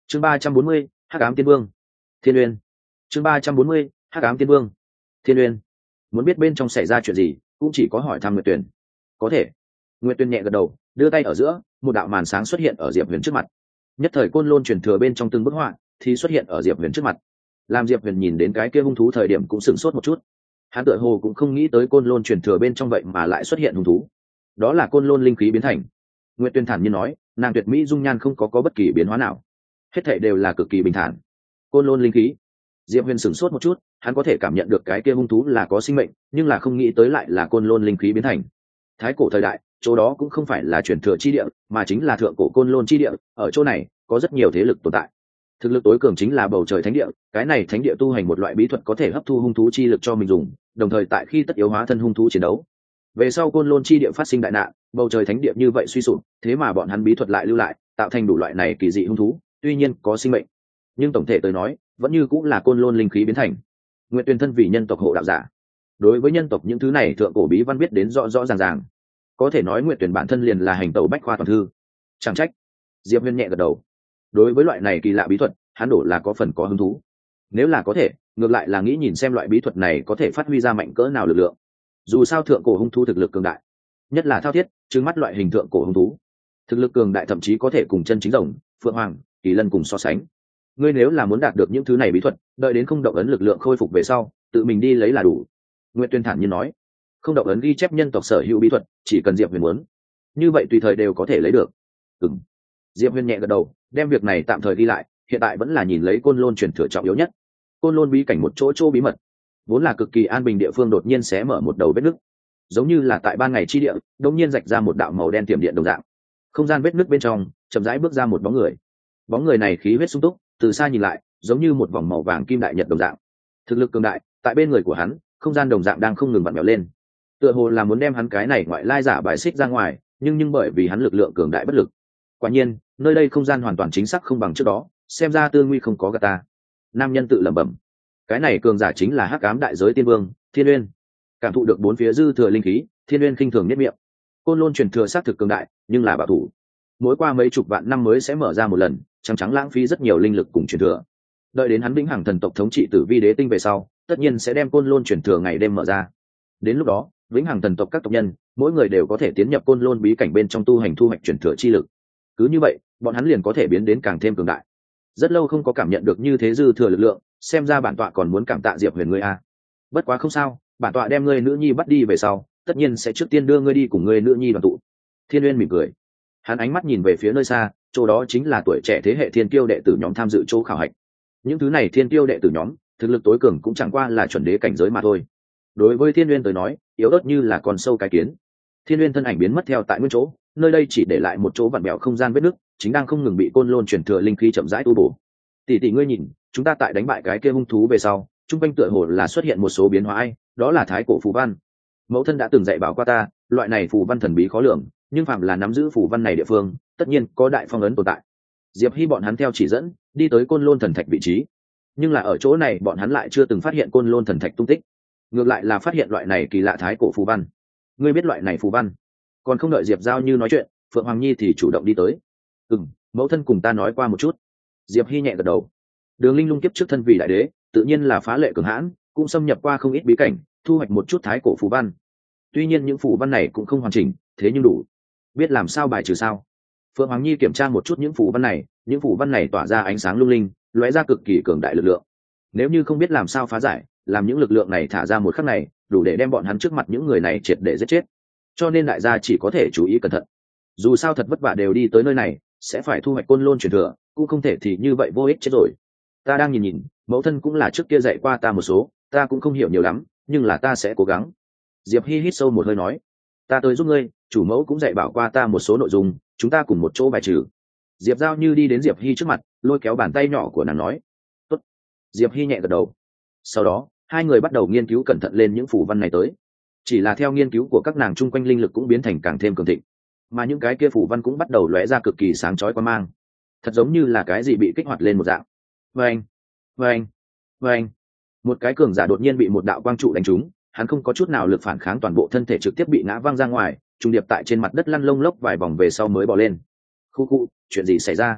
chương 340, hắc ám tiên vương. Thiên uyên. chương 340, hắc ám tiên vương. Thiên uyên. Muốn biết bên trong xảy ra chuyện gì cũng chỉ có hỏi thăm Nguyệt Tuyền. Có thể. Nguyệt Tuyền nhẹ gật đầu, đưa tay ở giữa, một đạo màn sáng xuất hiện ở Diệp Huyền trước mặt. Nhất thời côn lôn truyền thừa bên trong từng bức họa thì xuất hiện ở Diệp Huyền trước mặt. Làm Diệp Huyền nhìn đến cái kia hung thú thời điểm cũng sửng sốt một chút. Hắn tựa hồ cũng không nghĩ tới côn lôn truyền thừa bên trong vậy mà lại xuất hiện hung thú. Đó là côn lôn linh khí biến thành. Nguyệt Tuyền thản nhiên nói, nàng tuyệt mỹ dung nhan không có bất kỳ biến hóa nào, hết thảy đều là cực kỳ bình thản. Côn lôn linh khí. Diệp Huyền sửng sốt một chút, hắn có thể cảm nhận được cái kia hung thú là có sinh mệnh, nhưng là không nghĩ tới lại là côn lôn linh khí biến thành. Thái cổ thời đại, chỗ đó cũng không phải là truyền thừa chi địa, mà chính là thượng cổ côn lôn chi địa, ở chỗ này có rất nhiều thế lực tồn tại. Thực lực tối cường chính là bầu trời thánh địa, cái này thánh địa tu hành một loại bí thuật có thể hấp thu hung thú chi lực cho mình dùng, đồng thời tại khi tất yếu hóa thân hung thú chiến đấu. Về sau côn lôn chi địa phát sinh đại nạn, bầu trời thánh địa như vậy suy sụp, thế mà bọn hắn bí thuật lại lưu lại, tạo thành đủ loại này kỳ dị hung thú, tuy nhiên có sinh mệnh, nhưng tổng thể tới nói, vẫn như cũng là côn lôn linh khí biến thành. Nguyệt Tuyền thân vì nhân tộc hộ đạo giả, đối với nhân tộc những thứ này thượng cổ bí văn biết đến rõ rõ ràng ràng, có thể nói Nguyệt Tuyền bản thân liền là hành tẩu bách khoa toàn thư. Chẳng trách. Diệp Huyền nhẹ gật đầu. Đối với loại này kỳ lạ bí thuật, hắn đổ là có phần có hứng thú. Nếu là có thể, ngược lại là nghĩ nhìn xem loại bí thuật này có thể phát huy ra mạnh cỡ nào lực lượng. Dù sao thượng cổ hung thú thực lực cường đại, nhất là thao thiết, trừng mắt loại hình thượng cổ hung thú, thực lực cường đại thậm chí có thể cùng chân chính rồng, phượng hoàng, kỳ lân cùng so sánh. Ngươi nếu là muốn đạt được những thứ này bí thuật, đợi đến không động ấn lực lượng khôi phục về sau, tự mình đi lấy là đủ. Nguyệt Tuyên thản nhiên nói, không động ấn ghi chép nhân tộc sở hữu bí thuật, chỉ cần Diệp Huyền muốn, như vậy tùy thời đều có thể lấy được. Ừm. Diệp Huyền nhẹ gật đầu, đem việc này tạm thời ghi lại, hiện tại vẫn là nhìn lấy côn lôn truyền thừa trọng yếu nhất. Côn lôn bí cảnh một chỗ bí mật, vốn là cực kỳ an bình địa phương đột nhiên xé mở một đầu vết nứt, giống như là tại ban ngày chi địa, đột nhiên rạch ra một đạo màu đen tiềm điện đồng dạng. Không gian vết nứt bên trong, chậm rãi bước ra một bóng người. Bóng người này khí huyết sung túc, từ xa nhìn lại, giống như một vòng màu vàng kim đại nhật đồng dạng. Thực lực cường đại, tại bên người của hắn, không gian đồng dạng đang không ngừng vặn vẹo lên. Tựa hồ là muốn đem hắn cái này ngoại lai giả bài xích ra ngoài, nhưng bởi vì hắn lực lượng cường đại bất lực. Quả nhiên, nơi đây không gian hoàn toàn chính xác không bằng trước đó, xem ra Tư Nguy không có gạt ta. Nam nhân tự lẩm bẩm. Cái này cường giả chính là Hắc Ám Đại Giới Tiên Vương, Thiên Uyên. Cảm thụ được bốn phía dư thừa linh khí, Thiên Uyên khinh thường nhất miệng. Côn lôn truyền thừa xác thực cường đại, nhưng là bảo thủ. Mỗi qua mấy chục vạn năm mới sẽ mở ra một lần, trắng lãng phí rất nhiều linh lực cùng truyền thừa. Đợi đến hắn vĩnh hằng thần tộc thống trị Tử Vi Đế Tinh về sau, tất nhiên sẽ đem côn lôn truyền thừa ngày đêm mở ra. Đến lúc đó, vĩnh hằng thần tộc các tộc nhân, mỗi người đều có thể tiến nhập côn lôn bí cảnh bên trong tu hành thu hoạch truyền thừa chi lực. Cứ như vậy, bọn hắn liền có thể biến đến càng thêm cường đại. Rất lâu không có cảm nhận được như thế dư thừa lực lượng, xem ra bản tọa còn muốn cảm tạ Diệp Huyền ngươi a. Bất quá không sao, bản tọa đem ngươi nữ nhi bắt đi về sau, tất nhiên sẽ trước tiên đưa ngươi đi cùng ngươi nữ nhi đoàn tụ. Thiên Uyên mỉm cười. Hắn ánh mắt nhìn về phía nơi xa, chỗ đó chính là tuổi trẻ thế hệ thiên kiêu đệ tử nhóm tham dự chỗ khảo hạch. Những thứ này thiên kiêu đệ tử nhóm, thực lực tối cường cũng chẳng qua là chuẩn đế cảnh giới mà thôi. Đối với Thiên Uyên tới nói, yếu ớt như là con sâu cái kiến. Thiên Uyên thân ảnh biến mất theo tại nguyên chỗ, nơi đây chỉ để lại một chỗ vặn vẹo không gian vết nứt, chính đang không ngừng bị côn lôn truyền thừa linh khí chậm rãi tu bổ. Tỷ ngươi nhìn, chúng ta tại đánh bại cái kia hung thú về sau, trung quanh tựa hồ là xuất hiện một số biến hóa ai, đó là thái cổ phù văn. Mẫu thân đã từng dạy bảo qua ta, loại này phù văn thần bí khó lường, nhưng phạm là nắm giữ phù văn này địa phương, tất nhiên có đại phong ấn tồn tại. Diệp Hy bọn hắn theo chỉ dẫn, đi tới côn lôn thần thạch vị trí, nhưng là ở chỗ này bọn hắn lại chưa từng phát hiện côn lôn thần thạch tung tích, ngược lại là phát hiện loại này kỳ lạ thái cổ phù văn. Ngươi biết loại này phù văn? Còn không đợi Diệp Giao Như nói chuyện, Phượng Hoàng Nhi thì chủ động đi tới. Mẫu thân cùng ta nói qua một chút. Diệp Hy nhẹ gật đầu. Đường Linh Lung kiếp trước thân vì đại đế, tự nhiên là phá lệ cường hãn, cũng xâm nhập qua không ít bí cảnh, thu hoạch một chút thái cổ phù văn. Tuy nhiên những phù văn này cũng không hoàn chỉnh, thế nhưng đủ. Biết làm sao bài trừ sao? Phượng Hoàng Nhi kiểm tra một chút những phù văn này, những phù văn này tỏa ra ánh sáng lung linh, lóe ra cực kỳ cường đại lực lượng. Nếu như không biết làm sao phá giải, làm những lực lượng này thả ra một khắc này, đủ để đem bọn hắn trước mặt những người này triệt để giết chết. Cho nên đại gia chỉ có thể chú ý cẩn thận. Dù sao thật vất vả đều đi tới nơi này, sẽ phải thu hoạch côn lôn truyền thừa, cũng không thể thì như vậy vô ích chết rồi. Ta đang nhìn, mẫu thân cũng là trước kia dạy qua ta một số, ta cũng không hiểu nhiều lắm, nhưng là ta sẽ cố gắng. Diệp Hy hít sâu một hơi nói, ta tới giúp ngươi, chủ mẫu cũng dạy bảo qua ta một số nội dung, chúng ta cùng một chỗ bài trừ. Diệp Giao Như đi đến Diệp Hy trước mặt, lôi kéo bàn tay nhỏ của nàng nói. Tốt. Diệp Hy nhẹ gật đầu. Sau đó, hai người bắt đầu nghiên cứu cẩn thận lên những phù văn này tới. Chỉ là theo nghiên cứu của các nàng chung quanh linh lực cũng biến thành càng thêm cường thịnh, mà những cái kia phù văn cũng bắt đầu lóe ra cực kỳ sáng chói quan mang, thật giống như là cái gì bị kích hoạt lên một dạng. Vâng. Một cái cường giả đột nhiên bị một đạo quang trụ đánh trúng, hắn không có chút nào lực phản kháng, toàn bộ thân thể trực tiếp bị ngã văng ra ngoài, trùng điệp tại trên mặt đất lăn lông lốc vài vòng về sau mới bò lên. Chuyện gì xảy ra?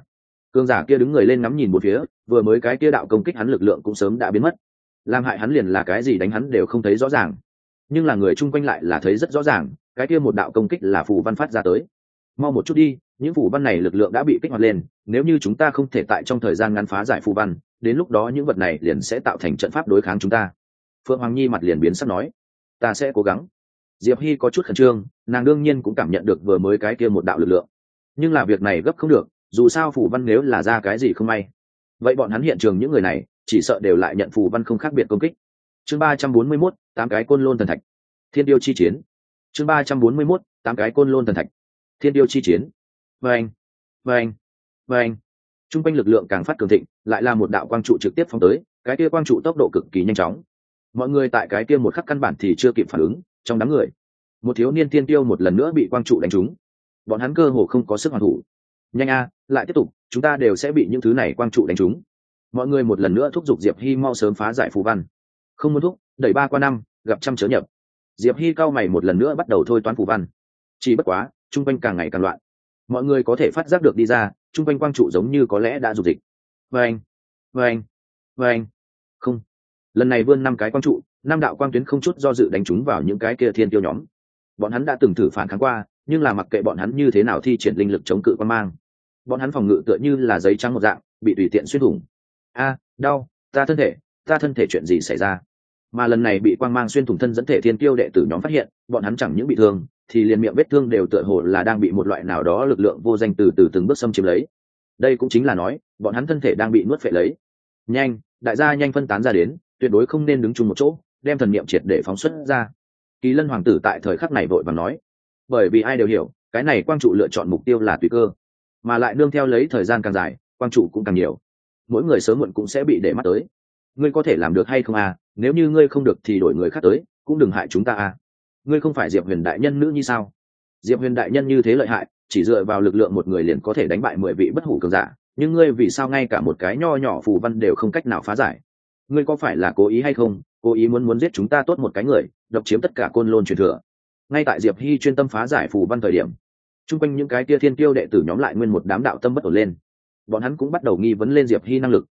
Cường giả kia đứng người lên ngắm nhìn một phía, vừa mới cái kia đạo công kích hắn lực lượng cũng sớm đã biến mất, làm hại hắn liền là cái gì đánh hắn đều không thấy rõ ràng, nhưng là người chung quanh lại là thấy rất rõ ràng, cái kia một đạo công kích là phù văn phát ra tới. Mau một chút đi, những phù văn này lực lượng đã bị kích hoạt lên, nếu như chúng ta không thể tại trong thời gian ngắn phá giải phù văn, đến lúc đó những vật này liền sẽ tạo thành trận pháp đối kháng chúng ta. Phượng Hoàng Nhi mặt liền biến sắc nói, ta sẽ cố gắng. Diệp Hy có chút khẩn trương, nàng đương nhiên cũng cảm nhận được vừa mới cái kia một đạo lực lượng, nhưng là việc này gấp không được, dù sao phù văn nếu là ra cái gì không may, vậy bọn hắn hiện trường những người này chỉ sợ đều lại nhận phù văn không khác biệt công kích. Chương 341, 8 cái côn lôn thần thạch. Thiên Điêu chi chiến. Chương 341, 8 cái côn lôn thần thạch. Thiên Điêu chi chiến. Vâng, vâng, vâng. Trung quanh lực lượng càng phát cường thịnh, lại là một đạo quang trụ trực tiếp phóng tới, cái kia quang trụ tốc độ cực kỳ nhanh chóng. Mọi người tại cái kia một khắc căn bản thì chưa kịp phản ứng, trong đám người, một thiếu niên tiên tiêu một lần nữa bị quang trụ đánh trúng. Bọn hắn cơ hồ không có sức hoàn thủ. Nhanh a, lại tiếp tục, chúng ta đều sẽ bị những thứ này quang trụ đánh trúng. Mọi người một lần nữa thúc giục Diệp Hy mau sớm phá giải phù văn. Không muốn thúc, đẩy 3 qua 5, gặp trăm chớ nhập. Diệp Hy cao mày một lần nữa bắt đầu thôi toán phù văn. Chỉ bất quá, trung quanh càng ngày càng loạn. Mọi người có thể phát giác được đi ra, trung quanh quang trụ giống như có lẽ đã dục dịch. Vâng, vâng, vâng. Không. Lần này vươn 5 cái quang trụ, 5 đạo quang tuyến không chút do dự đánh trúng vào những cái kia thiên tiêu nhóm. Bọn hắn đã từng thử phản kháng qua, nhưng là mặc kệ bọn hắn như thế nào thi triển linh lực chống cự quang mang, bọn hắn phòng ngự tựa như là giấy trắng một dạng, bị tùy tiện xuyên thủng. A, đau, ta thân thể chuyện gì xảy ra? Mà lần này bị quang mang xuyên thủng thân dẫn thể thiên tiêu đệ tử nhóm phát hiện, bọn hắn chẳng những bị thương, thì liền miệng vết thương đều tựa hồ là đang bị một loại nào đó lực lượng vô danh từ từ từng bước xâm chiếm lấy. Đây cũng chính là nói, bọn hắn thân thể đang bị nuốt phệ lấy. Nhanh, đại gia nhanh phân tán ra đến, tuyệt đối không nên đứng chung một chỗ, đem thần niệm triệt để phóng xuất ra. Kỳ Lân hoàng tử tại thời khắc này vội vàng nói, bởi vì ai đều hiểu, cái này quang trụ lựa chọn mục tiêu là tùy cơ, mà lại nương theo lấy thời gian càng dài, quang trụ cũng càng nhiều, mỗi người sớm muộn cũng sẽ bị để mắt tới. Ngươi có thể làm được hay không à? Nếu như ngươi không được thì đổi người khác tới, cũng đừng hại chúng ta à? Ngươi không phải Diệp Huyền đại nhân nữ như sao? Diệp Huyền đại nhân như thế lợi hại, chỉ dựa vào lực lượng một người liền có thể đánh bại 10 vị bất hủ cường giả, nhưng ngươi vì sao ngay cả một cái nho nhỏ phù văn đều không cách nào phá giải? Ngươi có phải là cố ý hay không? Cố ý muốn giết chúng ta tốt một cái người, độc chiếm tất cả côn lôn truyền thừa. Ngay tại Diệp Hy chuyên tâm phá giải phù văn thời điểm, chung quanh những cái kia thiên tiêu đệ tử nhóm lại nguyên một đám đạo tâm bất ổn lên. Bọn hắn cũng bắt đầu nghi vấn lên Diệp Hy năng lực.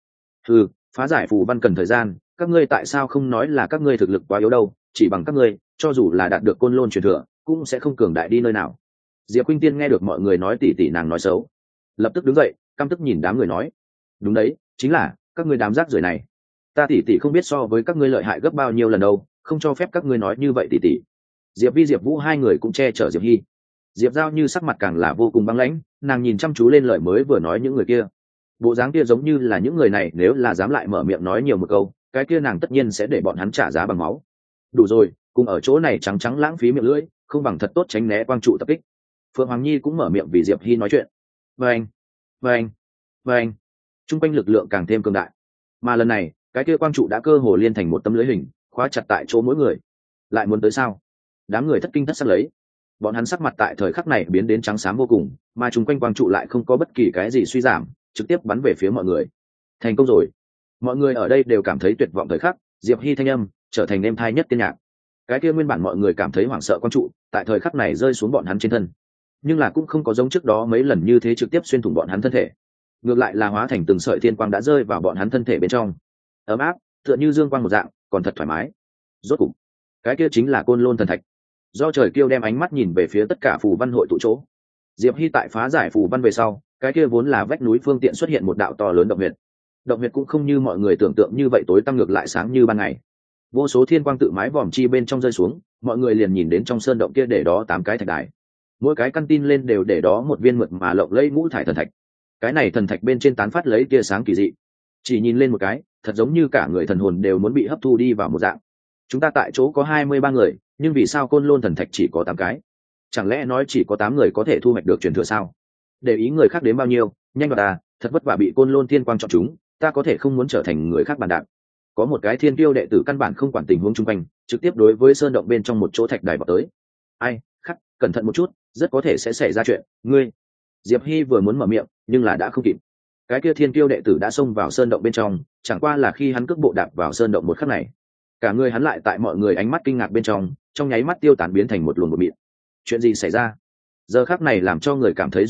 Phá giải phù văn cần thời gian, các ngươi tại sao không nói là các ngươi thực lực quá yếu đâu? Chỉ bằng các ngươi, cho dù là đạt được côn lôn truyền thừa, cũng sẽ không cường đại đi nơi nào. Diệp Khuynh Tiên nghe được mọi người nói tỉ tỉ nàng nói xấu, lập tức đứng dậy, căm tức nhìn đám người nói, đúng đấy, chính là các ngươi đám rác rưởi này, ta tỉ tỉ không biết so với các ngươi lợi hại gấp bao nhiêu lần đâu, không cho phép các ngươi nói như vậy tỉ tỉ. Diệp Vi, Diệp Vũ hai người cũng che chở Diệp Hy. Diệp Giao như sắc mặt càng là vô cùng băng lãnh, nàng nhìn chăm chú lên lời mới vừa nói những người kia, bộ dáng kia giống như là những người này nếu là dám lại mở miệng nói nhiều một câu, cái kia nàng tất nhiên sẽ để bọn hắn trả giá bằng máu. Đủ rồi, cùng ở chỗ này trắng trắng lãng phí miệng lưỡi, không bằng thật tốt tránh né quang trụ tập kích. Phượng Hoàng Nhi cũng mở miệng vì Diệp Hy nói chuyện. Vâng, vâng, vâng. Trung quanh lực lượng càng thêm cường đại, mà lần này cái kia quang trụ đã cơ hồ liên thành một tấm lưới hình, khóa chặt tại chỗ mỗi người. Lại muốn tới sao? Đám người thất kinh thất sắc lấy, bọn hắn sắc mặt tại thời khắc này biến đến trắng xám vô cùng, mà trung quanh quang trụ lại không có bất kỳ cái gì suy giảm, trực tiếp bắn về phía mọi người. Thành công rồi! Mọi người ở đây đều cảm thấy tuyệt vọng thời khắc, Diệp Hy thanh âm trở thành êm thai nhất tiên nhạc. Cái kia nguyên bản mọi người cảm thấy hoảng sợ quang trụ, tại thời khắc này rơi xuống bọn hắn trên thân, nhưng là cũng không có giống trước đó mấy lần như thế trực tiếp xuyên thủng bọn hắn thân thể, ngược lại là hóa thành từng sợi thiên quang đã rơi vào bọn hắn thân thể bên trong, ấm áp tựa như dương quang một dạng, còn thật thoải mái. Rốt cục, cái kia chính là côn lôn thần thạch. Do trời kêu đem ánh mắt nhìn về phía tất cả phù văn hội tụ chỗ. Diệp Hy tại phá giải phù văn về sau, cái kia vốn là vách núi phương tiện xuất hiện một đạo to lớn động huyệt. Động huyệt cũng không như mọi người tưởng tượng như vậy tối tăm, ngược lại sáng như ban ngày. Vô số thiên quang tự mái vòm chi bên trong rơi xuống, mọi người liền nhìn đến trong sơn động kia để đó 8 cái thạch đài. Mỗi cái căn tin lên đều để đó một viên mượt mà lộng lẫy ngũ thải thần thạch. Cái này thần thạch bên trên tán phát lấy tia sáng kỳ dị, chỉ nhìn lên một cái, thật giống như cả người thần hồn đều muốn bị hấp thu đi vào một dạng. Chúng ta tại chỗ có 23 người, nhưng vì sao côn lôn thần thạch chỉ có 8 cái? Chẳng lẽ nói chỉ có 8 người có thể thu hoạch được truyền thừa sao? Để ý người khác đến bao nhiêu, nhanh vào ta, thật vất vả bị côn lôn thiên quang chọn chúng, ta có thể không muốn trở thành người khác bàn đạp. Có một cái thiên tiêu đệ tử căn bản không quản tình huống chung quanh, trực tiếp đối với sơn động bên trong một chỗ thạch đài vào tới. Ai, khắc, cẩn thận một chút, rất có thể sẽ xảy ra chuyện. Ngươi, Diệp Hy vừa muốn mở miệng, nhưng là đã không kịp. Cái kia thiên tiêu đệ tử đã xông vào sơn động bên trong, chẳng qua là khi hắn cước bộ đạp vào sơn động một khắc này, cả người hắn lại tại mọi người ánh mắt kinh ngạc bên trong nháy mắt tiêu tán biến thành một luồng bụi mịn. Chuyện gì xảy ra? Giờ khắc này làm cho người cảm thấy rùng mình,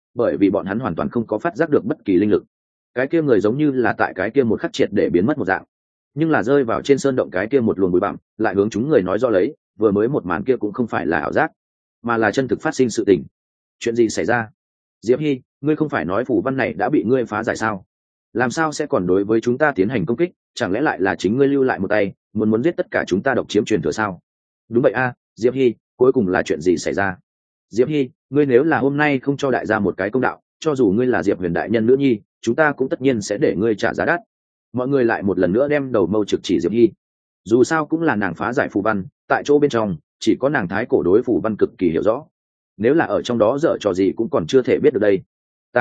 bởi vì bọn hắn hoàn toàn không có phát giác được bất kỳ linh lực. Cái kia người giống như là tại cái kia một khắc triệt để biến mất một dạng, nhưng là rơi vào trên sơn động cái kia một luồng bụi bặm lại hướng chúng người nói rõ lấy vừa mới một màn kia cũng không phải là ảo giác mà là chân thực phát sinh sự tình. Chuyện gì xảy ra? Diệp Hy, ngươi không phải nói phù văn này đã bị ngươi phá giải sao? Làm sao sẽ còn đối với chúng ta tiến hành công kích? Chẳng lẽ lại là chính ngươi lưu lại một tay muốn giết tất cả chúng ta độc chiếm truyền thừa sao? Đúng vậy a, Diệp Hy, cuối cùng là chuyện gì xảy ra? Diệp Hy, ngươi nếu là hôm nay không cho đại gia một cái công đạo, cho dù ngươi là Diệp Huyền đại nhân nữ nhi, chúng ta cũng tất nhiên sẽ để ngươi trả giá đắt. Mọi người lại một lần nữa đem đầu mâu trực chỉ Diệp Hy. Dù sao cũng là nàng phá giải phù văn, tại chỗ bên trong chỉ có nàng thái cổ đối phù văn cực kỳ hiểu rõ. Nếu là ở trong đó dở trò gì cũng còn chưa thể biết được đây.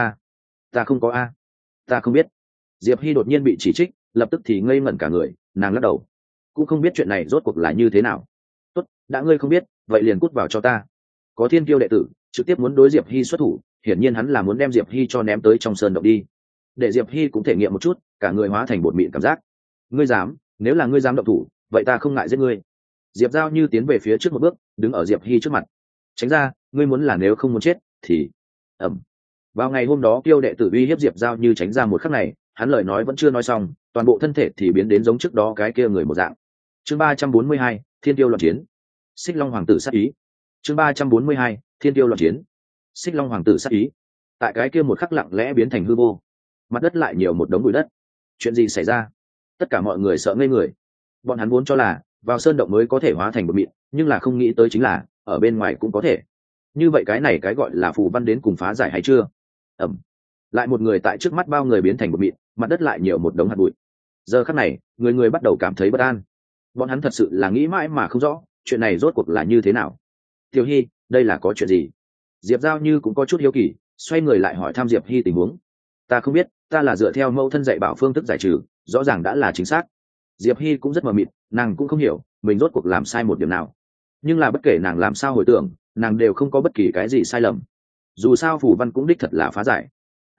Ta không có a, ta không biết. Diệp Hy đột nhiên bị chỉ trích, lập tức thì ngây ngẩn cả người, nàng lắc đầu, cũng không biết chuyện này rốt cuộc là như thế nào. Tốt, đã ngươi không biết, vậy liền cút vào cho ta. Có thiên kiêu đệ tử trực tiếp muốn đối Diệp Hy xuất thủ, hiển nhiên hắn là muốn đem Diệp Hy cho ném tới trong sơn động đi, để Diệp Hy cũng thể nghiệm một chút cả người hóa thành bột mịn cảm giác. Ngươi dám, nếu là ngươi dám động thủ, vậy ta không ngại giết ngươi. Diệp Giao Như tiến về phía trước một bước, đứng ở Diệp Hy trước mặt. Tránh ra, ngươi muốn là nếu không muốn chết thì vào ngày hôm đó kiêu đệ tử uy hiếp Diệp Giao Như tránh ra một khắc này, hắn lời nói vẫn chưa nói xong, toàn bộ thân thể thì biến đến giống trước đó cái kia người một dạng. Chương 342, Thiên Tiêu loạn chiến. Xích Long hoàng tử sát ý. Chương 342, Thiên Tiêu loạn chiến. Xích Long hoàng tử sát ý. Tại cái kia một khắc lặng lẽ biến thành hư vô, mặt đất lại nhiều một đống bụi đất. Chuyện gì xảy ra? Tất cả mọi người sợ ngây người. Bọn hắn vốn cho là vào sơn động mới có thể hóa thành bột mịn, nhưng là không nghĩ tới chính là ở bên ngoài cũng có thể. Như vậy cái này cái gọi là phù văn đến cùng phá giải hay chưa? Lại một người tại trước mắt bao người biến thành bột mịn, mặt đất lại nhiều một đống hạt bụi. Giờ khắc này, người bắt đầu cảm thấy bất an. Bọn hắn thật sự là nghĩ mãi mà không rõ, chuyện này rốt cuộc là như thế nào. Tiểu Hy, đây là có chuyện gì? Diệp Giao Như cũng có chút hiếu kỳ, xoay người lại hỏi thăm Diệp Hy tình huống. Ta không biết, ta là dựa theo mẫu thân dạy bảo phương thức giải trừ, rõ ràng đã là chính xác. Diệp Hy cũng rất mờ mịt, nàng cũng không hiểu mình rốt cuộc làm sai một điểm nào, nhưng là bất kể nàng làm sao hồi tưởng, nàng đều không có bất kỳ cái gì sai lầm. Dù sao phù văn cũng đích thật là phá giải.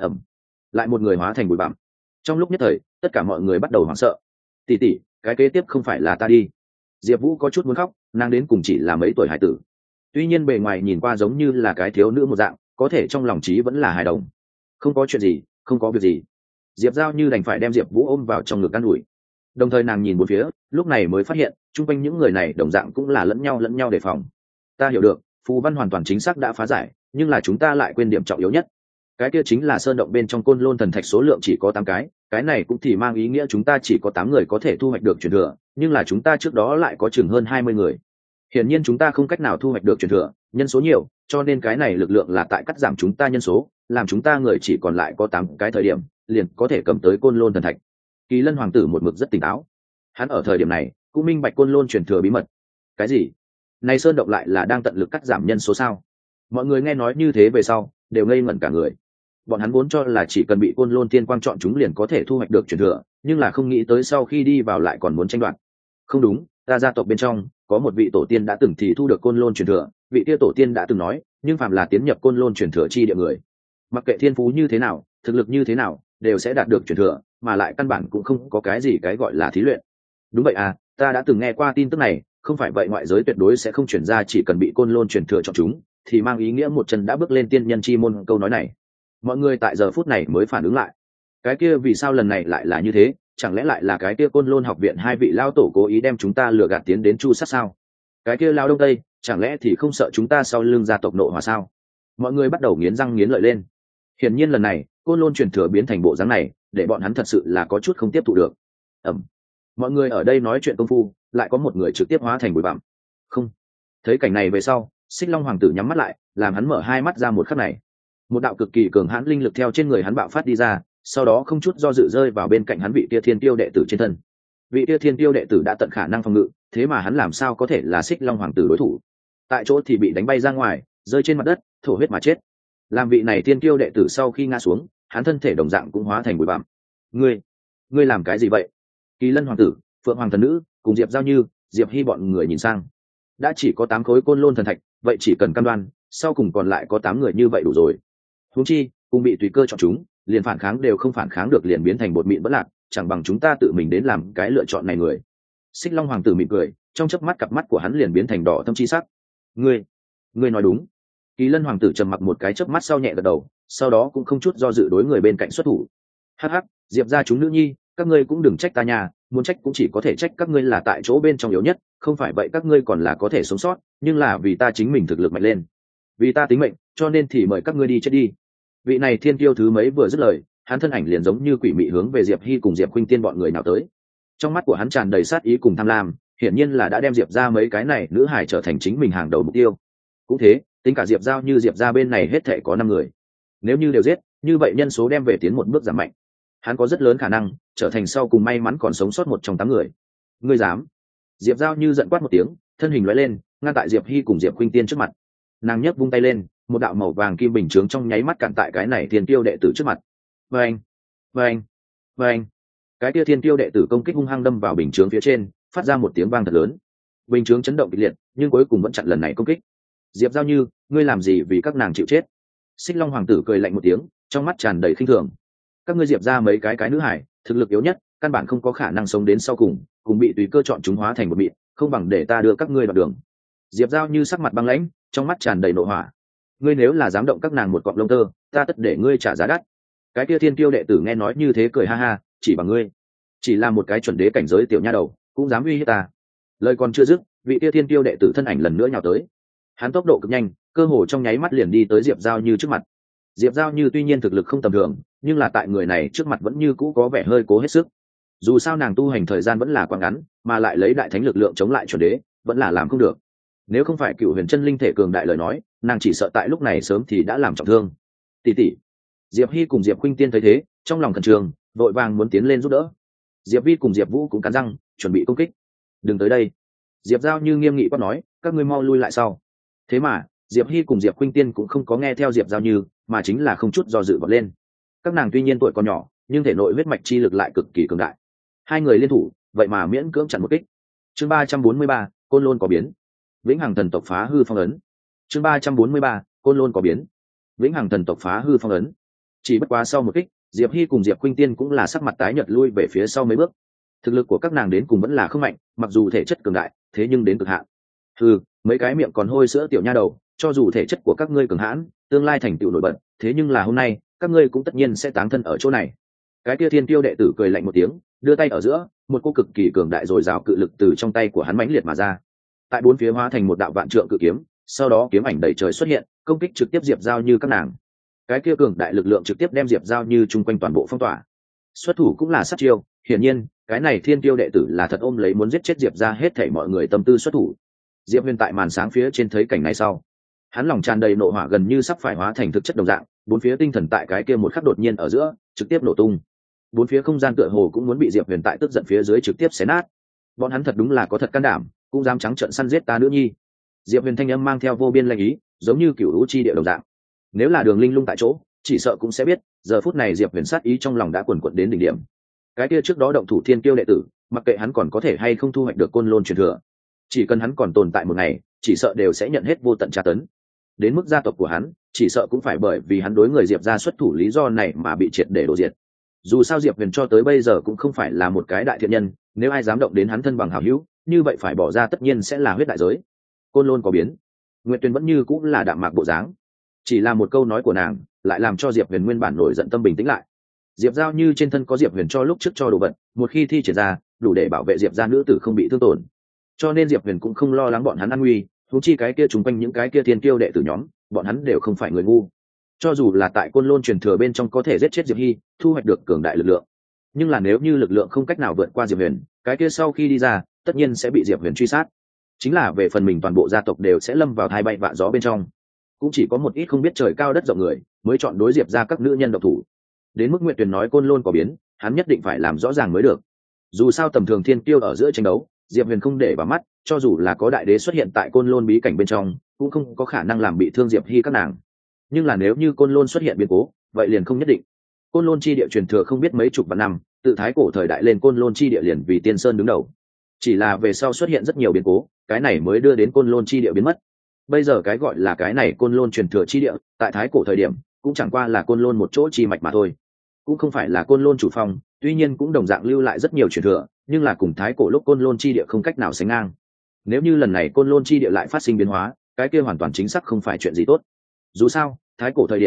Lại một người hóa thành bụi bặm. Trong lúc nhất thời, tất cả mọi người bắt đầu hoảng sợ. Tỷ tỷ, cái kế tiếp không phải là ta đi. Diệp Vũ có chút muốn khóc, nàng đến cùng chỉ là mấy tuổi hải tử, tuy nhiên bề ngoài nhìn qua giống như là cái thiếu nữ một dạng, có thể trong lòng trí vẫn là hài đồng. Không có chuyện gì, không có việc gì. Diệp Giao Như đành phải đem Diệp Vũ ôm vào trong ngực an ủi. Đồng thời nàng nhìn bốn phía, lúc này mới phát hiện chung quanh những người này đồng dạng cũng là lẫn nhau đề phòng. Ta hiểu được, phù văn hoàn toàn chính xác đã phá giải, nhưng là chúng ta lại quên điểm trọng yếu nhất. Cái kia chính là sơn động bên trong Côn Lôn thần thạch số lượng chỉ có 8 cái này cũng thì mang ý nghĩa chúng ta chỉ có 8 người có thể thu hoạch được truyền thừa, nhưng là chúng ta trước đó lại có chừng hơn 20 người. Hiển nhiên chúng ta không cách nào thu hoạch được truyền thừa, nhân số nhiều, cho nên cái này lực lượng là tại cắt giảm chúng ta nhân số, làm chúng ta người chỉ còn lại có 8 cái thời điểm, liền có thể cầm tới Côn Lôn thần thạch. Kỳ Lân hoàng tử một mực rất tỉnh táo. Hắn ở thời điểm này cũng minh bạch Côn Lôn truyền thừa bí mật. Cái gì? Này sơn động lại là đang tận lực cắt giảm nhân số sao? Mọi người nghe nói như thế về sau, đều ngây ngẩn cả người. Bọn hắn vốn cho là chỉ cần bị Côn Lôn Tiên Quang chọn chúng liền có thể thu hoạch được truyền thừa, nhưng là không nghĩ tới sau khi đi vào lại còn muốn tranh đoạt. Không đúng, ta gia tộc bên trong có một vị tổ tiên đã từng thì thu được Côn Lôn truyền thừa, vị kia tổ tiên đã từng nói, nhưng phàm là tiến nhập Côn Lôn truyền thừa chi địa người, mặc kệ thiên phú như thế nào, thực lực như thế nào, đều sẽ đạt được truyền thừa, mà lại căn bản cũng không có cái gì cái gọi là thí luyện. Đúng vậy à, ta đã từng nghe qua tin tức này, không phải vậy ngoại giới tuyệt đối sẽ không truyền ra chỉ cần bị Côn Lôn truyền thừa chọn chúng, thì mang ý nghĩa một chân đã bước lên tiên nhân chi môn câu nói này. Mọi người tại giờ phút này mới phản ứng lại, cái kia vì sao lần này lại là như thế, chẳng lẽ lại là cái kia Côn Lôn học viện hai vị lao tổ cố ý đem chúng ta lừa gạt tiến đến chu sát sao? Cái kia lao đông tây chẳng lẽ thì không sợ chúng ta sau lưng gia tộc nộ hỏa sao? Mọi người bắt đầu nghiến răng nghiến lợi lên. Hiển nhiên lần này Côn Lôn truyền thừa biến thành bộ dáng này, để bọn hắn thật sự là có chút không tiếp thụ được. Mọi người ở đây nói chuyện công phu, lại có một người trực tiếp hóa thành bụi bặm. Không. Thấy cảnh này về sau, Xích Long hoàng tử nhắm mắt lại, làm hắn mở hai mắt ra một khắc này, một đạo cực kỳ cường hãn linh lực theo trên người hắn bạo phát đi ra, sau đó không chút do dự rơi vào bên cạnh hắn vị tia thiên tiêu đệ tử trên thân. Vị tia thiên tiêu đệ tử đã tận khả năng phòng ngự, thế mà hắn làm sao có thể là Xích Long hoàng tử đối thủ? Tại chỗ thì bị đánh bay ra ngoài, rơi trên mặt đất, thổ huyết mà chết. Làm vị này thiên tiêu đệ tử sau khi ngã xuống, hắn thân thể đồng dạng cũng hóa thành bụi bặm. Ngươi làm cái gì vậy? Kỳ Lân hoàng tử, Phượng hoàng thần nữ cùng Diệp Giao Như, Diệp Hy bọn người nhìn sang. Đã chỉ có 8 khối Côn Lôn thần thạch, vậy chỉ cần cam đoan, sau cùng còn lại có 8 người như vậy đủ rồi. Huống chi, cùng bị tùy cơ chọn chúng, liền phản kháng đều không phản kháng được liền biến thành bột mịn bất lạc, chẳng bằng chúng ta tự mình đến làm cái lựa chọn này người. Xích Long hoàng tử mỉm cười, trong chớp mắt cặp mắt của hắn liền biến thành đỏ thâm chi sắc. Ngươi nói đúng. Kỳ Lân hoàng tử trầm mặc một cái chớp mắt sau nhẹ gật đầu, sau đó cũng không chút do dự đối người bên cạnh xuất thủ. Hắc hắc, Diệp gia chúng nữ nhi, các ngươi cũng đừng trách ta nhà, muốn trách cũng chỉ có thể trách các ngươi là tại chỗ bên trong yếu nhất, không phải vậy các ngươi còn là có thể sống sót, nhưng là vì ta chính mình thực lực mạnh lên, vì ta tính mệnh, cho nên thì mời các ngươi đi chết đi. Vị này thiên kiêu thứ mấy vừa dứt lời, hắn thân ảnh liền giống như quỷ mị hướng về Diệp Hy cùng Diệp Khuynh Tiên bọn người nào tới. Trong mắt của hắn tràn đầy sát ý cùng tham lam, hiển nhiên là đã đem Diệp gia mấy cái này nữ hải trở thành chính mình hàng đầu mục tiêu. Cũng thế, tính cả Diệp Giao như Diệp gia bên này hết thể có 5 người. Nếu như đều giết, như vậy nhân số đem về tiến một bước giảm mạnh. Hắn có rất lớn khả năng trở thành sau cùng may mắn còn sống sót một trong 8 người. Ngươi dám? Diệp Giao như giận quát một tiếng, thân hình lóe lên, ngăn tại Diệp Hy cùng Diệp Khuynh Tiên trước mặt. Nàng nhấc vung tay lên, một đạo màu vàng kim bình chướng trong nháy mắt cản tại cái này thiên tiêu đệ tử trước mặt. Vâng, vâng, vâng. Cái kia thiên tiêu đệ tử công kích hung hăng đâm vào bình chướng phía trên, phát ra một tiếng vang thật lớn. Bình chướng chấn động kịch liệt, nhưng cuối cùng vẫn chặn lần này công kích. Diệp Giao như, ngươi làm gì vì các nàng chịu chết? Xích Long hoàng tử cười lạnh một tiếng, trong mắt tràn đầy khinh thường. Các ngươi Diệp ra mấy cái nữ hải, thực lực yếu nhất, căn bản không có khả năng sống đến sau cùng, cùng bị tùy cơ chọn chúng hóa thành một mịn, không bằng để ta đưa các ngươi vào đường. Diệp Giao như sắc mặt băng lãnh, trong mắt tràn đầy nộ hỏa. Ngươi nếu là dám động các nàng một cọng lông tơ, ta tất để ngươi trả giá đắt. Cái kia thiên kiêu đệ tử nghe nói như thế cười ha ha, chỉ bằng ngươi, chỉ là một cái chuẩn đế cảnh giới tiểu nha đầu, cũng dám uy hiếp ta. Lời còn chưa dứt, vị kia thiên kiêu đệ tử thân ảnh lần nữa nhào tới. Hắn tốc độ cực nhanh, cơ hồ trong nháy mắt liền đi tới Diệp Giao như trước mặt. Diệp Giao như tuy nhiên thực lực không tầm thường, nhưng là tại người này trước mặt vẫn như cũ có vẻ hơi cố hết sức. Dù sao nàng tu hành thời gian vẫn là quá ngắn, mà lại lấy đại thánh lực lượng chống lại chuẩn đế, vẫn là làm không được. Nếu không phải Cựu Huyền Chân linh thể cường đại lời nói, nàng chỉ sợ tại lúc này sớm thì đã làm trọng thương. Tỷ tỷ. Diệp Hy cùng Diệp Khuynh Tiên thấy thế, trong lòng khẩn trương, vội vàng muốn tiến lên giúp đỡ. Diệp Vi cùng Diệp Vũ cũng cắn răng, chuẩn bị công kích. Đừng tới đây. Diệp Giao như nghiêm nghị quát nói, các ngươi mau lui lại sau. Thế mà, Diệp Hy cùng Diệp Khuynh Tiên cũng không có nghe theo Diệp Giao như, mà chính là không chút do dự vọt lên. Các nàng tuy nhiên tuổi còn nhỏ, nhưng thể nội huyết mạch chi lực lại cực kỳ cường đại. Hai người liên thủ, vậy mà miễn cưỡng chặn một kích. Chương 343, Côn Lôn có biến. Vĩnh Hằng thần tộc phá hư phong ấn. Chương 343, Côn Lôn có biến. Vĩnh Hằng thần tộc phá hư phong ấn. Chỉ bất quá sau một kích, Diệp Hy cùng Diệp Khuynh Tiên cũng là sắc mặt tái nhợt lui về phía sau mấy bước. Thực lực của các nàng đến cùng vẫn là không mạnh, mặc dù thể chất cường đại, thế nhưng đến cực hạn. Mấy cái miệng còn hôi sữa tiểu nha đầu, cho dù thể chất của các ngươi cường hãn, tương lai thành tựu nổi bật, thế nhưng là hôm nay, các ngươi cũng tất nhiên sẽ táng thân ở chỗ này. Cái kia thiên tiêu đệ tử cười lạnh một tiếng, đưa tay ở giữa, một cô cực kỳ cường đại rồi rào cự lực từ trong tay của hắn mãnh liệt mà ra. Tại bốn phía hóa thành một đạo vạn trượng cự kiếm, sau đó kiếm ảnh đầy trời xuất hiện, công kích trực tiếp Diệp Giao như các nàng. Cái kia cường đại lực lượng trực tiếp đem Diệp Giao như chung quanh toàn bộ phong tỏa. Xuất thủ cũng là sát chiêu, hiển nhiên, cái này thiên tiêu đệ tử là thật ôm lấy muốn giết chết Diệp ra hết thảy mọi người tâm tư xuất thủ. Diệp Huyền tại màn sáng phía trên thấy cảnh này sau, hắn lòng tràn đầy nộ hỏa gần như sắp phải hóa thành thực chất đồng dạng, bốn phía tinh thần tại cái kia một khắc đột nhiên ở giữa, trực tiếp nổ tung. Bốn phía không gian tựa hồ cũng muốn bị Diệp Huyền tại tức giận phía dưới trực tiếp xé nát. Bọn hắn thật đúng là có thật can đảm, cũng dám trắng trợn săn giết ta nữ nhi. Diệp Huyền thanh âm mang theo vô biên lanh ý, giống như cửu lũ chi địa đồng dạng. Nếu là Đường Linh Lung tại chỗ, chỉ sợ cũng sẽ biết, giờ phút này Diệp Huyền sát ý trong lòng đã quần quật đến đỉnh điểm. Cái kia trước đó động thủ thiên kiêu đệ tử, mặc kệ hắn còn có thể hay không thu hoạch được Côn Lôn truyền thừa, chỉ cần hắn còn tồn tại một ngày, chỉ sợ đều sẽ nhận hết vô tận tra tấn. Đến mức gia tộc của hắn, chỉ sợ cũng phải bởi vì hắn đối người Diệp gia xuất thủ lý do này mà bị triệt để đổ diệt. Dù sao Diệp Huyền cho tới bây giờ cũng không phải là một cái đại thiện nhân, nếu ai dám động đến hắn thân bằng hảo hữu, như vậy phải bỏ ra tất nhiên sẽ là huyết đại giới. Côn Lôn có biến. Nguyệt Tuyền vẫn như cũng là đạm mạc bộ dáng, chỉ là một câu nói của nàng lại làm cho Diệp Huyền nguyên bản nổi giận tâm bình tĩnh lại. Diệp Giao như trên thân có Diệp Huyền cho lúc trước cho đồ vật, một khi thi triển ra, đủ để bảo vệ Diệp gia nữ tử không bị thương tổn. Cho nên Diệp Huyền cũng không lo lắng bọn hắn an nguy, huống chi cái kia trùng quanh những cái kia thiên kiêu đệ tử nhóm, bọn hắn đều không phải người ngu. Cho dù là tại Côn Lôn truyền thừa bên trong có thể giết chết Diệp Hy, thu hoạch được cường đại lực lượng, nhưng là nếu như lực lượng không cách nào vượt qua Diệp Huyền, cái kia sau khi đi ra, tất nhiên sẽ bị Diệp Huyền truy sát. Chính là về phần mình toàn bộ gia tộc đều sẽ lâm vào thai bay vạ gió bên trong. Cũng chỉ có một ít không biết trời cao đất rộng người mới chọn đối Diệp ra các nữ nhân độc thủ. Đến mức Nguyệt Tuyền nói Côn Lôn có biến, hắn nhất định phải làm rõ ràng mới được. Dù sao tầm thường thiên kiêu ở giữa tranh đấu, Diệp Huyền không để vào mắt, cho dù là có đại đế xuất hiện tại Côn Lôn bí cảnh bên trong, cũng không có khả năng làm bị thương Diệp Hy các nàng. Nhưng là nếu như Côn Lôn xuất hiện biến cố, vậy liền không nhất định. Côn Lôn chi địa truyền thừa không biết mấy chục vạn năm, tự thái cổ thời đại lên Côn Lôn chi địa liền vì Tiên Sơn đứng đầu. Chỉ là về sau xuất hiện rất nhiều biến cố, cái này mới đưa đến Côn Lôn chi địa biến mất. Bây giờ cái gọi là cái này Côn Lôn truyền thừa chi địa, tại thái cổ thời điểm, cũng chẳng qua là Côn Lôn một chỗ chi mạch mà thôi, cũng không phải là Côn Lôn chủ phong, tuy nhiên cũng đồng dạng lưu lại rất nhiều truyền thừa, nhưng là cùng thái cổ lúc Côn Lôn chi địa không cách nào sánh ngang. Nếu như lần này Côn Lôn chi địa lại phát sinh biến hóa, cái kia hoàn toàn chính xác không phải chuyện gì tốt. Dù sao, thái cổ thời điểm,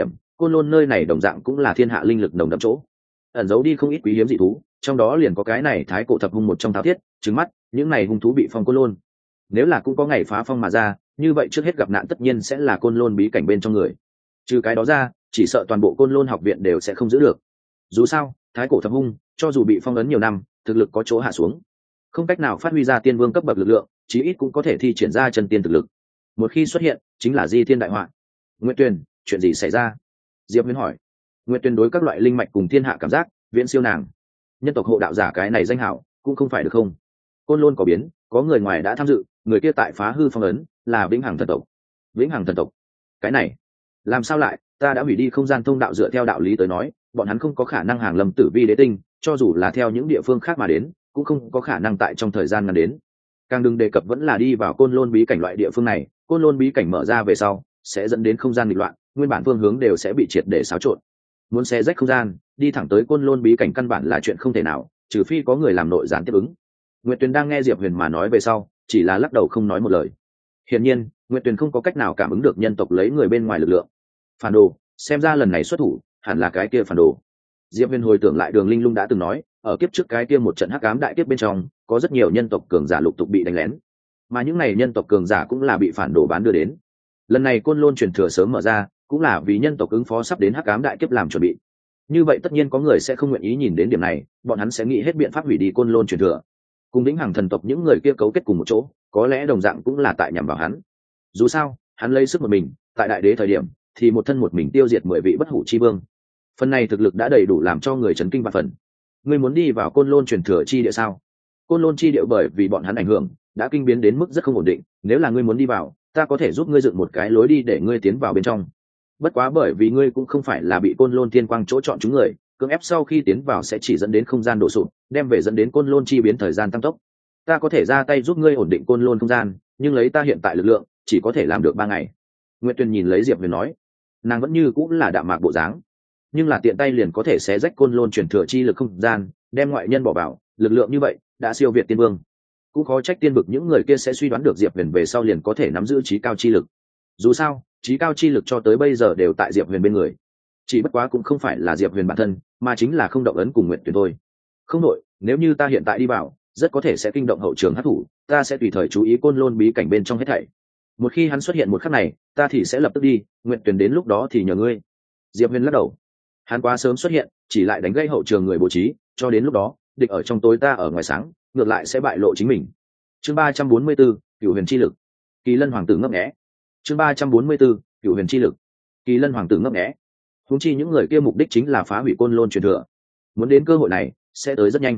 Côn Lôn nơi này đồng dạng cũng là thiên hạ linh lực nồng đậm chỗ, ẩn giấu đi không ít quý hiếm dị thú, trong đó liền có cái này thái cổ thập hung một trong tháo thiết trứng mắt. Những này hung thú bị phong Côn Lôn, nếu là cũng có ngày phá phong mà ra, như vậy trước hết gặp nạn tất nhiên sẽ là Côn Lôn bí cảnh bên trong người. Trừ cái đó ra, chỉ sợ toàn bộ Côn Lôn học viện đều sẽ không giữ được. Dù sao thái cổ thập hung cho dù bị phong ấn nhiều năm, thực lực có chỗ hạ xuống, không cách nào phát huy ra tiên vương cấp bậc lực lượng, chí ít cũng có thể thi triển ra chân tiên thực lực. Một khi xuất hiện chính là di thiên đại họa. Nguyệt Tuyền, chuyện gì xảy ra? Diệp Huyền hỏi. Nguyệt Tuyền đối các loại linh mạch cùng thiên hạ cảm giác viễn siêu nàng. Nhân tộc hộ đạo giả cái này danh hảo cũng không phải được không? Côn Lôn có biến, có người ngoài đã tham dự, người kia tại phá hư phong ấn là vĩnh hằng thần tộc. Vĩnh hằng thần tộc? Cái này làm sao lại? Ta đã hủy đi không gian thông đạo, dựa theo đạo lý tới nói bọn hắn không có khả năng hàng lâm tử vi đế tinh, cho dù là theo những địa phương khác mà đến cũng không có khả năng tại trong thời gian ngắn đến. Càng đừng đề cập vẫn là đi vào Côn Lôn bí cảnh loại địa phương này. Côn Lôn bí cảnh mở ra về sau sẽ dẫn đến không gian nghịch loạn, nguyên bản phương hướng đều sẽ bị triệt để xáo trộn. Muốn xé rách không gian đi thẳng tới Côn Lôn bí cảnh căn bản là chuyện không thể nào, trừ phi có người làm nội gián tiếp ứng. Nguyệt Tuyền đang nghe Diệp Huyền mà nói về sau chỉ là lắc đầu không nói một lời. Hiển nhiên Nguyệt Tuyền không có cách nào cảm ứng được nhân tộc lấy người bên ngoài lực lượng. Phản đồ, xem ra lần này xuất thủ hẳn là cái kia phản đồ. Diệp Huyền hồi tưởng lại Đường Linh Lung đã từng nói, ở kiếp trước cái kia một trận hắc ám đại kiếp bên trong có rất nhiều nhân tộc cường giả lục tục bị đánh lén, mà những này nhân tộc cường giả cũng là bị phản đồ bán đưa đến. Lần này Côn Lôn truyền thừa sớm mở ra cũng là vì nhân tộc ứng phó sắp đến hắc ám đại kiếp làm chuẩn bị. Như vậy tất nhiên có người sẽ không nguyện ý nhìn đến điểm này, bọn hắn sẽ nghĩ hết biện pháp hủy đi Côn Lôn truyền thừa. Cùng vĩnh hằng thần tộc những người kia cấu kết cùng một chỗ, có lẽ đồng dạng cũng là tại nhằm vào hắn. Dù sao hắn lấy sức một mình, tại đại đế thời điểm thì một thân một mình tiêu diệt 10 vị bất hủ chi vương. Phần này thực lực đã đầy đủ làm cho người chấn kinh vạn phần. Ngươi muốn đi vào Côn Lôn truyền thừa chi địa sao? Côn Lôn chi địa bởi vì bọn hắn ảnh hưởng đã kinh biến đến mức rất không ổn định, nếu là ngươi muốn đi vào, ta có thể giúp ngươi dựng một cái lối đi để ngươi tiến vào bên trong. Bất quá bởi vì ngươi cũng không phải là bị Côn Lôn thiên quang chỗ chọn chúng người, cưỡng ép sau khi tiến vào sẽ chỉ dẫn đến không gian đổ sụp, đem về dẫn đến Côn Lôn chi biến thời gian tăng tốc. Ta có thể ra tay giúp ngươi ổn định Côn Lôn không gian, nhưng lấy ta hiện tại lực lượng chỉ có thể làm được 3 ngày. Nguyệt Tuyền nhìn lấy Diệp Huyền nói, nàng vẫn như cũng là đạm mạc bộ dáng, nhưng là tiện tay liền có thể xé rách Côn Lôn truyền thừa chi lực không gian, đem ngoại nhân bỏ vào, lực lượng như vậy đã siêu việt tiên vương. Cũng khó trách tiên vực những người kia sẽ suy đoán được Diệp Huyền về sau liền có thể nắm giữ trí cao chi lực. Dù sao trí cao chi lực cho tới bây giờ đều tại Diệp Huyền bên người, chỉ bất quá cũng không phải là Diệp Huyền bản thân, mà chính là không động ấn cùng Nguyệt Tuyền thôi. Không đội, nếu như ta hiện tại đi vào rất có thể sẽ kinh động hậu trường hắc thủ, ta sẽ tùy thời chú ý Côn Lôn bí cảnh bên trong hết thảy. Một khi hắn xuất hiện một khắc này, ta thì sẽ lập tức đi, Nguyệt Tuyền đến lúc đó thì nhờ ngươi. Diệp Huyền lắc đầu, hắn quá sớm xuất hiện chỉ lại đánh gây hậu trường người bố trí, cho đến lúc đó địch ở trong tối ta ở ngoài sáng, ngược lại sẽ bại lộ chính mình. Chương 344, Cửu Huyền chi lực. Kỳ Lân hoàng tử ngấp nghé. Chương 344, Cửu Huyền chi lực. Kỳ Lân hoàng tử ngấp nghé. Huống chi những người kia mục đích chính là phá hủy Côn Lôn truyền thừa, muốn đến cơ hội này sẽ tới rất nhanh.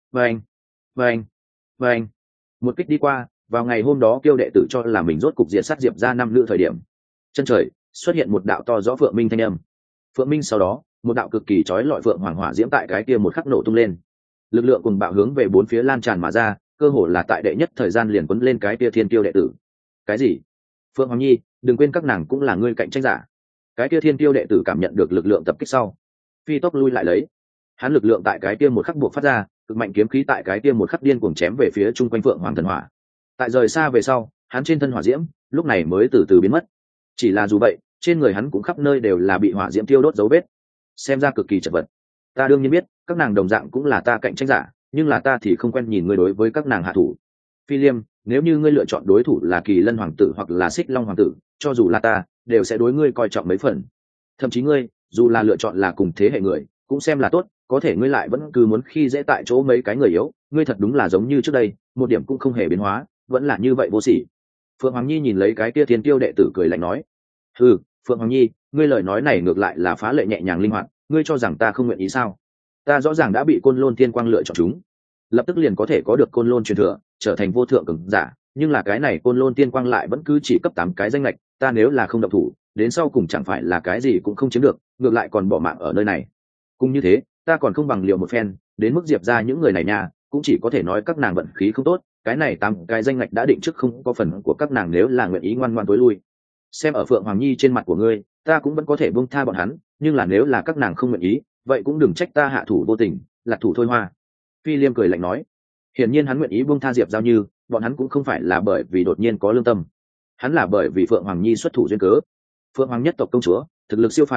Vâng. Một kích đi qua, vào ngày hôm đó Kiêu đệ tử cho là mình rốt cục diệt sát Diệp ra 5 nữ thời điểm, chân trời xuất hiện một đạo to rõ phượng minh thanh âm. Phượng minh sau đó, một đạo cực kỳ chói lọi phượng hoàng hỏa diễm tại cái kia một khắc nổ tung lên, lực lượng cùng bạo hướng về bốn phía lan tràn mà ra, cơ hồ là tại đệ nhất thời gian liền quấn lên cái kia thiên Kiêu đệ tử. Cái gì? Phượng Hoàng Nhi, đừng quên các nàng cũng là ngươi cạnh tranh giả. Cái kia thiên Kiêu đệ tử cảm nhận được lực lượng tập kích sau, phi tốc lui lại lấy. Hắn lực lượng tại cái kia một khắc buộc phát ra, cực mạnh kiếm khí tại cái kia một khắc điên cuồng chém về phía chung quanh Phượng Hoàng thần hỏa. Tại rời xa về sau, hắn trên thân hỏa diễm lúc này mới từ từ biến mất. Chỉ là dù vậy, trên người hắn cũng khắp nơi đều là bị hỏa diễm tiêu đốt dấu vết, xem ra cực kỳ chật vật. Ta đương nhiên biết các nàng đồng dạng cũng là ta cạnh tranh giả, nhưng là ta thì không quen nhìn ngươi đối với các nàng hạ thủ. Phi Liêm, nếu như ngươi lựa chọn đối thủ là Kỳ Lân hoàng tử hoặc là Xích Long hoàng tử, cho dù là ta đều sẽ đối ngươi coi trọng mấy phần. Thậm chí ngươi dù là lựa chọn là cùng thế hệ người cũng xem là tốt, có thể ngươi lại vẫn cứ muốn khi dễ tại chỗ mấy cái người yếu. Ngươi thật đúng là giống như trước đây, một điểm cũng không hề biến hóa, vẫn là như vậy vô sỉ. Phượng Hoàng Nhi nhìn lấy cái kia thiên tiêu đệ tử cười lạnh nói, ừ, Phượng Hoàng Nhi, ngươi lời nói này ngược lại là phá lệ nhẹ nhàng linh hoạt, ngươi cho rằng ta không nguyện ý sao? Ta rõ ràng đã bị Côn Lôn Thiên Quang lựa chọn chúng, lập tức liền có thể có được Côn Lôn truyền thừa, trở thành vô thượng cường giả, nhưng là cái này Côn Lôn Thiên Quang lại vẫn cứ chỉ cấp 8 cái danh lệch, ta nếu là không động thủ, đến sau cùng chẳng phải là cái gì cũng không chiếm được, ngược lại còn bỏ mạng ở nơi này. Cũng như thế, ta còn không bằng liều một phen, đến mức Diệp ra những người này nha, cũng chỉ có thể nói các nàng vận khí không tốt, cái này 8 cái danh lệch đã định trước không có phần của các nàng, nếu là nguyện ý ngoan ngoãn tối lui. Xem ở Phượng Hoàng Nhi trên mặt của ngươi, ta cũng vẫn có thể buông tha bọn hắn, nhưng là nếu là các nàng không nguyện ý, vậy cũng đừng trách ta hạ thủ vô tình, lạc thủ thôi hoa. Phi Liêm cười lạnh nói, hiển nhiên hắn nguyện ý buông tha Diệp Giao Như, bọn hắn cũng không phải là bởi vì đột nhiên có lương tâm, hắn là bởi vì Phượng Hoàng Nhi xuất thủ duyên cớ. Phượng Hoàng nhất tộc công chúa thực lực siêu phàm,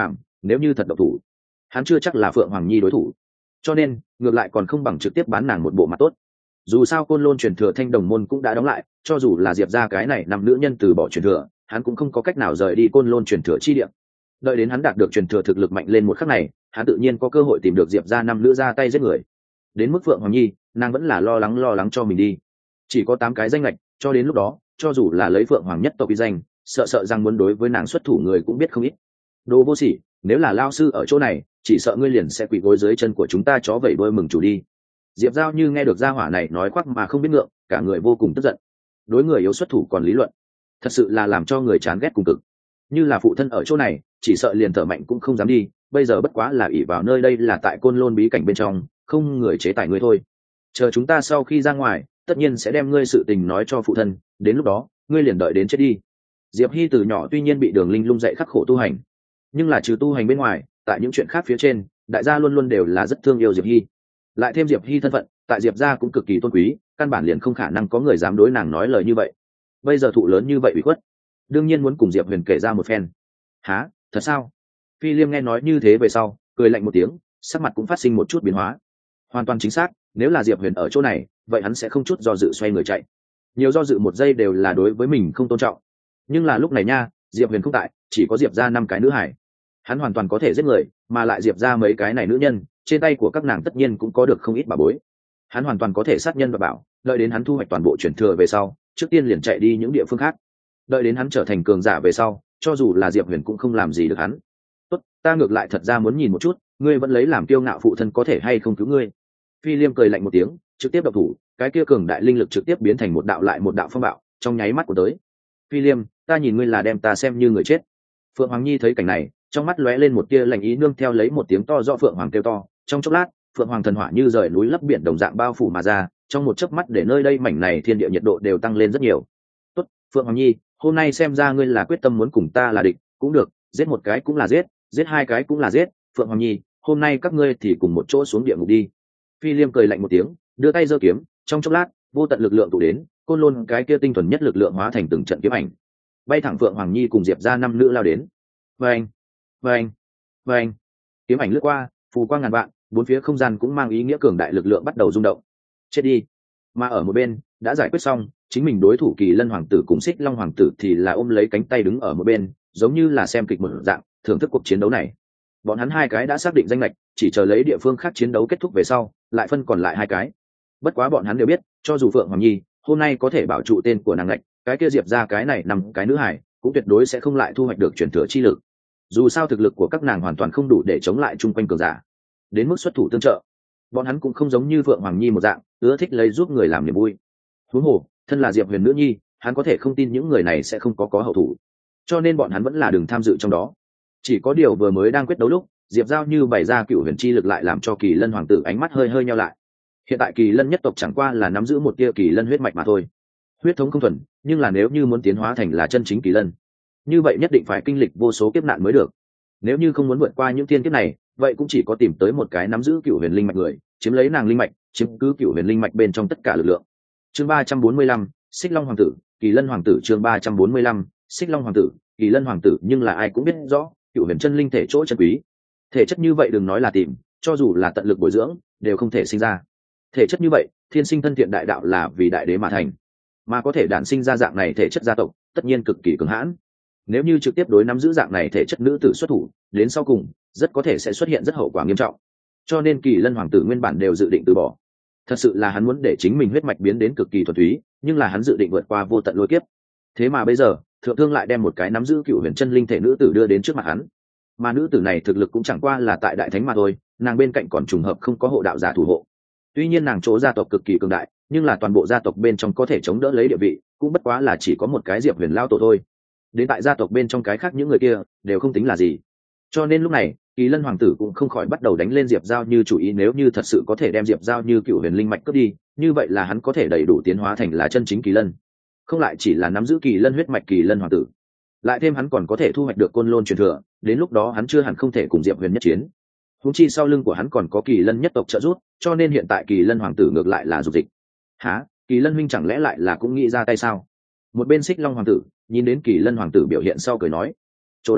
nếu như thật độc thủ hắn chưa chắc là Phượng Hoàng Nhi đối thủ, cho nên ngược lại còn không bằng trực tiếp bán nàng một bộ mặt tốt. Dù sao côn lôn truyền thừa Thanh Đồng môn cũng đã đóng lại, cho dù là Diệp ra cái này năm nữ nhân từ bỏ truyền thừa, hắn cũng không có cách nào rời đi côn lôn truyền thừa chi địa. Đợi đến hắn đạt được truyền thừa thực lực mạnh lên một khắc này, hắn tự nhiên có cơ hội tìm được Diệp ra năm nữ ra tay giết người. Đến mức Phượng Hoàng Nhi, nàng vẫn là lo lắng cho mình đi. Chỉ có 8 cái danh lệch, cho đến lúc đó cho dù là lấy Phượng Hoàng nhất tộc uy danh, sợ rằng muốn đối với nàng xuất thủ người cũng biết không ít. Đồ vô sỉ, nếu là lao sư ở chỗ này, chỉ sợ ngươi liền sẽ quỳ gối dưới chân của chúng ta chó vẩy đuôi mừng chủ đi. Diệp Giao Như nghe được gia hỏa này nói khoác mà không biết ngượng, cả người vô cùng tức giận. Đối người yếu xuất thủ còn lý luận, thật sự là làm cho người chán ghét cùng cực. Như là phụ thân ở chỗ này, chỉ sợ liền thở mạnh cũng không dám đi, bây giờ bất quá là ỷ vào nơi đây là tại côn lôn bí cảnh bên trong, không người chế tài ngươi thôi. Chờ chúng ta sau khi ra ngoài, tất nhiên sẽ đem ngươi sự tình nói cho phụ thân, đến lúc đó ngươi liền đợi đến chết đi. Diệp Hy từ nhỏ tuy nhiên bị Đường Linh Lung dạy khắc khổ tu hành, nhưng là trừ tu hành bên ngoài, tại những chuyện khác phía trên, đại gia luôn luôn đều là rất thương yêu Diệp Hy. Lại thêm Diệp Hy thân phận tại Diệp gia cũng cực kỳ tôn quý, căn bản liền không khả năng có người dám đối nàng nói lời như vậy. Bây giờ thụ lớn như vậy ủy khuất, đương nhiên muốn cùng Diệp Huyền kể ra một phen. Hả, thật sao? Phi Liêm nghe nói như thế về sau, cười lạnh một tiếng, sắc mặt cũng phát sinh một chút biến hóa. Hoàn toàn chính xác, nếu là Diệp Huyền ở chỗ này, vậy hắn sẽ không chút do dự xoay người chạy. Nhiều do dự một giây đều là đối với mình không tôn trọng. Nhưng là lúc này nha, Diệp Huyền không tại, chỉ có Diệp gia 5 cái nữ hải. Hắn hoàn toàn có thể giết người, mà lại Diệp gia mấy cái này nữ nhân, trên tay của các nàng tất nhiên cũng có được không ít bảo bối. Hắn hoàn toàn có thể sát nhân và bảo, đợi đến hắn thu hoạch toàn bộ truyền thừa về sau, trước tiên liền chạy đi những địa phương khác. Đợi đến hắn trở thành cường giả về sau, cho dù là Diệp Huyền cũng không làm gì được hắn. Tốt, ta ngược lại thật ra muốn nhìn một chút, ngươi vẫn lấy làm kiêu ngạo phụ thân có thể hay không cứu ngươi. Phi Liêm cười lạnh một tiếng, trực tiếp độc thủ, cái kia cường đại linh lực trực tiếp biến thành một đạo lại một đạo phong bạo, trong nháy mắt của tới. Phi Liêm, ta nhìn ngươi là đem ta xem như người chết. Phượng Hoàng Nhi thấy cảnh này, trong mắt lóe lên một tia lạnh ý, nương theo lấy một tiếng to do Phượng Hoàng kêu to, trong chốc lát, Phượng Hoàng thần hỏa như rời núi lấp biển đồng dạng bao phủ mà ra, trong một chớp mắt để nơi đây mảnh này thiên địa nhiệt độ đều tăng lên rất nhiều. Tốt, Phượng Hoàng Nhi, hôm nay xem ra ngươi là quyết tâm muốn cùng ta là địch, cũng được, giết một cái cũng là giết, giết 2 cái cũng là giết. Phượng Hoàng Nhi, hôm nay các ngươi thì cùng một chỗ xuống địa ngục đi. Phi Liêm cười lạnh một tiếng, đưa tay giơ kiếm, trong chốc lát, vô tận lực lượng tụ đến, côn lôn cái kia tinh thuần nhất lực lượng hóa thành từng trận kiếm ảnh, bay thẳng Phượng Hoàng Nhi cùng Diệp gia 5 nữ lao đến. Vâng, vâng, vâng, kiếm ảnh lướt qua, phù quang ngàn vạn, bốn phía không gian cũng mang ý nghĩa cường đại lực lượng bắt đầu rung động. Chết đi. Mà ở một bên đã giải quyết xong, chính mình đối thủ Kỳ Lân hoàng tử cùng Xích Long hoàng tử thì là ôm lấy cánh tay đứng ở một bên, giống như là xem kịch một dạng, thưởng thức cuộc chiến đấu này. Bọn hắn 2 cái đã xác định danh lệch, chỉ chờ lấy địa phương khác chiến đấu kết thúc về sau, lại phân còn lại 2 cái. Bất quá bọn hắn đều biết, cho dù Phượng Hoàng Nhi hôm nay có thể bảo trụ tên của nàng lệch, cái kia Diệp ra cái này 5 cái nữ hải cũng tuyệt đối sẽ không lại thu hoạch được truyền thừa chi lực. Dù sao thực lực của các nàng hoàn toàn không đủ để chống lại chung quanh cường giả. Đến mức xuất thủ tương trợ, bọn hắn cũng không giống như Phượng Hoàng Nhi một dạng, ưa thích lấy giúp người làm niềm vui. Huống hồ, thân là Diệp Huyền nữ nhi, hắn có thể không tin những người này sẽ không có hậu thủ. Cho nên bọn hắn vẫn là đừng tham dự trong đó. Chỉ có điều vừa mới đang quyết đấu lúc, Diệp Giao Như bày ra cựu huyền chi lực lại làm cho Kỳ Lân hoàng tử ánh mắt hơi nheo lại. Hiện tại Kỳ Lân nhất tộc chẳng qua là nắm giữ một tia Kỳ Lân huyết mạch mà thôi. Huyết thống không thuần, nhưng là nếu như muốn tiến hóa thành là chân chính Kỳ Lân, như vậy nhất định phải kinh lịch vô số kiếp nạn mới được. Nếu như không muốn vượt qua những thiên kiếp này, vậy cũng chỉ có tìm tới một cái nắm giữ cựu huyền linh mạch người, chiếm lấy nàng linh mạch, chiếm cứ cựu huyền linh mạch bên trong tất cả lực lượng. Chương 345, Xích Long hoàng tử, Kỳ Lân hoàng tử. Chương 345, Xích Long hoàng tử, Kỳ Lân hoàng tử. Nhưng là ai cũng biết rõ, cựu huyền chân linh thể chỗ chân quý. Thể chất như vậy đừng nói là tìm, cho dù là tận lực bồi dưỡng, đều không thể sinh ra. Thể chất như vậy, thiên sinh thân thiện đại đạo là vì đại đế mà thành, mà có thể đản sinh ra dạng này thể chất gia tộc, tất nhiên cực kỳ cường hãn. Nếu như trực tiếp đối nắm giữ dạng này thể chất nữ tử xuất thủ, đến sau cùng rất có thể sẽ xuất hiện rất hậu quả nghiêm trọng. Cho nên Kỳ Lân hoàng tử nguyên bản đều dự định từ bỏ. Thật sự là hắn muốn để chính mình huyết mạch biến đến cực kỳ thuần túy, nhưng là hắn dự định vượt qua vô tận lôi kiếp. Thế mà bây giờ, thượng thương lại đem một cái nắm giữ cựu huyền chân linh thể nữ tử đưa đến trước mặt hắn. Mà nữ tử này thực lực cũng chẳng qua là tại đại thánh mà thôi, nàng bên cạnh còn trùng hợp không có hộ đạo giả thủ hộ. Tuy nhiên nàng chỗ gia tộc cực kỳ cường đại, nhưng là toàn bộ gia tộc bên trong có thể chống đỡ lấy địa vị, cũng bất quá là chỉ có một cái Diệp Huyền lao tổ thôi. Đến tại gia tộc bên trong cái khác những người kia đều không tính là gì. Cho nên lúc này Kỳ Lân hoàng tử cũng không khỏi bắt đầu đánh lên Diệp Giao Như chủ ý, nếu như thật sự có thể đem Diệp Giao Như cựu huyền linh mạch cướp đi, như vậy là hắn có thể đầy đủ tiến hóa thành là chân chính Kỳ Lân, không lại chỉ là nắm giữ Kỳ Lân huyết mạch Kỳ Lân hoàng tử. Lại thêm hắn còn có thể thu hoạch được côn lôn truyền thừa, đến lúc đó hắn chưa hẳn không thể cùng Diệp Huyền nhất chiến. Huống chi sau lưng của hắn còn có Kỳ Lân nhất tộc trợ giúp, cho nên hiện tại Kỳ Lân hoàng tử ngược lại là dục dịch. Hả? Kỳ Lân huynh chẳng lẽ lại là cũng nghĩ ra tay sao? Một bên Xích Long hoàng tử nhìn đến Kỳ Lân hoàng tử biểu hiện sau cười nói, chỗ đó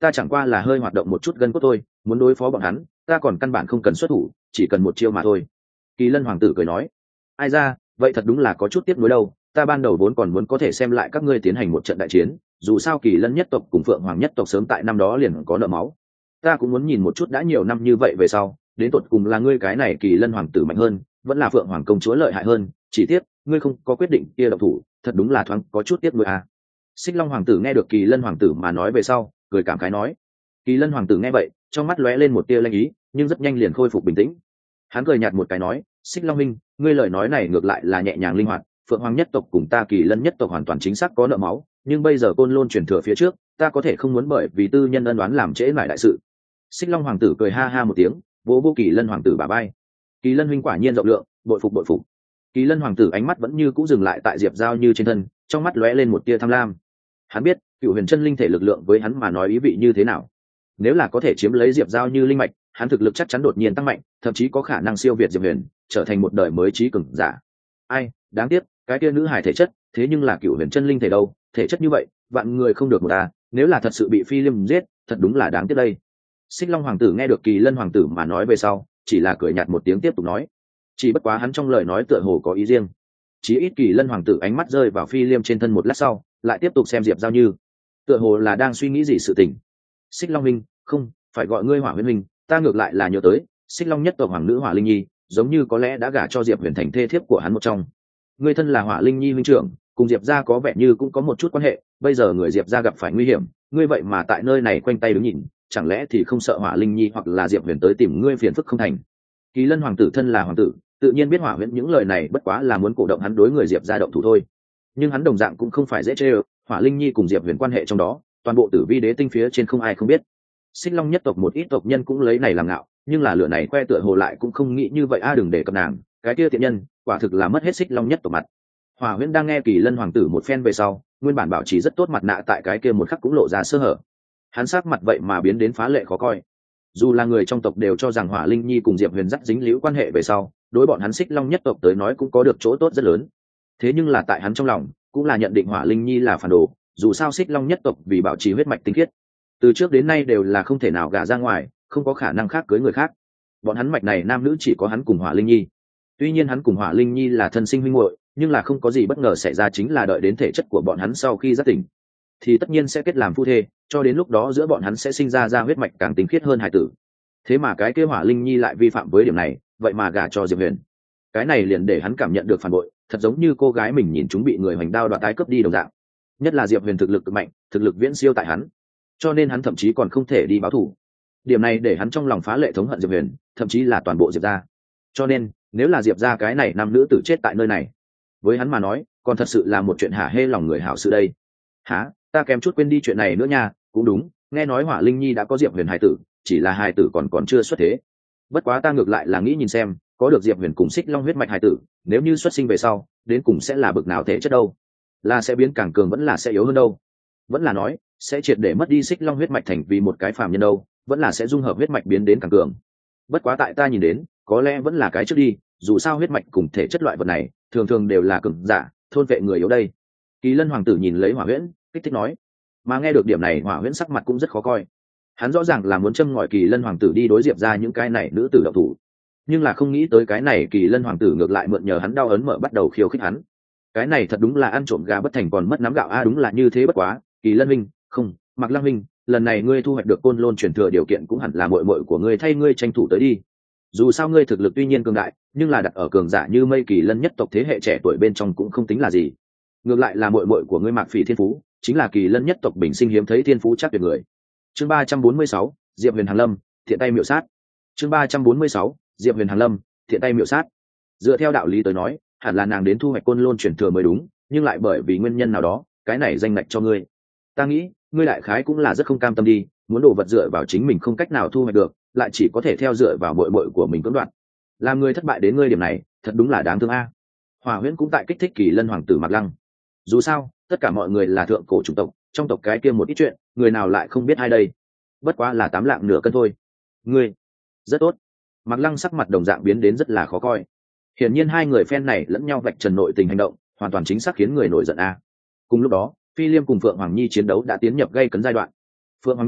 ta chẳng qua là hơi hoạt động một chút gân cốt thôi, muốn đối phó bọn hắn ta còn căn bản không cần xuất thủ, chỉ cần một chiêu mà thôi. Kỳ Lân hoàng tử cười nói. Ai ra, vậy thật đúng là có chút tiếc nuối đâu, ta ban đầu vốn còn muốn có thể xem lại các ngươi tiến hành một trận đại chiến, dù sao Kỳ Lân nhất tộc cùng Phượng Hoàng nhất tộc sớm tại năm đó liền có nợ máu, ta cũng muốn nhìn một chút đã nhiều năm như vậy về sau đến tột cùng là ngươi cái này Kỳ Lân hoàng tử mạnh hơn vẫn là Phượng Hoàng công chúa lợi hại hơn, chỉ tiếc ngươi không có quyết định kia động thủ, thật đúng là thoáng có chút tiếc nuối à. Xích Long hoàng tử nghe được Kỳ Lân hoàng tử mà nói về sau cười cảm khái nói. Kỳ Lân hoàng tử nghe vậy trong mắt lóe lên một tia lanh ý, nhưng rất nhanh liền khôi phục bình tĩnh. Hắn cười nhạt một cái nói, Xích Long minh, ngươi lời nói này ngược lại là nhẹ nhàng linh hoạt, Phượng Hoàng nhất tộc cùng ta Kỳ Lân nhất tộc hoàn toàn chính xác có nợ máu, nhưng bây giờ Côn Lôn truyền thừa phía trước, ta có thể không muốn bởi vì tư nhân ân đoán làm trễ nải đại sự. Xích Long hoàng tử cười ha ha một tiếng, vỗ vô Kỳ Lân hoàng tử bả vai. Kỳ Lân huynh quả nhiên rộng lượng, bội phục bội phục. Kỳ Lân hoàng tử ánh mắt vẫn như cũ dừng lại tại Diệp Giao Như trên thân, trong mắt lóe lên một tia tham lam. Hắn biết Cựu Huyền chân linh thể lực lượng với hắn mà nói ý vị như thế nào. Nếu là có thể chiếm lấy Diệp Giao Như linh mạch, hắn thực lực chắc chắn đột nhiên tăng mạnh, thậm chí có khả năng siêu việt Diệp Huyền, trở thành một đời mới trí cường giả. Ai, đáng tiếc, cái kia nữ hài thể chất, thế nhưng là Cựu Huyền chân linh thể đâu, thể chất như vậy, vạn người không được một ta, nếu là thật sự bị Phi Liêm giết, thật đúng là đáng tiếc đây. Xích Long hoàng tử nghe được Kỳ Lân hoàng tử mà nói về sau, chỉ là cười nhạt một tiếng tiếp tục nói. Chỉ bất quá hắn trong lời nói tựa hồ có ý riêng. Chí ít Kỳ Lân hoàng tử ánh mắt rơi vào Phi Liêm trên thân một lát sau, lại tiếp tục xem Diệp Giao Như, tựa hồ là đang suy nghĩ gì sự tình. Xích Long minh, không phải gọi ngươi Hỏa Huyễn minh, ta ngược lại là nhớ tới Xích Long nhất tộc hoàng nữ Hỏa Linh Nhi, giống như có lẽ đã gả cho Diệp Huyền thành thê thiếp của hắn một trong. Ngươi thân là Hỏa Linh Nhi huynh trưởng, cùng Diệp gia có vẻ như cũng có một chút quan hệ, bây giờ người Diệp gia gặp phải nguy hiểm, ngươi vậy mà tại nơi này quanh tay đứng nhìn, chẳng lẽ thì không sợ Hỏa Linh Nhi hoặc là Diệp Huyền tới tìm ngươi phiền phức không thành? Kỳ Lân hoàng tử thân là hoàng tử, tự nhiên biết Hỏa Huyễn những lời này bất quá là muốn cổ động hắn đối người Diệp gia động thủ thôi. Nhưng hắn đồng dạng cũng không phải dễ chơi, Hỏa Linh Nhi cùng Diệp Huyền quan hệ trong đó, toàn bộ Tử Vi đế tinh phía trên không ai không biết. Xích Long nhất tộc một ít tộc nhân cũng lấy này làm ngạo, nhưng là lửa này khoe tựa hồ lại cũng không nghĩ như vậy đừng để cập nàng, cái kia tiện nhân, quả thực là mất hết Xích Long nhất tộc mặt. Hỏa Huyễn đang nghe Kỳ Lân hoàng tử một phen về sau, nguyên bản bảo trì rất tốt mặt nạ tại cái kia một khắc cũng lộ ra sơ hở. Hắn sắc mặt vậy mà biến đến phá lệ khó coi. Dù là người trong tộc đều cho rằng Hỏa Linh Nhi cùng Diệp Huyền dắt dính líu quan hệ về sau, đối bọn hắn Xích Long nhất tộc tới nói cũng có được chỗ tốt rất lớn. Thế nhưng là tại hắn trong lòng, cũng là nhận định Hỏa Linh Nhi là phản đồ, dù sao Xích Long nhất tộc vì bảo trì huyết mạch tinh khiết, từ trước đến nay đều là không thể nào gả ra ngoài, không có khả năng khác cưới người khác. Bọn hắn mạch này nam nữ chỉ có hắn cùng Hỏa Linh Nhi. Tuy nhiên hắn cùng Hỏa Linh Nhi là thân sinh huynh muội, nhưng là không có gì bất ngờ xảy ra, chính là đợi đến thể chất của bọn hắn sau khi giác tỉnh, thì tất nhiên sẽ kết làm phu thê, cho đến lúc đó giữa bọn hắn sẽ sinh ra huyết mạch càng tinh khiết hơn hài tử. Thế mà cái kia Hỏa Linh Nhi lại vi phạm với điểm này, vậy mà gả cho Diệp Huyền. Cái này liền để hắn cảm nhận được phản bội, thật giống như cô gái mình nhìn chúng bị người hoành đao đoạt tái cướp đi đồng dạng. Nhất là Diệp Huyền thực lực cực mạnh, thực lực viễn siêu tại hắn, cho nên hắn thậm chí còn không thể đi báo thù. Điểm này để hắn trong lòng phá lệ thống hận Diệp Huyền, thậm chí là toàn bộ Diệp gia. Cho nên nếu là Diệp gia cái này nam nữ tử chết tại nơi này, với hắn mà nói còn thật sự là một chuyện hả hê lòng người hảo sự đây. Hả, ta kém chút quên đi chuyện này nữa nha, cũng đúng, nghe nói Hỏa Linh Nhi đã có Diệp Huyền hài tử, chỉ là hài tử còn chưa xuất thế. Bất quá ta ngược lại là nghĩ nhìn xem, có được Diệp Huyền cùng Xích Long huyết mạch hài tử, nếu như xuất sinh về sau, đến cùng sẽ là bực nào thể chất đâu? Là sẽ biến càng cường vẫn là sẽ yếu hơn đâu? Vẫn là nói sẽ triệt để mất đi Xích Long huyết mạch thành vì một cái phàm nhân đâu, vẫn là sẽ dung hợp huyết mạch biến đến càng cường? Bất quá tại ta nhìn đến, có lẽ vẫn là cái trước đi, dù sao huyết mạch cùng thể chất loại vật này thường thường đều là cường giả thôn vệ người yếu đây. Kỳ Lân hoàng tử nhìn lấy Hỏa Huyễn, kích thích nói. Mà nghe được điểm này, Hỏa Huyễn sắc mặt cũng rất khó coi. Hắn rõ ràng là muốn châm ngòi Kỳ Lân hoàng tử đi đối Diệp ra những cái này nữ tử độc thủ, nhưng là không nghĩ tới cái này Kỳ Lân hoàng tử ngược lại mượn nhờ hắn đau ấn mở bắt đầu khiêu khích hắn. Cái này thật đúng là ăn trộm gà bất thành còn mất nắm gạo đúng là như thế. Bất quá Kỳ Lân minh, không, Mạc Lăng minh, lần này ngươi thu hoạch được Côn Lôn truyền thừa điều kiện cũng hẳn là muội muội của ngươi thay ngươi tranh thủ tới đi. Dù sao ngươi thực lực tuy nhiên cường đại, nhưng là đặt ở cường giả như Mây Kỳ Lân nhất tộc thế hệ trẻ tuổi bên trong cũng không tính là gì. Ngược lại là muội muội của ngươi Mạc Phỉ thiên phú, chính là Kỳ Lân nhất tộc bình sinh hiếm thấy thiên phú chắc tuyệt người. Chương 346, Diệp Huyền Hàn Lâm, thiện tay miệu sát. Chương 346, Diệp Huyền Hàn Lâm, thiện tay miệu sát. Dựa theo đạo lý tới nói, hẳn là nàng đến thu hoạch Côn Lôn truyền thừa mới đúng, nhưng lại bởi vì nguyên nhân nào đó, cái này danh ngạch cho ngươi. Ta nghĩ, ngươi đại khái cũng là rất không cam tâm đi, muốn đồ vật dựa vào chính mình không cách nào thu hoạch được, lại chỉ có thể theo dựa vào muội muội của mình cưỡng đoạt. Làm người thất bại đến ngươi điểm này, thật đúng là đáng thương a. Hỏa Huyễn cũng tại kích thích Kỳ Lân hoàng tử Mạc Lăng. Dù sao, tất cả mọi người là thượng cổ chủng tộc, trong tộc cái kia một ít chuyện, người nào lại không biết ai đây. Bất quá là 8 lạng nửa cân thôi. Ngươi, rất tốt. Mạc Lăng sắc mặt đồng dạng biến đến rất là khó coi. Hiển nhiên hai người phen này lẫn nhau vạch trần nội tình hành động, hoàn toàn chính xác khiến người nổi giận a. Cùng lúc đó, Phi Liêm cùng Phượng Hoàng Nhi chiến đấu đã tiến nhập gây cấn giai đoạn. Phượng Hoàng Nhi,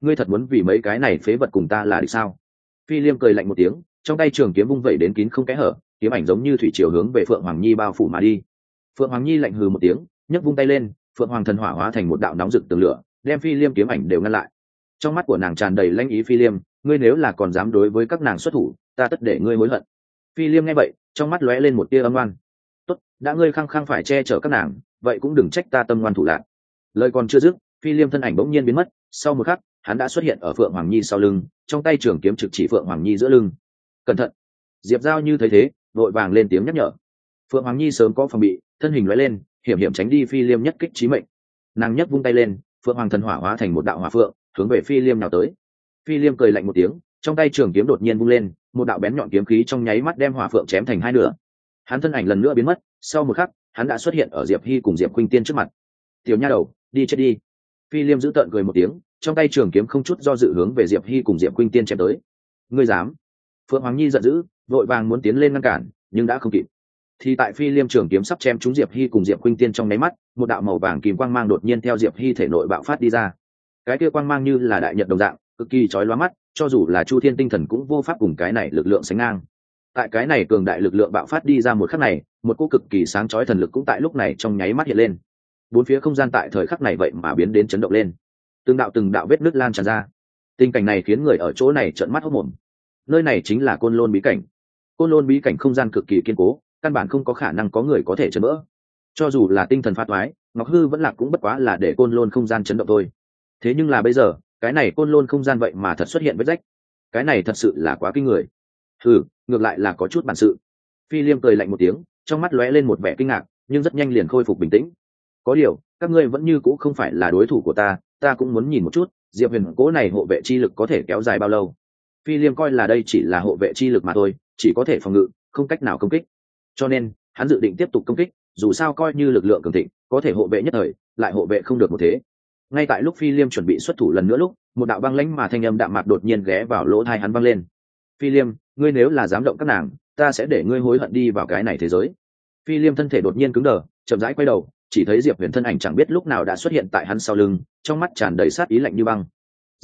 ngươi thật muốn vì mấy cái này phế vật cùng ta là địch sao? Phi Liêm cười lạnh một tiếng, trong tay trường kiếm vung vẩy đến kín không kẽ hở, kiếm ảnh giống như thủy triều hướng về Phượng Hoàng Nhi bao phủ mà đi. Phượng Hoàng Nhi lạnh hừ một tiếng, nhấc vung tay lên, Phượng Hoàng thần hỏa hóa thành một đạo nóng rực tường lửa, đem Phi Liêm kiếm ảnh đều ngăn lại. Trong mắt của nàng tràn đầy lãnh ý. Phi Liêm, ngươi nếu là còn dám đối với các nàng xuất thủ, ta tất để ngươi hối hận. Phi Liêm nghe vậy, trong mắt lóe lên một tia âm oan. Tốt, đã ngươi khăng khăng phải che chở các nàng, vậy cũng đừng trách ta tâm ngoan thủ lạn. Lời còn chưa dứt, Phi Liêm thân ảnh bỗng nhiên biến mất, sau một khắc, hắn đã xuất hiện ở Phượng Hoàng Nhi sau lưng, trong tay trường kiếm trực chỉ Phượng Hoàng Nhi giữa lưng. Cẩn thận! Diệp Giao như thấy thế, vội vàng lên tiếng nhắc nhở. Phượng Hoàng Nhi sớm có phòng bị, thân hình lóe lên, hiểm hiểm tránh đi Phi Liêm nhất kích chí mệnh. Nàng nhấc vung tay lên, Phượng Hoàng thần hỏa hóa thành một đạo hỏa phượng, hướng về Phi Liêm nào tới. Phi Liêm cười lạnh một tiếng, trong tay trường kiếm đột nhiên vung lên, một đạo bén nhọn kiếm khí trong nháy mắt đem hỏa phượng chém thành hai nửa. Hắn thân ảnh lần nữa biến mất, sau một khắc, hắn đã xuất hiện ở Diệp Hy cùng Diệp Khuynh Tiên trước mặt. Tiểu nha đầu, đi chết đi! Phi Liêm giữ tợn cười một tiếng, trong tay trường kiếm không chút do dự hướng về Diệp Hy cùng Diệp Khuynh Tiên chém tới. Ngươi dám! Phượng Hoàng Nhi giận dữ, vội vàng muốn tiến lên ngăn cản, nhưng đã không kịp. Thì tại Phi Liêm trường kiếm sắp chém trúng Diệp Hy cùng Diệp Khuynh Tiên trong nháy mắt, một đạo màu vàng kim quang mang đột nhiên theo Diệp Hy thể nội bạo phát đi ra. Cái kia quang mang như là đại nhật đồng dạng, cực kỳ chói lóa mắt, cho dù là Chu Thiên tinh thần cũng vô pháp cùng cái này lực lượng sánh ngang. Tại cái này cường đại lực lượng bạo phát đi ra một khắc này, một cỗ cực kỳ sáng chói thần lực cũng tại lúc này trong nháy mắt hiện lên. Bốn phía không gian tại thời khắc này vậy mà biến đến chấn động lên. Từng đạo vết nứt lan tràn ra. Tình cảnh này khiến người ở chỗ này trợn mắt hốt mồm. Nơi này chính là Côn Lôn bí cảnh. Côn Lôn bí cảnh không gian cực kỳ kiên cố, căn bản không có khả năng có người có thể chấn vỡ. Cho dù là tinh thần phá toái, Ngọc Hư vẫn lạc cũng bất quá là để Côn Lôn không gian chấn động thôi. Thế nhưng là bây giờ, cái này Côn Lôn không gian vậy mà thật xuất hiện vết rách. Cái này thật sự là quá kinh người. Ngược lại là có chút bản sự. Phi Liêm cười lạnh một tiếng, trong mắt lóe lên một vẻ kinh ngạc, nhưng rất nhanh liền khôi phục bình tĩnh. Có điều, các ngươi vẫn như cũ không phải là đối thủ của ta cũng muốn nhìn một chút, Diệp Huyền cố này hộ vệ chi lực có thể kéo dài bao lâu. Phi Liêm coi là đây chỉ là hộ vệ chi lực mà thôi, chỉ có thể phòng ngự, không cách nào công kích. Cho nên, hắn dự định tiếp tục công kích, dù sao coi như lực lượng cường thịnh, có thể hộ vệ nhất thời, lại hộ vệ không được một thế. Ngay tại lúc Phi Liêm chuẩn bị xuất thủ lần nữa lúc, một đạo băng lãnh mà thanh âm đạm mạc đột nhiên ghé vào lỗ tai hắn vang lên. Phi Liêm, ngươi nếu là dám động các nàng, ta sẽ để ngươi hối hận đi vào cái này thế giới. Phi Liêm thân thể đột nhiên cứng đờ, chậm rãi quay đầu, chỉ thấy Diệp Huyền thân ảnh chẳng biết lúc nào đã xuất hiện tại hắn sau lưng, trong mắt tràn đầy sát ý lạnh như băng.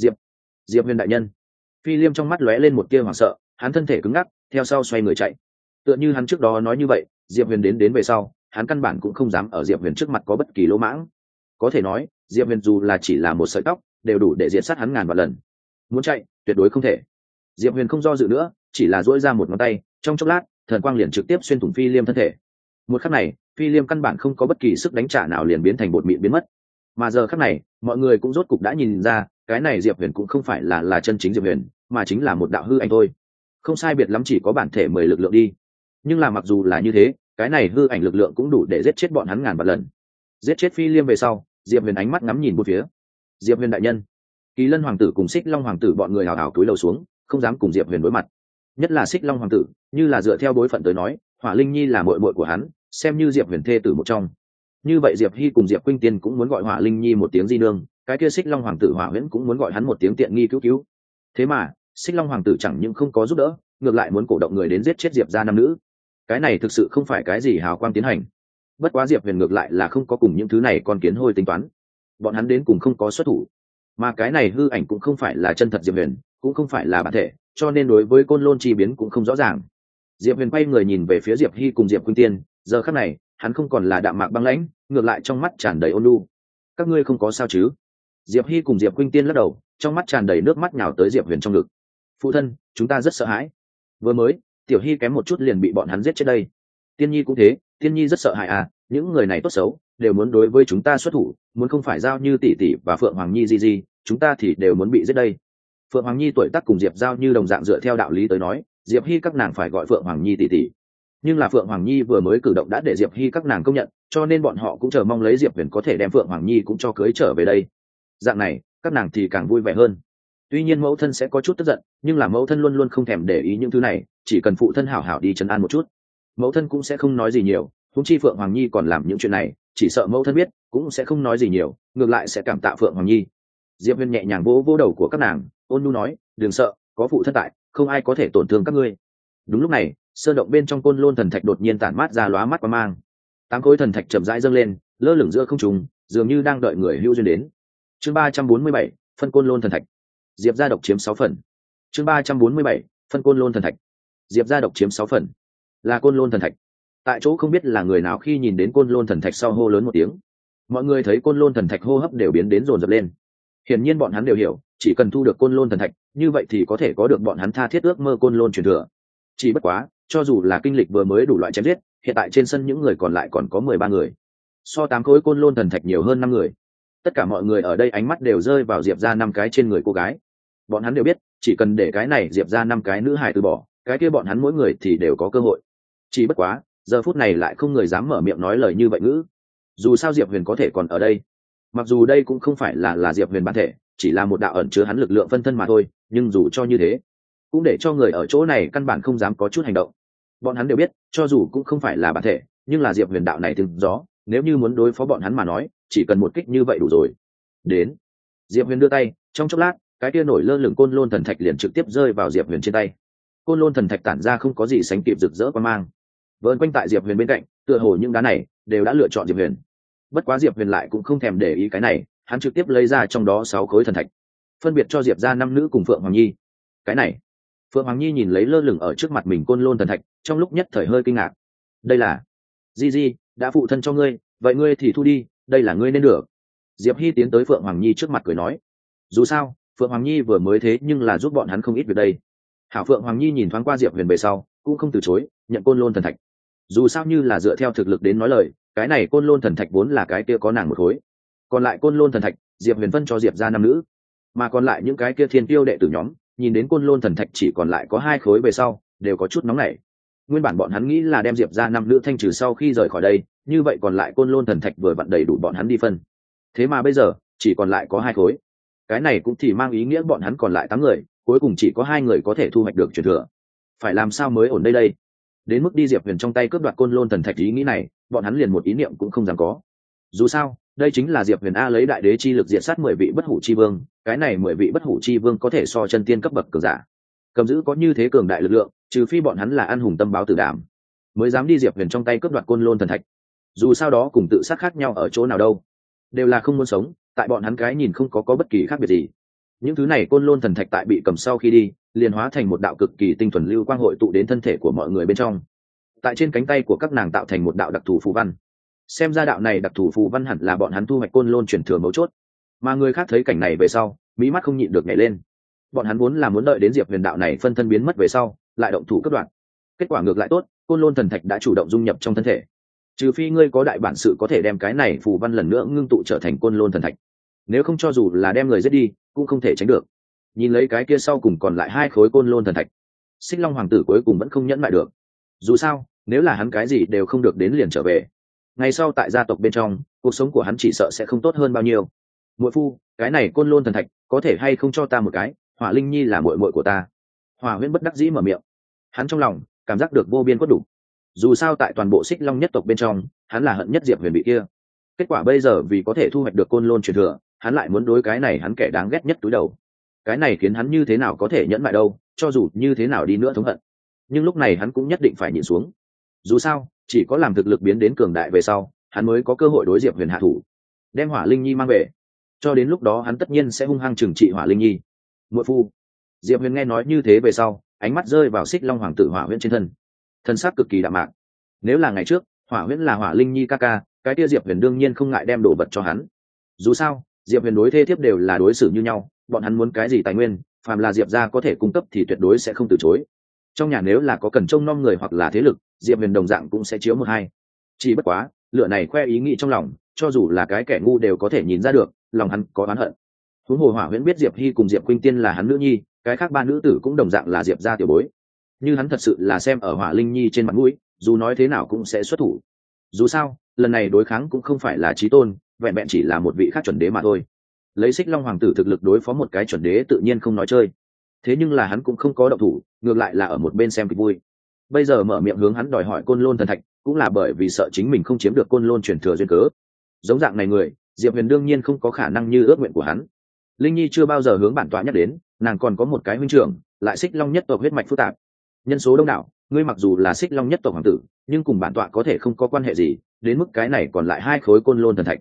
Diệp Huyền đại nhân. Phi Liêm trong mắt lóe lên một tia hoảng sợ, hắn thân thể cứng ngắc, theo sau xoay người chạy. Tựa như hắn trước đó nói như vậy, Diệp Huyền đến về sau, hắn căn bản cũng không dám ở Diệp Huyền trước mặt có bất kỳ lỗ mãng. Có thể nói, Diệp Huyền dù là chỉ là một sợi tóc, đều đủ để diệt sát hắn ngàn vạn lần. Muốn chạy, tuyệt đối không thể. Diệp Huyền không do dự nữa, chỉ là duỗi ra một ngón tay, trong chốc lát, thần quang liền trực tiếp xuyên thủng Phi Liêm thân thể. Một khắc này, Phi Liêm căn bản không có bất kỳ sức đánh trả nào, liền biến thành bột mịn biến mất. Mà giờ khắc này, mọi người cũng rốt cục đã nhìn ra, cái này Diệp Huyền cũng không phải là chân chính Diệp Huyền, mà chính là một đạo hư ảnh thôi. Không sai biệt lắm chỉ có bản thể 10 lực lượng đi. Nhưng là mặc dù là như thế, cái này hư ảnh lực lượng cũng đủ để giết chết bọn hắn ngàn vạn lần. Giết chết Phi Liêm về sau, Diệp Huyền ánh mắt ngắm nhìn bốn phía. Diệp Huyền đại nhân. Kỳ Lân hoàng tử cùng Xích Long hoàng tử bọn người hào hào cúi đầu xuống, không dám cùng Diệp Huyền đối mặt. Nhất là Xích Long hoàng tử, như là dựa theo bối phận tới nói, Hỏa Linh Nhi là muội muội của hắn, xem như Diệp Huyền thê tử một trong. Như vậy Diệp Hy cùng Diệp Khuynh Tiên cũng muốn gọi Hỏa Linh Nhi một tiếng di nương, cái kia Xích Long hoàng tử Hỏa Huyễn cũng muốn gọi hắn một tiếng tiện nghi cứu cứu. Thế mà, Xích Long hoàng tử chẳng những không có giúp đỡ, ngược lại muốn cổ động người đến giết chết Diệp gia nam nữ. Cái này thực sự không phải cái gì hào quang tiến hành. Bất quá Diệp Huyền ngược lại là không có cùng những thứ này con kiến hôi tính toán. Bọn hắn đến cùng không có xuất thủ, mà cái này hư ảnh cũng không phải là chân thật Diệp Huyền, cũng không phải là bản thể, cho nên đối với Côn Lôn chi biến cũng không rõ ràng. Diệp Huyền quay người nhìn về phía Diệp Hy cùng Diệp Khuynh Tiên, giờ khắc này, hắn không còn là đạm mạc băng lãnh, ngược lại trong mắt tràn đầy ôn nhu. Các ngươi không có sao chứ? Diệp Hy cùng Diệp Khuynh Tiên lắc đầu, trong mắt tràn đầy nước mắt nhào tới Diệp Huyền trong ngực. Phụ thân, chúng ta rất sợ hãi. Vừa mới, Tiểu Hy kém một chút liền bị bọn hắn giết chết đây. Tiên Nhi cũng thế, Tiên Nhi rất sợ hãi à, những người này tốt xấu đều muốn đối với chúng ta xuất thủ, muốn không phải giao như tỷ tỷ và Phượng Hoàng Nhi gì, chúng ta thì đều muốn bị giết đây. Phượng Hoàng Nhi tuổi tác cùng Diệp Giao như đồng dạng, dựa theo đạo lý tới nói, Diệp Hy các nàng phải gọi Phượng Hoàng Nhi tỷ tỷ. Nhưng là Phượng Hoàng Nhi vừa mới cử động đã để Diệp Hy các nàng công nhận, cho nên bọn họ cũng chờ mong lấy Diệp Huyền có thể đem Phượng Hoàng Nhi cũng cho cưới trở về đây. Dạng này, các nàng thì càng vui vẻ hơn. Tuy nhiên mẫu thân sẽ có chút tức giận, nhưng là mẫu thân luôn luôn không thèm để ý những thứ này, chỉ cần phụ thân hảo hảo đi trấn an một chút, mẫu thân cũng sẽ không nói gì nhiều. Huống chi Phượng Hoàng Nhi còn làm những chuyện này, chỉ sợ mẫu thân biết cũng sẽ không nói gì nhiều, ngược lại sẽ cảm tạ Phượng Hoàng Nhi. Diệp Huyền nhẹ nhàng vỗ vỗ đầu của các nàng, ôn nhu nói, đừng sợ, có phụ thân tại, không ai có thể tổn thương các ngươi. Đúng lúc này, sơn động bên trong Côn Lôn thần thạch đột nhiên tản mát ra lóa mắt quang mang. 8 khối thần thạch chậm rãi dâng lên, lơ lửng giữa không trung, dường như đang đợi người hữu duyên đến. Chương 347, phân Côn Lôn thần thạch. Diệp gia độc chiếm 6 phần. Chương 347, phân côn lôn thần thạch. Diệp gia độc chiếm 6 phần. Là côn lôn thần thạch. Tại chỗ không biết là người nào khi nhìn đến côn lôn thần thạch sau hô lớn một tiếng. Mọi người thấy côn lôn thần thạch hô hấp đều biến đến dồn dập lên. Hiển nhiên bọn hắn đều hiểu, chỉ cần thu được côn lôn thần thạch, như vậy thì có thể có được bọn hắn tha thiết ước mơ côn lôn truyền thừa. Chỉ bất quá, cho dù là kinh lịch vừa mới đủ loại chém giết, hiện tại trên sân những người còn lại còn có 13 người. So 8 khối côn lôn thần thạch nhiều hơn 5 người. Tất cả mọi người ở đây ánh mắt đều rơi vào Diệp gia 5 cái trên người cô gái. Bọn hắn đều biết, chỉ cần để cái này Diệp gia 5 cái nữ hài từ bỏ, cái kia bọn hắn mỗi người thì đều có cơ hội. Chỉ bất quá, giờ phút này lại không người dám mở miệng nói lời như vậy ngữ. Dù sao Diệp Huyền có thể còn ở đây, mặc dù đây cũng không phải là Diệp Huyền bản thể, chỉ là một đạo ẩn chứa hắn lực lượng phân thân mà thôi, nhưng dù cho như thế cũng để cho người ở chỗ này căn bản không dám có chút hành động. Bọn hắn đều biết, cho dù cũng không phải là bản thể, nhưng là Diệp Huyền đạo này từng gió, nếu như muốn đối phó bọn hắn mà nói, chỉ cần một kích như vậy đủ rồi. Đến. Diệp Huyền đưa tay, trong chốc lát, cái kia nổi lơ lửng côn lôn thần thạch liền trực tiếp rơi vào Diệp Huyền trên tay. Côn lôn thần thạch tản ra không có gì sánh kịp rực rỡ quang mang, vờn quanh tại Diệp Huyền bên cạnh, tựa hồ những đá này đều đã lựa chọn Diệp Huyền. Bất quá Diệp Huyền lại cũng không thèm để ý cái này, hắn trực tiếp lấy ra trong đó 6 khối thần thạch, phân biệt cho Diệp gia 5 nữ cùng Phượng Hoàng Nhi. Cái này, Phượng Hoàng Nhi nhìn lấy lơ lửng ở trước mặt mình côn lôn thần thạch, trong lúc nhất thời hơi kinh ngạc. Đây là Di Di đã phụ thân cho ngươi, vậy ngươi thì thu đi, đây là ngươi nên được. Diệp Hi tiến tới Phượng Hoàng Nhi trước mặt cười nói. Dù sao, Phượng Hoàng Nhi vừa mới thế nhưng là giúp bọn hắn không ít việc đây. Hảo, Phượng Hoàng Nhi nhìn thoáng qua Diệp Huyền về sau, cũng không từ chối, nhận côn lôn thần thạch. Dù sao như là dựa theo thực lực đến nói lời, cái này côn lôn thần thạch vốn là cái kia có nàng một khối, còn lại côn lôn thần thạch Diệp Huyền phân cho Diệp gia 5 nữ, mà còn lại những cái kia thiên tiêu đệ tử nhóm nhìn đến côn lôn thần thạch chỉ còn lại có 2 khối về sau, đều có chút nóng nảy. Nguyên bản bọn hắn nghĩ là đem Diệp gia 5 nữ thanh trừ sau khi rời khỏi đây, như vậy còn lại côn lôn thần thạch vừa vặn đầy đủ bọn hắn đi phân. Thế mà bây giờ chỉ còn lại có 2 khối, cái này cũng thì mang ý nghĩa bọn hắn còn lại 8 người, cuối cùng chỉ có 2 người có thể thu hoạch được truyền thừa. Phải làm sao mới ổn đây? Đến mức đi Diệp Huyền trong tay cướp đoạt côn lôn thần thạch ý nghĩ này, bọn hắn liền một ý niệm cũng không dám có. Dù sao, đây chính là Diệp Huyền A lấy đại đế chi lực diệt sát 10 vị bất hủ chi vương, cái này 10 vị bất hủ chi vương có thể so chân tiên cấp bậc cường giả. Cầm giữ có như thế cường đại lực lượng, trừ phi bọn hắn là ăn hùng tâm báo tử đảm, mới dám đi Diệp Huyền trong tay cướp đoạt côn lôn thần thạch. Dù sao đó cùng tự sát khác nhau ở chỗ nào đâu, đều là không muốn sống, tại bọn hắn cái nhìn không có bất kỳ khác biệt gì. Những thứ này côn lôn thần thạch tại bị cầm sau khi đi, liền hóa thành một đạo cực kỳ tinh thuần lưu quang hội tụ đến thân thể của mọi người bên trong. Tại trên cánh tay của các nàng tạo thành một đạo đặc thù phù văn. Xem ra đạo này đặc thù phù văn hẳn là bọn hắn thu hoạch côn lôn truyền thừa mấu chốt. Mà người khác thấy cảnh này về sau, mí mắt không nhịn được nhảy lên. Bọn hắn vốn là muốn đợi đến Diệp Huyền đạo này phân thân biến mất về sau, lại động thủ cắt đoạn. Kết quả ngược lại tốt, côn lôn thần thạch đã chủ động dung nhập trong thân thể. Trừ phi ngươi có đại bản sự có thể đem cái này phù văn lần nữa ngưng tụ trở thành côn lôn thần thạch. Nếu không cho dù là đem người giết đi, cũng không thể tránh được. Nhìn lấy cái kia sau cùng còn lại 2 khối côn lôn thần thạch, Xích Long hoàng tử cuối cùng vẫn không nhẫn lại được. Dù sao, nếu là hắn cái gì đều không được đến liền trở về, ngày sau tại gia tộc bên trong, cuộc sống của hắn chỉ sợ sẽ không tốt hơn bao nhiêu. Muội phu, cái này côn lôn thần thạch có thể hay không cho ta một cái? Hỏa Linh Nhi là muội muội của ta. Hỏa Huyễn bất đắc dĩ mở miệng. Hắn trong lòng cảm giác được vô biên quất đủ. Dù sao tại toàn bộ Xích Long nhất tộc bên trong, hắn là hận nhất Diệp Huyền bị kia. Kết quả bây giờ vì có thể thu hoạch được côn lôn truyền thừa, hắn lại muốn đối cái này hắn kẻ đáng ghét nhất túi đầu. Cái này khiến hắn như thế nào có thể nhẫn lại đâu, cho dù như thế nào đi nữa thống hận. Nhưng lúc này hắn cũng nhất định phải nhịn xuống. Dù sao, chỉ có làm thực lực biến đến cường đại về sau, hắn mới có cơ hội đối Diệp Huyền hạ thủ, đem Hỏa Linh Nhi mang về. Cho đến lúc đó hắn tất nhiên sẽ hung hăng trừng trị Hỏa Linh Nhi. Muội phu. Diệp Huyền nghe nói như thế về sau, ánh mắt rơi vào Xích Long hoàng tử Hỏa Huyễn trên thân, thân xác cực kỳ đạm mạc. Nếu là ngày trước, Hỏa Huyễn là Hỏa Linh Nhi ca ca, cái kia Diệp Huyền đương nhiên không ngại đem đồ vật cho hắn. Dù sao, Diệp Huyền đối thê thiếp đều là đối xử như nhau, bọn hắn muốn cái gì tài nguyên, phàm là Diệp gia có thể cung cấp thì tuyệt đối sẽ không từ chối. Trong nhà nếu là có cần trông nom người hoặc là thế lực, Diệp Huyền đồng dạng cũng sẽ chiếu một hai. Chỉ bất quá, lựa này khoe ý nghĩ trong lòng, cho dù là cái kẻ ngu đều có thể nhìn ra được, lòng hắn có oán hận. Huống hồ Hỏa Huyễn biết Diệp Hi cùng Diệp Khuynh Tiên là hắn nữ nhi, cái khác 3 nữ tử cũng đồng dạng là Diệp gia tiểu bối. Nhưng hắn thật sự là xem ở Hỏa Linh Nhi trên mặt mũi, dù nói thế nào cũng sẽ xuất thủ. Dù sao, lần này đối kháng cũng không phải là chí tôn, vẹn vẹn chỉ là một vị khác chuẩn đế mà thôi. Lấy Xích Long hoàng tử thực lực đối phó một cái chuẩn đế tự nhiên không nói chơi. Thế nhưng là hắn cũng không có động thủ, ngược lại là ở một bên xem kịch vui. Bây giờ mở miệng hướng hắn đòi hỏi côn lôn thần thạch, cũng là bởi vì sợ chính mình không chiếm được côn lôn truyền thừa duyên cớ. Giống dạng này người, Diệp Huyền đương nhiên không có khả năng như ước nguyện của hắn. Linh Nhi chưa bao giờ hướng bản tọa nhắc đến, nàng còn có một cái huynh trưởng, lại Xích Long nhất tộc huyết mạch phức tạp, nhân số đông đảo, ngươi mặc dù là Xích Long nhất tộc hoàng tử, nhưng cùng bản tọa có thể không có quan hệ gì, đến mức cái này còn lại 2 khối côn lôn thần thạch.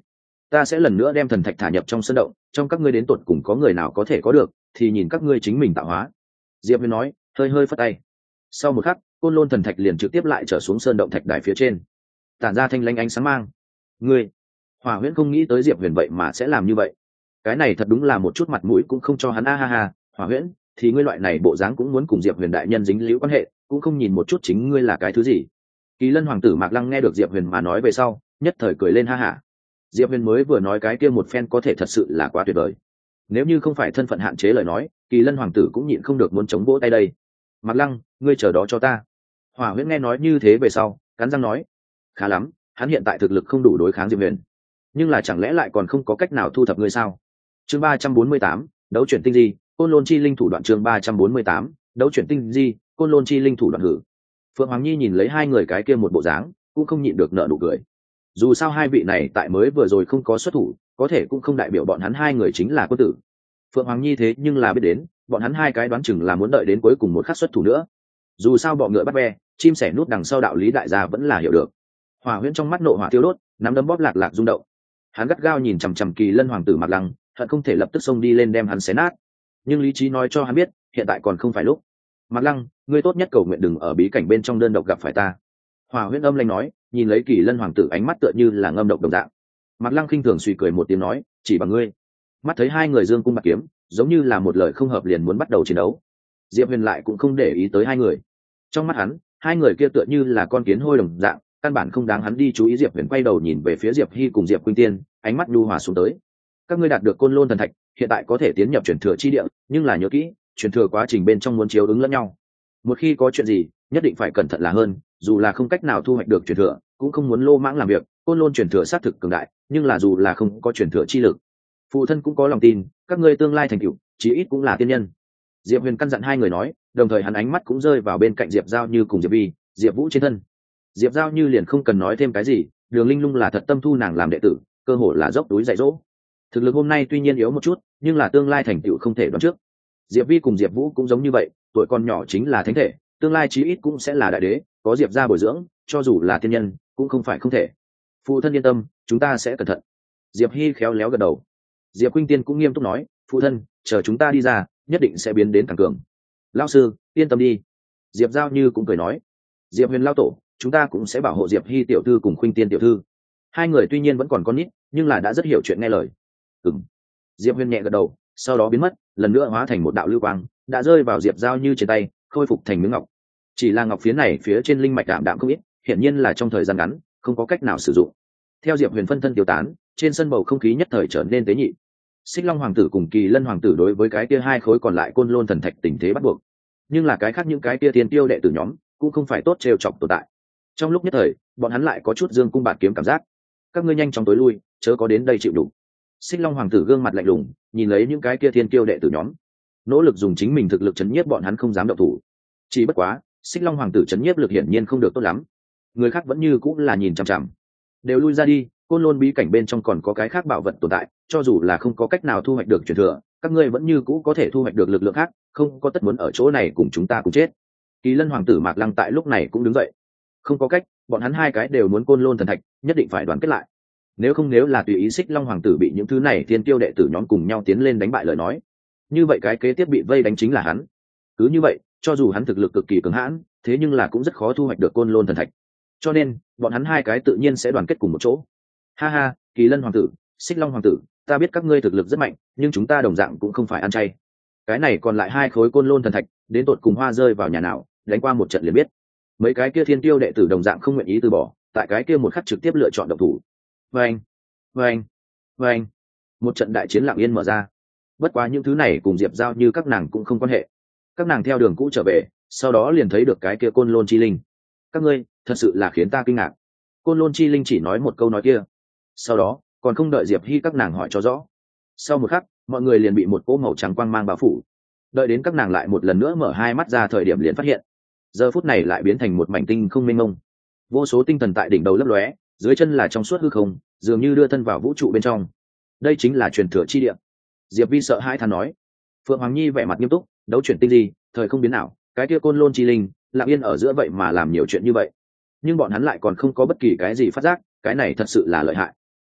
ta sẽ lần nữa đem thần thạch thả nhập trong sân động, trong các ngươi đến tột cùng có người nào có thể có được thì nhìn các ngươi chính mình tạo hóa. Diệp Huyền nói, hơi hơi phất tay. Sau một khắc, côn lôn thần thạch liền trực tiếp lại trở xuống sơn động thạch đài phía trên, tản ra thanh lanh ánh sáng mang. Ngươi, Hỏa Huyễn không nghĩ tới Diệp Huyền vậy mà sẽ làm như vậy, cái này thật đúng là một chút mặt mũi cũng không cho hắn. A ha ha, Hỏa Huyễn, thì ngươi loại này bộ dáng cũng muốn cùng Diệp Huyền đại nhân dính liễu quan hệ, cũng không nhìn một chút chính ngươi là cái thứ gì. Kỳ Lân hoàng tử Mạc Lăng nghe được Diệp Huyền mà nói về sau, nhất thời cười lên ha hả. Diệp Huyền mới vừa nói cái kia một phen có thể thật sự là quá tuyệt vời, nếu như không phải thân phận hạn chế lời nói, Kỳ Lân hoàng tử cũng nhịn không được muốn chống vỗ tay đây. Mạc Lăng, ngươi chờ đó cho ta. Hỏa Huyễn nghe nói như thế về sau, cắn răng nói, khá lắm, hắn hiện tại thực lực không đủ đối kháng Diệp Huyền, nhưng là chẳng lẽ lại còn không có cách nào thu thập ngươi sao? Chương 348, đấu chuyển tinh di, Côn Lôn chi linh thủ đoạn. Chương 348, đấu chuyển tinh di, Côn Lôn chi linh thủ đoạn. Hử. Phượng Hoàng Nhi nhìn lấy hai người cái kia một bộ dáng, cũng không nhịn được nở nụ cười. Dù sao hai vị này tại mới vừa rồi không có xuất thủ, có thể cũng không đại biểu bọn hắn hai người chính là quân tử. Phượng Hoàng Nhi thế nhưng là biết đến, bọn hắn hai cái đoán chừng là muốn đợi đến cuối cùng một khắc xuất thủ nữa. Dù sao bọ ngựa bắt ve, chim sẻ nút đằng sau đạo lý đại gia vẫn là hiểu được. Hỏa Huyễn trong mắt nộ hỏa tiêu đốt, nắm đấm bóp lạc lạc rung động. Hắn gắt gao nhìn chằm chằm Kỳ Lân hoàng tử Mạc Lăng, hận không thể lập tức xông đi lên đem hắn xé nát. Nhưng lý trí nói cho hắn biết, hiện tại còn không phải lúc. Mạc Lăng, ngươi tốt nhất cầu nguyện đừng ở bí cảnh bên trong đơn độc gặp phải ta. Hỏa Huyễn âm lanh nói, nhìn lấy Kỳ Lân hoàng tử ánh mắt tựa như là ngâm độc đồng dạng. Mạc Lăng khinh thường suy cười một tiếng nói, chỉ bằng ngươi. Mắt thấy hai người dương cung bạc kiếm, giống như là một lời không hợp liền muốn bắt đầu chiến đấu. Diệp Huyền lại cũng không để ý tới hai người. Trong mắt hắn, hai người kia tựa như là con kiến hôi đồng dạng, căn bản không đáng hắn đi chú ý. Diệp Huyền quay đầu nhìn về phía Diệp Hi cùng Diệp Khuynh Tiên, ánh mắt nhu hòa xuống tới. Các ngươi đạt được Côn Lôn thần thạch, hiện tại có thể tiến nhập truyền thừa chi địa, nhưng là nhớ kỹ, truyền thừa quá trình bên trong muốn chiếu ứng lẫn nhau. Một khi có chuyện gì, nhất định phải cẩn thận là hơn, dù là không cách nào thu hoạch được truyền thừa, cũng không muốn lô mãng làm việc. Côn Lôn truyền thừa xác thực cường đại, nhưng là dù là không có truyền thừa chi lực, phụ thân cũng có lòng tin, các ngươi tương lai thành tựu, chí ít cũng là tiên nhân. Diệp Huyền căn dặn hai người nói, đồng thời hắn ánh mắt cũng rơi vào bên cạnh Diệp Giao Như cùng Diệp Vi, Diệp Vũ trên thân. Diệp Giao Như liền không cần nói thêm cái gì, Đường Linh Lung là thật tâm thu nàng làm đệ tử, cơ hội là dốc túi dạy dỗ. Thực lực hôm nay tuy nhiên yếu một chút, nhưng là tương lai thành tựu không thể đoán trước. Diệp Vi cùng Diệp Vũ cũng giống như vậy, tuổi còn nhỏ chính là thánh thể, tương lai chí ít cũng sẽ là đại đế, có Diệp gia bồi dưỡng, cho dù là tiên nhân, cũng không phải không thể. Phụ thân yên tâm, chúng ta sẽ cẩn thận. Diệp Hi khéo léo gật đầu. Diệp Khuynh Tiên cũng nghiêm túc nói, phụ thân, chờ chúng ta đi ra, nhất định sẽ biến đến càng cường. Lão sư, yên tâm đi. Diệp Giao Như cũng cười nói, Diệp Huyền lão tổ, chúng ta cũng sẽ bảo hộ Diệp Hi tiểu thư cùng Khuynh Tiên tiểu thư. Hai người tuy nhiên vẫn còn con nít, nhưng là đã rất hiểu chuyện nghe lời. Ừm. Diệp Huyền nhẹ gật đầu, sau đó biến mất, lần nữa hóa thành một đạo lưu quang, đã rơi vào Diệp Giao Như trên tay, khôi phục thành miếng ngọc. Chỉ là ngọc phiến này phía trên linh mạch đạm đạm không ít, hiển nhiên là trong thời gian ngắn, không có cách nào sử dụng. Theo Diệp Huyền phân thân tiêu tán, trên sân bầu không khí nhất thời trở nên tế nhị. Xích Long hoàng tử cùng Kỳ Lân hoàng tử đối với cái kia hai khối còn lại Côn Lôn thần thạch tình thế bắt buộc. Nhưng là cái khác những cái kia tiên tiêu đệ tử nhóm, cũng không phải tốt trêu chọc tồn tại. Trong lúc nhất thời, bọn hắn lại có chút dương cung bạt kiếm cảm giác. Các ngươi nhanh chóng tối lui, chớ có đến đây chịu đủ. Xích Long hoàng tử gương mặt lạnh lùng, nhìn lấy những cái kia thiên tiêu đệ tử nhóm, nỗ lực dùng chính mình thực lực chấn nhiếp bọn hắn không dám động thủ. Chỉ bất quá, Xích Long hoàng tử chấn nhiếp lực hiển nhiên không được tốt lắm. Người khác vẫn như cũng là nhìn chằm chằm. Đều lui ra đi, Côn Lôn bí cảnh bên trong còn có cái khác bảo vật tồn tại, cho dù là không có cách nào thu hoạch được truyền thừa, các ngươi vẫn như cũ có thể thu hoạch được lực lượng khác, không có tất muốn ở chỗ này cùng chúng ta cùng chết. Kỳ Lân hoàng tử Mạc Lăng tại lúc này cũng đứng dậy. Không có cách, bọn hắn hai cái đều muốn Côn Lôn thần thạch, nhất định phải đoàn kết lại. Nếu là tùy ý Xích Long hoàng tử bị những thứ này thiên tiêu đệ tử nhóm cùng nhau tiến lên đánh bại lời nói, như vậy cái kế tiếp bị vây đánh chính là hắn. Cứ như vậy, cho dù hắn thực lực cực kỳ cường hãn, thế nhưng là cũng rất khó thu hoạch được Côn Lôn thần thạch. Cho nên, bọn hắn hai cái tự nhiên sẽ đoàn kết cùng một chỗ. Ha ha, Kỳ Lân hoàng tử, Xích Long hoàng tử, ta biết các ngươi thực lực rất mạnh, nhưng chúng ta đồng dạng cũng không phải ăn chay. Cái này còn lại hai khối Côn Lôn thần thạch, đến tột cùng hoa rơi vào nhà nào, đánh qua một trận liền biết. Mấy cái kia thiên tiêu đệ tử đồng dạng không nguyện ý từ bỏ, tại cái kia một khắc trực tiếp lựa chọn động thủ. Vâng, vâng, vâng. Một trận đại chiến lặng yên mở ra. Bất quá những thứ này cùng Diệp Giao Như các nàng cũng không quan hệ. Các nàng theo đường cũ trở về, sau đó liền thấy được cái kia Côn Lôn chi linh. Các ngươi, thật sự là khiến ta kinh ngạc. Côn Lôn chi linh chỉ nói một câu nói kia. Sau đó, còn không đợi Diệp Hi các nàng hỏi cho rõ. Sau một khắc, mọi người liền bị một cỗ màu trắng quang mang bao phủ. Đợi đến các nàng lại một lần nữa mở hai mắt ra thời điểm liền phát hiện, giờ phút này lại biến thành một mảnh tinh không mênh mông. Vô số tinh thần tại đỉnh đầu lấp lóe, dưới chân là trong suốt hư không, dường như đưa thân vào vũ trụ bên trong. Đây chính là truyền thừa chi địa. Diệp Vi sợ hãi than nói. Phượng Hoàng Nhi vẻ mặt nghiêm túc, đấu chuyển tinh gì, thời không biến nào, cái kia Côn Lôn chi linh, lặng yên ở giữa vậy mà làm nhiều chuyện như vậy. Nhưng bọn hắn lại còn không có bất kỳ cái gì phát giác, cái này thật sự là lợi hại.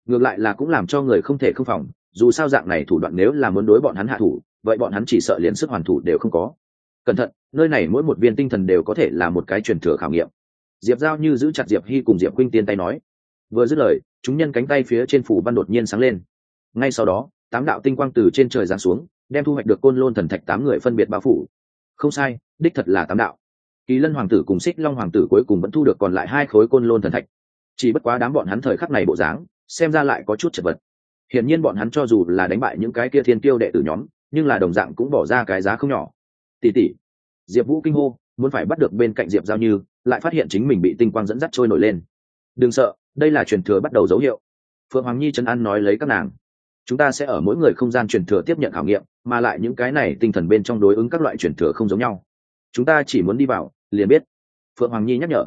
ngược lại là cũng làm cho người không thể không phòng, dù sao dạng này thủ đoạn nếu là muốn đối bọn hắn hạ thủ, vậy bọn hắn chỉ sợ liền sức hoàn thủ đều không có. Cẩn thận, nơi này mỗi một viên tinh thần đều có thể là một cái truyền thừa khảo nghiệm. Diệp Giao như giữ chặt Diệp Hy cùng Diệp Khuynh Tiên tay nói. Vừa dứt lời, chúng nhân cánh tay phía trên phủ văn đột nhiên sáng lên. Ngay sau đó, 8 đạo tinh quang từ trên trời giáng xuống, đem thu hoạch được Côn Lôn thần thạch 8 người phân biệt bao phủ. Không sai, đích thật là 8 đạo. Kỳ Lân hoàng tử cùng Xích Long hoàng tử cuối cùng vẫn thu được còn lại 2 khối Côn Lôn thần thạch. Chỉ bất quá đám bọn hắn thời khắc này bộ dáng, xem ra lại có chút chật vật. Hiển nhiên bọn hắn cho dù là đánh bại những cái kia thiên kiêu đệ tử nhóm, nhưng là đồng dạng cũng bỏ ra cái giá không nhỏ. Tỷ tỷ. Diệp Vũ kinh hô, muốn phải bắt được bên cạnh Diệp Giao Như, lại phát hiện chính mình bị tinh quang dẫn dắt trôi nổi lên. Đừng sợ, đây là truyền thừa bắt đầu dấu hiệu. Phượng Hoàng Nhi trấn an nói lấy các nàng. Chúng ta sẽ ở mỗi người không gian truyền thừa tiếp nhận khảo nghiệm, mà lại những cái này tinh thần bên trong đối ứng các loại truyền thừa không giống nhau. Chúng ta chỉ muốn đi vào, liền biết. Phượng Hoàng Nhi nhắc nhở.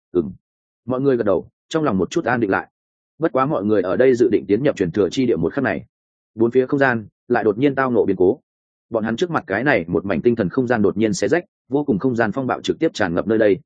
Mọi người gật đầu, trong lòng một chút an định lại. Bất quá mọi người ở đây dự định tiến nhập truyền thừa chi địa một khắc này, bốn phía không gian lại đột nhiên tao nộ biến cố. Bọn hắn trước mặt cái này một mảnh tinh thần không gian đột nhiên xé rách, vô cùng không gian phong bạo trực tiếp tràn ngập nơi đây.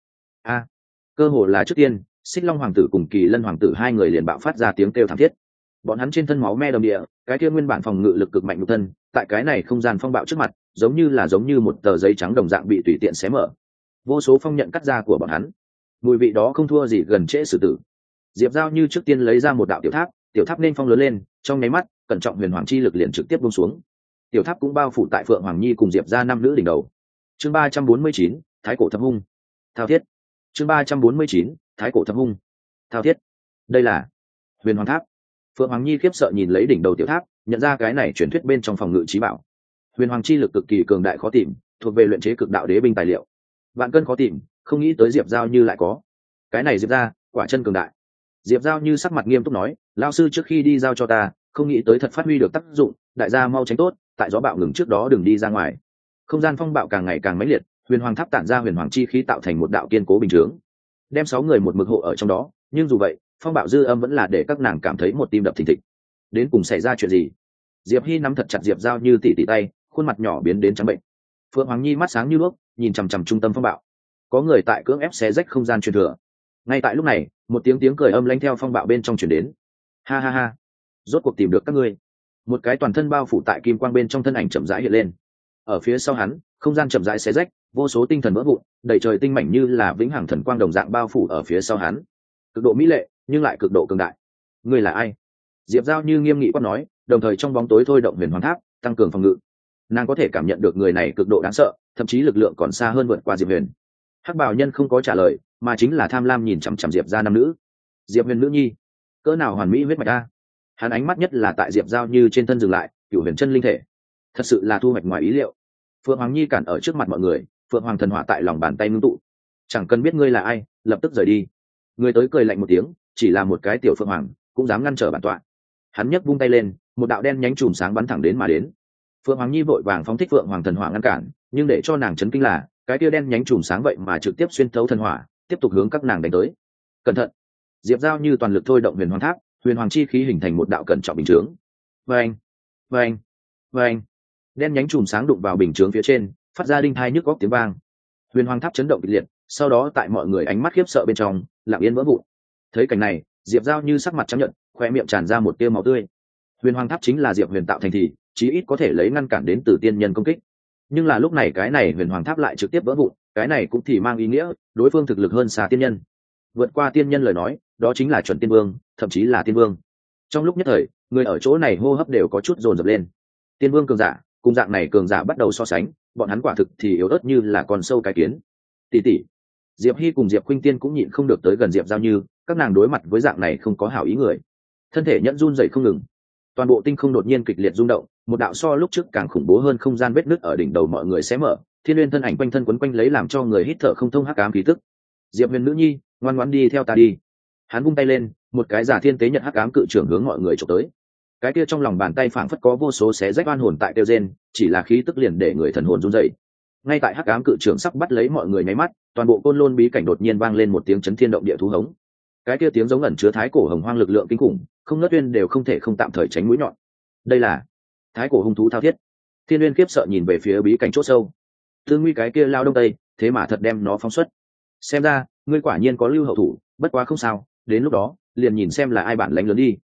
Cơ hồ là trước tiên, Xích Long hoàng tử cùng Kỳ Lân hoàng tử hai người liền bạo phát ra tiếng kêu thảm thiết. Bọn hắn trên thân máu me đầm địa, cái kia nguyên bản phòng ngự lực cực mạnh nhục thân, tại cái này không gian phong bạo trước mặt, giống như một tờ giấy trắng đồng dạng bị tùy tiện xé mở. Vô số phong nhận cắt ra của bọn hắn. Mùi vị đó không thua gì gần trễ xử tử. Diệp Giao như trước tiên lấy ra một đạo tiểu tháp nên phong lớn lên, trong nháy mắt, cẩn trọng huyền hoàng chi lực liền trực tiếp buông xuống. Tiểu tháp cũng bao phủ tại Phượng Hoàng Nhi cùng Diệp gia năm nữ đỉnh đầu. Chương 349, Thái cổ thập hung. Thao thiết. Chương 349, Thái cổ thập hung. Thao thiết. Đây là Huyền Hoàng Tháp. Phượng Hoàng Nhi khiếp sợ nhìn lấy đỉnh đầu tiểu tháp, nhận ra cái này truyền thuyết bên trong phòng ngự trí bảo. Huyền Hoàng chi lực cực kỳ cường đại khó tìm, thuộc về luyện chế cực đạo đế binh tài liệu. Vạn cân khó tìm, không nghĩ tới Diệp Giao như lại có. Cái này Diệp gia, quả chân cường đại. Diệp Giao như sắc mặt nghiêm túc nói, lão sư trước khi đi giao cho ta, không nghĩ tới thật phát huy được tác dụng, đại gia mau tránh tốt, tại gió bạo ngừng trước đó đừng đi ra ngoài. Không gian phong bạo càng ngày càng mãnh liệt, Huyền Hoàng Tháp tản ra huyền hoàng chi khí tạo thành một đạo kiên cố bình chướng, đem 6 người một mực hộ ở trong đó. Nhưng dù vậy, phong bạo dư âm vẫn là để các nàng cảm thấy một tim đập thình thịch. Đến cùng xảy ra chuyện gì? Diệp Hy nắm thật chặt Diệp Giao như tỉ tay, khuôn mặt nhỏ biến đến trắng bệnh. Phượng Hoàng Nhi mắt sáng như đuốc, nhìn chằm chằm trung tâm phong bạo. Có người tại cưỡng ép xé rách không gian truyền thừa. Ngay tại lúc này, một tiếng cười âm lãnh theo phong bạo bên trong truyền đến. Ha ha ha, rốt cuộc tìm được các ngươi. Một cái toàn thân bao phủ tại kim quang bên trong thân ảnh chậm rãi hiện lên. Ở phía sau hắn, không gian chậm rãi xé rách, vô số tinh thần vỡ vụn, đầy trời tinh mảnh như là vĩnh hằng thần quang đồng dạng bao phủ ở phía sau hắn. Cực độ mỹ lệ, nhưng lại cực độ cường đại. Ngươi là ai? Diệp Giao như nghiêm nghị quát nói, đồng thời trong bóng tối thôi động huyền hoàng tháp, tăng cường phòng ngự. Nàng có thể cảm nhận được người này cực độ đáng sợ, thậm chí lực lượng còn xa hơn vượt qua Diệp Huyền. Hắc Bào nhân không có trả lời, mà chính là tham lam nhìn chằm chằm Diệp gia năm nữ. Diệp Huyền nữ nhi, cỡ nào hoàn mỹ huyết mạch a. Hắn ánh mắt nhất là tại Diệp Giao như trên thân dừng lại, cửu huyền chân linh thể, thật sự là thu hoạch ngoài ý liệu. Phượng Hoàng Nhi cản ở trước mặt mọi người, Phượng Hoàng thần hỏa tại lòng bàn tay ngưng tụ. Chẳng cần biết ngươi là ai, lập tức rời đi. Người tới cười lạnh một tiếng, chỉ là một cái tiểu Phượng Hoàng, cũng dám ngăn trở bản tọa. Hắn nhấc vung tay lên, một đạo đen nhánh chùm sáng bắn thẳng đến mà đến. Phượng Hoàng Nhi vội vàng phóng thích Phượng Hoàng thần hỏa ngăn cản, nhưng để cho nàng chấn kinh là, cái tia đen nhánh chùm sáng vậy mà trực tiếp xuyên thấu thần hỏa, tiếp tục hướng các nàng đánh tới. Cẩn thận! Diệp Giao như toàn lực thôi động huyền hoàng tháp, huyền hoàng chi khí hình thành một đạo cẩn trọng bình chướng. Vâng, vâng, vâng! Đen nhánh chùm sáng đụng vào bình chướng phía trên, phát ra đinh thai nhức góc tiếng vang. Huyền hoàng tháp chấn động kịch liệt, sau đó tại mọi người ánh mắt khiếp sợ bên trong, lặng yên vỡ vụn. Thấy cảnh này, Diệp Giao như sắc mặt trắng nhợt, khoe miệng tràn ra một tia máu tươi. Huyền hoàng tháp chính là Diệp Huyền tạo thành thì, chí ít có thể lấy ngăn cản đến từ tiên nhân công kích. Nhưng là lúc này cái này huyền hoàng tháp lại trực tiếp vỡ vụn, cái này cũng thì mang ý nghĩa đối phương thực lực hơn xa tiên nhân. Vượt qua tiên nhân lời nói, đó chính là chuẩn tiên vương, thậm chí là tiên vương. Trong lúc nhất thời, người ở chỗ này hô hấp đều có chút dồn dập lên. Tiên vương cường giả, cùng dạng này cường giả bắt đầu so sánh, bọn hắn quả thực thì yếu ớt như là con sâu cái kiến. Tỷ tỷ, Diệp Hy cùng Diệp Khuynh Tiên cũng nhịn không được tới gần Diệp Giao như, các nàng đối mặt với dạng này không có hảo ý người, thân thể nhẫn run dậy không ngừng. Toàn bộ tinh không đột nhiên kịch liệt rung động, một đạo so lúc trước càng khủng bố hơn không gian vết nứt ở đỉnh đầu mọi người xé mở, Thiên Uyên thân ảnh quanh thân quấn quanh lấy làm cho người hít thở không thông hắc ám khí tức. Diệp Huyền nữ nhi, ngoan ngoãn đi theo ta đi. Hắn vung tay lên, một cái giả thiên tế nhật hắc ám cự trưởng hướng mọi người chụp tới. Cái kia trong lòng bàn tay phảng phất có vô số xé rách oan hồn tại tiêu gen, chỉ là khí tức liền để người thần hồn run rẩy. Ngay tại hắc ám cự trưởng sắp bắt lấy mọi người nháy mắt, toàn bộ côn lôn bí cảnh đột nhiên vang lên một tiếng chấn thiên động địa thú hống. Cái kia tiếng giống ẩn chứa thái cổ hồng hoang lực lượng kinh khủng, không ngớt uyên đều không thể không tạm thời tránh mũi nhọn. Đây là thái cổ hung thú thao thiết. Thiên Uyên khiếp sợ nhìn về phía bí cảnh chỗ sâu. Tư Nguy cái kia lao đông tây, thế mà thật đem nó phóng xuất. Xem ra, ngươi quả nhiên có lưu hậu thủ, bất quá không sao, đến lúc đó, liền nhìn xem là ai bản lãnh lớn đi.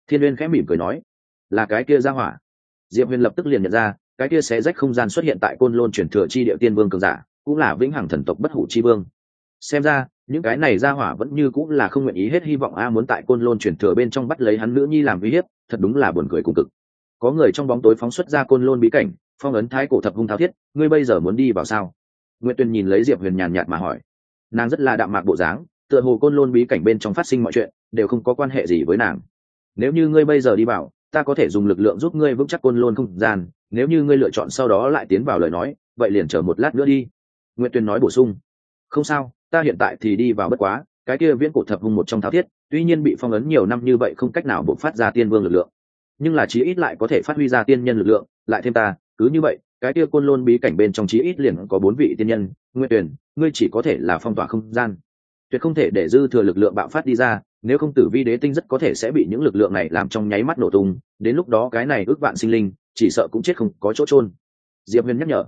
Thiên Uyên khẽ mỉm cười nói, là cái kia ra hỏa. Diệp Huyền lập tức liền nhận ra, cái kia xé rách không gian xuất hiện tại côn lôn truyền thừa chi địa tiên vương cường giả, cũng là vĩnh hằng thần tộc bất hủ chi vương. Xem ra những cái này ra hỏa vẫn như cũng là không nguyện ý hết hy vọng muốn tại côn lôn truyền thừa bên trong bắt lấy hắn nữ nhi làm uy hiếp, thật đúng là buồn cười cùng cực. Có người trong bóng tối phóng xuất ra côn lôn bí cảnh, phong ấn thái cổ thập hung thao thiết, ngươi bây giờ muốn đi vào sao? Nguyệt Tuyền nhìn lấy Diệp Huyền nhàn nhạt mà hỏi. Nàng rất là đạm mạc bộ dáng, tựa hồ côn lôn bí cảnh bên trong phát sinh mọi chuyện đều không có quan hệ gì với nàng. Nếu như ngươi bây giờ đi vào, ta có thể dùng lực lượng giúp ngươi vững chắc côn lôn không gian, nếu như ngươi lựa chọn sau đó lại tiến vào lời nói, vậy liền chờ một lát nữa đi. Nguyệt Tuyền nói bổ sung. Không sao, ta hiện tại thì đi vào bất quá, cái kia viễn cổ thập hung một trong thao thiết, tuy nhiên bị phong ấn nhiều năm như vậy không cách nào bộc phát ra tiên vương lực lượng, nhưng là chí ít lại có thể phát huy ra tiên nhân lực lượng, lại thêm ta, cứ như vậy, cái kia côn lôn bí cảnh bên trong chí ít liền có 4 vị tiên nhân. Nguyệt Tuyền, ngươi chỉ có thể là phong tỏa không gian, tuyệt không thể để dư thừa lực lượng bạo phát đi ra, nếu không tử vi đế tinh rất có thể sẽ bị những lực lượng này làm trong nháy mắt nổ tung, đến lúc đó cái này ước vạn sinh linh chỉ sợ cũng chết không có chỗ chôn. Diệp Huyền nhắc nhở.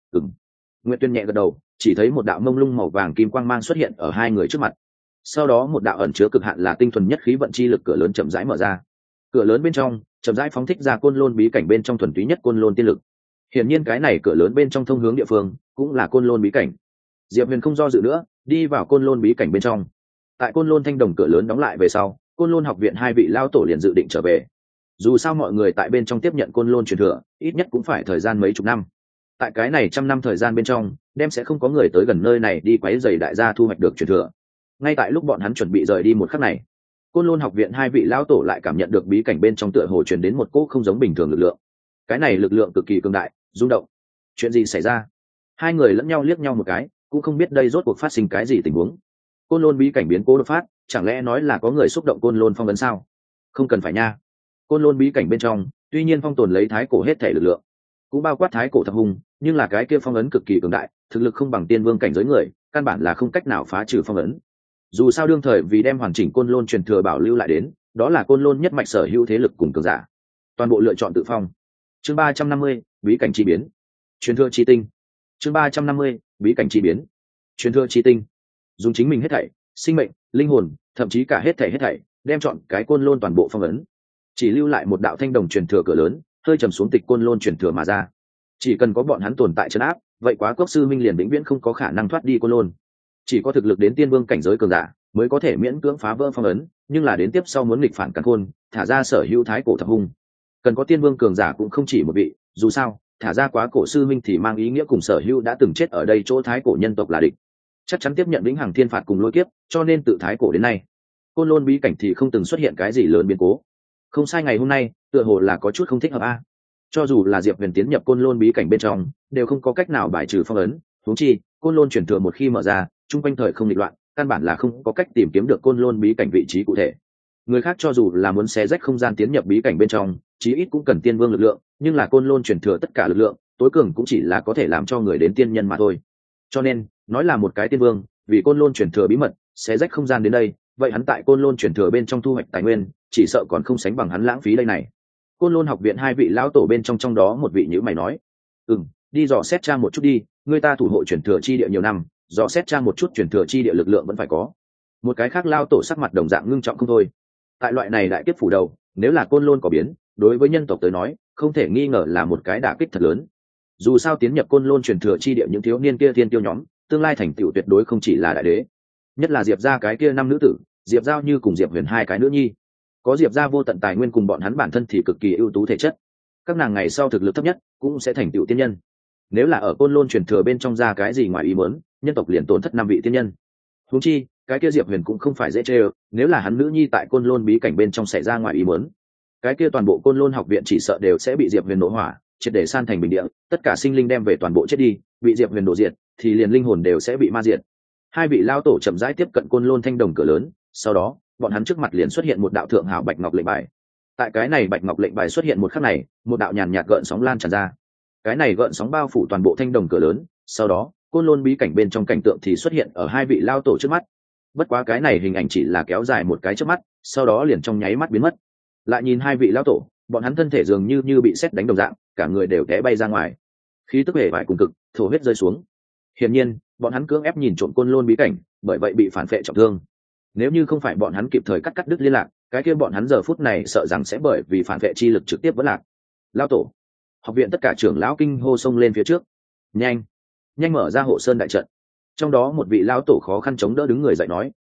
Nguyệt Tuyên nhẹ gật đầu, chỉ thấy một đạo mông lung màu vàng kim quang mang xuất hiện ở hai người trước mặt. Sau đó một đạo ẩn chứa cực hạn là tinh thuần nhất khí vận chi lực cửa lớn chậm rãi mở ra. Cửa lớn bên trong chậm rãi phóng thích ra côn lôn bí cảnh bên trong thuần túy nhất côn lôn tiên lực. Hiển nhiên cái này cửa lớn bên trong thông hướng địa phương cũng là côn lôn bí cảnh. Diệp Huyền không do dự nữa, đi vào côn lôn bí cảnh bên trong. Tại côn lôn thanh đồng cửa lớn đóng lại về sau, côn lôn học viện hai vị lao tổ liền dự định trở về. Dù sao mọi người tại bên trong tiếp nhận côn lôn truyền thừa, ít nhất cũng phải thời gian mấy chục năm. Tại cái này 100 năm thời gian bên trong, đem sẽ không có người tới gần nơi này đi quấy rầy đại gia thu hoạch được truyền thừa. Ngay tại lúc bọn hắn chuẩn bị rời đi một khắc này, côn lôn học viện hai vị lão tổ lại cảm nhận được bí cảnh bên trong tựa hồ truyền đến một cỗ không giống bình thường lực lượng. Cái này lực lượng cực kỳ cường đại, rung động. Chuyện gì xảy ra? Hai người lẫn nhau liếc nhau một cái, cũng không biết đây rốt cuộc phát sinh cái gì tình huống. Côn lôn bí cảnh biến cố đột phát, chẳng lẽ nói là có người xúc động côn lôn phong ấn sao? Không cần phải nha. Côn lôn bí cảnh bên trong, tuy nhiên phong tồn lấy thái cổ hết thể lực lượng, cũng bao quát thái cổ thập hung, nhưng là cái kia phong ấn cực kỳ cường đại, thực lực không bằng tiên vương cảnh giới người, căn bản là không cách nào phá trừ phong ấn. Dù sao đương thời vì đem hoàn chỉnh côn lôn truyền thừa bảo lưu lại đến, đó là côn lôn nhất mạch sở hữu thế lực cùng cường giả, toàn bộ lựa chọn tự phong. Chương 350, bí cảnh chi biến, truyền thừa chi tinh. Chương 350, bí cảnh chi biến, truyền thừa chi tinh. Dùng chính mình hết thảy, sinh mệnh, linh hồn, thậm chí cả hết thảy, đem chọn cái côn lôn toàn bộ phong ấn, chỉ lưu lại một đạo thanh đồng truyền thừa cửa lớn, hơi trầm xuống tịch côn lôn truyền thừa mà ra. Chỉ cần có bọn hắn tồn tại trấn áp, vậy quá cốc sư minh liền vĩnh viễn không có khả năng thoát đi côn lôn. Chỉ có thực lực đến tiên vương cảnh giới cường giả mới có thể miễn cưỡng phá vỡ phong ấn, nhưng là đến tiếp sau muốn nghịch phản càn khôn, thả ra sở hữu thái cổ thập hung, cần có tiên vương cường giả cũng không chỉ một vị. Dù sao thả ra quá cổ sư minh thì mang ý nghĩa cùng sở hữu đã từng chết ở đây chỗ thái cổ nhân tộc là địch, chắc chắn tiếp nhận vĩnh hằng thiên phạt cùng lôi kiếp. Cho nên từ thái cổ đến nay, côn lôn bí cảnh thì không từng xuất hiện cái gì lớn biến cố. Không sai, ngày hôm nay tựa hồ là có chút không thích hợp a. Cho dù là Diệp Huyền tiến nhập côn lôn bí cảnh bên trong, đều không có cách nào bài trừ phong ấn. Huống chi côn lôn truyền thừa một khi mở ra, trung quanh thời không nghịch loạn, căn bản là không có cách tìm kiếm được côn lôn bí cảnh vị trí cụ thể. Người khác cho dù là muốn xé rách không gian tiến nhập bí cảnh bên trong, chí ít cũng cần tiên vương lực lượng, nhưng là côn lôn truyền thừa tất cả lực lượng tối cường cũng chỉ là có thể làm cho người đến tiên nhân mà thôi. Cho nên nói là một cái tiên vương vì côn lôn truyền thừa bí mật xé rách không gian đến đây, vậy hắn tại côn lôn truyền thừa bên trong thu hoạch tài nguyên chỉ sợ còn không sánh bằng hắn lãng phí đây này. Côn lôn học viện hai vị lão tổ bên trong đó một vị nhữ mày nói, đi dò xét tra một chút đi, người ta thủ hộ truyền thừa chi địa nhiều năm, dò xét tra một chút truyền thừa chi địa lực lượng vẫn phải có. Một cái khác lao tổ sắc mặt đồng dạng ngưng trọng không thôi. Tại loại này đại kiếp phủ đầu, nếu là côn lôn có biến, đối với nhân tộc tới nói không thể nghi ngờ là một cái đả kích thật lớn. Dù sao tiến nhập côn lôn truyền thừa chi địa những thiếu niên kia thiên tiêu nhóm, tương lai thành tựu tuyệt đối không chỉ là đại đế, nhất là Diệp gia cái kia 5 nữ tử, Diệp Giao như cùng Diệp Huyền hai cái nữ nhi, có Diệp gia vô tận tài nguyên cùng bọn hắn bản thân thì cực kỳ ưu tú thể chất, các nàng ngày sau thực lực thấp nhất cũng sẽ thành tựu tiên nhân. Nếu là ở côn lôn truyền thừa bên trong ra cái gì ngoài ý muốn, nhân tộc liền tổn thất 5 vị tiên nhân. Huống chi cái kia Diệp Huyền cũng không phải dễ chơi, nếu là hắn nữ nhi tại côn lôn bí cảnh bên trong xảy ra ngoài ý muốn, cái kia toàn bộ côn lôn học viện chỉ sợ đều sẽ bị Diệp Huyền nổ hỏa, triệt để san thành bình địa, tất cả sinh linh đem về toàn bộ chết đi, bị Diệp Huyền đổ diệt thì liền linh hồn đều sẽ bị ma diệt. Hai vị lao tổ chậm rãi tiếp cận côn lôn thanh đồng cửa lớn, sau đó bọn hắn trước mặt liền xuất hiện một đạo thượng hào bạch ngọc lệnh bài. Tại cái này bạch ngọc lệnh bài xuất hiện một khắc này, một đạo nhàn nhạt gợn sóng lan tràn ra. Cái này gợn sóng bao phủ toàn bộ thanh đồng cửa lớn, sau đó côn lôn bí cảnh bên trong cảnh tượng thì xuất hiện ở hai vị lao tổ trước mắt. Bất quá cái này hình ảnh chỉ là kéo dài một cái trước mắt, sau đó liền trong nháy mắt biến mất. Lại nhìn hai vị lao tổ, bọn hắn thân thể dường như bị sét đánh đồng dạng, cả người đều té bay ra ngoài, khí tức hề vải cùng cực, thổ huyết rơi xuống. Hiển nhiên bọn hắn cưỡng ép nhìn trộm côn lôn bí cảnh, bởi vậy bị phản phệ trọng thương. Nếu như không phải bọn hắn kịp thời cắt đứt liên lạc, cái kia bọn hắn giờ phút này sợ rằng sẽ bởi vì phản vệ chi lực trực tiếp vẫn lạc. Lao tổ, học viện tất cả trưởng lão kinh hô xông lên phía trước. Nhanh, nhanh mở ra hộ sơn đại trận. Trong đó một vị lão tổ khó khăn chống đỡ đứng người dậy nói,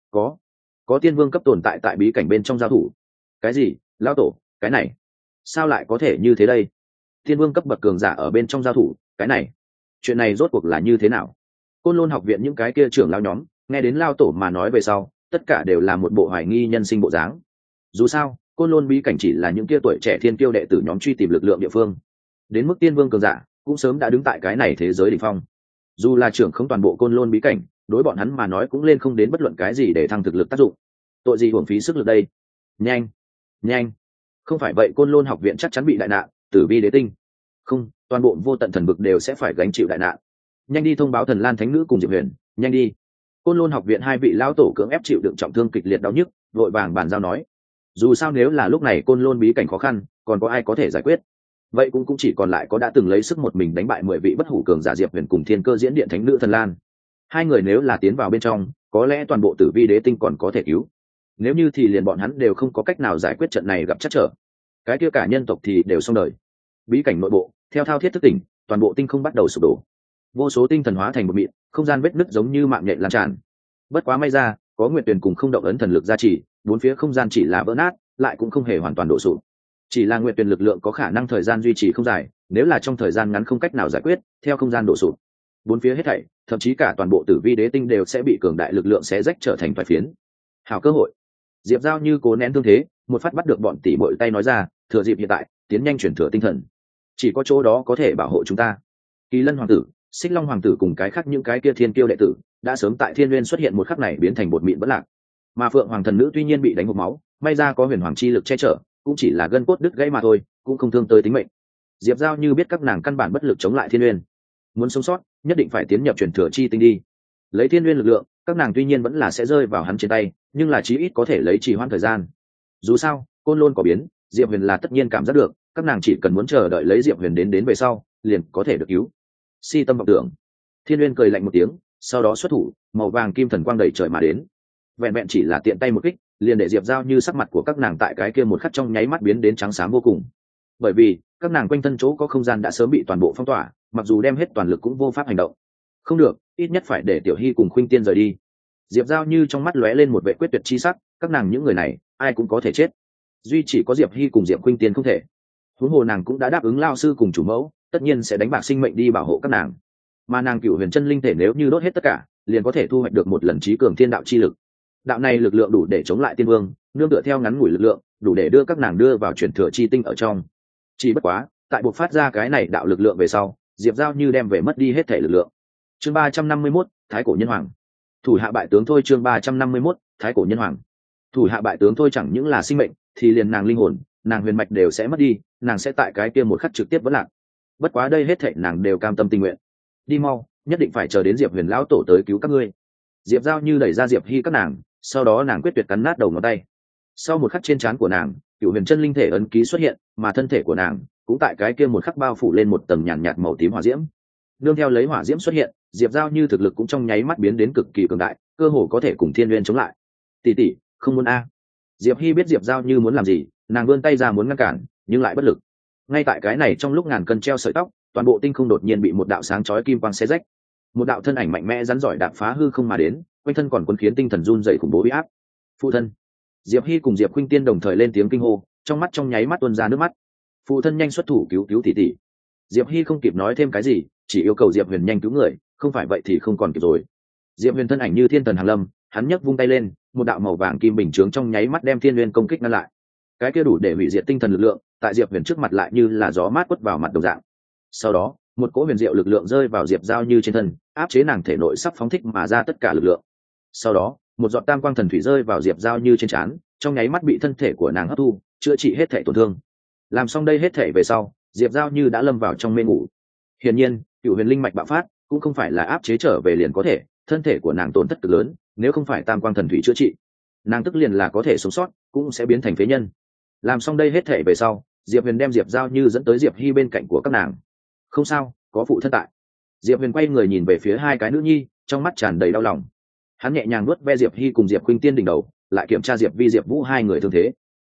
có tiên vương cấp tồn tại tại bí cảnh bên trong giao thủ. Cái gì? Lão tổ, cái này sao lại có thể như thế đây? Tiên vương cấp bậc cường giả ở bên trong giao thủ, cái này, chuyện này rốt cuộc là như thế nào? Côn Lôn học viện những cái kia trưởng lão nhóm nghe đến lao tổ mà nói về sau, tất cả đều là một bộ hoài nghi nhân sinh bộ dáng. Dù sao, Côn Lôn bí cảnh chỉ là những kia tuổi trẻ thiên kiêu đệ tử nhóm truy tìm lực lượng địa phương, đến mức tiên vương cường giả cũng sớm đã đứng tại cái này thế giới đỉnh phong. Dù là trưởng không toàn bộ Côn Lôn bí cảnh, đối bọn hắn mà nói cũng lên không đến bất luận cái gì để thăng thực lực tác dụng. Tội gì uổng phí sức lực đây? Nhanh, nhanh, không phải vậy Côn Lôn học viện chắc chắn bị đại nạn, tử vi đế tinh. Không, toàn bộ vô tận thần vực đều sẽ phải gánh chịu đại nạn. Nhanh đi thông báo Thần Lan Thánh Nữ cùng Diệp Huyền, nhanh đi. Côn Lôn học viện hai vị lão tổ cưỡng ép chịu đựng trọng thương kịch liệt đau nhức, vội vàng bàn giao nói. Dù sao nếu là lúc này Côn Lôn bí cảnh khó khăn, còn có ai có thể giải quyết? Vậy cũng chỉ còn lại có đã từng lấy sức một mình đánh bại 10 vị bất hủ cường giả Diệp Huyền cùng Thiên Cơ Diễn Điện Thánh Nữ Thần Lan. Hai người nếu là tiến vào bên trong, có lẽ toàn bộ tử vi đế tinh còn có thể cứu. Nếu như thì liền bọn hắn đều không có cách nào giải quyết trận này gặp trắc trở. Cái kia cả nhân tộc thì đều xong đời. Bí cảnh nội bộ, theo thao thiết thức tỉnh, toàn bộ tinh không bắt đầu sụp đổ. Vô số tinh thần hóa thành một mịn, không gian vết nứt giống như mạng nhện lan tràn. Bất quá may ra, có Nguyệt Tuyền cùng không động ấn thần lực gia trì, bốn phía không gian chỉ là vỡ nát, lại cũng không hề hoàn toàn đổ sụp. Chỉ là Nguyệt Tuyền lực lượng có khả năng thời gian duy trì không dài, nếu là trong thời gian ngắn không cách nào giải quyết, theo không gian đổ sụp, bốn phía hết thảy, thậm chí cả toàn bộ tử vi đế tinh đều sẽ bị cường đại lực lượng xé rách trở thành toái phiến. Hảo cơ hội. Diệp Giao như cố nén thương thế, một phát bắt được bọn tỷ muội tay nói ra, thừa dịp hiện tại, tiến nhanh chuyển thừa tinh thần. Chỉ có chỗ đó có thể bảo hộ chúng ta. Kỳ Lân hoàng tử, Xích Long hoàng tử cùng cái khác những cái kia thiên kiêu đệ tử, đã sớm tại Thiên Nguyên xuất hiện một khắc này biến thành bột mịn bất lạc. Mà Phượng hoàng thần nữ tuy nhiên bị đánh hộc máu, may ra có huyền hoàng chi lực che chở, cũng chỉ là gân cốt đứt gãy mà thôi, cũng không thương tới tính mệnh. Diệp Giao như biết các nàng căn bản bất lực chống lại Thiên Nguyên, muốn sống sót, nhất định phải tiến nhập truyền thừa chi tinh đi. Lấy Thiên Nguyên lực lượng, các nàng tuy nhiên vẫn là sẽ rơi vào hắn trên tay, nhưng là chí ít có thể lấy trì hoãn thời gian. Dù sao, Côn Lôn có biến, Diệp Huyền là tất nhiên cảm giác được, các nàng chỉ cần muốn chờ đợi lấy Diệp Huyền đến về sau, liền có thể được cứu. Si tâm vọng tưởng. Thiên Nguyên cười lạnh một tiếng, sau đó xuất thủ, màu vàng kim thần quang đầy trời mà đến. Vẹn vẹn chỉ là tiện tay một kích, liền để Diệp Giao như sắc mặt của các nàng tại cái kia một khắc trong nháy mắt biến đến trắng xám vô cùng. Bởi vì, các nàng quanh thân chỗ có không gian đã sớm bị toàn bộ phong tỏa, mặc dù đem hết toàn lực cũng vô pháp hành động. Không được, ít nhất phải để Tiểu Hy cùng Khuynh Tiên rời đi. Diệp Giao như trong mắt lóe lên một vẻ quyết tuyệt chi sắc, các nàng những người này, ai cũng có thể chết. Duy chỉ có Diệp Hy cùng Diệp Khuynh Tiên không thể. Huống hồ nàng cũng đã đáp ứng lao sư cùng chủ mẫu, tất nhiên sẽ đánh bạc sinh mệnh đi bảo hộ các nàng. Mà nàng Cửu Huyền Chân Linh thể nếu như đốt hết tất cả, liền có thể thu hoạch được một lần trí cường thiên đạo chi lực. Đạo này lực lượng đủ để chống lại tiên vương, nương tựa theo ngắn ngủi lực lượng, đủ để đưa các nàng đưa vào truyền thừa chi tinh ở trong. Chỉ bất quá, tại buộc phát ra cái này đạo lực lượng về sau, Diệp Giao như đem về mất đi hết thể lực lượng. Chương 351, Thái cổ nhân hoàng. Thủ hạ bại tướng thôi. Chương 351, Thái cổ nhân hoàng. Thủ hạ bại tướng thôi chẳng những là sinh mệnh, thì liền nàng linh hồn, nàng huyền mạch đều sẽ mất đi, nàng sẽ tại cái kia một khắc trực tiếp vẫn lạc. Bất quá đây hết thảy nàng đều cam tâm tình nguyện. Đi mau, nhất định phải chờ đến Diệp Huyền lão tổ tới cứu các ngươi. Diệp Giao như đẩy ra Diệp Hy các nàng, sau đó nàng quyết tuyệt cắn nát đầu ngón tay. Sau một khắc trên trán của nàng, Cửu Huyền Chân Linh thể ấn ký xuất hiện, mà thân thể của nàng cũng tại cái kia một khắc bao phủ lên một tầng nhàn nhạt màu tím hỏa diễm. Nương theo lấy hỏa diễm xuất hiện, Diệp Giao như thực lực cũng trong nháy mắt biến đến cực kỳ cường đại, cơ hồ có thể cùng Thiên Nguyên chống lại. Tỷ tỷ, không muốn a. Diệp Hy biết Diệp Giao như muốn làm gì, nàng vươn tay ra muốn ngăn cản, nhưng lại bất lực. Ngay tại cái này trong lúc ngàn cân treo sợi tóc, toàn bộ tinh không đột nhiên bị một đạo sáng chói kim quang xé rách. Một đạo thân ảnh mạnh mẽ rắn giỏi đạp phá hư không mà đến, quanh thân còn cuốn khiến tinh thần run rẩy khủng bố uy áp. Phụ thân. Diệp Hy cùng Diệp Khuynh Tiên đồng thời lên tiếng kinh hô, trong mắt trong nháy mắt tuôn ra nước mắt. Phụ thân nhanh xuất thủ cứu cứu tỷ tỷ. Diệp Hy không kịp nói thêm cái gì, chỉ yêu cầu Diệp Huyền nhanh cứu người, không phải vậy thì không còn kịp rồi. Diệp Huyền thân ảnh như thiên thần hàng lâm, hắn nhấc vung tay lên, một đạo màu vàng kim bình chướng trong nháy mắt đem Thiên Nguyên công kích ngăn lại. Cái kia đủ để hủy diệt tinh thần lực lượng, tại Diệp Huyền trước mặt lại như là gió mát quất vào mặt đồng dạng. Sau đó, một cỗ huyền diệu lực lượng rơi vào Diệp Giao như trên thân, áp chế nàng thể nội sắp phóng thích mà ra tất cả lực lượng. Sau đó, một giọt tam quang thần thủy rơi vào Diệp Giao như trên trán, trong nháy mắt bị thân thể của nàng hấp thu, chữa trị hết thể tổn thương. Làm xong đây hết thể về sau, Diệp Giao như đã lâm vào trong mê ngủ. Hiển nhiên, Cửu Huyền linh mạch bạo phát, cũng không phải là áp chế trở về liền có thể, thân thể của nàng tổn thất cực lớn, nếu không phải tam quang thần thủy chữa trị, nàng tức liền là có thể sống sót, cũng sẽ biến thành phế nhân. Làm xong đây hết thể về sau, Diệp Huyền đem Diệp Giao như dẫn tới Diệp Hy bên cạnh của các nàng. Không sao, có phụ thân tại. Diệp Huyền quay người nhìn về phía hai cái nữ nhi, trong mắt tràn đầy đau lòng. Hắn nhẹ nhàng nuốt ve Diệp Hy cùng Diệp Khuynh Tiên đỉnh đầu, lại kiểm tra Diệp Vi Diệp Vũ hai người thương thế.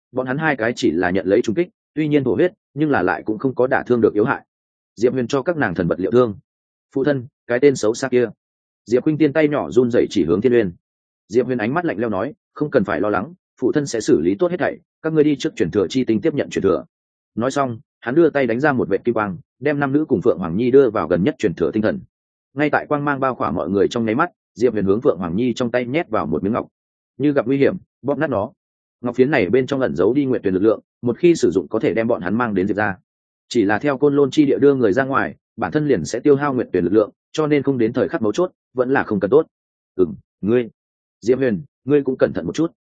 bọn hắn hai cái chỉ là nhận lấy trung kích, tuy nhiên thổ huyết nhưng là lại cũng không có đả thương được yếu hại. Diệp huyền cho các nàng thần vật liệu thương. Phụ thân, cái tên xấu xa kia. Diệp khuynh tiên tay nhỏ run rẩy chỉ hướng Thiên Uyên. Diệp huyền ánh mắt lạnh lẽo nói, không cần phải lo lắng, phụ thân sẽ xử lý tốt hết thảy, các ngươi đi trước truyền thừa chi tinh tiếp nhận truyền thừa. Nói xong, hắn đưa tay đánh ra một vệt kim quang, đem năm nữ cùng Phượng Hoàng Nhi đưa vào gần nhất truyền thừa tinh thần. Ngay tại quang mang bao khỏa mọi người trong nháy mắt, Diệp huyền hướng Phượng Hoàng Nhi trong tay nhét vào một miếng ngọc. Như gặp nguy hiểm, bóp nát nó. Ngọc phiến này bên trong ẩn giấu đi nguyện tuyển lực lượng, một khi sử dụng có thể đem bọn hắn mang đến Diệp ra. Chỉ là theo côn lôn chi địa đưa người ra ngoài, bản thân liền sẽ tiêu hao nguyện tuyển lực lượng, cho nên không đến thời khắc mấu chốt, vẫn là không cần tốt. Ngươi, Diệp huyền, ngươi cũng cẩn thận một chút,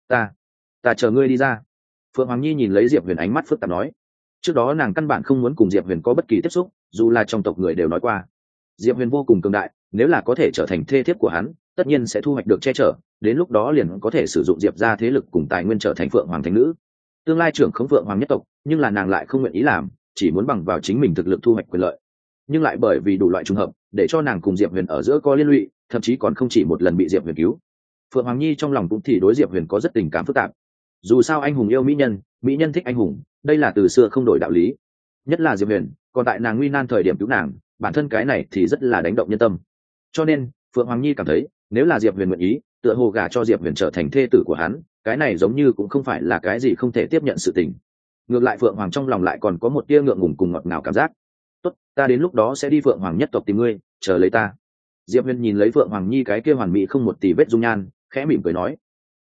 ta chờ ngươi đi ra. Phượng Hoàng Nhi nhìn lấy Diệp huyền ánh mắt phức tạp nói. Trước đó nàng căn bản không muốn cùng Diệp huyền có bất kỳ tiếp xúc, dù là trong tộc người đều nói qua Diệp huyền vô cùng cường đại, nếu là có thể trở thành thê thiếp của hắn, tất nhiên sẽ thu hoạch được che chở, đến lúc đó liền có thể sử dụng Diệp ra thế lực cùng tài nguyên trở thành Phượng Hoàng thánh nữ, tương lai trưởng không Phượng Hoàng nhất tộc. Nhưng là nàng lại không nguyện ý làm, chỉ muốn bằng vào chính mình thực lực thu hoạch quyền lợi, nhưng lại bởi vì đủ loại trùng hợp để cho nàng cùng Diệp huyền ở giữa có liên lụy, thậm chí còn không chỉ một lần bị Diệp huyền cứu. Phượng Hoàng Nhi trong lòng cũng thì đối Diệp huyền có rất tình cảm phức tạp. Dù sao anh hùng yêu mỹ nhân, mỹ nhân thích anh hùng, đây là từ xưa không đổi đạo lý. Nhất là Diệp huyền còn tại nàng nguy nan thời điểm cứu nàng, bản thân cái này thì rất là đánh động nhân tâm. Cho nên Phượng Hoàng Nhi cảm thấy, nếu là Diệp huyền nguyện ý, tựa hồ gả cho Diệp huyền trở thành thê tử của hắn, cái này giống như cũng không phải là cái gì không thể tiếp nhận sự tình. Ngược lại Phượng Hoàng trong lòng lại còn có một tia ngượng ngùng cùng ngọt ngào cảm giác. Tốt, ta đến lúc đó sẽ đi Phượng Hoàng nhất tộc tìm ngươi, chờ lấy ta. Diệp huyền nhìn lấy Phượng Hoàng Nhi cái kia hoàn mỹ không một tì vết dung nhan, khẽ mỉm cười nói.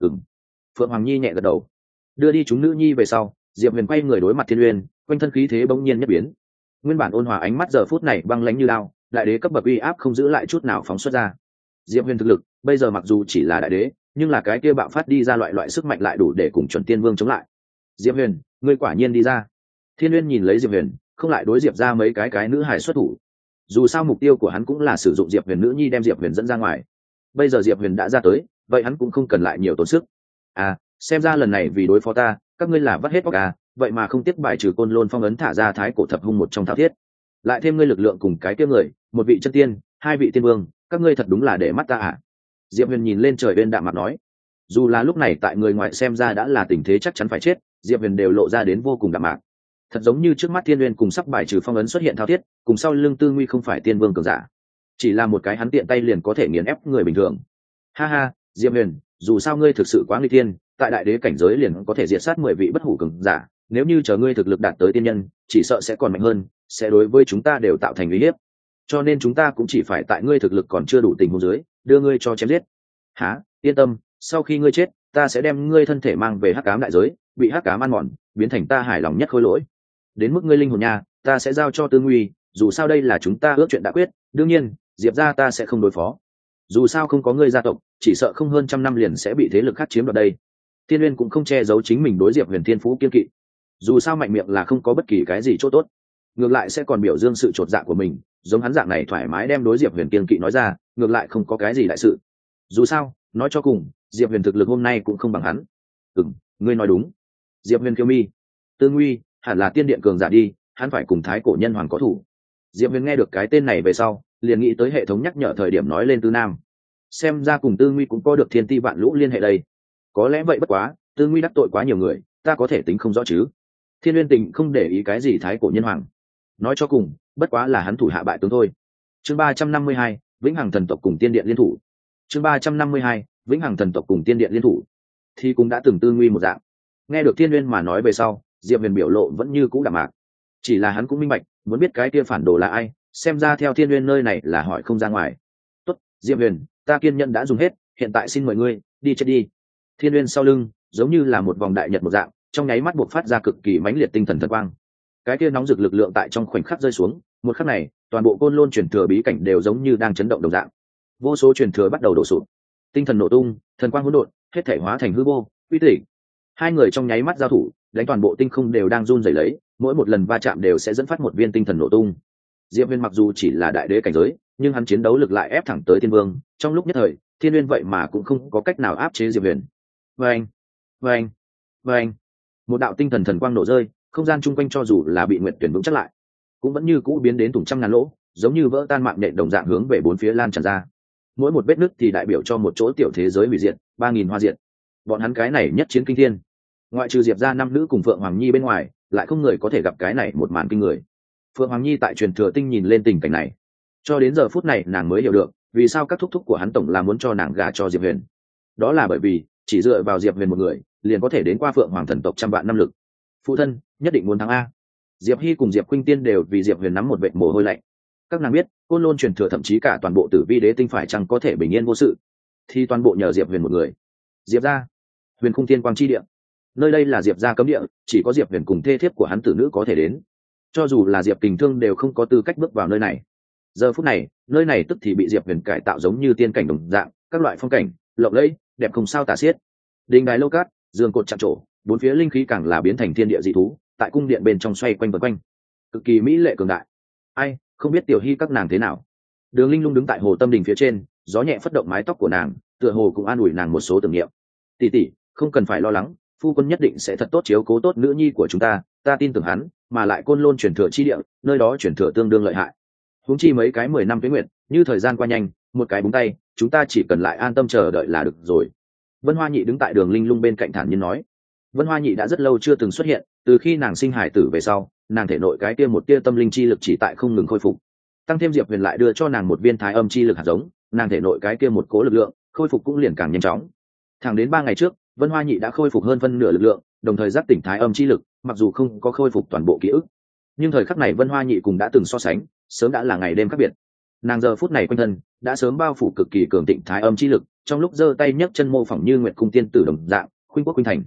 Phượng Hoàng Nhi nhẹ gật đầu. Đưa đi chúng nữ nhi về sau, Diệp huyền quay người đối mặt Thiên Uyên, quanh thân khí thế bỗng nhiên nhất biến. Nguyên bản ôn hòa ánh mắt giờ phút này băng lãnh như lao, đại đế cấp bậc uy áp không giữ lại chút nào phóng xuất ra. Diệp huyền thực lực bây giờ mặc dù chỉ là đại đế, nhưng là cái kia bạo phát đi ra loại sức mạnh lại đủ để cùng chuẩn tiên vương chống lại. Diệp huyền, ngươi quả nhiên đi ra. Thiên Uyên nhìn lấy Diệp huyền, không lại đối Diệp ra mấy cái nữ hài xuất thủ. Dù sao mục tiêu của hắn cũng là sử dụng Diệp huyền nữ nhi đem Diệp huyền dẫn ra ngoài. Bây giờ Diệp huyền đã ra tới, vậy hắn cũng không cần lại nhiều tốn sức. Xem ra lần này vì đối phó ta, các ngươi là vắt hết bóc vậy mà không tiếc bài trừ côn lôn phong ấn thả ra thái cổ thập hung một trong thao thiết, lại thêm ngươi lực lượng cùng cái kia người, một vị chân tiên, hai vị tiên vương, các ngươi thật đúng là để mắt ta. Diệp huyền nhìn lên trời bên đạm mặt nói. Dù là lúc này tại người ngoại xem ra đã là tình thế chắc chắn phải chết, Diệp huyền đều lộ ra đến vô cùng đạm mạc, thật giống như trước mắt Thiên Uyên cùng sắp bài trừ phong ấn xuất hiện thao thiết, cùng sau lưng Tư Nguy không phải tiên vương cường giả, chỉ là một cái hắn tiện tay liền có thể nghiền ép người bình thường. Ha ha, Diệp huyền, dù sao ngươi thực sự quá nguy thiên, tại đại đế cảnh giới liền có thể diệt sát 10 vị bất hủ cường giả, nếu như chờ ngươi thực lực đạt tới tiên nhân, chỉ sợ sẽ còn mạnh hơn, sẽ đối với chúng ta đều tạo thành uy hiếp. Cho nên chúng ta cũng chỉ phải tại ngươi thực lực còn chưa đủ tình huống dưới, đưa ngươi cho chém giết. Hả? Yên tâm, sau khi ngươi chết, ta sẽ đem ngươi thân thể mang về Hắc Ám đại giới, bị Hắc Ám ăn mòn, biến thành ta hài lòng nhất khối lỗi. Đến mức ngươi linh hồn nha, ta sẽ giao cho Tư Nguy, dù sao đây là chúng ta ước chuyện đã quyết, đương nhiên, Diệp gia ta sẽ không đối phó. Dù sao không có ngươi gia tộc, chỉ sợ không hơn trăm năm liền sẽ bị thế lực khác chiếm đoạt đây. Thiên Uyên cũng không che giấu chính mình đối Diệp huyền thiên phú kiên kỵ. Dù sao mạnh miệng là không có bất kỳ cái gì chỗ tốt, ngược lại sẽ còn biểu dương sự chột dạ của mình, giống hắn dạng này thoải mái đem đối Diệp huyền kiên kỵ nói ra, ngược lại không có cái gì đại sự. Dù sao nói cho cùng, Diệp huyền thực lực hôm nay cũng không bằng hắn. Ngươi nói đúng. Diệp huyền kiêu mi. Tư Nguy hẳn là tiên điện cường giả đi, hắn phải cùng thái cổ nhân hoàng có thủ. Diệp huyền nghe được cái tên này về sau, liền nghĩ tới hệ thống nhắc nhở thời điểm nói lên Tư Nam, xem ra cùng Tư Nguy cũng có được thiên ti vạn lũ liên hệ đây. Có lẽ vậy, bất quá Tư Nguy đắc tội quá nhiều người, ta có thể tính không rõ chứ. Thiên Uyên Tình không để ý cái gì thái cổ nhân hoàng, nói cho cùng bất quá là hắn thủ hạ bại tướng thôi. Chương 352, vĩnh hằng thần tộc cùng tiên điện liên thủ. Chương 352, vĩnh hằng thần tộc cùng tiên điện liên thủ. Thì cũng đã từng Tư Nguy một dạng. Nghe được Thiên Uyên mà nói về sau, Diệp huyền biểu lộ vẫn như cũ đạm mạc, chỉ là hắn cũng minh bạch, muốn biết cái kia phản đồ là ai, xem ra theo Thiên Uyên nơi này là hỏi không ra ngoài. Tốt, Diệp huyền, ta kiên nhẫn đã dùng hết, hiện tại xin mời ngươi đi chết đi. Thiên Uyên sau lưng giống như là một vòng đại nhật một dạng, trong nháy mắt buộc phát ra cực kỳ mãnh liệt tinh thần thần quang. Cái kia nóng rực lực lượng tại trong khoảnh khắc rơi xuống, một khắc này toàn bộ côn lôn truyền thừa bí cảnh đều giống như đang chấn động đồng dạng, vô số truyền thừa bắt đầu đổ sụp, tinh thần nổ tung, thần quang hỗn độn, hết thể hóa thành hư vô uy tịch. Hai người trong nháy mắt giao thủ, đánh toàn bộ tinh không đều đang run rẩy lấy, mỗi một lần va chạm đều sẽ dẫn phát một viên tinh thần nổ tung. Diệp huyền mặc dù chỉ là đại đế cảnh giới, nhưng hắn chiến đấu lực lại ép thẳng tới tiên vương, trong lúc nhất thời Thiên Uyên vậy mà cũng không có cách nào áp chế Diệp huyền. Vâng. Một đạo tinh thần thần quang nổ rơi, không gian chung quanh cho dù là bị nguyệt tuyển vững chắc lại, cũng vẫn như cũ biến đến thủng trăm ngàn lỗ, giống như vỡ tan mạng nhện đồng dạng hướng về bốn phía lan tràn ra. Mỗi một vết nứt thì đại biểu cho một chỗ tiểu thế giới hủy diệt, 3000 hoa diệt. Bọn hắn cái này nhất chiến kinh thiên. ngoại trừ diệp ra năm nữ cùng phượng hoàng nhi bên ngoài lại không người có thể gặp cái này một màn kinh người. Phượng hoàng nhi tại truyền thừa tinh nhìn lên tình cảnh này, cho đến giờ phút này nàng mới hiểu được vì sao các thúc thúc của hắn tổng là muốn cho nàng gả cho diệp huyền. Đó là bởi vì chỉ dựa vào diệp huyền một người liền có thể đến qua phượng hoàng thần tộc trăm vạn năm lực. Phụ thân nhất định muốn thắng a. Diệp Hy cùng Diệp Khuynh Tiên đều vì Diệp Huyền nắm một vệt mồ hôi lạnh. Các nàng biết, Côn Lôn truyền thừa thậm chí cả toàn bộ Tử Vi Đế tinh phải chăng có thể bình yên vô sự, thì toàn bộ nhờ Diệp Huyền một người. Diệp gia, Huyền Khung Thiên Quang chi địa. Nơi đây là Diệp gia cấm địa, chỉ có Diệp Huyền cùng thê thiếp của hắn tử nữ có thể đến. Cho dù là Diệp Kình Thương đều không có tư cách bước vào nơi này. Giờ phút này, nơi này tức thì bị Diệp Huyền cải tạo giống như tiên cảnh đồng dạng, các loại phong cảnh, lộng lẫy, đẹp không sao tả xiết. Đình đài lâu cát, giường cột chạm trổ, bốn phía linh khí càng là biến thành thiên địa dị thú, tại cung điện bên trong xoay quanh vần quanh, cực kỳ mỹ lệ cường đại. Ai, không biết Tiểu Hy các nàng thế nào. Đường Linh Lung đứng tại hồ tâm đình phía trên, gió nhẹ phất động mái tóc của nàng, tựa hồ cũng an ủi nàng một số tưởng niệm. Tỷ tỷ, không cần phải lo lắng, phu quân nhất định sẽ thật tốt chiếu cố tốt nữ nhi của chúng ta, ta tin tưởng hắn, mà lại Côn Lôn truyền thừa chi địa, nơi đó truyền thừa tương đương lợi hại. Huống chi mấy cái 10 năm tuế nguyệt, như thời gian qua nhanh, một cái búng tay, chúng ta chỉ cần lại an tâm chờ đợi là được rồi. Vân Hoa Nhị đứng tại Đường Linh Lung bên cạnh thản nhiên nói. Vân Hoa Nhị đã rất lâu chưa từng xuất hiện, từ khi nàng sinh hải tử về sau, nàng thể nội cái kia một tia tâm linh chi lực chỉ tại không ngừng khôi phục. Tăng thêm Diệp Huyền lại đưa cho nàng một viên thái âm chi lực hạt giống, nàng thể nội cái kia một cố lực lượng, khôi phục cũng liền càng nhanh chóng. Thẳng đến 3 ngày trước, Vân Hoa Nhị đã khôi phục hơn phân nửa lực lượng, đồng thời giác tỉnh thái âm chi lực, mặc dù không có khôi phục toàn bộ ký ức, nhưng thời khắc này Vân Hoa Nhị cùng đã từng so sánh, sớm đã là ngày đêm khác biệt. Nàng giờ phút này quanh thân đã sớm bao phủ cực kỳ cường tịnh thái âm chi lực, trong lúc giơ tay nhấc chân mô phỏng như nguyệt cung tiên tử đồng dạng, khuynh quốc khuynh thành.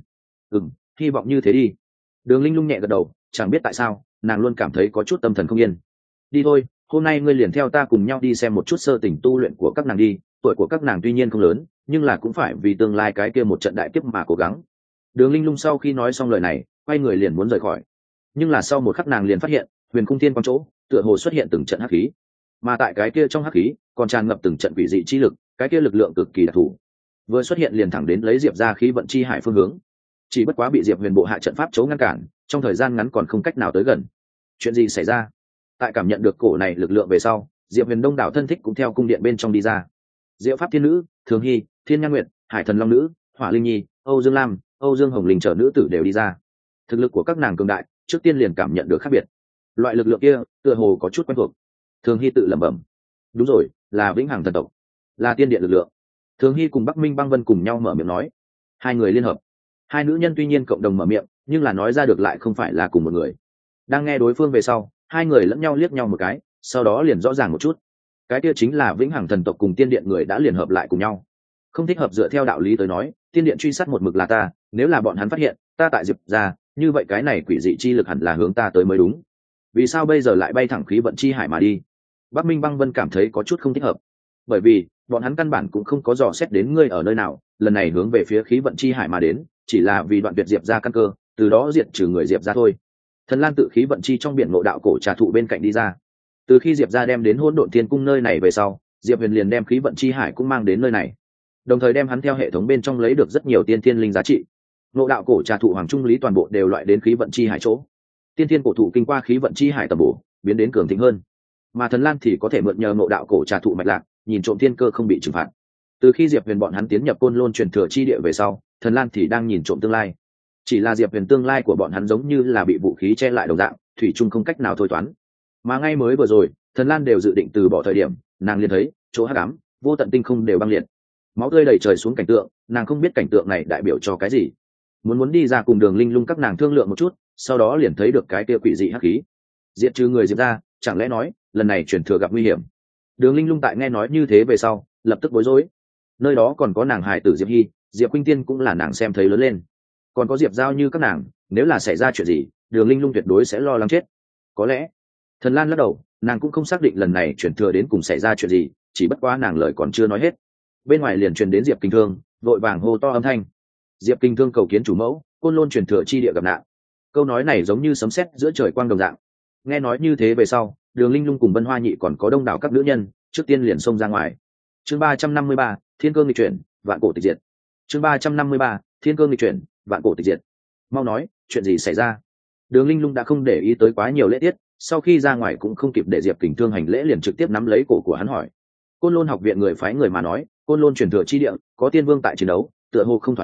Hy vọng như thế đi. Đường Linh Lung nhẹ gật đầu, chẳng biết tại sao nàng luôn cảm thấy có chút tâm thần không yên. Đi thôi, hôm nay ngươi liền theo ta cùng nhau đi xem một chút sơ tỉnh tu luyện của các nàng đi. Tuổi của các nàng tuy nhiên không lớn, nhưng là cũng phải vì tương lai cái kia một trận đại kiếp mà cố gắng. Đường Linh Lung sau khi nói xong lời này, quay người liền muốn rời khỏi, nhưng là sau một khắc nàng liền phát hiện huyền cung thiên quang chỗ tựa hồ xuất hiện từng trận hắc khí, mà tại cái kia trong hắc khí còn tràn ngập từng trận quỷ dị chi lực, cái kia lực lượng cực kỳ đặc thù, vừa xuất hiện liền thẳng đến lấy Diệp ra khí vận chi hải phương hướng. Chỉ bất quá bị Diệp Huyền bộ hạ trận pháp chấu ngăn cản, trong thời gian ngắn còn không cách nào tới gần. Chuyện gì xảy ra? Tại cảm nhận được cổ này lực lượng về sau, Diệp Huyền đông đảo thân thích cũng theo cung điện bên trong đi ra. Diệu Pháp Thiên Nữ, Thường Hy, Thiên Nhan Nguyệt, Hải Thần Long Nữ, Hỏa Linh Nhi, Âu Dương Lam, Âu Dương Hồng Linh trở nữ tử đều đi ra. Thực lực của các nàng cường đại, trước tiên liền cảm nhận được khác biệt. Loại lực lượng kia tựa hồ có chút quen thuộc. Thường Hy tự lẩm bẩm, đúng rồi, là Vĩnh Hằng thần tộc, là tiên điện lực lượng. Thường Hy cùng Bắc Minh Băng Vân cùng nhau mở miệng nói. Hai người liên hợp. Hai nữ nhân tuy nhiên cộng đồng mở miệng, nhưng là nói ra được lại không phải là cùng một người. Đang nghe đối phương về sau, hai người lẫn nhau liếc nhau một cái, sau đó liền rõ ràng một chút. Cái kia chính là Vĩnh Hằng thần tộc cùng tiên điện người đã liên hợp lại cùng nhau. Không thích hợp dựa theo đạo lý tới nói, tiên điện truy sát một mực là ta, nếu là bọn hắn phát hiện ta tại Diệp ra, như vậy cái này quỷ dị chi lực hẳn là hướng ta tới mới đúng. Vì sao bây giờ lại bay thẳng khí vận chi hải mà đi? Bắc Minh Băng Vân cảm thấy có chút không thích hợp, bởi vì bọn hắn căn bản cũng không có dò xét đến ngươi ở nơi nào, lần này hướng về phía khí vận chi hải mà đến, chỉ là vì đoạn tuyệt Diệp ra căn cơ, từ đó diệt trừ người Diệp ra thôi. Thần Lan tự khí vận chi trong biển ngộ đạo cổ trà thụ bên cạnh đi ra. Từ khi Diệp ra đem đến Hỗn Độn Thiên Cung nơi này về sau, Diệp Huyền liền đem khí vận chi hải cũng mang đến nơi này, đồng thời đem hắn theo hệ thống bên trong lấy được rất nhiều tiên thiên linh giá trị. Ngộ đạo cổ trà thụ hoàng trung lý toàn bộ đều loại đến khí vận chi hải chỗ. Tiên thiên cổ thụ kinh qua khí vận chi hải tầm bổ, biến đến cường thịnh hơn. Mà Thần Lan thì có thể mượn nhờ ngộ đạo cổ trà thụ mạch lạc, nhìn trộm thiên cơ không bị trừng phạt. Từ khi Diệp Huyền bọn hắn tiến nhập Côn Lôn truyền thừa chi địa về sau, Thần Lan thì đang nhìn trộm tương lai. Chỉ là Diệp Huyền tương lai của bọn hắn giống như là bị vũ khí che lại đồng dạng, thủy chung không cách nào thôi toán. Mà ngay mới vừa rồi, Thần Lan đều dự định từ bỏ thời điểm, nàng liền thấy chỗ hắc ám, vô tận tinh không đều băng liệt, máu tươi đầy trời xuống cảnh tượng, nàng không biết cảnh tượng này đại biểu cho cái gì. Muốn đi ra cùng Đường Linh Lung các nàng thương lượng một chút, sau đó liền thấy được cái kia quỷ dị hắc khí. Diệt trừ người Diệp ra, chẳng lẽ nói lần này truyền thừa gặp nguy hiểm? Đường Linh Lung tại nghe nói như thế về sau, lập tức bối rối. Nơi đó còn có nàng hài tử Diệp Hy, Diệp Khuynh Tiên cũng là nàng xem thấy lớn lên, còn có Diệp Giao như các nàng, nếu là xảy ra chuyện gì, Đường Linh Lung tuyệt đối sẽ lo lắng chết. Có lẽ Thần Lan lắc đầu, nàng cũng không xác định lần này truyền thừa đến cùng xảy ra chuyện gì, chỉ bất quá nàng lời còn chưa nói hết, bên ngoài liền truyền đến Diệp Kinh Thương vội vàng hô to âm thanh. Diệp Kinh Thương cầu kiến chủ mẫu, Côn Lôn truyền thừa chi địa gặp nạn. Câu nói này giống như sấm sét giữa trời quang đồng dạng. Nghe nói như thế về sau, Đường Linh Lung cùng Vân Hoa Nhị còn có đông đảo các nữ nhân trước tiên liền xông ra ngoài. Chương 353, Thiên Cơ nghịch chuyển, vạn cổ tịch diệt. Chương 353, Thiên Cơ nghịch chuyển, vạn cổ tịch diệt. Mau nói, chuyện gì xảy ra? Đường Linh Lung đã không để ý tới quá nhiều lễ tiết, sau khi ra ngoài cũng không kịp để Diệp Kình Thương hành lễ, liền trực tiếp nắm lấy cổ của hắn hỏi. Côn Lôn học viện người phái người mà nói, Côn Lôn truyền thừa chi địa có tiên vương tại chiến đấu, tựa hồ không thỏa đáng,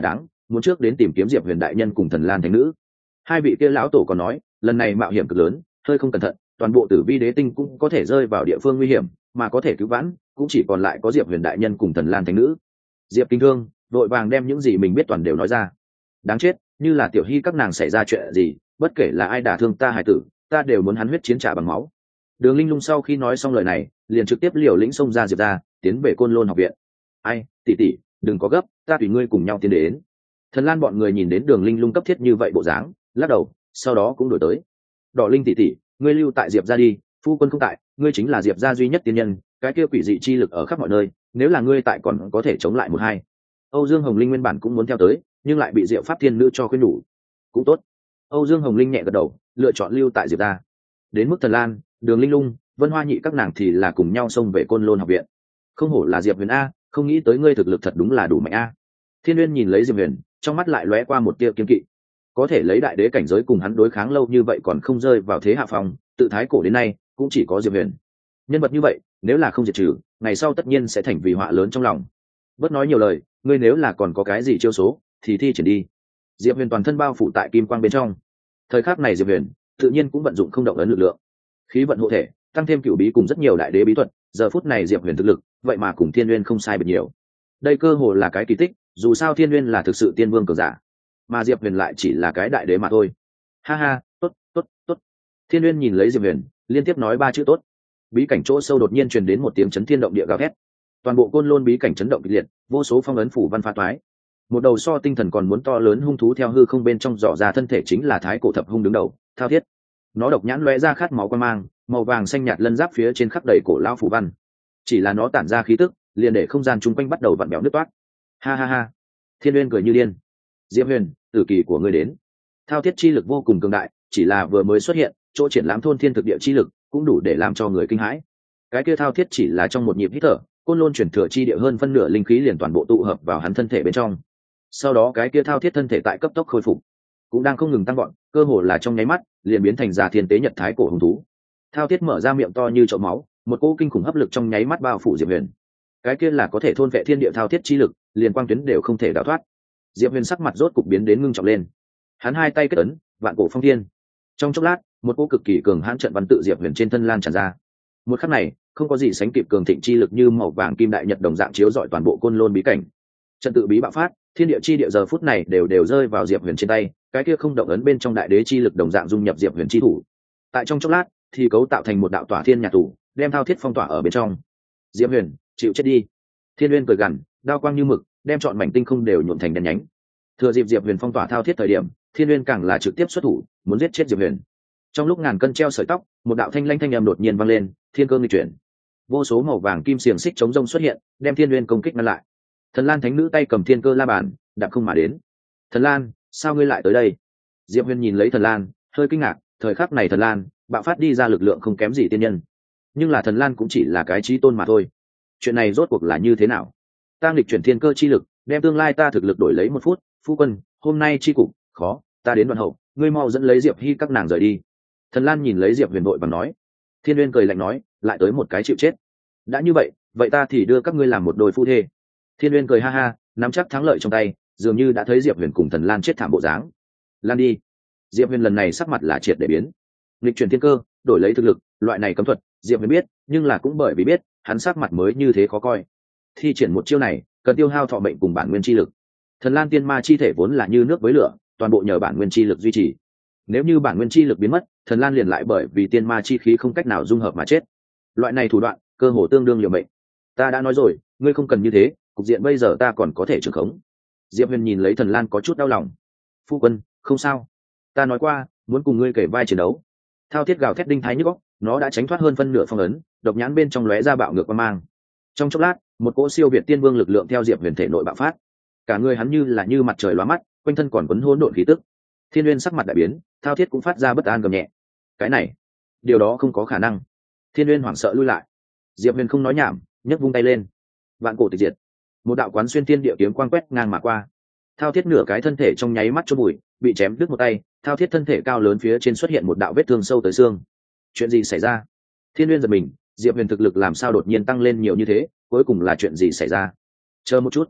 muốn trước đến tìm kiếm diệp huyền đại nhân cùng thần lan thánh nữ. Hai vị kia lão tổ còn nói lần này mạo hiểm cực lớn, hơi không cẩn thận toàn bộ tử vi đế tinh cũng có thể rơi vào địa phương nguy hiểm, mà có thể cứu vãn cũng chỉ còn lại có diệp huyền đại nhân cùng thần lan thánh nữ. Diệp Kinh Thương đội vàng đem những gì mình biết toàn đều nói ra. Đáng chết, như là Tiểu Hy các nàng xảy ra chuyện gì, bất kể là ai đả thương ta hài tử, ta đều muốn hắn huyết chiến trả bằng máu. Đường Linh Lung sau khi nói xong lời này, liền trực tiếp liều lĩnh xông ra Diệp ra, tiến về Côn Lôn học viện. Ai, tỷ tỷ, đừng có gấp, ta tùy ngươi cùng nhau tiến đến. Thần Lan bọn người nhìn đến Đường Linh Lung cấp thiết như vậy bộ dáng, lắc đầu, sau đó cũng đổi tới. Đỏ Linh tỷ tỷ, ngươi lưu tại Diệp ra đi, phu quân không tại, ngươi chính là Diệp gia duy nhất tiên nhân, cái kia quỷ dị chi lực ở khắp mọi nơi, nếu là ngươi tại còn có thể chống lại một hai. Âu Dương Hồng Linh nguyên bản cũng muốn theo tới, nhưng lại bị Diệu Pháp Thiên Nữ cho khuyên nhủ. Cũng tốt. Âu Dương Hồng Linh nhẹ gật đầu, lựa chọn lưu tại Diệp gia. Đến mức Thần Lan, Đường Linh Lung, Vân Hoa Nhị các nàng thì là cùng nhau xông về Côn Lôn học viện. Không hổ là Diệp Huyền a, không nghĩ tới ngươi thực lực thật đúng là đủ mạnh a. Thiên Uyên nhìn lấy Diệp Huyền, trong mắt lại lóe qua một tia kiêng kỵ. Có thể lấy đại đế cảnh giới cùng hắn đối kháng lâu như vậy còn không rơi vào thế hạ phong, tự thái cổ đến nay cũng chỉ có Diệp Huyền. Nhân vật như vậy, nếu là không diệt trừ, ngày sau tất nhiên sẽ thành vì họa lớn trong lòng. Bớt nói nhiều lời, ngươi nếu là còn có cái gì chiêu số, thì thi triển đi. Diệp Huyền toàn thân bao phủ tại kim quang bên trong. Thời khắc này Diệp Huyền tự nhiên cũng vận dụng không động ấn lực lượng, khí vận hộ thể, tăng thêm cửu bí cùng rất nhiều đại đế bí thuật. Giờ phút này Diệp Huyền thực lực, vậy mà cùng Thiên Uyên không sai biệt nhiều. Đây cơ hồ là cái kỳ tích, dù sao Thiên Uyên là thực sự tiên vương cường giả, mà Diệp Huyền lại chỉ là cái đại đế mà thôi. Ha ha, tốt, tốt, tốt. Thiên Uyên nhìn lấy Diệp Huyền, liên tiếp nói ba chữ tốt. Bí cảnh chỗ sâu đột nhiên truyền đến một tiếng chấn thiên động địa gào thét. Toàn bộ Côn Lôn bí cảnh chấn động kịch liệt, vô số phong ấn phủ văn phá toái. Một đầu so tinh thần còn muốn to lớn hung thú theo hư không bên trong dò ra thân thể chính là Thái Cổ Thập Hung đứng đầu, Thao Thiết. Nó độc nhãn lóe ra khát máu quan mang, màu vàng xanh nhạt lân giáp phía trên khắc đầy cổ lão phủ văn. Chỉ là nó tản ra khí tức, liền để không gian chung quanh bắt đầu vặn vẹo nứt toát. Ha ha ha. Thiên Uyên cười như điên. Diệp Huyền, tử kỳ của ngươi đến. Thao Thiết chi lực vô cùng cường đại, chỉ là vừa mới xuất hiện, chỗ triển lãm thôn thiên thực địa chi lực cũng đủ để làm cho người kinh hãi. Cái kia Thao Thiết chỉ là trong một nhịp hít thở, Côn Lôn chuyển thừa chi địa hơn phân nửa linh khí liền toàn bộ tụ hợp vào hắn thân thể bên trong. Sau đó cái kia Thao Thiết thân thể tại cấp tốc khôi phục, cũng đang không ngừng tăng gọn, cơ hồ là trong nháy mắt liền biến thành già thiên tế nhật thái cổ hùng thú. Thao Thiết mở ra miệng to như chậu máu, một cỗ kinh khủng hấp lực trong nháy mắt bao phủ Diệp Huyền. Cái kia là có thể thôn vệ thiên địa Thao Thiết chi lực, liền quang tuyến đều không thể đào thoát. Diệp Huyền sắc mặt rốt cục biến đến ngưng trọng lên. Hắn hai tay kết ấn, vạn cổ phong thiên. Trong chốc lát, một cỗ cực kỳ cường hãn trận văn tự Diệp Huyền trên thân lan tràn ra. Một khắc này, không có gì sánh kịp cường thịnh chi lực như màu vàng kim đại nhật đồng dạng chiếu rọi toàn bộ Côn Lôn bí cảnh. Trận tự bí bạo phát, thiên địa chi địa giờ phút này đều rơi vào Diệp Huyền trên tay, cái kia không động ấn bên trong đại đế chi lực đồng dạng dung nhập Diệp Huyền chi thủ. Tại trong chốc lát, thì cấu tạo thành một đạo tỏa thiên nhà tù, đem Thao Thiết phong tỏa ở bên trong. Diệp Huyền, chịu chết đi. Thiên Uyên cười gằn, đao quang như mực, đem trọn mảnh tinh không đều nhuộm thành đen nhánh. Thừa dịp Diệp Huyền phong tỏa Thao Thiết thời điểm, Thiên Uyên càng là trực tiếp xuất thủ, muốn giết chết Diệp Huyền. Trong lúc ngàn cân treo sợi tóc, một đạo thanh lanh thanh âm đột nhiên vang lên, thiên cơ nghịch chuyển. Vô số màu vàng kim xiềng xích chống rông xuất hiện, đem Thiên Uyên công kích ngăn lại. Thần Lan thánh nữ tay cầm thiên cơ la bàn, đạp không mà đến. Thần Lan, sao ngươi lại tới đây? Diệp Huyền nhìn lấy Thần Lan, hơi kinh ngạc, thời khắc này Thần Lan bạo phát đi ra lực lượng không kém gì tiên nhân, nhưng là Thần Lan cũng chỉ là cái chí tôn mà thôi. Chuyện này rốt cuộc là như thế nào? Ta nghịch chuyển thiên cơ chi lực, đem tương lai ta thực lực đổi lấy một phút. Phu quân, hôm nay chi cục khó, ta đến đoạn hậu, ngươi mau dẫn lấy Diệp Hy các nàng rời đi. Thần Lan nhìn lấy Diệp Huyền vội bằng nói. Thiên Uyên cười lạnh nói, lại tới một cái chịu chết. Đã như vậy, vậy ta thì đưa các ngươi làm một đôi phu thê. Thiên Uyên cười ha ha, nắm chắc thắng lợi trong tay, dường như đã thấy Diệp Huyền cùng Thần Lan chết thảm bộ dáng. Lan đi. Diệp Huyền lần này sắc mặt là triệt để biến. Nghịch chuyển thiên cơ, đổi lấy thực lực, loại này cấm thuật, Diệp Huyền biết, nhưng là cũng bởi vì biết, hắn sắc mặt mới như thế khó coi. Thi triển một chiêu này, cần tiêu hao thọ mệnh cùng bản nguyên chi lực. Thần Lan tiên ma chi thể vốn là như nước với lửa, toàn bộ nhờ bản nguyên chi lực duy trì. Nếu như bản nguyên chi lực biến mất, Thần Lan liền lại bởi vì tiên ma chi khí không cách nào dung hợp mà chết. Loại này thủ đoạn, cơ hồ tương đương liều mệnh. Ta đã nói rồi, ngươi không cần như thế, cục diện bây giờ ta còn có thể trưởng khống. Diệp Huyền nhìn lấy Thần Lan có chút đau lòng. Phu quân, không sao. Ta nói qua, muốn cùng ngươi kể vai chiến đấu. Thao Thiết gào thét đinh thái nhức óc, nó đã tránh thoát hơn phân nửa phong ấn, độc nhãn bên trong lóe ra bạo ngược quang mang. Trong chốc lát, một cỗ siêu việt tiên vương lực lượng theo Diệp Huyền thể nội bạo phát. Cả người hắn như mặt trời lóa mắt, quanh thân còn quấn hỗn độn khí tức. Thiên Uyên sắc mặt đại biến, Thao Thiết cũng phát ra bất an gầm nhẹ. Cái này, điều đó không có khả năng. Thiên Uyên hoảng sợ lui lại. Diệp Huyền không nói nhảm, nhấc vung tay lên. Vạn cổ tịch diệt. Một đạo quán xuyên thiên địa kiếm quang quét ngang mà qua. Thao Thiết nửa cái thân thể trong nháy mắt chôn bụi, bị chém đứt một tay. Thao Thiết thân thể cao lớn phía trên xuất hiện một đạo vết thương sâu tới xương. Chuyện gì xảy ra? Thiên Uyên giật mình, Diệp Huyền thực lực làm sao đột nhiên tăng lên nhiều như thế, cuối cùng là chuyện gì xảy ra? Chờ một chút.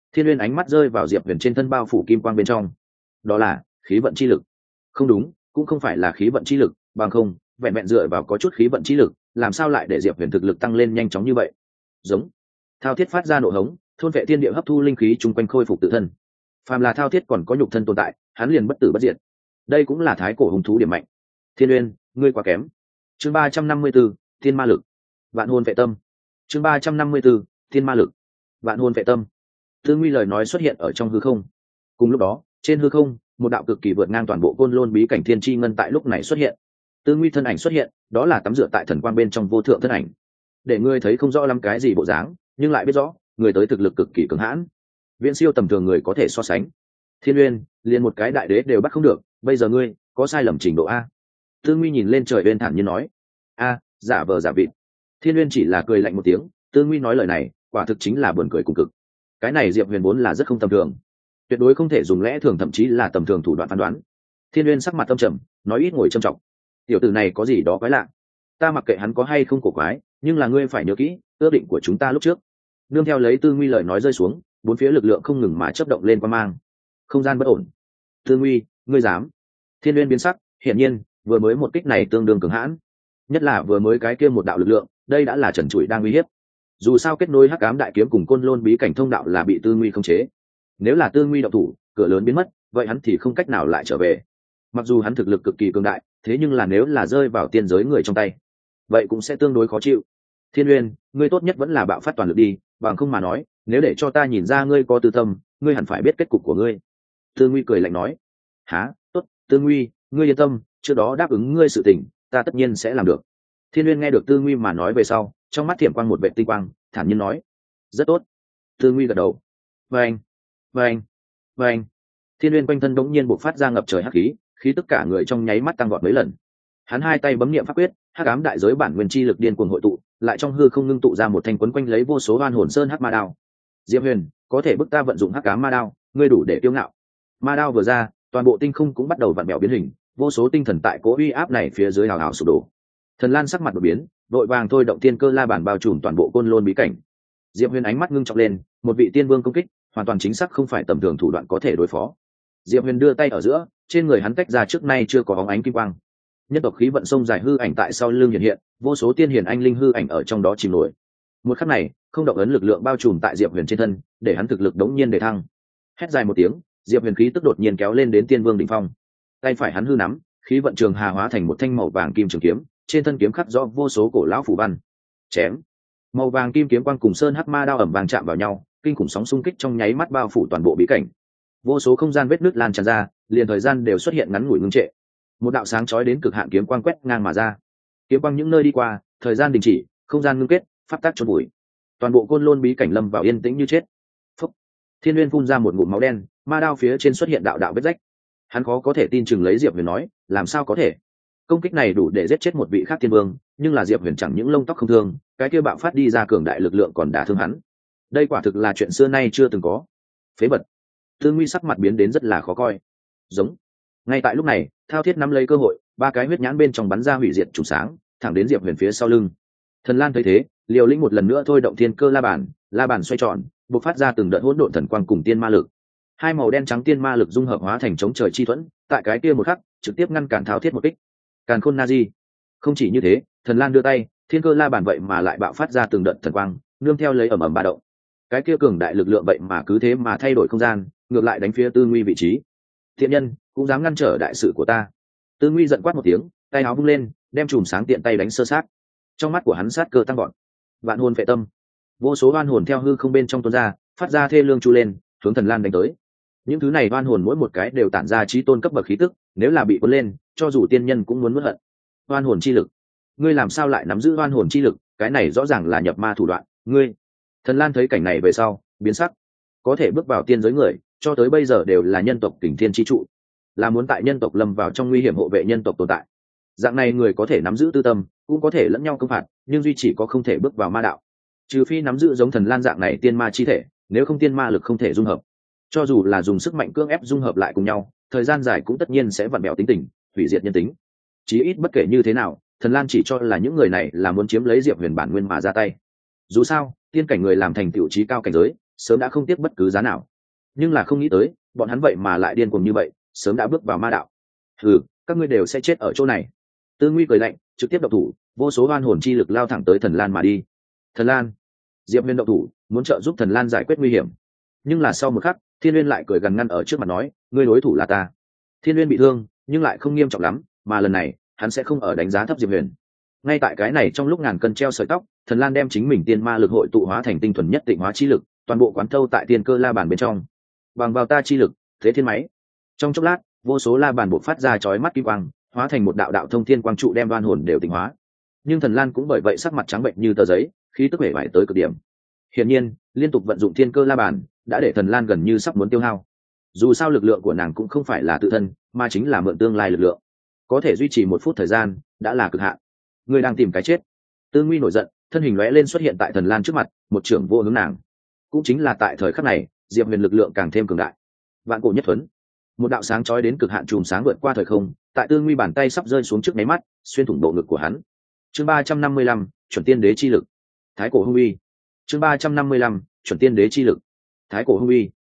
Thiên Uyên ánh mắt rơi vào Diệp Huyền trên thân bao phủ kim quang bên trong. Đó là khí vận chi lực. Không đúng, cũng không phải là khí vận chi lực, bằng không, vẹn vẹn dựa vào có chút khí vận chi lực, làm sao lại để Diệp Huyền thực lực tăng lên nhanh chóng như vậy? Giống. Thao thiết phát ra nộ hống, thôn vệ thiên địa hấp thu linh khí chung quanh khôi phục tự thân. Phàm là thao thiết còn có nhục thân tồn tại, hắn liền bất tử bất diệt. Đây cũng là thái cổ hung thú điểm mạnh. Thiên Uyên, ngươi quá kém. Chương 354, Thiên Ma lực. Vạn hồn vệ tâm. Chương 354, Thiên Ma lực. Vạn hồn vệ tâm. Tư Nguy lời nói xuất hiện ở trong hư không. Cùng lúc đó, trên hư không, một đạo cực kỳ vượt ngang toàn bộ côn lôn bí cảnh thiên chi ngân tại lúc này xuất hiện. Tư Nguy thân ảnh xuất hiện, đó là tắm rửa tại thần quang bên trong vô thượng thân ảnh. Để ngươi thấy không rõ lắm cái gì bộ dáng, nhưng lại biết rõ, người tới thực lực cực kỳ cường hãn. Viễn siêu tầm thường người có thể so sánh. Thiên Uyên, liền một cái đại đế đều bắt không được, bây giờ ngươi có sai lầm trình độ a? Tư Nguy nhìn lên trời uyên thản nhiên nói. A, giả vờ giả vịt. Thiên Uyên chỉ là cười lạnh một tiếng, Tư Nguy nói lời này, quả thực chính là buồn cười cùng cực. Cái này Diệp Huyền vốn là rất không tầm thường, tuyệt đối không thể dùng lẽ thường thậm chí là tầm thường thủ đoạn phán đoán. Thiên Uyên sắc mặt âm trầm, nói ít ngồi trầm trọng. Tiểu tử này có gì đó quái lạ, ta mặc kệ hắn có hay không cổ quái, nhưng là ngươi phải nhớ kỹ ước định của chúng ta lúc trước. Nương theo lấy Tư Nguy lời nói rơi xuống, bốn phía lực lượng không ngừng mà chớp động lên qua mang. Không gian bất ổn. Tư Nguy, ngươi dám? Thiên Uyên biến sắc, hiển nhiên, vừa mới một kích này tương đương cường hãn, nhất là vừa mới cái kia một đạo lực lượng, đây đã là trần trụi đang uy hiếp. Dù sao kết nối hắc ám đại kiếm cùng côn lôn bí cảnh thông đạo là bị Tư Nguy khống chế. Nếu là Tư Nguy động thủ, cửa lớn biến mất, vậy hắn thì không cách nào lại trở về. Mặc dù hắn thực lực cực kỳ cường đại, thế nhưng là nếu là rơi vào tiên giới người trong tay, vậy cũng sẽ tương đối khó chịu. Thiên Uyên, ngươi tốt nhất vẫn là bạo phát toàn lực đi, bằng không mà nói, nếu để cho ta nhìn ra ngươi có tư tâm, ngươi hẳn phải biết kết cục của ngươi. Tư Nguy cười lạnh nói. Hả, tốt, Tư Nguy, ngươi yên tâm, trước đó đáp ứng ngươi sự tình, ta tất nhiên sẽ làm được. Thiên Uyên nghe được Tư Nguy mà nói về sau, trong mắt thiểm quang một vệ tinh quang, thản nhiên nói. Rất tốt. Tư Nguy gật đầu. Vâng, vâng, vâng. Thiên Uyên quanh thân đống nhiên bộc phát ra ngập trời hắc khí, khí tức cả người trong nháy mắt tăng vọt mấy lần. Hắn hai tay bấm niệm pháp quyết, hắc ám đại giới bản nguyên chi lực điên cuồng hội tụ, lại trong hư không ngưng tụ ra một thanh quấn quanh lấy vô số oan hồn sơn hắc ma đao. Diệp Huyền, có thể bức ta vận dụng hắc ám ma đao, ngươi đủ để kiêu ngạo. Ma đao vừa ra, toàn bộ tinh không cũng bắt đầu vặn vẹo biến hình, vô số tinh thần tại cố uy áp này phía dưới hào hào sụp đổ. Thần Lan sắc mặt đột biến, vội vàng thôi động tiên cơ la bản bao trùm toàn bộ côn lôn bí cảnh. Diệp Huyền ánh mắt ngưng trọng lên, một vị tiên vương công kích, hoàn toàn chính xác không phải tầm thường thủ đoạn có thể đối phó. Diệp Huyền đưa tay ở giữa, trên người hắn tách ra trước nay chưa có bóng ánh kim quang. Nhân tộc khí vận sông dài hư ảnh tại sau lưng hiện hiện, vô số tiên hiền anh linh hư ảnh ở trong đó chìm nổi. Một khắc này, không động ấn lực lượng bao trùm tại Diệp Huyền trên thân, để hắn thực lực đống nhiên để thăng. Hét dài một tiếng, Diệp Huyền khí tức đột nhiên kéo lên đến tiên vương đỉnh phong. Tay phải hắn hư nắm, khí vận trường hà hóa thành một thanh màu vàng kim trường kiếm, trên thân kiếm khắc rõ vô số cổ lão phù văn. Chém. Màu vàng kim kiếm quang cùng sơn hắc ma đao ẩm vàng chạm vào nhau, kinh khủng sóng xung kích trong nháy mắt bao phủ toàn bộ bí cảnh. Vô số không gian vết nứt lan tràn ra, liền thời gian đều xuất hiện ngắn ngủi ngưng trệ. Một đạo sáng chói đến cực hạn kiếm quang quét ngang mà ra. Kiếm quang những nơi đi qua, thời gian đình chỉ, không gian ngưng kết, pháp tắc chôn vùi. Toàn bộ côn lôn bí cảnh lâm vào yên tĩnh như chết. Phúc. Thiên Uyên phun ra một ngụm máu đen, ma đao phía trên xuất hiện đạo đạo vết rách. Hắn khó có thể tin chừng lấy Diệp Huyền nói, làm sao có thể? Công kích này đủ để giết chết một vị khác thiên vương, nhưng là Diệp Huyền chẳng những lông tóc không thương, cái kia bạo phát đi ra cường đại lực lượng còn đả thương hắn. Đây quả thực là chuyện xưa nay chưa từng có. Phế vật. Tư Nguy sắc mặt biến đến rất là khó coi. Giống. Ngay tại lúc này, Thao Thiết nắm lấy cơ hội, ba cái huyết nhãn bên trong bắn ra hủy diệt trùng sáng, thẳng đến Diệp Huyền phía sau lưng. Thần Lan thấy thế, liều lĩnh một lần nữa thôi động thiên cơ la bàn xoay tròn, bộc phát ra từng đợt hỗn độn thần quang cùng tiên ma lực. Hai màu đen trắng tiên ma lực dung hợp hóa thành chống trời chi thuẫn, tại cái kia một khắc, trực tiếp ngăn cản Thao Thiết một kích. Càn Khôn Nazi. Không chỉ như thế, Thần Lan đưa tay, thiên cơ la bàn vậy mà lại bạo phát ra từng đợt thần quang, nương theo lấy ầm ầm ba động. Cái kia cường đại lực lượng vậy mà cứ thế mà thay đổi không gian, ngược lại đánh phía Tư Nguy vị trí. Thiện nhân cũng dám ngăn trở đại sự của ta. Tư Nguy giận quát một tiếng, tay áo vung lên, đem chùm sáng tiện tay đánh sơ sát. Trong mắt của hắn sát cơ tăng gọn. Vạn hồn phệ tâm. Vô số oan hồn theo hư không bên trong tuôn ra, phát ra thê lương chu lên, hướng Thần Lan đánh tới. Những thứ này oan hồn mỗi một cái đều tản ra chí tôn cấp bậc khí tức, nếu là bị cuốn lên, cho dù tiên nhân cũng muốn nuốt hận. Oan hồn chi lực. Ngươi làm sao lại nắm giữ oan hồn chi lực, cái này rõ ràng là nhập ma thủ đoạn, ngươi. Thần Lan thấy cảnh này về sau, biến sắc. Có thể bước vào tiên giới người, cho tới bây giờ đều là nhân tộc Kình Thiên chi trụ, là muốn tại nhân tộc lâm vào trong nguy hiểm hộ vệ nhân tộc tồn tại. Dạng này người có thể nắm giữ tư tâm, cũng có thể lẫn nhau công phạt, nhưng duy chỉ có không thể bước vào ma đạo. Trừ phi nắm giữ giống Thần Lan dạng này tiên ma chi thể, nếu không tiên ma lực không thể dung hợp. Cho dù là dùng sức mạnh cưỡng ép dung hợp lại cùng nhau, thời gian dài cũng tất nhiên sẽ vặn bẹo tính tình, hủy diệt nhân tính. Chí ít bất kể như thế nào, Thần Lan chỉ cho là những người này là muốn chiếm lấy Diệp Huyền bản nguyên mà ra tay. Dù sao, tiên cảnh người làm thành tựu chí cao cảnh giới, sớm đã không tiếc bất cứ giá nào. Nhưng là không nghĩ tới bọn hắn vậy mà lại điên cuồng như vậy, sớm đã bước vào ma đạo. Các ngươi đều sẽ chết ở chỗ này. Tư Nguy cười lạnh, trực tiếp động thủ, vô số oan hồn chi lực lao thẳng tới Thần Lan mà đi. Thần Lan. Diệp Huyền động thủ muốn trợ giúp Thần Lan giải quyết nguy hiểm, nhưng là sau một khắc Thiên Uyên lại cười gần ngăn ở trước mặt nói, ngươi đối thủ là ta. Thiên Uyên bị thương nhưng lại không nghiêm trọng lắm, mà lần này hắn sẽ không ở đánh giá thấp Diệp Huyền. Ngay tại cái này trong lúc ngàn cân treo sợi tóc, Thần Lan đem chính mình tiên ma lực hội tụ hóa thành tinh thuần nhất tịnh hóa chi lực, toàn bộ quán thâu tại tiên cơ la bàn bên trong. Bằng vào ta chi lực, thế thiên máy. Trong chốc lát, vô số la bàn bộc phát ra chói mắt kim quang, hóa thành một đạo đạo thông thiên quang trụ đem đoan hồn đều tịnh hóa. Nhưng Thần Lan cũng bởi vậy sắc mặt trắng bệnh như tờ giấy, khí tức vẻ vải tới cực điểm. Hiển nhiên, liên tục vận dụng thiên cơ la bàn đã để Thần Lan gần như sắp muốn tiêu hao. Dù sao lực lượng của nàng cũng không phải là tự thân, mà chính là mượn tương lai lực lượng, có thể duy trì 1 phút thời gian đã là cực hạn. Người đang tìm cái chết. Tư Nguy nổi giận, thân hình lóe lên xuất hiện tại Thần Lan trước mặt, một trưởng vô hướng nàng. Cũng chính là tại thời khắc này, Diệp Huyền lực lượng càng thêm cường đại. Vạn cổ nhất thuấn, một đạo sáng chói đến cực hạn chùm sáng vượt qua thời không, tại Tư Nguy bàn tay sắp rơi xuống trước máy mắt, xuyên thủng bộ ngực của hắn. Chương 355, chuẩn tiên đế chi lực. Thái cổ hung uy. Chương 355, chuẩn tiên đế chi lực. Thái cổ hung uy.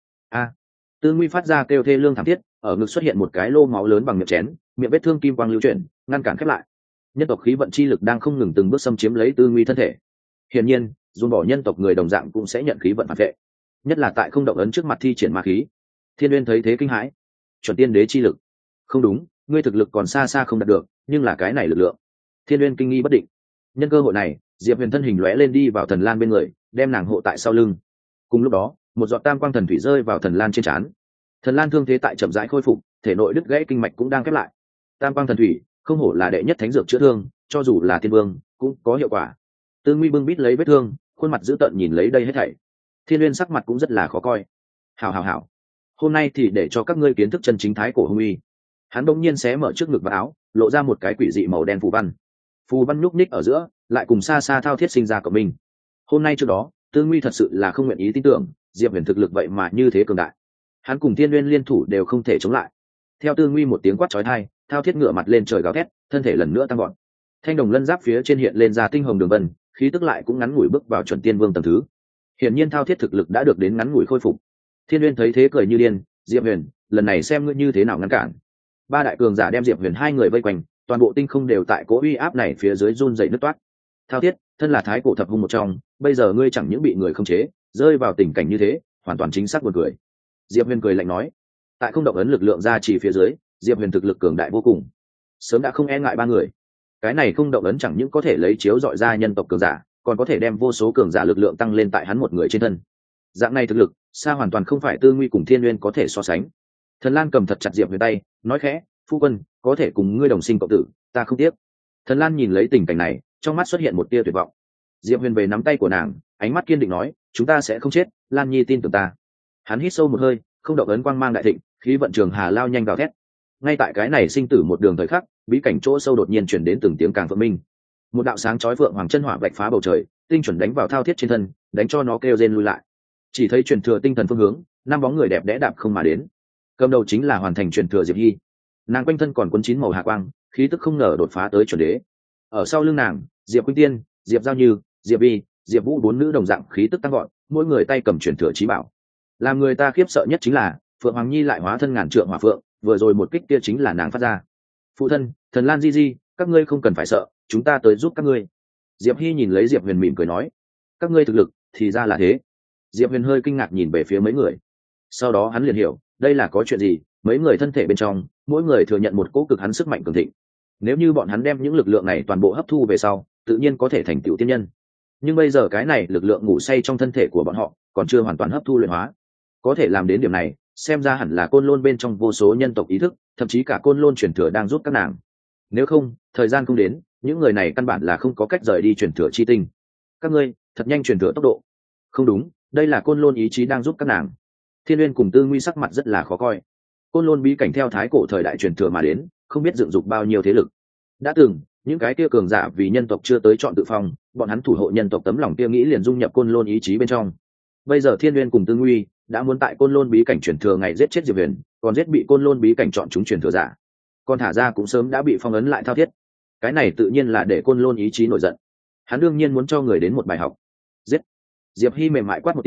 Tư Nguy phát ra kêu thê lương thảm thiết, ở ngực xuất hiện một cái lô máu lớn bằng miệng chén, miệng vết thương kim quang lưu chuyển, ngăn cản khép lại. Nhân tộc khí vận chi lực đang không ngừng từng bước xâm chiếm lấy Tư Nguy thân thể. Hiển nhiên, dù bỏ nhân tộc người đồng dạng cũng sẽ nhận khí vận phản vệ, nhất là tại không động ấn trước mặt thi triển ma khí. Thiên Uyên thấy thế kinh hãi. Chuẩn tiên đế chi lực? Không đúng, ngươi thực lực còn xa xa không đạt được, nhưng là cái này lực lượng. Thiên Uyên kinh nghi bất định. Nhân cơ hội này, Diệp Huyền thân hình lóe lên đi vào Thần Lan bên người, đem nàng hộ tại sau lưng. Cùng lúc đó, một giọt tam quang thần thủy rơi vào Thần Lan trên trán. Thần Lan thương thế tại chậm rãi khôi phục, thể nội đứt gãy kinh mạch cũng đang khép lại. Tam quang thần thủy không hổ là đệ nhất thánh dược chữa thương, cho dù là thiên vương cũng có hiệu quả. Tư Nguy bưng bít lấy vết thương, khuôn mặt dữ tợn nhìn lấy đây hết thảy. Thiên Uyên sắc mặt cũng rất là khó coi. Hảo, hôm nay thì để cho các ngươi kiến thức chân chính thái cổ hung uy. Hắn bỗng nhiên xé mở trước ngực và áo, lộ ra một cái quỷ dị màu đen phù văn. Phù văn nhúc nhích ở giữa, lại cùng xa xa thao thiết sinh ra cộng minh. Hôm nay trước đó, Tư Nguy thật sự là không nguyện ý tin tưởng, Diệp Huyền thực lực vậy mà như thế cường đại. Hắn cùng Thiên Uyên liên thủ đều không thể chống lại. Theo Tư Nguy một tiếng quát chói tai, thao thiết ngửa mặt lên trời gào thét, thân thể lần nữa tăng vọt. Thanh đồng lân giáp phía trên hiện lên ra tinh hồng đường vân, khí tức lại cũng ngắn ngủi bước vào chuẩn tiên vương tầng thứ. Hiển nhiên thao thiết thực lực đã được đến ngắn ngủi khôi phục. Thiên Uyên thấy thế cười như điên, Diệp Huyền, lần này xem ngươi như thế nào ngăn cản. Ba đại cường giả đem Diệp Huyền hai người vây quanh, toàn bộ tinh không đều tại cỗ uy áp này phía dưới run rẩy nứt toát. Thao thiết, thân là thái cổ thập hung một trong, bây giờ ngươi chẳng những bị người khống chế, rơi vào tình cảnh như thế, hoàn toàn chính xác buồn cười. Diệp Huyền cười lạnh nói, tại không động ấn lực lượng ra chỉ phía dưới, Diệp Huyền thực lực cường đại vô cùng, sớm đã không e ngại ba người. Cái này không động ấn chẳng những có thể lấy chiếu dọi ra nhân tộc cường giả, còn có thể đem vô số cường giả lực lượng tăng lên tại hắn một người trên thân. Dạng này thực lực xa hoàn toàn không phải Tư Nguy cùng Thiên Uyên có thể so sánh. Thần Lan cầm thật chặt Diệp Huyền tay, nói khẽ, phu quân, có thể cùng ngươi đồng sinh cộng tử, ta không tiếc. Thần Lan nhìn lấy tình cảnh này, trong mắt xuất hiện một tia tuyệt vọng. Diệp Huyền về nắm tay của nàng, ánh mắt kiên định nói, chúng ta sẽ không chết, Lan Nhi tin tưởng ta. Hắn hít sâu một hơi, không động ấn quang mang đại thịnh, khí vận trường hà lao nhanh gào thét. Ngay tại cái này sinh tử một đường thời khắc, bí cảnh chỗ sâu đột nhiên truyền đến từng tiếng càng vượng minh. Một đạo sáng chói vượng hoàng chân hỏa vạch phá bầu trời, tinh chuẩn đánh vào thao thiết trên thân, đánh cho nó kêu rên lui lại. Chỉ thấy truyền thừa tinh thần phương hướng, 5 bóng người đẹp đẽ đạp không mà đến. Cầm đầu chính là hoàn thành truyền thừa Diệp Hy. Nàng quanh thân còn cuốn 9 màu hạ quang, khí tức không ngờ đột phá tới chuẩn đế. Ở sau lưng nàng, Diệp Khuynh Tiên, Diệp Giao Như, Diệp Vi, Diệp Vũ 4 nữ đồng dạng khí tức tăng gọn, mỗi người tay cầm truyền thừa chí bảo. Làm người ta khiếp sợ nhất chính là, Phượng Hoàng Nhi lại hóa thân ngàn trượng hỏa phượng, vừa rồi một kích kia chính là nàng phát ra. Phụ thân, Thần Lan Di Di, các ngươi không cần phải sợ, chúng ta tới giúp các ngươi. Diệp Hy nhìn lấy Diệp Huyền mỉm cười nói, các ngươi thực lực thì ra là thế. Diệp Huyền hơi kinh ngạc nhìn về phía mấy người, sau đó hắn liền hiểu đây là có chuyện gì. Mấy người thân thể bên trong, mỗi người thừa nhận một cỗ cực hắn sức mạnh cường thịnh. Nếu như bọn hắn đem những lực lượng này toàn bộ hấp thu về sau, tự nhiên có thể thành tựu tiên nhân. Nhưng bây giờ cái này lực lượng ngủ say trong thân thể của bọn họ còn chưa hoàn toàn hấp thu luyện hóa. Có thể làm đến điểm này, xem ra hẳn là côn lôn bên trong vô số nhân tộc ý thức, thậm chí cả côn lôn truyền thừa đang giúp các nàng. Nếu không, thời gian không đến, những người này căn bản là không có cách rời đi truyền thừa chi tinh. Các ngươi thật nhanh truyền thừa tốc độ. Không đúng, đây là côn lôn ý chí đang giúp các nàng. Thiên Uyên cùng Tư Nguy sắc mặt rất là khó coi. Côn lôn bí cảnh theo thái cổ thời đại truyền thừa mà đến, không biết dựng dục bao nhiêu thế lực. Đã từng những cái kia cường giả vì nhân tộc chưa tới chọn tự phong, bọn hắn thủ hộ nhân tộc tấm lòng kia nghĩ liền dung nhập côn lôn ý chí bên trong. Bây giờ Thiên Uyên cùng Tư Nguy đã muốn tại côn lôn bí cảnh truyền thừa ngày giết chết Diệp Huyền, còn giết bị côn lôn bí cảnh chọn chúng truyền thừa giả, còn thả ra cũng sớm đã bị phong ấn lại thao thiết. Cái này tự nhiên là để côn lôn ý chí nổi giận. Hắn đương nhiên muốn cho người đến một bài học. Giết! Diệp Hy mềm mại quát một tiếng,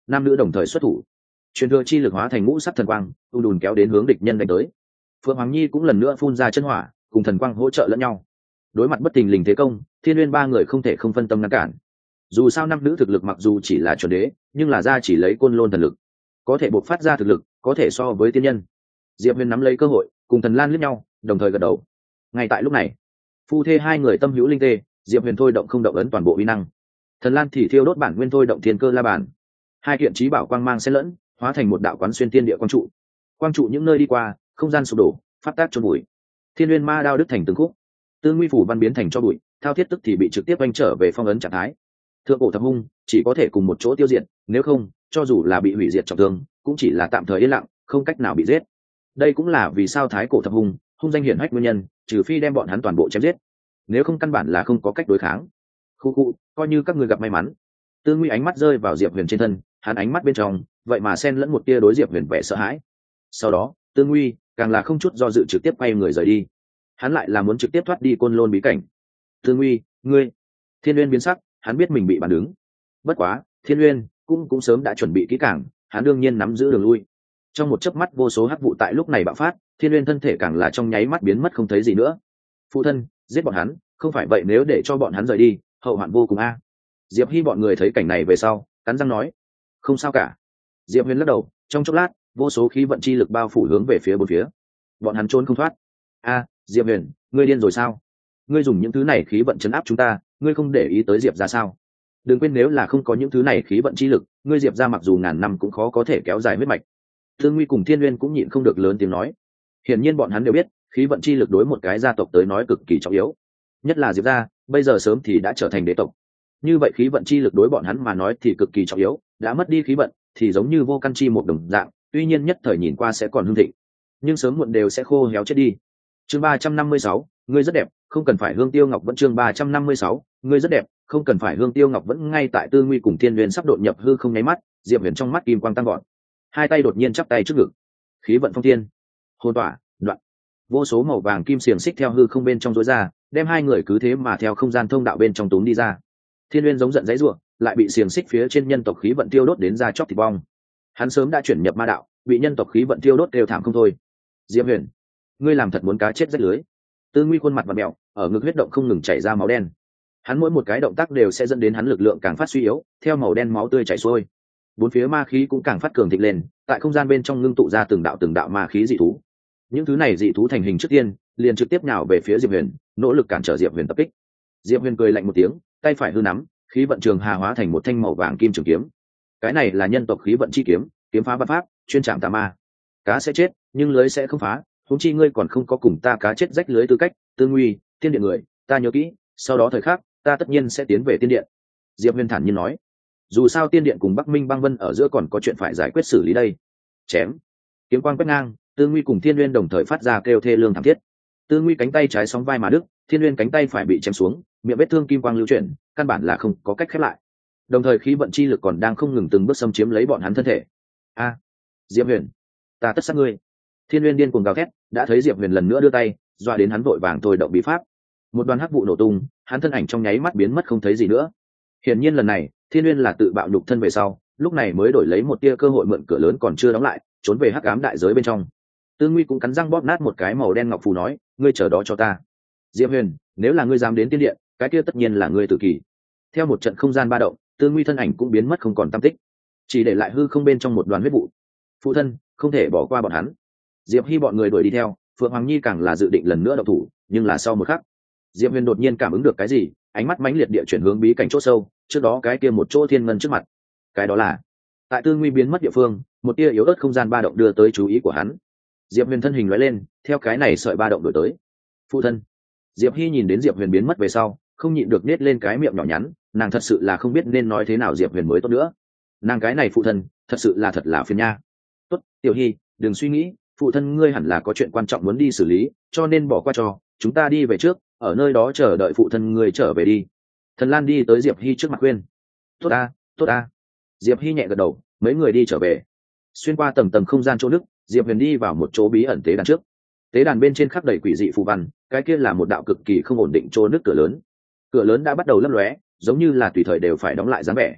nam nữ đồng thời xuất thủ, truyền thừa chi lực hóa thành ngũ sắc thần quang ùn đùn kéo đến hướng địch nhân đánh tới. Phượng Hoàng Nhi cũng lần nữa phun ra chân hỏa, cùng thần quang hỗ trợ lẫn nhau. Đối mặt bất tình lình thế công, Thiên Nguyên ba người không thể không phân tâm ngăn cản. Dù sao nam nữ thực lực mặc dù chỉ là chuẩn đế, nhưng là ra chỉ lấy côn lôn thần lực, có thể bộc phát ra thực lực có thể so với tiên nhân. Diệp Huyền nắm lấy cơ hội, cùng Thần Lan liếc nhau, đồng thời gật đầu. Ngay tại lúc này, phu thê hai người tâm hữu linh tê, Diệp Huyền thôi động không động ấn toàn bộ uy năng, Thần Lan thì thiêu đốt bản nguyên thôi động thiên cơ la bàn. Hai kiện chí bảo quang mang xen lẫn, hóa thành một đạo quán xuyên tiên địa quang trụ. Quang trụ những nơi đi qua, không gian sụp đổ, pháp tác chôn bụi. Thiên Nguyên ma đao đứt thành từng khúc, Tương Nguy phủ văn biến thành cho bụi, thao thiết tức thì bị trực tiếp oanh trở về phong ấn trạng thái. Thượng cổ thập hung chỉ có thể cùng một chỗ tiêu diệt, nếu không, cho dù là bị hủy diệt trọng thương, cũng chỉ là tạm thời yên lặng, không cách nào bị giết. Đây cũng là vì sao thái cổ thập hung hung danh hiển hách nguyên nhân, trừ phi đem bọn hắn toàn bộ chém giết, nếu không căn bản là không có cách đối kháng. Khu coi như các người gặp may mắn. Tương Nguy ánh mắt rơi vào Diệp Huyền trên thân, hắn ánh mắt bên trong vậy mà xen lẫn một tia đối Diệp Huyền vẻ sợ hãi. Sau đó Tương Nguy càng là không chút do dự trực tiếp quay người rời đi, hắn lại là muốn trực tiếp thoát đi côn lôn bí cảnh. Tương Nguy, ngươi. Thiên Uyên biến sắc, hắn biết mình bị bàn đứng. Bất quá Thiên Uyên cũng sớm đã chuẩn bị kỹ càng, hắn đương nhiên nắm giữ đường lui. Trong một chớp mắt vô số hắc vụ tại lúc này bạo phát, Thiên Uyên thân thể càng là trong nháy mắt biến mất không thấy gì nữa. Phụ thân, giết bọn hắn, không phải vậy nếu để cho bọn hắn rời đi, hậu hoạn vô cùng a. Diệp Hy bọn người thấy cảnh này về sau, cắn răng nói, không sao cả. Diệp Huyền lắc đầu, trong chốc lát, vô số khí vận chi lực bao phủ hướng về phía bốn phía. Bọn hắn trốn không thoát. A, Diệp Huyền, ngươi điên rồi sao? Ngươi dùng những thứ này khí vận chấn áp chúng ta, ngươi không để ý tới Diệp ra sao? Đừng quên nếu là không có những thứ này khí vận chi lực, ngươi Diệp ra mặc dù ngàn năm cũng khó có thể kéo dài huyết mạch. Thương Nguy cùng Thiên Uyên cũng nhịn không được lớn tiếng nói. Hiển nhiên bọn hắn đều biết, khí vận chi lực đối một cái gia tộc tới nói cực kỳ trọng yếu. Nhất là Diệp gia, bây giờ sớm thì đã trở thành đế tộc. Như vậy khí vận chi lực đối bọn hắn mà nói thì cực kỳ trọng yếu, đã mất đi khí vận thì giống như vô căn chi một đồng dạng, tuy nhiên nhất thời nhìn qua sẽ còn hưng thịnh, nhưng sớm muộn đều sẽ khô héo chết đi. Chương 356, ngươi rất đẹp, không cần phải Hương Tiêu Ngọc vẫn. Chương 356, ngươi rất đẹp, không cần phải Hương Tiêu Ngọc vẫn. Ngay tại Tư Nguy cùng Thiên Uyên sắp đột nhập hư không nháy mắt, Diệp Huyền trong mắt kim quang tăng vọt, hai tay đột nhiên chắp tay trước ngực, khí vận phong thiên, hồn tỏa, đoạn. Vô số màu vàng kim xiềng xích theo hư không bên trong rối ra, đem hai người cứ thế mà theo không gian thông đạo bên trong túm đi ra. Thiên Uyên giống giận dãy rủa, lại bị xiềng xích phía trên nhân tộc khí vận tiêu đốt đến da chóc thịt bong. Hắn sớm đã chuyển nhập ma đạo, bị nhân tộc khí vận tiêu đốt đều thảm không thôi. Diệp Huyền, ngươi làm thật muốn cá chết rách lưới. Tư Nguy khuôn mặt vặn mèo, ở ngực huyết động không ngừng chảy ra máu đen. Hắn mỗi một cái động tác đều sẽ dẫn đến hắn lực lượng càng phát suy yếu, theo màu đen máu tươi chảy xuôi. Bốn phía ma khí cũng càng phát cường thịnh lên, tại không gian bên trong ngưng tụ ra từng đạo ma khí dị thú. Những thứ này dị thú thành hình trước tiên, liền trực tiếp nhào về phía Diệp Huyền, nỗ lực cản trở Diệp Huyền tập kích. Diệp Huyền cười lạnh một tiếng, tay phải hư nắm, khí vận trường hà hóa thành một thanh màu vàng kim trường kiếm. Cái này là nhân tộc khí vận chi kiếm, kiếm phá vạn pháp, chuyên chạm tà ma. Cá sẽ chết, nhưng lưới sẽ không phá, huống chi ngươi còn không có cùng ta cá chết rách lưới tư cách. Tương Nguy, tiên điện người, ta nhớ kỹ, sau đó thời khắc, ta tất nhiên sẽ tiến về tiên điện. Diệp Huyền thản nhiên nói, dù sao tiên điện cùng Bắc Minh Băng Vân ở giữa còn có chuyện phải giải quyết xử lý đây. Chém, kiếm quang quét ngang, Tương Nguy cùng Thiên Uyên đồng thời phát ra kêu thê lương thảm thiết. Tương Nguy cánh tay trái sóng vai mà đứt, Thiên Uyên cánh tay phải bị chém xuống, miệng vết thương kim quang lưu chuyển, căn bản là không có cách khép lại. Đồng thời khí vận chi lực còn đang không ngừng từng bước xâm chiếm lấy bọn hắn thân thể. A, Diệp Huyền, ta tất sát ngươi! Thiên Uyên điên cuồng gào thét, đã thấy Diệp Huyền lần nữa đưa tay, dọa đến hắn vội vàng thôi động bí pháp. Một đoàn hắc vụ nổ tung, hắn thân ảnh trong nháy mắt biến mất không thấy gì nữa. Hiển nhiên lần này, Thiên Uyên là tự bạo nhục thân về sau, lúc này mới đổi lấy một tia cơ hội mượn cửa lớn còn chưa đóng lại, trốn về hắc ám đại giới bên trong. Tương Nguy cũng cắn răng bóp nát một cái màu đen ngọc phù nói, ngươi chờ đó cho ta. Diệp Huyền, nếu là ngươi dám đến tiên điện, cái kia tất nhiên là ngươi tử kỳ. Theo một trận không gian ba động, Tương Nguy thân ảnh cũng biến mất không còn tăm tích, chỉ để lại hư không bên trong một đoàn huyết vụ. Phụ thân, không thể bỏ qua bọn hắn. Diệp Hy bọn người đuổi đi theo, Phượng Hoàng Nhi càng là dự định lần nữa động thủ, nhưng là sau một khắc, Diệp Huyền đột nhiên cảm ứng được cái gì, ánh mắt mãnh liệt địa chuyển hướng bí cảnh chỗ sâu, trước đó cái kia một chỗ thiên ngân trước mặt. Cái đó là tại Tương Nguy biến mất địa phương, một tia yếu ớt không gian ba động đưa tới chú ý của hắn. Diệp Huyền thân hình lóe lên, theo cái này sợi ba động đổi tới. Phụ thân. Diệp Hy nhìn đến Diệp Huyền biến mất về sau, không nhịn được nết lên cái miệng nhỏ nhắn, nàng thật sự là không biết nên nói thế nào Diệp Huyền mới tốt nữa. Nàng cái này phụ thân, thật sự là thật là phiền nha. Tốt, Tiểu Hy, đừng suy nghĩ, phụ thân ngươi hẳn là có chuyện quan trọng muốn đi xử lý, cho nên bỏ qua cho, chúng ta đi về trước, ở nơi đó chờ đợi phụ thân ngươi trở về đi. Thần Lan đi tới Diệp Hy trước mặt khuyên. Tốt a, tốt a. Diệp Hy nhẹ gật đầu, mấy người đi trở về. Xuyên qua tầng tầng không gian chỗ nước, Diệp Huyền đi vào một chỗ bí ẩn tế đàn trước. Tế đàn bên trên khắc đầy quỷ dị phù văn, cái kia là một đạo cực kỳ không ổn định chỗ nước cửa lớn. Cửa lớn đã bắt đầu lấp lóe, giống như là tùy thời đều phải đóng lại dáng vẻ.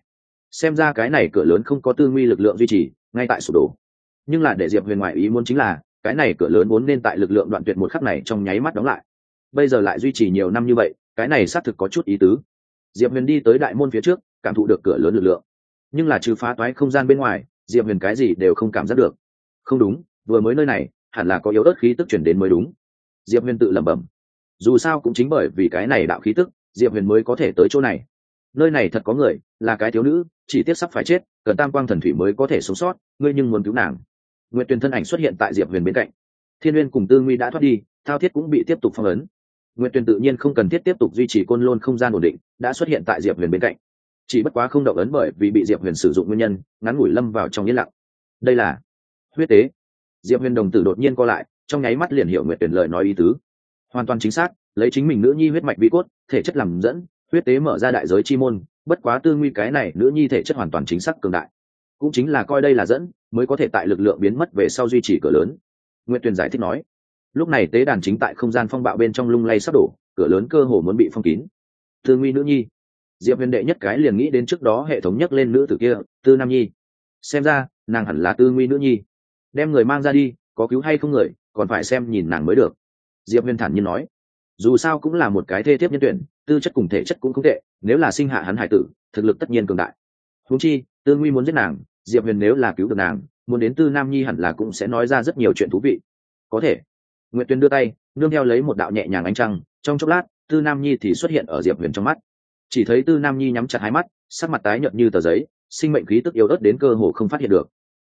xem ra cái này cửa lớn không có tư nguy lực lượng duy trì, ngay tại sụp đổ. Nhưng là để diệp huyền ngoại ý muốn chính là cái này cửa lớn vốn nên tại lực lượng đoạn tuyệt một khắc này trong nháy mắt đóng lại, bây giờ lại duy trì nhiều năm như vậy, cái này xác thực có chút ý tứ. Diệp huyền đi tới đại môn phía trước, cảm thụ được cửa lớn lực lượng, nhưng là trừ phá toái không gian bên ngoài, diệp huyền cái gì đều không cảm giác được. Không đúng, vừa mới nơi này hẳn là có yếu ớt khí tức chuyển đến mới đúng. Diệp huyền tự lẩm bẩm. Dù sao cũng chính bởi vì cái này đạo khí tức, diệp huyền mới có thể tới chỗ này. Nơi này thật có người, là cái thiếu nữ, chỉ tiếc sắp phải chết, cần tam quang thần thủy mới có thể sống sót, ngươi nhưng muốn cứu nàng. Nguyệt Tuyền thân ảnh xuất hiện tại diệp huyền bên cạnh. Thiên Uyên cùng Tư Nguy đã thoát đi, Thao Thiết cũng bị tiếp tục phong ấn. Nguyệt Tuyền tự nhiên không cần thiết tiếp tục duy trì côn lôn không gian ổn định, đã xuất hiện tại diệp huyền bên cạnh. Chỉ bất quá không động ấn bởi vì bị diệp huyền sử dụng nguyên nhân, ngắn ngủi lâm vào trong yên lặng. Đây là huyết tế. Diệp huyền đồng tử đột nhiên co lại, trong nháy mắt liền hiểu Nguyệt Tuyền lời nói ý tứ. Hoàn toàn chính xác, lấy chính mình nữ nhi huyết mạch vi cốt, thể chất làm dẫn, huyết tế mở ra đại giới chi môn. Bất quá Tư Nguy cái này nữ nhi thể chất hoàn toàn chính xác cường đại, cũng chính là coi đây là dẫn, mới có thể tại lực lượng biến mất về sau duy trì cửa lớn. Nguyệt Tuyền giải thích nói. Lúc này tế đàn chính tại không gian phong bạo bên trong lung lay sắp đổ, cửa lớn cơ hồ muốn bị phong kín. Tư Nguy nữ nhi. Diệp huyền đệ nhất cái liền nghĩ đến trước đó hệ thống nhắc lên nữ tử kia, Tư Nam Nhi. Xem ra nàng hẳn là Tư Nguy nữ nhi. Đem người mang ra đi, có cứu hay không người còn phải xem nhìn nàng mới được. Diệp huyền thản nhiên nói. Dù sao cũng là một cái thê thiếp nhân tuyển, tư chất cùng thể chất cũng không tệ, nếu là sinh hạ hắn hải tử, thực lực tất nhiên cường đại. Huống chi Tư Nguy muốn giết nàng, Diệp huyền nếu là cứu được nàng, muốn đến Tư Nam Nhi hẳn là cũng sẽ nói ra rất nhiều chuyện thú vị. Có thể. Nguyệt Tuyền đưa tay nương theo lấy một đạo nhẹ nhàng ánh trăng, trong chốc lát Tư Nam Nhi thì xuất hiện ở diệp huyền trong mắt. Chỉ thấy Tư Nam Nhi nhắm chặt hai mắt, sắc mặt tái nhợt như tờ giấy, sinh mệnh khí tức yếu ớt đến cơ hồ không phát hiện được.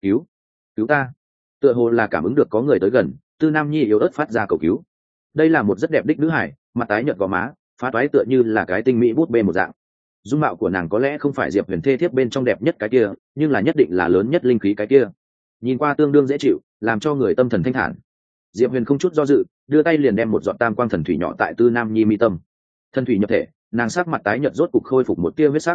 Cứu ta. Tựa hồ là cảm ứng được có người tới gần, Tư Nam Nhi yếu ớt phát ra cầu cứu. Đây là một rất đẹp đích nữ hải, mặt tái nhợt gò má, phá toái tựa như là cái tinh mỹ bút bê một dạng. Dung mạo của nàng có lẽ không phải diệp huyền thê thiếp bên trong đẹp nhất cái kia, nhưng là nhất định là lớn nhất linh khí cái kia. Nhìn qua tương đương dễ chịu, làm cho người tâm thần thanh thản. Diệp huyền không chút do dự, đưa tay liền đem một giọt tam quang thần thủy nhỏ tại Tư Nam Nhi mi tâm. Thần thủy nhập thể, nàng sắc mặt tái nhợt rốt cục khôi phục một tia huyết sắc.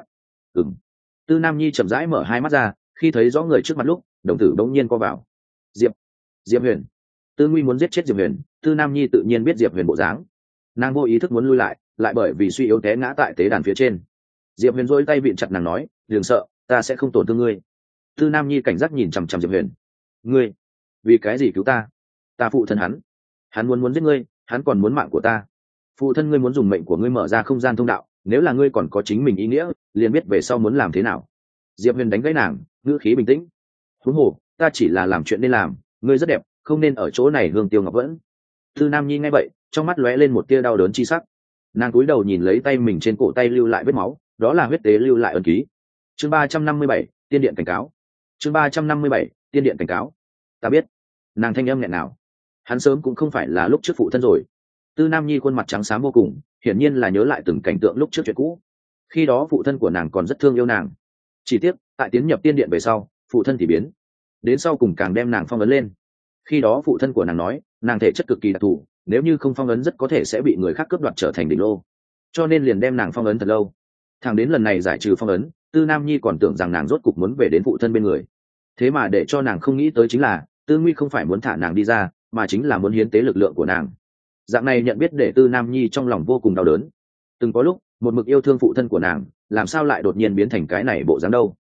Tư Nam Nhi chậm rãi mở hai mắt ra, khi thấy rõ người trước mặt lúc, đồng tử bỗng nhiên co vào. Diệp huyền. Tư Nguy muốn giết chết diệp huyền, Tư Nam Nhi tự nhiên biết diệp huyền bộ dáng, nàng vô ý thức muốn lui lại, lại bởi vì suy yếu té ngã tại tế đàn phía trên. Diệp huyền dỗi tay vịn chặt nàng nói, đừng sợ, ta sẽ không tổn thương ngươi. Tư Nam Nhi cảnh giác nhìn chằm chằm diệp huyền. Ngươi vì cái gì cứu ta? Ta phụ thân hắn muốn giết ngươi, hắn còn muốn mạng của ta. Phụ thân ngươi muốn dùng mệnh của ngươi mở ra không gian thông đạo, nếu là ngươi còn có chính mình ý nghĩa, liền biết về sau muốn làm thế nào. Diệp huyền đánh gãy nàng, ngữ khí bình tĩnh. Huống hồ, ta chỉ là làm chuyện nên làm, ngươi rất đẹp, không nên ở chỗ này hương tiêu ngọc vẫn. Tư Nam Nhi nghe vậy, trong mắt lóe lên một tia đau đớn chi sắc. Nàng cúi đầu nhìn lấy tay mình trên cổ tay lưu lại vết máu, đó là huyết tế lưu lại ấn ký. Chương 357, tiên điện cảnh cáo. Chương 357, tiên điện cảnh cáo. Ta biết. Nàng thanh âm nghẹn nào. Hắn sớm cũng không phải là lúc trước phụ thân rồi. Tư Nam Nhi khuôn mặt trắng xám vô cùng, hiển nhiên là nhớ lại từng cảnh tượng lúc trước chuyện cũ. Khi đó phụ thân của nàng còn rất thương yêu nàng. Chỉ tiếc, tại tiến nhập tiên điện về sau, phụ thân thì biến. Đến sau cùng càng đem nàng phong ấn lên. Khi đó phụ thân của nàng nói, nàng thể chất cực kỳ đặc thù, nếu như không phong ấn rất có thể sẽ bị người khác cướp đoạt trở thành đỉnh lô. Cho nên liền đem nàng phong ấn thật lâu. Thẳng đến lần này giải trừ phong ấn, Tư Nam Nhi còn tưởng rằng nàng rốt cục muốn về đến phụ thân bên người. Thế mà để cho nàng không nghĩ tới chính là, Tư Nguy không phải muốn thả nàng đi ra, mà chính là muốn hiến tế lực lượng của nàng. Dạng này nhận biết để Tư Nam Nhi trong lòng vô cùng đau đớn. Từng có lúc, một mực yêu thương phụ thân của nàng, làm sao lại đột nhiên biến thành cái này bộ dáng đâu?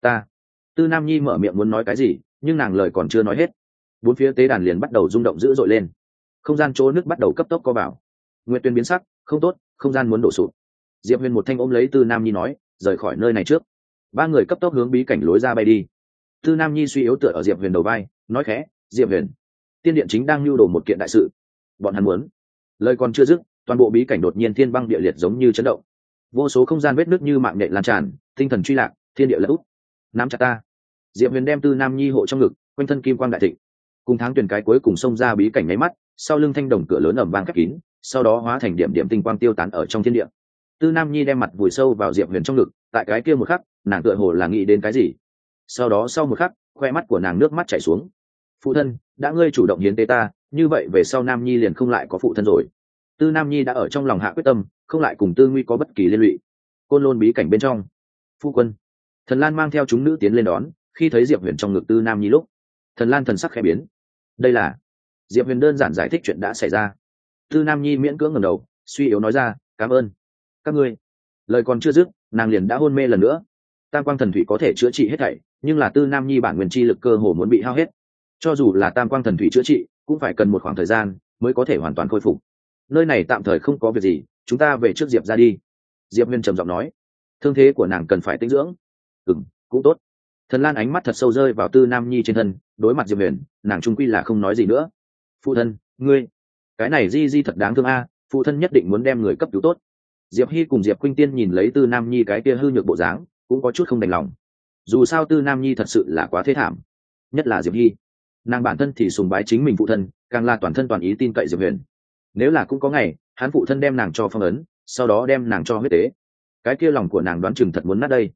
Tư Nam Nhi mở miệng muốn nói cái gì, nhưng nàng lời còn chưa nói hết. Bốn phía tế đàn liền bắt đầu rung động dữ dội lên. Không gian chỗ nước bắt đầu cấp tốc co vào. Nguyệt Tuyền biến sắc, không tốt, không gian muốn đổ sụp. Diệp huyền một thanh ôm lấy Tư Nam Nhi nói, rời khỏi nơi này trước. Ba người cấp tốc hướng bí cảnh lối ra bay đi. Tư Nam Nhi suy yếu tựa ở Diệp huyền đầu vai, nói khẽ, Diệp huyền, tiên điện chính đang lưu đồ một kiện đại sự, bọn hắn muốn. Lời còn chưa dứt, toàn bộ bí cảnh đột nhiên thiên băng địa liệt giống như chấn động, vô số không gian vết nứt như mạng nhện lan tràn, tinh thần truy lạc, thiên địa lật úp. Nắm chặt ta. Diệp huyền đem Tư Nam Nhi hộ trong ngực, quanh thân kim quang đại thịnh. Cùng tháng tuyển cái cuối cùng xông ra bí cảnh nháy mắt, sau lưng thanh đồng cửa lớn ầm vang khép kín, sau đó hóa thành điểm điểm tinh quang tiêu tán ở trong thiên địa. Tư Nam Nhi đem mặt vùi sâu vào Diệp huyền trong ngực, tại cái kia một khắc, nàng tựa hồ là nghĩ đến cái gì. Sau đó sau một khắc, khoe mắt của nàng nước mắt chảy xuống. Phụ thân, đã ngươi chủ động hiến tế ta, như vậy về sau Nam Nhi liền không lại có phụ thân rồi. Tư Nam Nhi đã ở trong lòng hạ quyết tâm, không lại cùng Tư Nguy có bất kỳ liên lụy. Côn Lôn bí cảnh bên trong, phu quân Thần Lan mang theo chúng nữ tiến lên đón, khi thấy Diệp huyền trong ngực Tư Nam Nhi lúc, Thần Lan thần sắc khẽ biến. Đây là... Diệp huyền đơn giản giải thích chuyện đã xảy ra. Tư Nam Nhi miễn cưỡng ngẩng đầu, suy yếu nói ra, cảm ơn các ngươi. Lời còn chưa dứt, nàng liền đã hôn mê lần nữa. tam quang thần thủy có thể chữa trị hết thảy, nhưng là tư nam nhi bản nguyên chi lực cơ hồ muốn bị hao hết. Cho dù là tam quang thần thủy chữa trị cũng phải cần một khoảng thời gian mới có thể hoàn toàn khôi phục. Nơi này tạm thời không có việc gì, chúng ta về trước Diệp ra đi. Diệp Huyền trầm giọng nói. Thương thế của nàng cần phải tĩnh dưỡng. Cũng tốt. Thần Lan ánh mắt thật sâu rơi vào tư nam nhi trên thân, đối mặt Diệp Huyền, nàng trung quy là không nói gì nữa. Phụ thân, ngươi, cái này di thật đáng thương a, phụ thân nhất định muốn đem người cấp cứu tốt. Diệp Hy cùng Diệp Khuynh Tiên nhìn lấy tư nam nhi cái kia hư nhược bộ dáng, cũng có chút không đành lòng. Dù sao tư nam nhi thật sự là quá thế thảm, nhất là Diệp Hy, nàng bản thân thì sùng bái chính mình phụ thân, càng là toàn thân toàn ý tin cậy Diệp Huyền. Nếu là cũng có ngày hắn phụ thân đem nàng cho phong ấn, sau đó đem nàng cho huyết tế, cái kia lòng của nàng đoán chừng thật muốn nát đây.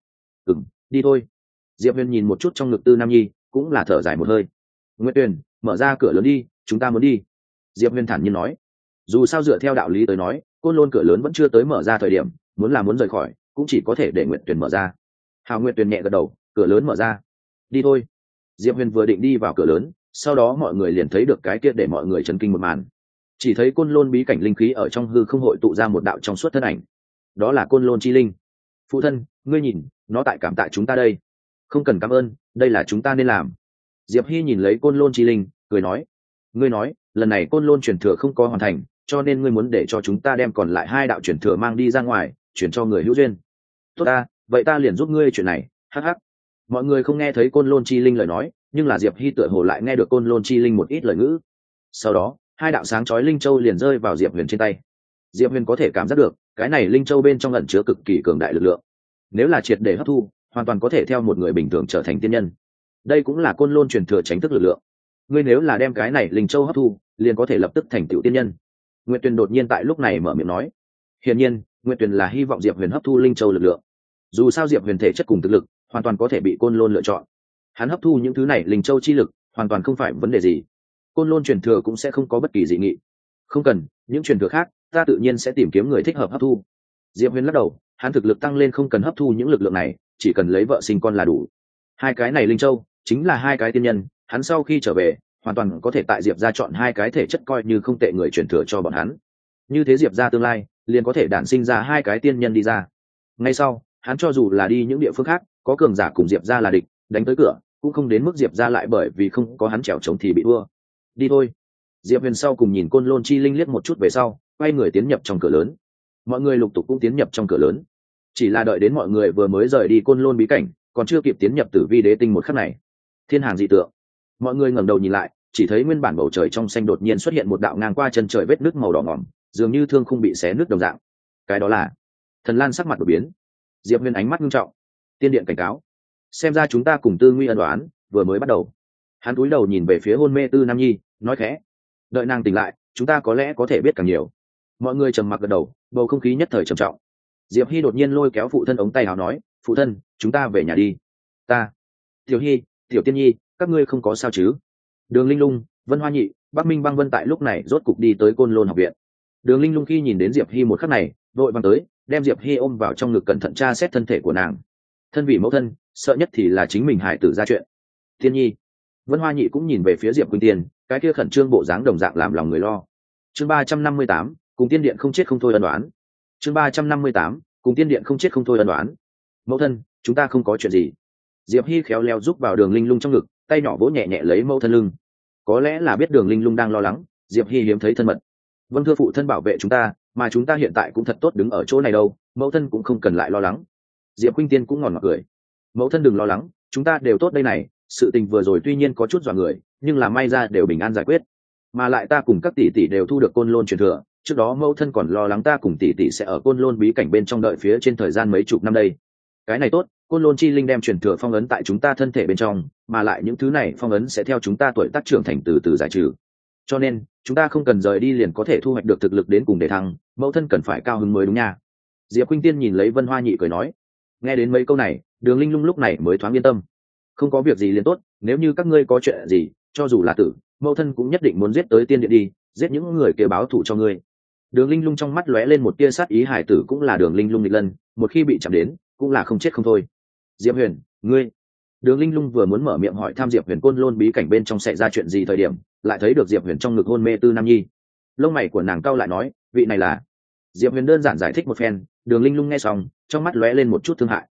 Đi thôi. Diệp Huyền nhìn một chút trong ngực tư nam nhi, cũng là thở dài một hơi. Nguyệt Tuyền, mở ra cửa lớn đi, chúng ta muốn đi. Diệp Huyền thản nhiên nói. Dù sao dựa theo đạo lý tới nói, côn lôn cửa lớn vẫn chưa tới mở ra thời điểm, muốn rời khỏi cũng chỉ có thể để Nguyệt Tuyền mở ra. Hào Nguyệt Tuyền nhẹ gật đầu, cửa lớn mở ra. Đi thôi. Diệp Huyền vừa định đi vào cửa lớn, sau đó mọi người liền thấy được cái kia để mọi người chấn kinh một màn. Chỉ thấy côn lôn bí cảnh linh khí ở trong hư không hội tụ ra một đạo trong suốt thân ảnh. Đó là côn lôn chi linh. Phụ thân, ngươi nhìn, nó tại cảm tạ chúng ta đây. Không cần cảm ơn, đây là chúng ta nên làm. Diệp Hy nhìn lấy côn lôn chi linh, cười nói. Ngươi nói, lần này côn lôn truyền thừa không có hoàn thành, cho nên ngươi muốn để cho chúng ta đem còn lại 2 đạo truyền thừa mang đi ra ngoài, chuyển cho người hữu duyên. Tốt ta, vậy ta liền giúp ngươi chuyện này. Hắc hắc. Mọi người không nghe thấy côn lôn chi linh lời nói, nhưng là Diệp Hy tựa hồ lại nghe được côn lôn chi linh một ít lời ngữ. Sau đó 2 đạo sáng chói linh châu liền rơi vào Diệp Huyền trên tay. Diệp Huyền có thể cảm giác được cái này linh châu bên trong ẩn chứa cực kỳ cường đại lực lượng, nếu là triệt để hấp thu, hoàn toàn có thể theo một người bình thường trở thành tiên nhân. Đây cũng là côn lôn truyền thừa tránh thức lực lượng. Ngươi nếu là đem cái này linh châu hấp thu, liền có thể lập tức thành tựu tiên nhân. Nguyệt Tuyền đột nhiên tại lúc này mở miệng nói. Hiển nhiên, Nguyệt Tuyền là hy vọng Diệp Huyền hấp thu linh châu lực lượng. Dù sao Diệp Huyền thể chất cùng thực lực, hoàn toàn có thể bị côn lôn lựa chọn. Hắn hấp thu những thứ này linh châu chi lực, hoàn toàn không phải vấn đề gì. Côn lôn truyền thừa cũng sẽ không có bất kỳ dị nghị. Không cần, những truyền thừa khác, ta tự nhiên sẽ tìm kiếm người thích hợp hấp thu. Diệp Huyền lắc đầu, hắn thực lực tăng lên không cần hấp thu những lực lượng này, chỉ cần lấy vợ sinh con là đủ. 2 cái này linh châu chính là 2 cái tiên nhân, hắn sau khi trở về, hoàn toàn có thể tại Diệp gia chọn 2 cái thể chất coi như không tệ người truyền thừa cho bọn hắn. Như thế Diệp gia tương lai liền có thể đản sinh ra 2 cái tiên nhân đi ra. Ngay sau, hắn cho dù là đi những địa phương khác, có cường giả cùng Diệp gia là địch, đánh tới cửa, cũng không đến mức Diệp gia lại bởi vì không có hắn trèo chống thì bị thua. Đi thôi. Diệp Huyền sau cùng nhìn côn lôn chi linh liếc một chút về sau, quay người tiến nhập trong cửa lớn. Mọi người lục tục cũng tiến nhập trong cửa lớn. Chỉ là đợi đến mọi người vừa mới rời đi côn lôn bí cảnh, còn chưa kịp tiến nhập tử vi đế tinh một khắc này, thiên hàng dị tượng. Mọi người ngẩng đầu nhìn lại, chỉ thấy nguyên bản bầu trời trong xanh đột nhiên xuất hiện một đạo ngang qua chân trời vết nước màu đỏ ngỏm, dường như thương không bị xé nước đồng dạng. Cái đó là Thần Lan sắc mặt đổi biến. Diệp Huyền ánh mắt nghiêm trọng. Tiên điện cảnh cáo, xem ra chúng ta cùng Tư Nguy ân đoán vừa mới bắt đầu. Hắn cúi đầu nhìn về phía hôn mê Tư Nam Nhi, nói khẽ, đợi nàng tỉnh lại, chúng ta có lẽ có thể biết càng nhiều. Mọi người trầm mặc gật đầu, bầu không khí nhất thời trầm trọng. Diệp Hy đột nhiên lôi kéo phụ thân ống tay áo nói, phụ thân, chúng ta về nhà đi. Ta, Tiểu Hy, Tiểu Tiên Nhi, các ngươi không có sao chứ? Đường Linh Lung, Vân Hoa Nhị, Bắc Minh Băng Vân tại lúc này rốt cục đi tới Côn Lôn học viện. Đường Linh Lung khi nhìn đến Diệp Hy một khắc này, vội vàng tới, đem Diệp Hy ôm vào trong ngực cẩn thận tra xét thân thể của nàng. Thân vị mẫu thân, sợ nhất thì là chính mình hải tử ra chuyện. Tiên Nhi, Vân Hoa Nhị cũng nhìn về phía Diệp Khuynh Tiên, cái kia khẩn trương bộ dáng đồng dạng làm lòng người lo. Chương 358, cùng tiên điện không chết không thôi ân đoán. Chương 358, cùng tiên điện không chết không thôi ân đoán. Mẫu thân, chúng ta không có chuyện gì. Diệp Hy khéo léo giúp vào Đường Linh Lung trong ngực, tay nhỏ vỗ nhẹ nhẹ lấy mẫu thân lưng. Có lẽ là biết Đường Linh Lung đang lo lắng, Diệp Hy hiếm thấy thân mật. Vâng thưa phụ thân bảo vệ chúng ta, mà chúng ta hiện tại cũng thật tốt đứng ở chỗ này đâu, mẫu thân cũng không cần lại lo lắng. Diệp Khuynh Tiên cũng ngòn ngọt cười. Mẫu thân đừng lo lắng, chúng ta đều tốt đây này, sự tình vừa rồi tuy nhiên có chút dọa người, nhưng là may ra đều bình an giải quyết. Mà lại ta cùng các tỷ tỷ đều thu được côn lôn truyền thừa, trước đó mẫu thân còn lo lắng ta cùng tỷ tỷ sẽ ở côn lôn bí cảnh bên trong đợi phía trên thời gian mấy chục năm đây. Cái này tốt, côn lôn chi linh đem truyền thừa phong ấn tại chúng ta thân thể bên trong, mà lại những thứ này phong ấn sẽ theo chúng ta tuổi tác trưởng thành từ từ giải trừ. Cho nên chúng ta không cần rời đi liền có thể thu hoạch được thực lực đến cùng để thăng, mẫu thân cần phải cao hứng mới đúng nha. Diệp Khuynh Tiên nhìn lấy Vân Hoa Nhị cười nói. Nghe đến mấy câu này, Đường Linh Lung lúc này mới thoáng yên tâm. Không có việc gì liền tốt, nếu như các ngươi có chuyện gì, cho dù là tử, mẫu thân cũng nhất định muốn giết tới tiên điện đi, giết những người kia báo thù cho ngươi. Đường Linh Lung trong mắt lóe lên một tia sát ý, hải tử cũng là Đường Linh Lung nghịch lân, một khi bị chạm đến, cũng là không chết không thôi. Diệp Huyền, ngươi. Đường Linh Lung vừa muốn mở miệng hỏi thăm Diệp Huyền côn lôn bí cảnh bên trong xảy ra chuyện gì thời điểm, lại thấy được Diệp Huyền trong ngực hôn mê Tư Nam Nhi. Lông mày của nàng cau lại nói, vị này là. Diệp Huyền đơn giản giải thích một phen, Đường Linh Lung nghe xong, trong mắt lóe lên một chút thương hại.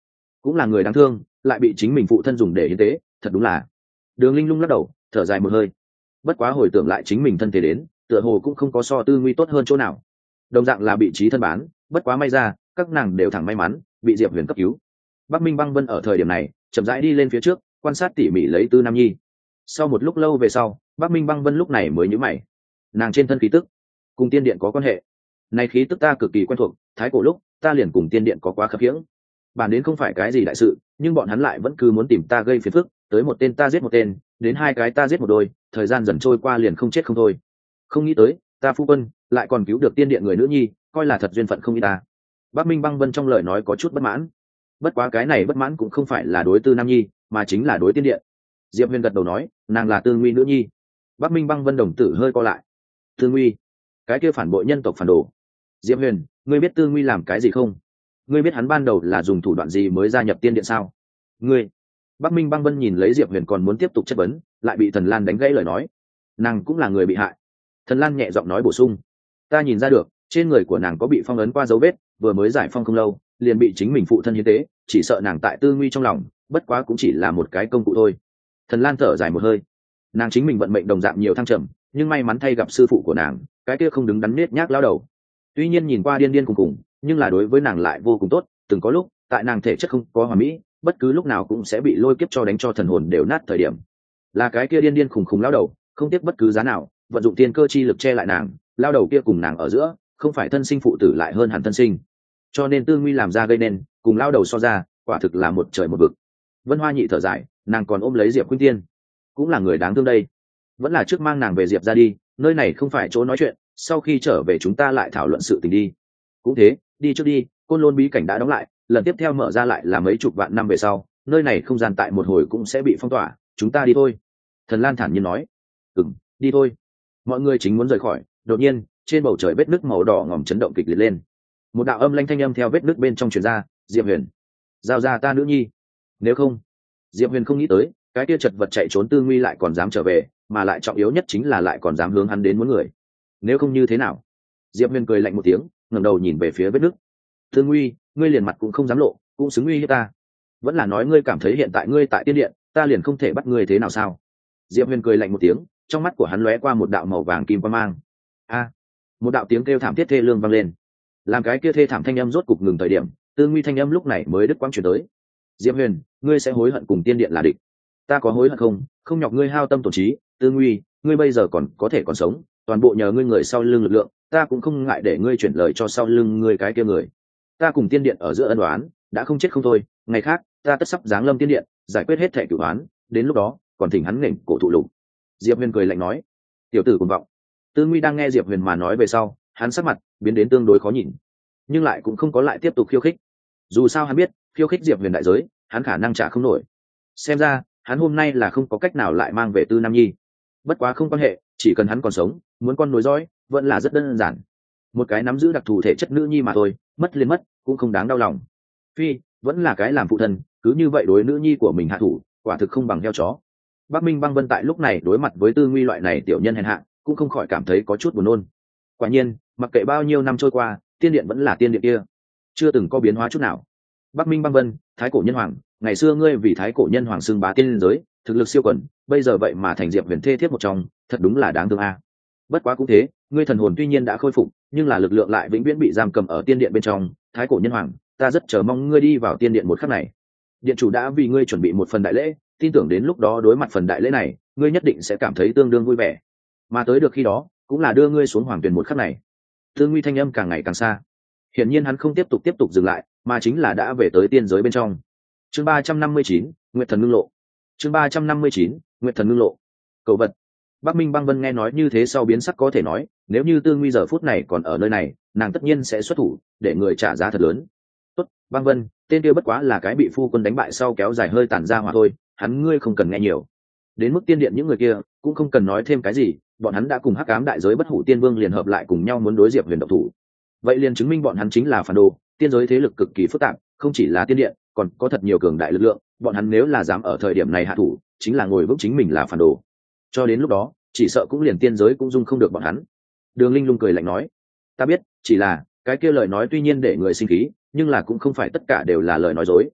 cũng là người đáng thương, lại bị chính mình phụ thân dùng để hiến tế, thật đúng là. Đường Linh Lung lắc đầu, thở dài một hơi. Bất quá hồi tưởng lại chính mình thân thế đến, tựa hồ cũng không có so Tư Nguy tốt hơn chỗ nào. Đồng dạng là bị trí thân bán, bất quá may ra, các nàng đều thẳng may mắn, bị Diệp Huyền cấp cứu. Bắc Minh Băng Vân ở thời điểm này, chậm rãi đi lên phía trước, quan sát tỉ mỉ lấy Tư Nam Nhi. Sau một lúc lâu về sau, Bắc Minh Băng Vân lúc này mới nhíu mày. Nàng trên thân khí tức, cùng tiên điện có quan hệ. Này khí tức ta cực kỳ quen thuộc, thái cổ lúc, ta liền cùng tiên điện có quá khập khiễng. Bản đến không phải cái gì đại sự, nhưng bọn hắn lại vẫn cứ muốn tìm ta gây phiền phức, tới một tên ta giết một tên, đến hai cái ta giết một đôi, thời gian dần trôi qua liền không chết không thôi. Không nghĩ tới, ta phu quân lại còn cứu được tiên điện người nữ nhi, coi là thật duyên phận không nghĩ ta. Bắc Minh Băng Vân trong lời nói có chút bất mãn. Bất quá cái này bất mãn cũng không phải là đối Tư Nam Nhi, mà chính là đối tiên điện. Diệp Huyền gật đầu nói, nàng là Tư Nguy nữ nhi. Bắc Minh Băng Vân đồng tử hơi co lại. Tư Nguy, cái kia phản bội nhân tộc phản đồ. Diệp Huyền, ngươi biết Tư Nguy làm cái gì không? Ngươi biết hắn ban đầu là dùng thủ đoạn gì mới gia nhập tiên điện sao? Ngươi. Bắc Minh Băng Vân nhìn lấy Diệp Huyền còn muốn tiếp tục chất vấn, lại bị Thần Lan đánh gãy lời nói. Nàng cũng là người bị hại. Thần Lan nhẹ giọng nói bổ sung, ta nhìn ra được, trên người của nàng có bị phong ấn qua dấu vết, vừa mới giải phong không lâu, liền bị chính mình phụ thân hiến tế, chỉ sợ nàng tại Tư Nguy trong lòng, bất quá cũng chỉ là một cái công cụ thôi. Thần Lan thở dài một hơi. Nàng chính mình vận mệnh đồng dạng nhiều thăng trầm, nhưng may mắn thay gặp sư phụ của nàng, cái kia không đứng đắn nết nhác lao đầu. Tuy nhiên nhìn qua điên điên cùng cùng, nhưng là đối với nàng lại vô cùng tốt. Từng có lúc, tại nàng thể chất không có hoàn mỹ, bất cứ lúc nào cũng sẽ bị lôi kiếp cho đánh cho thần hồn đều nát thời điểm. Là cái kia điên điên khùng khùng lao đầu, không tiếc bất cứ giá nào, vận dụng tiên cơ chi lực che lại nàng. Lao đầu kia cùng nàng ở giữa, không phải thân sinh phụ tử lại hơn hẳn thân sinh. Cho nên Tư Nguy làm ra gây nên, cùng lao đầu so ra, quả thực là một trời một vực. Vân Hoa nhị thở dài, nàng còn ôm lấy Diệp Khuynh Tiên, cũng là người đáng thương đây. Vẫn là trước mang nàng về Diệp ra đi, nơi này không phải chỗ nói chuyện, sau khi trở về chúng ta lại thảo luận sự tình đi. Cũng thế, đi trước đi, Côn Lôn bí cảnh đã đóng lại, lần tiếp theo mở ra lại là mấy chục vạn năm về sau, nơi này không gian tại một hồi cũng sẽ bị phong tỏa, chúng ta đi thôi. Thần Lan thản nhiên nói. Đi thôi. Mọi người chính muốn rời khỏi, đột nhiên trên bầu trời vết nứt màu đỏ ngòm chấn động kịch liệt lên. Một đạo âm lanh thanh âm theo vết nứt bên trong truyền ra, Diệp Huyền, giao ra ta nữ nhi, nếu không. Diệp Huyền không nghĩ tới, cái kia chật vật chạy trốn Tư Nguy lại còn dám trở về, mà lại trọng yếu nhất chính là lại còn dám hướng hắn đến muốn người. Nếu không như thế nào? Diệp Huyền cười lạnh một tiếng, ngẩng đầu nhìn về phía vết nứt. Tư Nguy, ngươi liền mặt cũng không dám lộ, cũng xứng uy hiếp ta. Vẫn là nói ngươi cảm thấy hiện tại ngươi tại tiên điện, ta liền không thể bắt ngươi thế nào sao? Diệp Huyền cười lạnh một tiếng, trong mắt của hắn lóe qua một đạo màu vàng kim quang mang. A! Một đạo tiếng kêu thảm thiết thê lương vang lên. Làm cái kia thê thảm thanh âm rốt cục ngừng thời điểm, Tư Nguy thanh âm lúc này mới đứt quãng truyền tới. Diệp Huyền, ngươi sẽ hối hận cùng tiên điện là địch. Ta có hối hận không? Không nhọc ngươi hao tâm tổn trí. Tư Nguy, ngươi bây giờ còn có thể còn sống, toàn bộ nhờ ngươi người sau lưng lực lượng, ta cũng không ngại để ngươi chuyển lời cho sau lưng ngươi cái kia người. Ta cùng tiên điện ở giữa ân oán, đã không chết không thôi, ngày khác ta tất sắp giáng lâm tiên điện, giải quyết hết thảy cửu oán, đến lúc đó, còn thỉnh hắn nghển cổ thụ lục. Diệp Huyền cười lạnh nói. Tiểu tử cuồng vọng. Tư Nguy đang nghe Diệp Huyền mà nói về sau, hắn sắc mặt biến đến tương đối khó nhìn, nhưng lại cũng không có lại tiếp tục khiêu khích. Dù sao hắn biết, khiêu khích Diệp Huyền đại giới, hắn khả năng trả không nổi. Xem ra, hắn hôm nay là không có cách nào lại mang về Tư Nam Nhi. Bất quá không quan hệ, chỉ cần hắn còn sống, muốn con nối dõi, vẫn là rất đơn giản. Một cái nắm giữ đặc thù thể chất nữ nhi mà thôi, mất liền mất, cũng không đáng đau lòng. Phi, vẫn là cái làm phụ thân, cứ như vậy đối nữ nhi của mình hạ thủ, quả thực không bằng heo chó. Bắc Minh Băng Vân tại lúc này đối mặt với Tư Nguy loại này tiểu nhân hèn hạ, cũng không khỏi cảm thấy có chút buồn nôn. Quả nhiên, mặc kệ bao nhiêu năm trôi qua, tiên điện vẫn là tiên điện kia, chưa từng có biến hóa chút nào. Bắc Minh Băng Vân, thái cổ nhân hoàng, ngày xưa ngươi vì thái cổ nhân hoàng xưng bá tiên giới, thực lực siêu quần, bây giờ vậy mà thành Diệp Huyền thê thiếp một trong, thật đúng là đáng thương a. Bất quá cũng thế, ngươi thần hồn tuy nhiên đã khôi phục, nhưng là lực lượng lại vĩnh viễn bị giam cầm ở tiên điện bên trong. Thái cổ nhân hoàng, ta rất chờ mong ngươi đi vào tiên điện một khắc này. Điện chủ đã vì ngươi chuẩn bị một phần đại lễ, tin tưởng đến lúc đó đối mặt phần đại lễ này, ngươi nhất định sẽ cảm thấy tương đương vui vẻ. Mà tới được khi đó, cũng là đưa ngươi xuống hoàng tuyển một khắc này. Tư Nguy thanh âm càng ngày càng xa. Hiển nhiên hắn không tiếp tục dừng lại, mà chính là đã về tới tiên giới bên trong. Chương 359, Nguyệt Thần Ngưng Lộ. Chương 359, Nguyệt Thần Ngưng Lộ. Cầu vật. Bắc Minh Băng Vân nghe nói như thế sau biến sắc, có thể nói, nếu như Tư Nguy giờ phút này còn ở nơi này, nàng tất nhiên sẽ xuất thủ, để người trả giá thật lớn. Tốt, Băng Vân, tên kia bất quá là cái bị phu quân đánh bại sau kéo dài hơi tàn ra hỏa thôi, hắn ngươi không cần nghe nhiều. Đến mức tiên điện những người kia, cũng không cần nói thêm cái gì, bọn hắn đã cùng Hắc Ám đại giới Bất Hủ Tiên Vương liên hợp lại cùng nhau muốn đối Diệp Huyền độc thủ. Vậy liền chứng minh bọn hắn chính là phản đồ, tiên giới thế lực cực kỳ phức tạp, không chỉ là tiên điện, còn có thật nhiều cường đại lực lượng, bọn hắn nếu là dám ở thời điểm này hạ thủ, chính là ngồi vững chính mình là phản đồ. Cho đến lúc đó, chỉ sợ cũng liền tiên giới cũng dung không được bọn hắn. Đường Linh Lung cười lạnh nói, ta biết, chỉ là cái kia lời nói tuy nhiên để người sinh khí, nhưng là cũng không phải tất cả đều là lời nói dối.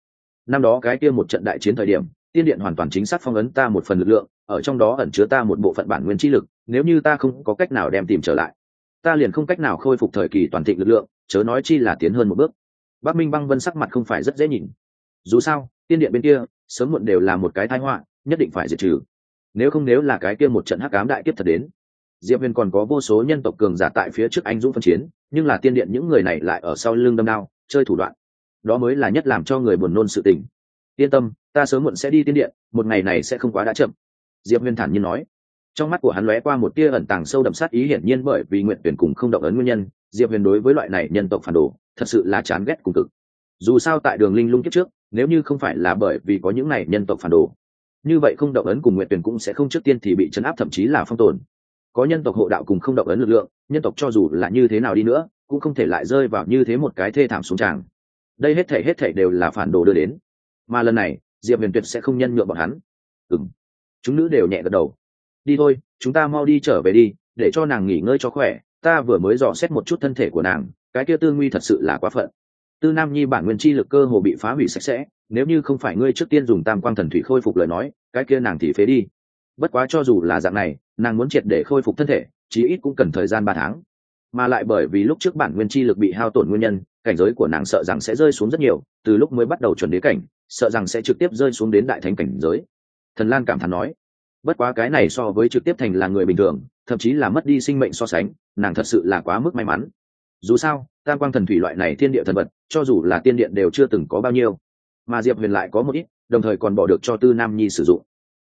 năm đó cái kia một trận đại chiến thời điểm, tiên điện hoàn toàn chính xác phong ấn ta một phần lực lượng, ở trong đó ẩn chứa ta một bộ phận bản nguyên chi lực, nếu như ta không có cách nào đem tìm trở lại, ta liền không cách nào khôi phục thời kỳ toàn thịnh lực lượng, chớ nói chi là tiến hơn một bước. Bắc Minh Băng Vân sắc mặt không phải rất dễ nhìn. Dù sao, tiên điện bên kia sớm muộn đều là một cái tai họa, nhất định phải diệt trừ. Nếu là cái kia một trận hắc ám đại kiếp thật đến, Diệp Huyền còn có vô số nhân tộc cường giả tại phía trước anh dũng phân chiến, nhưng là tiên điện những người này lại ở sau lưng đâm đao, chơi thủ đoạn. Đó mới là nhất làm cho người buồn nôn sự tình. Yên tâm, ta sớm muộn sẽ đi tiên điện, một ngày này sẽ không quá đã chậm. Diệp Huyền thản nhiên nói. Trong mắt của hắn lóe qua một tia ẩn tàng sâu đậm sát ý, hiển nhiên bởi vì nguyện tuyển cùng không động ấn nguyên nhân, Diệp Huyền đối với loại này nhân tộc phản đồ thật sự là chán ghét cùng cực. Dù sao tại Đường Linh Lung kiếp trước, nếu như không phải là bởi vì có những này nhân tộc phản đồ, như vậy không động ấn cùng nguyện tuyển cũng sẽ không trước tiên thì bị chấn áp, thậm chí là phong tồn. Có nhân tộc hộ đạo cùng không động ấn lực lượng, nhân tộc cho dù là như thế nào đi nữa cũng không thể lại rơi vào như thế một cái thê thảm xuống tràng. Đây hết thảy đều là phản đồ đưa đến, mà lần này Diệp Huyền tuyệt sẽ không nhân nhượng bọn hắn. Chúng nữ đều nhẹ gật đầu. Đi thôi, chúng ta mau đi trở về đi, để cho nàng nghỉ ngơi cho khỏe. Ta vừa mới dò xét một chút thân thể của nàng, cái kia Tư Nguy thật sự là quá phận. Tư Nam Nhi bản nguyên chi lực cơ hồ bị phá hủy sạch sẽ, nếu như không phải ngươi trước tiên dùng Tam Quang Thần Thủy khôi phục lời nói, cái kia nàng thì phế đi. Bất quá cho dù là dạng này, nàng muốn triệt để khôi phục thân thể, chí ít cũng cần thời gian 3 tháng. Mà lại bởi vì lúc trước bản nguyên chi lực bị hao tổn nguyên nhân, cảnh giới của nàng sợ rằng sẽ rơi xuống rất nhiều, từ lúc mới bắt đầu chuẩn đế cảnh, sợ rằng sẽ trực tiếp rơi xuống đến đại thánh cảnh giới. Thần Lan cảm thán nói. Bất quá cái này so với trực tiếp thành là người bình thường, thậm chí là mất đi sinh mệnh so sánh, nàng thật sự là quá mức may mắn. Dù sao, Tam Quang Thần Thủy loại này thiên địa thần vật, cho dù là tiên điện đều chưa từng có bao nhiêu, mà Diệp Huyền lại có một ít, đồng thời còn bỏ được cho Tư Nam Nhi sử dụng.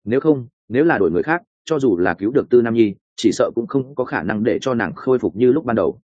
Nếu là đổi người khác, cho dù là cứu được Tư Nam Nhi, chỉ sợ cũng không có khả năng để cho nàng khôi phục như lúc ban đầu.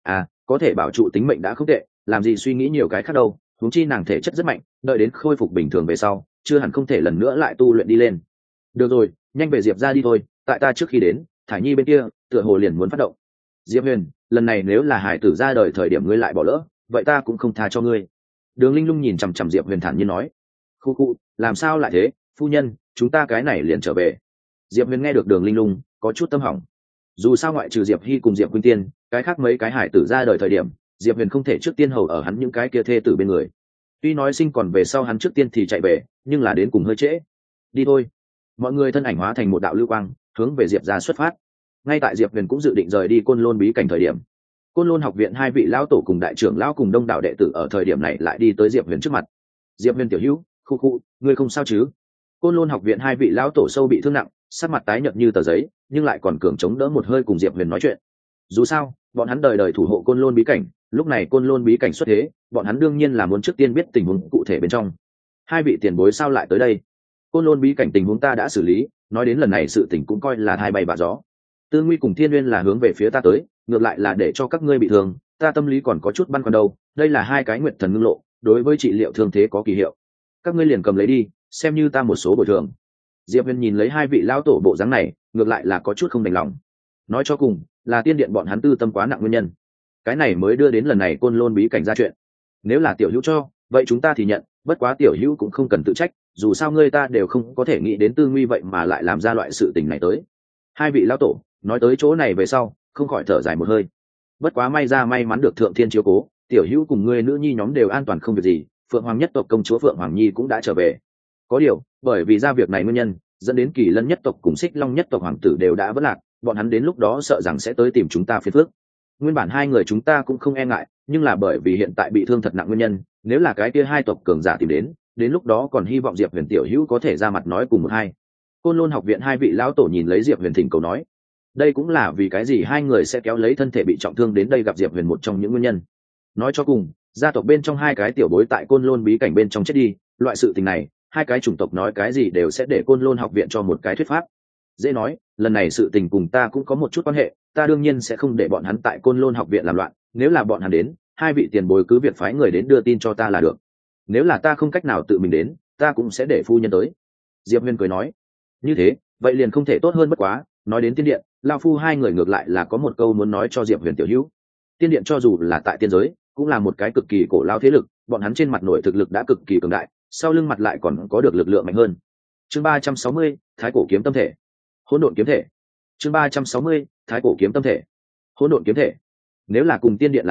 Có thể bảo trụ tính mệnh đã không tệ, làm gì suy nghĩ nhiều cái khác đâu, huống chi nàng thể chất rất mạnh, đợi đến khôi phục bình thường về sau, chưa hẳn không thể lần nữa lại tu luyện đi lên. Được rồi, nhanh về Diệp ra đi thôi, tại ta trước khi đến, Thải Nhi bên kia tựa hồ liền muốn phát động. Diệp Huyền, lần này nếu là hải tử ra đời thời điểm ngươi lại bỏ lỡ, vậy ta cũng không tha cho ngươi. Đường Linh Lung nhìn chằm chằm Diệp Huyền thản nhiên nói. Khu, làm sao lại thế, phu nhân, chúng ta cái này liền trở về. Diệp Huyền nghe được Đường Linh Lung có chút tâm hỏng. Dù sao ngoại trừ Diệp Hy cùng Diệp Quyên Tiên, cái khác mấy cái hải tử ra đời thời điểm, Diệp Huyền không thể trước tiên hầu ở hắn những cái kia thê tử bên người. Tuy nói sinh còn về sau hắn trước tiên thì chạy về, nhưng là đến cùng hơi trễ. Đi thôi. Mọi người thân ảnh hóa thành một đạo lưu quang, hướng về Diệp ra xuất phát. Ngay tại Diệp Huyền cũng dự định rời đi Côn Lôn bí cảnh thời điểm, Côn Lôn học viện 2 vị lão tổ cùng đại trưởng lão cùng đông đảo đệ tử ở thời điểm này lại đi tới Diệp Huyền trước mặt. Diệp Huyền tiểu hữu, khu, ngươi không sao chứ? Côn Lôn học viện 2 vị lão tổ sâu bị thương nặng, sắc mặt tái nhợt như tờ giấy, nhưng lại còn cường chống đỡ một hơi cùng Diệp Huyền nói chuyện. Dù sao, bọn hắn đời đời thủ hộ Côn Lôn bí cảnh, lúc này Côn Lôn bí cảnh xuất thế, bọn hắn đương nhiên là muốn trước tiên biết tình huống cụ thể bên trong. 2 vị tiền bối sao lại tới đây? Côn Lôn bí cảnh tình huống ta đã xử lý, nói đến lần này sự tình cũng coi là hai bay bạ gió. Tư Nguy cùng Thiên Uyên là hướng về phía ta tới, ngược lại là để cho các ngươi bị thương, ta tâm lý còn có chút băn khoăn đâu. Đây là 2 cái nguyệt thần ngưng lộ, đối với trị liệu thương thế có kỳ hiệu. Các ngươi liền cầm lấy đi, xem như ta một số bồi thường. Diệp Huyền nhìn lấy 2 vị lão tổ bộ dáng này, ngược lại là có chút không đành lòng. Nói cho cùng, là tiên điện bọn hắn tư tâm quá nặng nguyên nhân. Cái này mới đưa đến lần này Côn Lôn bí cảnh ra chuyện. Nếu là tiểu hữu cho, vậy chúng ta thì nhận, bất quá tiểu hữu cũng không cần tự trách, dù sao ngươi ta đều không có thể nghĩ đến Tư Nguy vậy mà lại làm ra loại sự tình này tới. 2 vị lão tổ nói tới chỗ này về sau, không khỏi thở dài một hơi. Bất quá may mắn được thượng thiên chiếu cố, tiểu hữu cùng ngươi nữ nhi nhóm đều an toàn không việc gì, Phượng Hoàng nhất tộc công chúa Phượng Hoàng Nhi cũng đã trở về. Có điều, bởi vì ra việc này nguyên nhân, dẫn đến Kỳ Lân nhất tộc cùng Xích Long nhất tộc hoàng tử đều đã vỡ lạc, bọn hắn đến lúc đó sợ rằng sẽ tới tìm chúng ta phiền phức. Nguyên bản 2 người chúng ta cũng không e ngại, nhưng là bởi vì hiện tại bị thương thật nặng nguyên nhân, nếu là cái kia 2 tộc cường giả tìm đến lúc đó còn hy vọng Diệp Huyền tiểu hữu có thể ra mặt nói cùng một hai. Côn Lôn học viện 2 vị lão tổ nhìn lấy Diệp Huyền thỉnh cầu nói, đây cũng là vì cái gì 2 người sẽ kéo lấy thân thể bị trọng thương đến đây gặp Diệp Huyền một trong những nguyên nhân. Nói cho cùng, gia tộc bên trong 2 cái tiểu bối tại Côn Lôn bí cảnh bên trong chết đi, loại sự tình này, 2 cái chủng tộc nói cái gì đều sẽ để Côn Lôn học viện cho một cái thuyết pháp. Dễ nói, lần này sự tình cùng ta cũng có một chút quan hệ, ta đương nhiên sẽ không để bọn hắn tại Côn Lôn học viện làm loạn, nếu là bọn hắn đến, 2 vị tiền bối cứ việc phái người đến đưa tin cho ta là được. Nếu là ta không cách nào tự mình đến, ta cũng sẽ để phu nhân tới. Diệp Huyền cười nói, như thế, vậy liền không thể tốt hơn bất quá. Nói đến tiên điện, lão phu 2 người ngược lại là có một câu muốn nói cho Diệp Huyền tiểu hữu. Tiên điện cho dù là tại tiên giới, cũng là một cái cực kỳ cổ lão thế lực, bọn hắn trên mặt nội thực lực đã cực kỳ cường đại, sau lưng mặt lại còn có được lực lượng mạnh hơn. Chương 360, Thái cổ kiếm tâm thể. Hỗn độn kiếm thể. Chương 360, Thái cổ kiếm tâm thể. Hỗn độn kiếm thể. Nếu là cùng tiên điện là địch,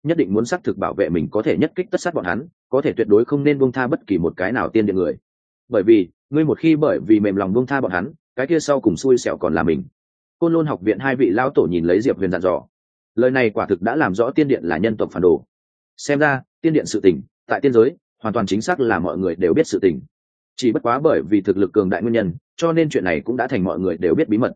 nhất định muốn xác thực bảo vệ mình có thể nhất kích tất sát bọn hắn, có thể tuyệt đối không nên buông tha bất kỳ một cái nào tiên điện người. Bởi vì ngươi một khi bởi vì mềm lòng buông tha bọn hắn, cái kia sau cùng xui xẻo còn là mình. Côn Lôn học viện hai vị lão tổ nhìn lấy Diệp Huyền dặn dò, lời này quả thực đã làm rõ tiên điện là nhân tộc phản đồ. Xem ra tiên điện sự tình tại tiên giới hoàn toàn chính xác là mọi người đều biết sự tình, chỉ bất quá bởi vì thực lực cường đại nguyên nhân, cho nên chuyện này cũng đã thành mọi người đều biết bí mật.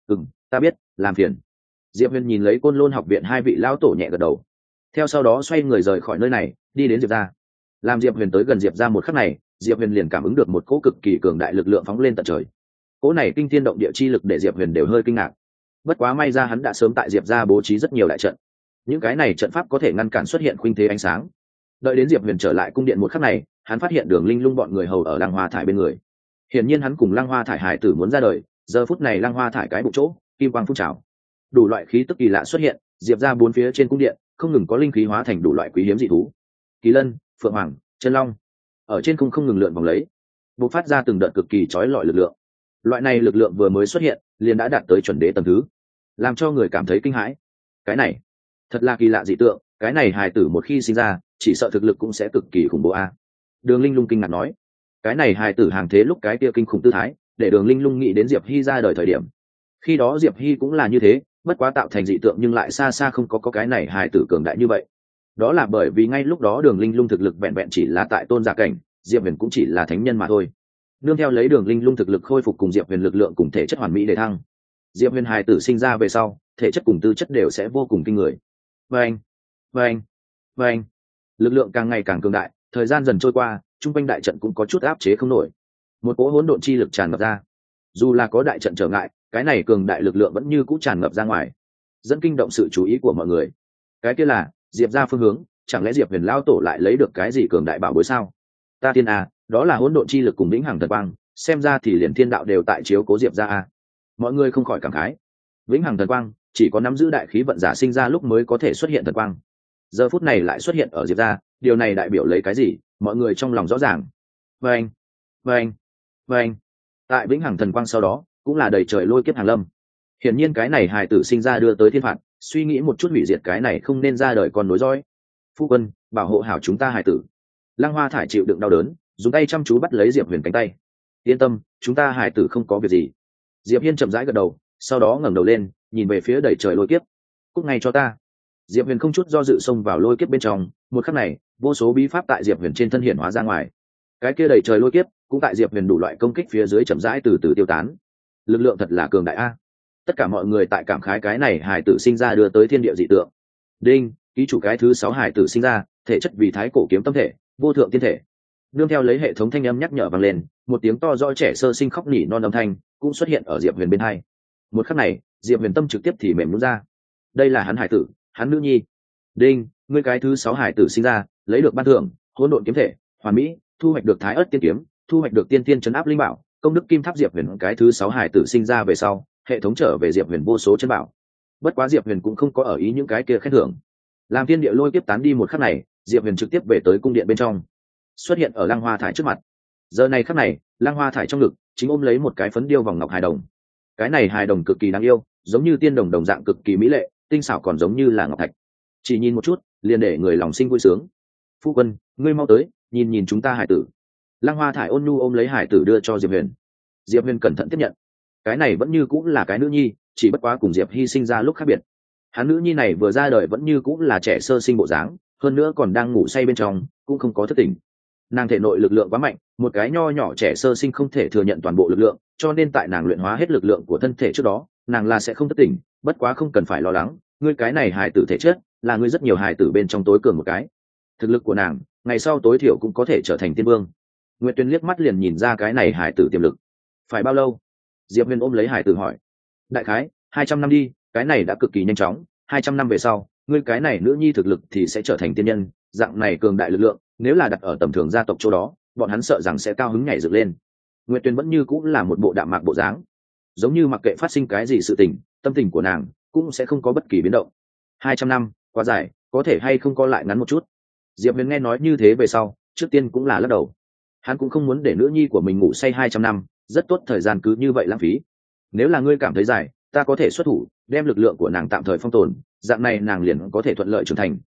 Ta biết, làm phiền. Diệp Huyền nhìn lấy Côn Lôn học viện hai vị lão tổ nhẹ gật đầu, theo sau đó xoay người rời khỏi nơi này, đi đến Diệp gia. Làm Diệp Huyền tới gần Diệp gia một khắc này, Diệp Huyền liền cảm ứng được một cỗ cực kỳ cường đại lực lượng phóng lên tận trời. Cỗ này kinh thiên động địa chi lực để Diệp Huyền đều hơi kinh ngạc. Bất quá may ra hắn đã sớm tại Diệp gia bố trí rất nhiều đại trận, những cái này trận pháp có thể ngăn cản xuất hiện khuynh thế ánh sáng. Đợi đến Diệp Huyền trở lại cung điện một khắc này, hắn phát hiện Đường Linh Lung bọn người hầu ở Lăng Hoa Thải bên người. Hiển nhiên hắn cùng Lăng Hoa Thải hải tử muốn ra đời, giờ phút này Lăng Hoa Thải cái bụng chỗ, kim quang phun trào, đủ loại khí tức kỳ lạ xuất hiện. Diệp gia bốn phía trên cung điện không ngừng có linh khí hóa thành đủ loại quý hiếm dị thú, kỳ lân, phượng hoàng, chân long, ở trên không ngừng lượn vòng lấy, bộc phát ra từng đợt cực kỳ chói lọi lực lượng. Loại này lực lượng vừa mới xuất hiện liền đã đạt tới chuẩn đế tầng thứ, làm cho người cảm thấy kinh hãi. Cái này thật là kỳ lạ dị tượng, cái này hài tử một khi sinh ra chỉ sợ thực lực cũng sẽ cực kỳ khủng bố a. Đường Linh Lung kinh ngạc nói, cái này hài tử hàng thế lúc cái kia kinh khủng tư thái để Đường Linh Lung nghĩ đến Diệp Hy ra đời thời điểm. Khi đó Diệp Hy cũng là như thế, bất quá tạo thành dị tượng nhưng lại xa xa không có cái này hài tử cường đại như vậy. Đó là bởi vì ngay lúc đó Đường Linh Lung thực lực vẹn vẹn chỉ là tại tôn giả cảnh, Diệp Huyền cũng chỉ là thánh nhân mà thôi. Nương theo lấy Đường Linh Lung thực lực khôi phục cùng Diệp Huyền lực lượng cùng thể chất hoàn mỹ để thăng, Diệp Huyền hài tử sinh ra về sau, thể chất cùng tư chất đều sẽ vô cùng kinh người. Vâng, vâng, vâng, lực lượng càng ngày càng cường đại, thời gian dần trôi qua, trung quanh đại trận cũng có chút áp chế không nổi, một cỗ hỗn độn chi lực tràn ngập ra. Dù là có đại trận trở ngại, cái này cường đại lực lượng vẫn như cũ tràn ngập ra ngoài, dẫn kinh động sự chú ý của mọi người. Cái kia là Diệp ra phương hướng, chẳng lẽ Diệp Huyền lão tổ lại lấy được cái gì cường đại bảo bối sao? Ta tiên à, đó là hỗn độn chi lực cùng vĩnh hằng thần quang, xem ra thì liền thiên đạo đều tại chiếu cố Diệp ra à. Mọi người không khỏi cảm khái, vĩnh hằng thần quang chỉ có nắm giữ đại khí vận giả sinh ra lúc mới có thể xuất hiện thần quang, giờ phút này lại xuất hiện ở Diệp ra, điều này đại biểu lấy cái gì? Mọi người trong lòng rõ ràng. Vâng, vâng, vâng. Tại vĩnh hằng thần quang sau đó cũng là đầy trời lôi kiếp hàng lâm. Hiển nhiên cái này hài tử sinh ra đưa tới thiên phạt, suy nghĩ một chút hủy diệt cái này không nên ra đời con nối dõi. Phu quân, bảo hộ hảo chúng ta hài tử. Lăng Hoa Thải chịu đựng đau đớn, dùng tay chăm chú bắt lấy Diệp Huyền cánh tay. Yên tâm, chúng ta hài tử không có việc gì. Diệp Hiên chậm rãi gật đầu, sau đó ngẩng đầu lên, nhìn về phía đầy trời lôi kiếp. Cúc ngay cho ta. Diệp Huyền không chút do dự xông vào lôi kiếp bên trong, một khắc này, vô số bí pháp tại Diệp Huyền trên thân hiện hóa ra ngoài. Cái kia đầy trời lôi kiếp, cũng tại Diệp Huyền đủ loại công kích phía dưới chậm rãi từ từ tiêu tán. Lực lượng thật là cường đại a. Tất cả mọi người tại cảm khái cái này hài tử sinh ra đưa tới thiên địa dị tượng. Đinh, ký chủ cái thứ 6 hài tử sinh ra, thể chất vì thái cổ kiếm tâm thể, vô thượng tiên thể. Nương theo lấy hệ thống thanh âm nhắc nhở vang lên, một tiếng to rõ trẻ sơ sinh khóc nỉ non âm thanh cũng xuất hiện ở Diệp Huyền bên hai. Một khắc này, Diệp Huyền tâm trực tiếp thì mềm nhũn ra. Đây là hắn hải tử, hắn nữ nhi. Đinh, ngươi cái thứ 6 hải tử sinh ra, lấy được ban thưởng, hỗn độn kiếm thể, hoàn mỹ, thu hoạch được thái ớt tiên kiếm, thu hoạch được tiên tiên trấn áp linh bảo, công đức kim tháp. Diệp Huyền cái thứ 6 hải tử sinh ra về sau, hệ thống trở về Diệp Huyền vô số chân bảo. Bất quá Diệp Huyền cũng không có ở ý những cái kia khen thưởng. Làm thiên địa lôi kiếp tán đi một khắc này, Diệp Huyền trực tiếp về tới cung điện bên trong, xuất hiện ở Lăng Hoa Thải trước mặt. Giờ này khắc này, Lăng Hoa Thải trong ngực chính ôm lấy một cái phấn điêu vòng ngọc hài đồng. Cái này hài đồng cực kỳ đáng yêu, giống như tiên đồng đồng dạng cực kỳ mỹ lệ, tinh xảo còn giống như là ngọc thạch. Chỉ nhìn một chút, liền để người lòng sinh vui sướng. Phu quân, ngươi mau tới, nhìn nhìn chúng ta hải tử. Lăng Hoa Thải ôn nhu ôm lấy hải tử đưa cho Diệp Huyền. Diệp Huyền cẩn thận tiếp nhận. Cái này vẫn như cũng là cái nữ nhi, chỉ bất quá cùng Diệp Hy sinh ra lúc khác biệt. Hắn nữ nhi này vừa ra đời vẫn như cũng là trẻ sơ sinh bộ dáng, hơn nữa còn đang ngủ say bên trong, cũng không có thức tỉnh. Nàng thể nội lực lượng quá mạnh, một cái nho nhỏ trẻ sơ sinh không thể thừa nhận toàn bộ lực lượng, cho nên tại nàng luyện hóa hết lực lượng của thân thể trước đó, nàng là sẽ không thức tỉnh. Bất quá không cần phải lo lắng, ngươi cái này hài tử thể chất là ngươi rất nhiều hài tử bên trong tối cường một cái. Thực lực của nàng, ngày sau tối thiểu cũng có thể trở thành tiên vương. Nguyệt Tuyên liếc mắt liền nhìn ra cái này hài tử tiềm lực. Phải bao lâu? Diệp Huyền ôm lấy hài tử hỏi. Đại khái 200 năm đi, cái này đã cực kỳ nhanh chóng. 200 năm về sau, ngươi cái này nữ nhi thực lực thì sẽ trở thành tiên nhân, dạng này cường đại lực lượng, nếu là đặt ở tầm thường gia tộc chỗ đó, bọn hắn sợ rằng sẽ cao hứng nhảy dựng lên. Nguyệt Tuyên vẫn như cũng là một bộ đạm mạc bộ dáng, giống như mặc kệ phát sinh cái gì sự tình, tâm tình của nàng cũng sẽ không có bất kỳ biến động. 200 năm quá dài, có thể hay không có lại ngắn một chút. Diệp Huyền nghe nói như thế về sau, trước tiên cũng là lắc đầu. Hắn cũng không muốn để nữ nhi của mình ngủ say 200 năm, rất tốt thời gian cứ như vậy lãng phí. Nếu là ngươi cảm thấy dài, ta có thể xuất thủ, đem lực lượng của nàng tạm thời phong tồn, dạng này nàng liền có thể thuận lợi trưởng thành,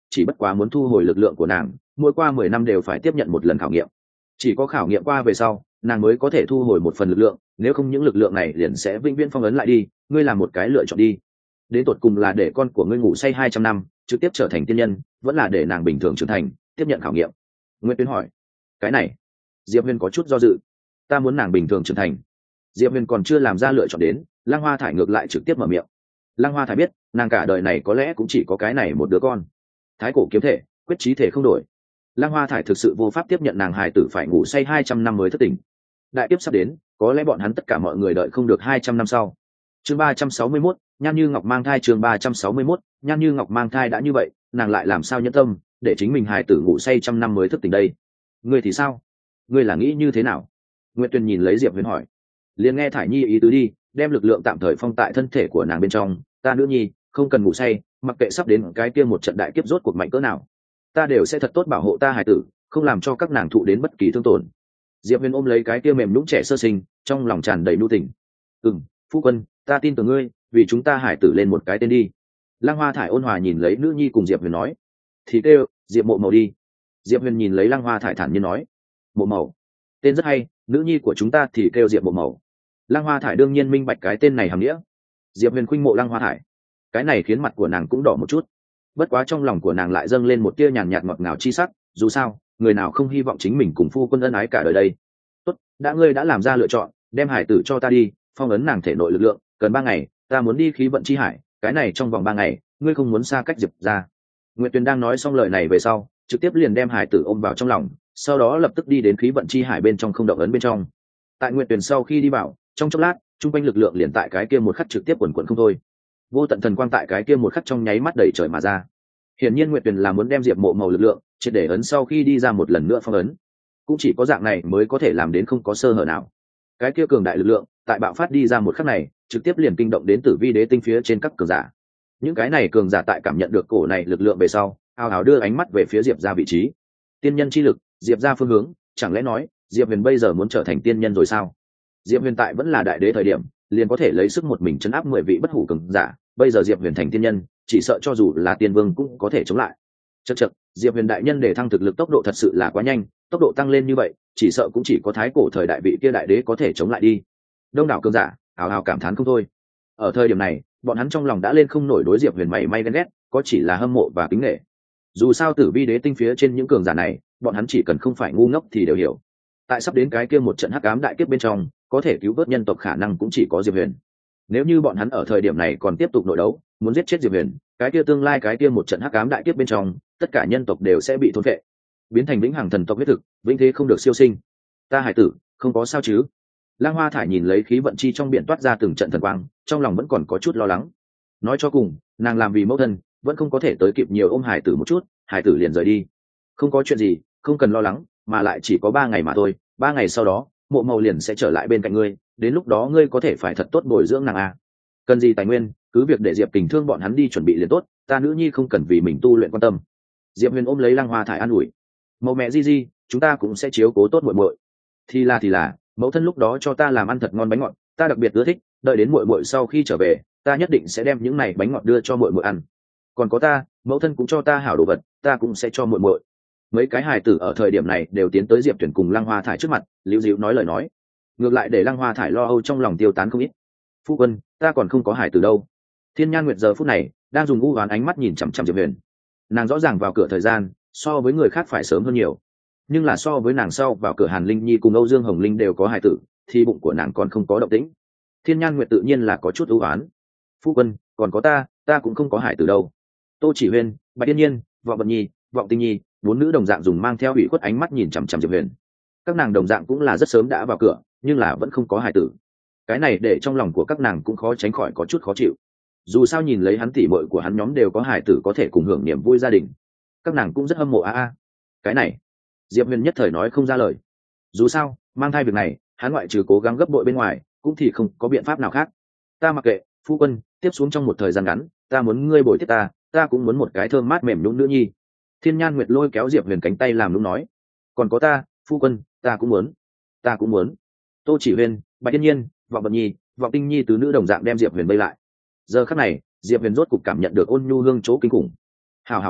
chỉ bất quá muốn thu hồi lực lượng của nàng mỗi qua 10 năm đều phải tiếp nhận một lần khảo nghiệm. Chỉ có khảo nghiệm qua về sau nàng mới có thể thu hồi một phần lực lượng, nếu không những lực lượng này liền sẽ vĩnh viễn phong ấn lại đi. Ngươi làm một cái lựa chọn đi, đến tột cùng là để con của ngươi ngủ say 200 năm trực tiếp trở thành tiên nhân, vẫn là để nàng bình thường trưởng thành tiếp nhận khảo nghiệm? Nguyệt Tuyến hỏi. Cái này Diệp Huyền có chút do dự. Ta muốn nàng bình thường trưởng thành. Diệp Huyền còn chưa làm ra lựa chọn đến, Lăng Hoa Thải ngược lại trực tiếp mở miệng. Lăng Hoa Thải biết nàng cả đời này có lẽ cũng chỉ có cái này một đứa con. Thái cổ kiếm thể, quyết chí thể không đổi. Lăng Hoa Thải thực sự vô pháp tiếp nhận nàng hài tử phải ngủ say 200 năm mới thức tỉnh. Đại kiếp sắp đến, có lẽ bọn hắn tất cả mọi người đợi không được 200 năm sau. Chương 361, Nhan Như Ngọc mang thai. Chương 361, Nhan Như Ngọc mang thai. Đã như vậy, nàng lại làm sao nhẫn tâm để chính mình hài tử ngủ say trăm năm mới thức tỉnh đây? Ngươi thì sao? Ngươi là nghĩ như thế nào? Nguyệt Tuyền nhìn lấy Diệp Huyền hỏi. Liền nghe Thải Nhi ý tứ đi, đem lực lượng tạm thời phong tại thân thể của nàng bên trong. Ta nữ nhi không cần ngủ say, mặc kệ sắp đến cái kia một trận đại kiếp rốt cuộc mạnh cỡ nào, ta đều sẽ thật tốt bảo hộ ta hài tử, không làm cho các nàng thụ đến bất kỳ thương tổn. Diệp Huyền ôm lấy cái kia mềm nhũn trẻ sơ sinh, trong lòng tràn đầy nhu tình. Phu quân, ta tin tưởng ngươi, vì chúng ta hải tử lên một cái tên đi. Lăng Hoa Thải ôn hòa nhìn lấy nữ nhi cùng Diệp Huyền nói. Thì kêu Diệp Mộ Mầu đi. Diệp Huyền nhìn lấy Lăng Hoa Thải thản nhiên nói. Mộ Mầu, tên rất hay, nữ nhi của chúng ta thì kêu Diệp Mộ Mầu. Lăng Hoa Thải đương nhiên minh bạch cái tên này hàm nghĩa. Diệp Huyền khuynh mộ Lăng Hoa Thải, cái này khiến mặt của nàng cũng đỏ một chút. Bất quá trong lòng của nàng lại dâng lên một tia nhàn nhạt ngọt ngào chi sắc, dù sao người nào không hy vọng chính mình cùng phu quân ân ái cả đời đây. Tốt, đã ngươi đã làm ra lựa chọn, đem hải tử cho ta đi, phong ấn nàng thể nội lực lượng, cần 3 ngày, ta muốn đi khí vận chi hải, cái này trong vòng 3 ngày ngươi không muốn xa cách Diệp ra. Nguyệt Tuyền đang nói xong lời này về sau trực tiếp liền đem hải tử ôm vào trong lòng, sau đó lập tức đi đến khí vận chi hải bên trong không động ấn bên trong. Tại Nguyệt Tuyền sau khi đi vào, trong chốc lát trung quanh lực lượng liền tại cái kia một khắc trực tiếp quần quần không thôi. Vô tận thần quang tại cái kia một khắc trong nháy mắt đẩy trời mà ra. Hiển nhiên Nguyệt Tuyền là muốn đem Diệp Mộ Mầu lực lượng triệt để ấn sau khi đi ra một lần nữa phong ấn. Cũng chỉ có dạng này mới có thể làm đến không có sơ hở nào. Cái kia cường đại lực lượng tại bạo phát đi ra một khắc này trực tiếp liền kinh động đến Tử Vi Đế tinh phía trên các cường giả. Những cái này cường giả tại cảm nhận được cổ này lực lượng về sau ào ào đưa ánh mắt về phía Diệp ra vị trí. Tiên nhân chi lực, Diệp ra phương hướng, chẳng lẽ nói Diệp Huyền bây giờ muốn trở thành tiên nhân rồi sao? Diệp Huyền tại vẫn là đại đế thời điểm liền có thể lấy sức một mình chấn áp 10 vị bất hủ cường giả, bây giờ Diệp Huyền thành tiên nhân, chỉ sợ cho dù là tiên vương cũng có thể chống lại. Chậc, Diệp Huyền đại nhân để thăng thực lực tốc độ thật sự là quá nhanh, tốc độ tăng lên như vậy, chỉ sợ cũng chỉ có thái cổ thời đại vị kia đại đế có thể chống lại đi. Đông đảo cường giả hào hào cảm thán không thôi. Ở thời điểm này, bọn hắn trong lòng đã lên không nổi đối Diệp Huyền mảy may ghen ghét, có chỉ là hâm mộ và kính nể. Dù sao Tử Vi Đế tinh phía trên những cường giả này, bọn hắn chỉ cần không phải ngu ngốc thì đều hiểu. Tại sắp đến cái kia một trận hắc ám đại kiếp bên trong, có thể cứu vớt nhân tộc khả năng cũng chỉ có Diệp Huyền. Nếu như bọn hắn ở thời điểm này còn tiếp tục nội đấu, muốn giết chết Diệp Huyền, cái kia tương lai cái kia một trận hắc ám đại kiếp bên trong, tất cả nhân tộc đều sẽ bị thôn phệ, biến thành vĩnh hằng thần tộc huyết thực, vĩnh thế không được siêu sinh. Ta hải tử, không có sao chứ? Lăng Hoa Thải nhìn lấy khí vận chi trong biển toát ra từng trận thần quang, trong lòng vẫn còn có chút lo lắng. Nói cho cùng, nàng làm vì mẫu thân, vẫn không có thể tới kịp nhiều ôm hải tử một chút, hải tử liền rời đi. Không có chuyện gì, không cần lo lắng, mà lại chỉ có 3 ngày mà thôi, 3 ngày sau đó, Mộ Mầu liền sẽ trở lại bên cạnh ngươi, đến lúc đó ngươi có thể phải thật tốt bồi dưỡng nàng a. Cần gì tài nguyên, cứ việc để Diệp Kình Thương bọn hắn đi chuẩn bị liền tốt, ta nữ nhi không cần vì mình tu luyện quan tâm. Diệp Huyền ôm lấy Lăng Hoa Thải an ủi. Mẫu mẹ Di, chúng ta cũng sẽ chiếu cố tốt muội muội. Thì là, mẫu thân lúc đó cho ta làm ăn thật ngon bánh ngọt, ta đặc biệt ưa thích, đợi đến muội muội sau khi trở về, ta nhất định sẽ đem những này bánh ngọt đưa cho muội muội ăn. Còn có ta, mẫu thân cũng cho ta hảo đồ vật, ta cũng sẽ cho muội muội. Mấy cái hài tử ở thời điểm này đều tiến tới Diệp Tuyển cùng Lăng Hoa Thải trước mặt, liễu dịu nói lời nói. Ngược lại để Lăng Hoa Thải lo âu trong lòng tiêu tán không ít. Phu quân, ta còn không có hài tử đâu. Thiên Nhan Nguyệt giờ phút này đang dùng u hoán ánh mắt nhìn chằm chằm Diệp Huyền. Nàng rõ ràng vào cửa thời gian so với người khác phải sớm hơn nhiều, nhưng là so với nàng sau vào cửa Hàn Linh Nhi cùng Âu Dương Hồng Linh đều có hài tử, thì bụng của nàng còn không có động tĩnh. Thiên Nhan Nguyệt tự nhiên là có chút u hoán. Phu quân, còn có ta cũng không có hài tử đâu. Tô Chỉ Huyên, Bạch Yên Nhiên, Vọng Vận Nhi, Vọng Tinh Nhi, 4 nữ đồng dạng dùng mang theo ủy khuất ánh mắt nhìn chằm chằm Diệp Huyền. Các nàng đồng dạng cũng là rất sớm đã vào cửa, nhưng là vẫn không có hài tử. Cái này để trong lòng của các nàng cũng khó tránh khỏi có chút khó chịu. Dù sao nhìn lấy hắn tỉ muội của hắn nhóm đều có hài tử có thể cùng hưởng niềm vui gia đình, các nàng cũng rất hâm mộ a. Cái này, Diệp Huyền nhất thời nói không ra lời. Dù sao, mang thai việc này, hắn ngoại trừ cố gắng gấp bội bên ngoài, cũng thì không có biện pháp nào khác. Ta mặc kệ, phu quân, tiếp xuống trong một thời gian ngắn, ta muốn ngươi bồi tiếp ta cũng muốn một cái thơm mát mềm nhũn nữ nhi. Thiên Nhan Nguyệt lôi kéo Diệp Huyền cánh tay làm lúc nói. Còn có ta, phu quân, ta cũng muốn. Tô Chỉ Huyên, Bạch Yên Nhiên, Vọng Vận Nhi, Vọng Tinh Nhi tứ nữ đồng dạng đem Diệp Huyền vây lại. Giờ khắc này, Diệp Huyền rốt cục cảm nhận được ôn nhu hương chỗ kinh khủng. Hảo,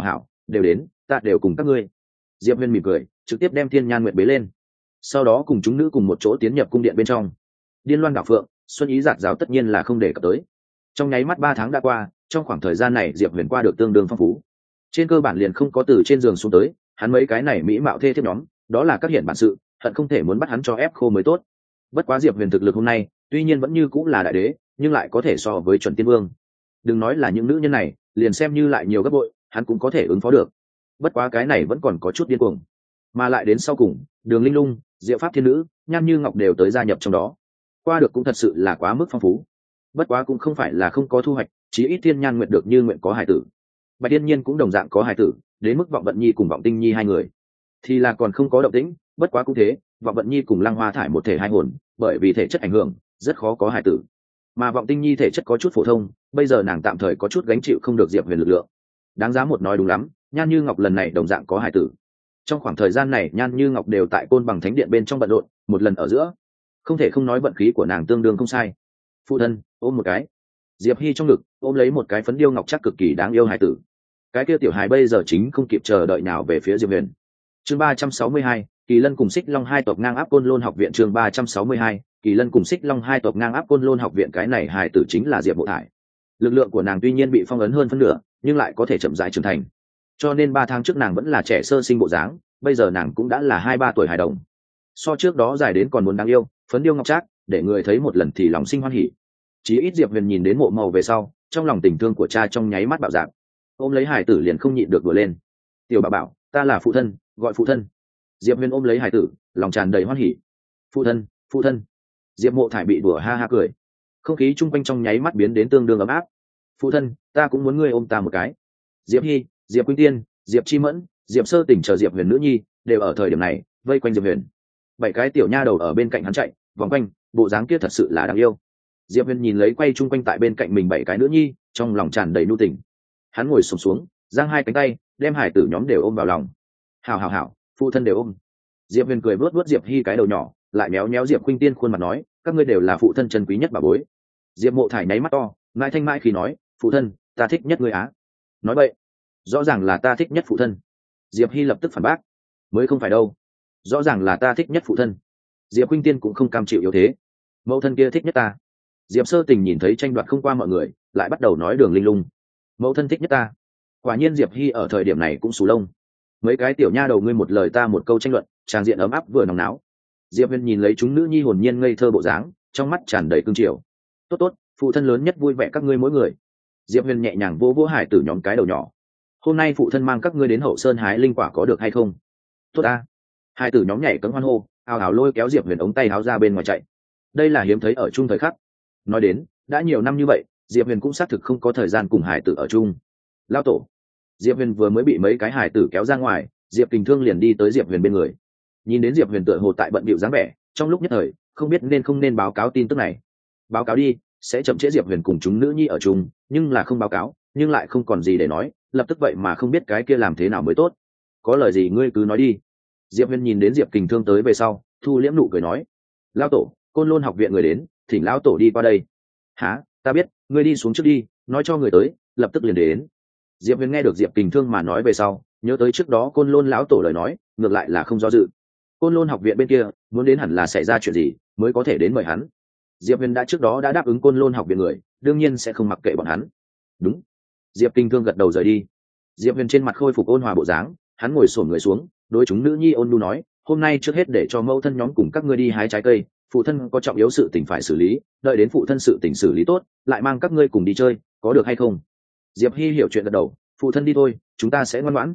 đều đến, ta đều cùng các ngươi. Diệp Huyền mỉm cười, trực tiếp đem Thiên Nhan Nguyệt bế lên, sau đó cùng chúng nữ cùng một chỗ tiến nhập cung điện bên trong. Điên loan đảo phượng, xuân ý giạt giáo tất nhiên là không để cập tới. Trong nháy mắt 3 tháng đã qua, trong khoảng thời gian này Diệp Huyền qua được tương đương phong phú. Trên cơ bản liền không có từ trên giường xuống tới, hắn mấy cái này mỹ mạo thê thiếp nhóm, đó là các hiện bản sự, hận không thể muốn bắt hắn cho ép khô mới tốt. Bất quá Diệp Huyền thực lực hôm nay, tuy nhiên vẫn như cũng là đại đế, nhưng lại có thể so với chuẩn tiên vương. Đừng nói là những nữ nhân này, liền xem như lại nhiều gấp bội, hắn cũng có thể ứng phó được. Bất quá cái này vẫn còn có chút điên cuồng. Mà lại đến sau cùng, Đường Linh Lung, Diệu Pháp Thiên Nữ, Nhan Như Ngọc đều tới gia nhập trong đó. Qua được cũng thật sự là quá mức phong phú. Bất quá cũng không phải là không có thu hoạch, chí ít Thiên Nhan Nguyệt được như nguyện có hài tử. Bạch Tiên Nhiên cũng đồng dạng có hài tử, đến mức Vọng Vận Nhi cùng Vọng Tinh Nhi hai người thì là còn không có động tĩnh. Bất quá cũng thế, Vọng Vận Nhi cùng Lăng Hoa Thải một thể hai hồn, bởi vì thể chất ảnh hưởng, rất khó có hài tử. Mà Vọng Tinh Nhi thể chất có chút phổ thông, bây giờ nàng tạm thời có chút gánh chịu không được Diệp Huyền lực lượng. Đáng giá một nói đúng lắm, Nhan Như Ngọc lần này đồng dạng có hài tử. Trong khoảng thời gian này Nhan Như Ngọc đều tại Côn Bằng Thánh Điện bên trong bận rộn, một lần ở giữa, không thể không nói vận khí của nàng tương đương không sai. Phụ thân, ôm một cái. Diệp Hi trong ngực ôm lấy một cái phấn điêu ngọc chắc cực kỳ đáng yêu hài tử. Cái kia tiểu hài bây giờ chính không kịp chờ đợi nào về phía Diệp Huyền. Chương 362, Kỳ Lân cùng Xích Long hai tộc ngang áp Côn Lôn học viện. Chương 362, Kỳ Lân cùng Xích Long hai tộc ngang áp Côn Lôn học viện. Cái này hài tử chính là Diệp Mộ Thải. Lực lượng của nàng tuy nhiên bị phong ấn hơn phân nửa, nhưng lại có thể chậm rãi trưởng thành. Cho nên 3 tháng trước nàng vẫn là trẻ sơ sinh bộ dáng, bây giờ nàng cũng đã là 2-3 tuổi hài đồng. So trước đó dài đến còn muốn đáng yêu, phấn điêu ngọc trác, để người thấy một lần thì lòng sinh hoan hỉ. Chí ít Diệp Huyền nhìn đến mộ màu về sau, trong lòng tình thương của cha trong nháy mắt bạo dạn. Ôm lấy hài tử liền không nhịn được đùa lên. Tiểu bảo bảo, ta là phụ thân, gọi phụ thân. Diệp Huyền ôm lấy hài tử, lòng tràn đầy hoan hỉ. Phụ thân, phụ thân. Diệp Mộ Thải bị đùa ha ha cười. Không khí chung quanh trong nháy mắt biến đến tương đương ấm áp. Phụ thân, ta cũng muốn ngươi ôm ta một cái. Diệp Hi, Diệp Quynh Tiên, Diệp Chi Mẫn, Diệp Sơ Tỉnh chờ Diệp Huyền nữ nhi đều ở thời điểm này vây quanh Diệp Huyền. 7 cái tiểu nha đầu ở bên cạnh hắn chạy vòng quanh, bộ dáng kia thật sự là đáng yêu. Diệp Huyền nhìn lấy quay chung quanh tại bên cạnh mình 7 cái nữ nhi, trong lòng tràn đầy nhu tình. Hắn ngồi xổm xuống, giang hai cánh tay, đem hải tử nhóm đều ôm vào lòng. Hảo hảo hảo, phụ thân đều ôm. Diệp Huyền cười vuốt vuốt Diệp Hi cái đầu nhỏ, lại méo méo Diệp Quynh Tiên khuôn mặt nói, các ngươi đều là phụ thân chân quý nhất bà bối. Diệp Mộ Thải nháy mắt to, mãi thanh mãi khi nói, phụ thân, ta thích nhất ngươi á. Nói vậy, rõ ràng là ta thích nhất phụ thân. Diệp Hi lập tức phản bác, mới không phải đâu, rõ ràng là ta thích nhất phụ thân. Diệp Quynh Tiên cũng không cam chịu yếu thế, mẫu thân kia thích nhất ta. Diệp Sơ Tình nhìn thấy tranh đoạt không qua mọi người, lại bắt đầu nói Đường Linh Lung, mẫu thân thích nhất ta. Quả nhiên Diệp Hi ở thời điểm này cũng sù lông. Mấy cái tiểu nha đầu ngươi một lời ta một câu tranh luận, tràng diện ấm áp vừa nóng náo. Diệp Huyền nhìn lấy chúng nữ nhi hồn nhiên ngây thơ bộ dáng, trong mắt tràn đầy cương triều. Tốt tốt, phụ thân lớn nhất vui vẻ các ngươi mỗi người. Diệp Huyền nhẹ nhàng vỗ vỗ hải tử nhóm cái đầu nhỏ. Hôm nay phụ thân mang các ngươi đến Hậu Sơn hái linh quả có được hay không? Tốt a. Hải tử nhóm nhảy cẫng hoan hô, ào ào lôi kéo Diệp Huyền ống tay áo ra bên ngoài chạy. Đây là hiếm thấy ở chung thời khắc. Nói đến, đã nhiều năm như vậy, Diệp Huyền cũng xác thực không có thời gian cùng hải tử ở chung. Lao tổ. Diệp Huyền vừa mới bị mấy cái hải tử kéo ra ngoài, Diệp Kình Thương liền đi tới Diệp Huyền bên người. Nhìn đến Diệp Huyền tựa hồ tại bận bịu dáng vẻ, trong lúc nhất thời không biết nên không nên báo cáo tin tức này. Báo cáo đi, sẽ chậm trễ Diệp Huyền cùng chúng nữ nhi ở chung, nhưng là không báo cáo, nhưng lại không còn gì để nói, lập tức vậy mà không biết cái kia làm thế nào mới tốt. Có lời gì ngươi cứ nói đi. Diệp Huyền nhìn đến Diệp Kình Thương tới về sau, thu liễm nụ cười nói, lao tổ, Côn Lôn học viện người đến, thỉnh lão tổ đi qua đây. Hả, ta biết, ngươi đi xuống trước đi, nói cho người tới, lập tức liền đến. Diệp Huyền nghe được Diệp Kình Thương mà nói về sau, nhớ tới trước đó Côn Lôn lão tổ lời nói, ngược lại là không do dự. Côn Lôn học viện bên kia muốn đến hẳn là xảy ra chuyện gì mới có thể đến mời hắn. Diệp Huyền trước đó đã đáp ứng Côn Lôn học viện người, đương nhiên sẽ không mặc kệ bọn hắn. Đúng. Diệp Kình Thương gật đầu rời đi. Diệp Huyền trên mặt khôi phục ôn hòa bộ dáng, hắn ngồi xổm người xuống, đối chúng nữ nhi ôn nhu nói, hôm nay trước hết để cho mẫu thân nhóm cùng các ngươi đi hái trái cây, phụ thân có trọng yếu sự tình phải xử lý, đợi đến phụ thân sự tình xử lý tốt, lại mang các ngươi cùng đi chơi, có được hay không? Diệp Hi hiểu chuyện gật đầu, phụ thân đi thôi, chúng ta sẽ ngoan ngoãn.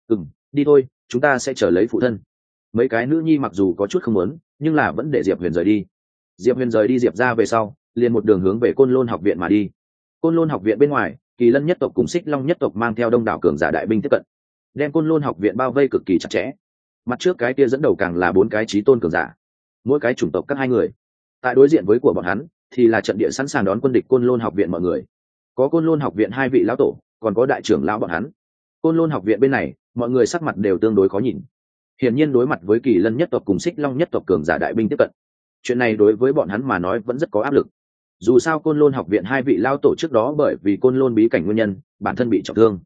Đi thôi, chúng ta sẽ chờ lấy phụ thân. Mấy cái nữ nhi mặc dù có chút không muốn, nhưng là vẫn để Diệp Huyền rời đi. Diệp Huyền rời đi Diệp ra về sau, liền một đường hướng về Côn Lôn học viện mà đi. Côn Lôn học viện bên ngoài, Kỳ Lân nhất tộc cùng Xích Long nhất tộc mang theo đông đảo cường giả đại binh tiếp cận, đem Côn Lôn học viện bao vây cực kỳ chặt chẽ. Mặt trước cái kia dẫn đầu càng là 4 cái chí tôn cường giả, mỗi cái chủng tộc các 2 người. Tại đối diện với của bọn hắn thì là trận địa sẵn sàng đón quân địch Côn Lôn học viện mọi người. Có Côn Lôn học viện 2 vị lão tổ, còn có đại trưởng lão bọn hắn. Côn Lôn học viện bên này, mọi người sắc mặt đều tương đối khó nhìn. Hiển nhiên đối mặt với Kỳ Lân nhất tộc cùng Xích Long nhất tộc cường giả đại binh tiếp cận, chuyện này đối với bọn hắn mà nói vẫn rất có áp lực. Dù sao Côn Lôn học viện 2 vị lão tổ trước đó bởi vì Côn Lôn bí cảnh nguyên nhân, bản thân bị trọng thương.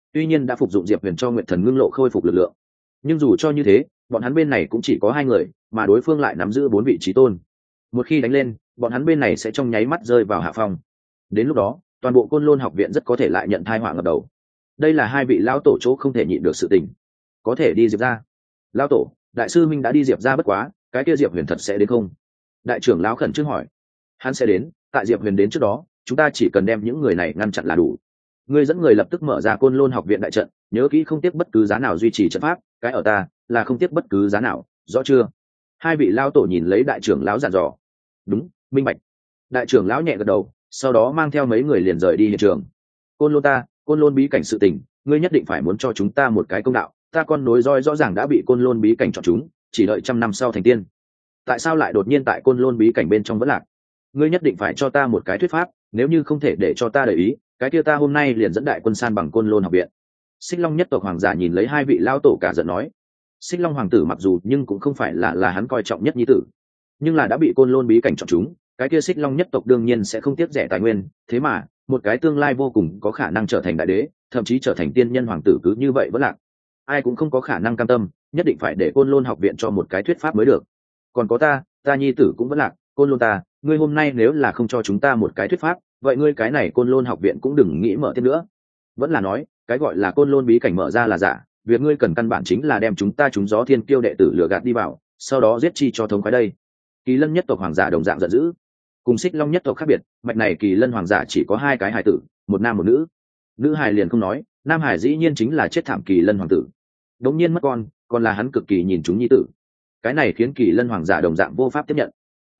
tuy nhiên đã phục dụng diệp huyền cho nguyện thần ngưng lộ khôi phục lực lượng, nhưng dù cho như thế bọn hắn bên này cũng chỉ có 2 người, mà đối phương lại nắm giữ 4 vị trí tôn. Một khi đánh lên, bọn hắn bên này sẽ trong nháy mắt rơi vào hạ phong. Đến lúc đó toàn bộ Côn Lôn học viện rất có thể lại nhận tai họa ngập đầu. Đây là 2 vị lão tổ chỗ không thể nhịn được sự tình. Có thể đi Diệp ra. Lão tổ, đại sư minh đã đi Diệp ra, bất quá cái kia Diệp huyền thật sẽ đến không? Đại trưởng lão khẩn trương hỏi. Hắn sẽ đến, tại Diệp huyền đến trước đó chúng ta chỉ cần đem những người này ngăn chặn là đủ. Ngươi dẫn người lập tức mở ra Côn Lôn học viện đại trận, nhớ kỹ không tiếc bất cứ giá nào duy trì trận pháp, cái ở ta là không tiếc bất cứ giá nào, rõ chưa? 2 vị lão tổ nhìn lấy đại trưởng lão dặn dò. Đúng, minh bạch. Đại trưởng lão nhẹ gật đầu, sau đó mang theo mấy người liền rời đi hiện trường. Côn Lôn bí cảnh sự tình, ngươi nhất định phải muốn cho chúng ta một cái công đạo. Ta con nối roi rõ ràng đã bị Côn Lôn bí cảnh chọn chúng, chỉ đợi 100 năm sau thành tiên. Tại sao lại đột nhiên tại Côn Lôn bí cảnh bên trong vẫn lạc? Ngươi nhất định phải cho ta một cái thuyết pháp, nếu như không thể để cho ta để ý, cái kia ta hôm nay liền dẫn đại quân san bằng Côn Lôn học viện. Xích Long nhất tộc hoàng giả nhìn lấy 2 vị lão tổ cả giận nói. Xích Long hoàng tử mặc dù nhưng cũng không phải là hắn coi trọng nhất nhi tử, nhưng là đã bị Côn Lôn bí cảnh chọn chúng, cái kia Xích Long nhất tộc đương nhiên sẽ không tiếc rẻ tài nguyên. Thế mà một cái tương lai vô cùng có khả năng trở thành đại đế, thậm chí trở thành tiên nhân hoàng tử cứ như vậy vẫn lạc, ai cũng không có khả năng cam tâm, nhất định phải để Côn Lôn học viện cho một cái thuyết pháp mới được. Còn có ta nhi tử cũng vẫn lạc, Côn Lôn ta, ngươi hôm nay nếu là không cho chúng ta một cái thuyết pháp, vậy ngươi cái này Côn Lôn học viện cũng đừng nghĩ mở thêm nữa. Vẫn là nói cái gọi là Côn Lôn bí cảnh mở ra là giả, việc ngươi cần căn bản chính là đem chúng ta trúng gió thiên kiêu đệ tử lừa gạt đi vào, sau đó giết chi cho thống khoái đây. Kỳ Lân nhất tộc hoàng giả đồng dạng giận dữ. Cùng Xích Long nhất tộc khác biệt, mạch này Kỳ Lân hoàng giả chỉ có 2 cái hài tử, một nam một nữ. Nữ hài liền không nói, nam hài dĩ nhiên chính là chết thảm Kỳ Lân hoàng tử. Đống nhiên mất con, còn là hắn cực kỳ nhìn chúng nhi tử. Cái này khiến Kỳ Lân hoàng giả đồng dạng vô pháp tiếp nhận.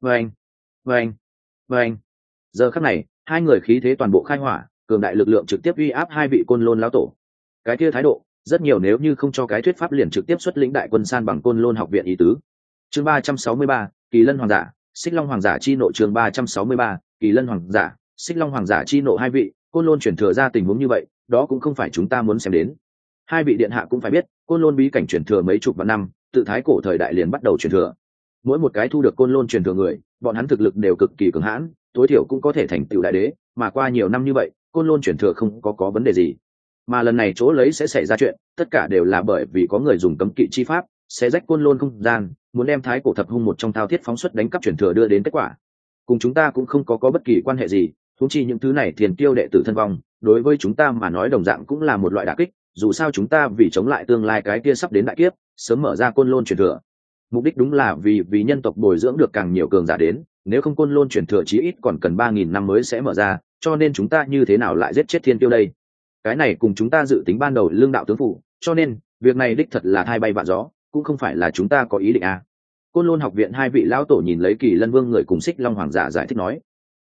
Vâng. Giờ khắc này 2 người khí thế toàn bộ khai hỏa, cường đại lực lượng trực tiếp uy áp 2 vị Côn Lôn lão tổ. Cái kia thái độ rất nhiều, nếu như không cho cái thuyết pháp liền trực tiếp xuất lĩnh đại quân san bằng Côn Lôn học viện ý tứ. Chương 363, Kỳ Lân hoàng giả, Xích Long hoàng giả chi nộ. Chương 363, Kỳ Lân hoàng giả, Xích Long hoàng giả chi nộ. 2 vị Côn Lôn chuyển thừa ra tình huống như vậy, đó cũng không phải chúng ta muốn xem đến. 2 vị điện hạ cũng phải biết, Côn Lôn bí cảnh chuyển thừa mấy chục vạn năm, tự thái cổ thời đại liền bắt đầu chuyển thừa. Mỗi một cái thu được Côn Lôn chuyển thừa người, bọn hắn thực lực đều cực kỳ cường hãn, tối thiểu cũng có thể thành tựu đại đế, mà qua nhiều năm như vậy, Côn Lôn chuyển thừa không có vấn đề gì. Mà lần này chỗ lấy sẽ xảy ra chuyện, tất cả đều là bởi vì có người dùng cấm kỵ chi pháp, sẽ rách Côn Lôn không gian, muốn đem thái cổ thập hung một trong thao thiết phóng xuất đánh cắp chuyển thừa đưa đến kết quả. Cùng chúng ta cũng không có bất kỳ quan hệ gì, huống chi những thứ này thiền tiêu đệ tử thân vong, đối với chúng ta mà nói đồng dạng cũng là một loại đả kích, dù sao chúng ta vì chống lại tương lai cái kia sắp đến đại kiếp, sớm mở ra Côn Lôn chuyển thừa. Mục đích đúng là vì nhân tộc bồi dưỡng được càng nhiều cường giả đến, nếu không Côn Lôn chuyển thừa chí ít còn cần 3000 năm mới sẽ mở ra, cho nên chúng ta như thế nào lại giết chết thiên tiêu đây? Cái này cùng chúng ta dự tính ban đầu lương đạo tướng phụ, cho nên việc này đích thật là thay bay vạ gió, cũng không phải là chúng ta có ý định à. Côn Lôn học viện 2 vị lão tổ nhìn lấy Kỳ Lân vương người cùng Xích Long hoàng giả giải thích nói.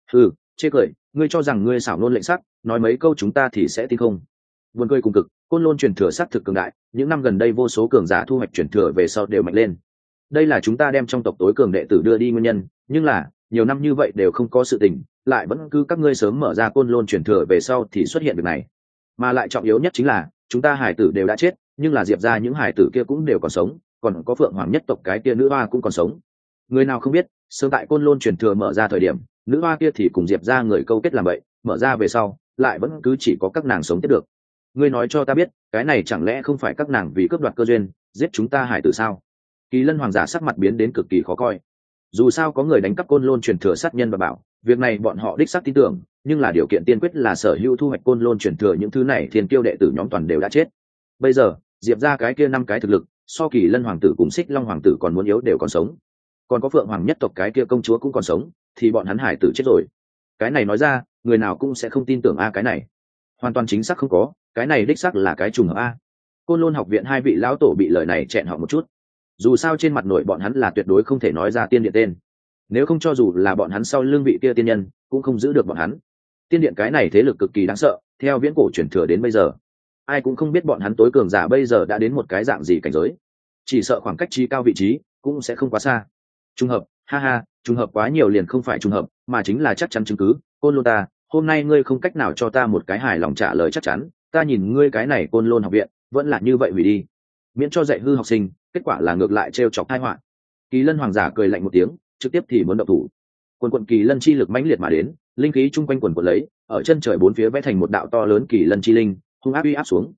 Chê cười, ngươi cho rằng ngươi xảo nôn lệnh sắc, nói mấy câu chúng ta thì sẽ tin không? Buồn cười cùng cực, Côn Lôn truyền thừa xác thực cường đại, những năm gần đây vô số cường giả thu hoạch truyền thừa về sau đều mạnh lên. Đây là chúng ta đem trong tộc tối cường đệ tử đưa đi nguyên nhân, nhưng là nhiều năm như vậy đều không có sự tình, lại vẫn cứ các ngươi sớm mở ra Côn Lôn truyền thừa về sau thì xuất hiện việc này. Mà lại trọng yếu nhất chính là chúng ta hải tử đều đã chết, nhưng là Diệp ra những hải tử kia cũng đều còn sống, còn có Phượng Hoàng nhất tộc cái kia nữ hoa cũng còn sống. Người nào không biết, sớm tại Côn Lôn truyền thừa mở ra thời điểm, nữ hoa kia thì cùng Diệp ra người câu kết làm vậy, mở ra về sau lại vẫn cứ chỉ có các nàng sống tiếp được. Ngươi nói cho ta biết, cái này chẳng lẽ không phải các nàng vì cướp đoạt cơ duyên giết chúng ta hải tử sao? Kỳ Lân hoàng giả sắc mặt biến đến cực kỳ khó coi. Dù sao có người đánh cắp Côn Lôn truyền thừa sát nhân và bảo, việc này bọn họ đích xác tin tưởng, nhưng là điều kiện tiên quyết là sở hữu thu hoạch Côn Lôn truyền thừa những thứ này thiên kiêu đệ tử nhóm toàn đều đã chết. Bây giờ Diệp ra cái kia 5 cái thực lực, so Kỳ Lân hoàng tử cùng Xích Long hoàng tử còn muốn yếu đều còn sống, còn có Phượng Hoàng nhất tộc cái kia công chúa cũng còn sống, thì bọn hắn hải tử chết rồi. Cái này nói ra người nào cũng sẽ không tin tưởng cái này hoàn toàn chính xác không có, cái này đích xác là cái trùng hợp Côn Lôn học viện 2 vị lão tổ bị lời này chẹn họ một chút. Dù sao trên mặt nội bọn hắn là tuyệt đối không thể nói ra tiên điện tên, nếu không cho dù là bọn hắn sau lưng vị kia tiên nhân cũng không giữ được bọn hắn. Tiên điện cái này thế lực cực kỳ đáng sợ, theo viễn cổ truyền thừa đến bây giờ ai cũng không biết bọn hắn tối cường giả bây giờ đã đến một cái dạng gì cảnh giới, chỉ sợ khoảng cách trí cao vị trí cũng sẽ không quá xa. Trùng hợp, trùng hợp quá nhiều liền không phải trùng hợp, mà chính là chắc chắn chứng cứ. Côn Lôn ta, hôm nay ngươi không cách nào cho ta một cái hài lòng trả lời chắc chắn, ta nhìn ngươi cái này Côn Lôn học viện vẫn là như vậy hủy đi, miễn cho dạy hư học sinh, kết quả là ngược lại trêu chọc tai họa. Kỳ Lân hoàng giả cười lạnh một tiếng, trực tiếp thì muốn động thủ. Quần Kỳ Lân chi lực mãnh liệt mà đến, linh khí chung quanh quần lấy, ở chân trời bốn phía vẽ thành một đạo to lớn Kỳ Lân chi linh, hung áp uy áp xuống.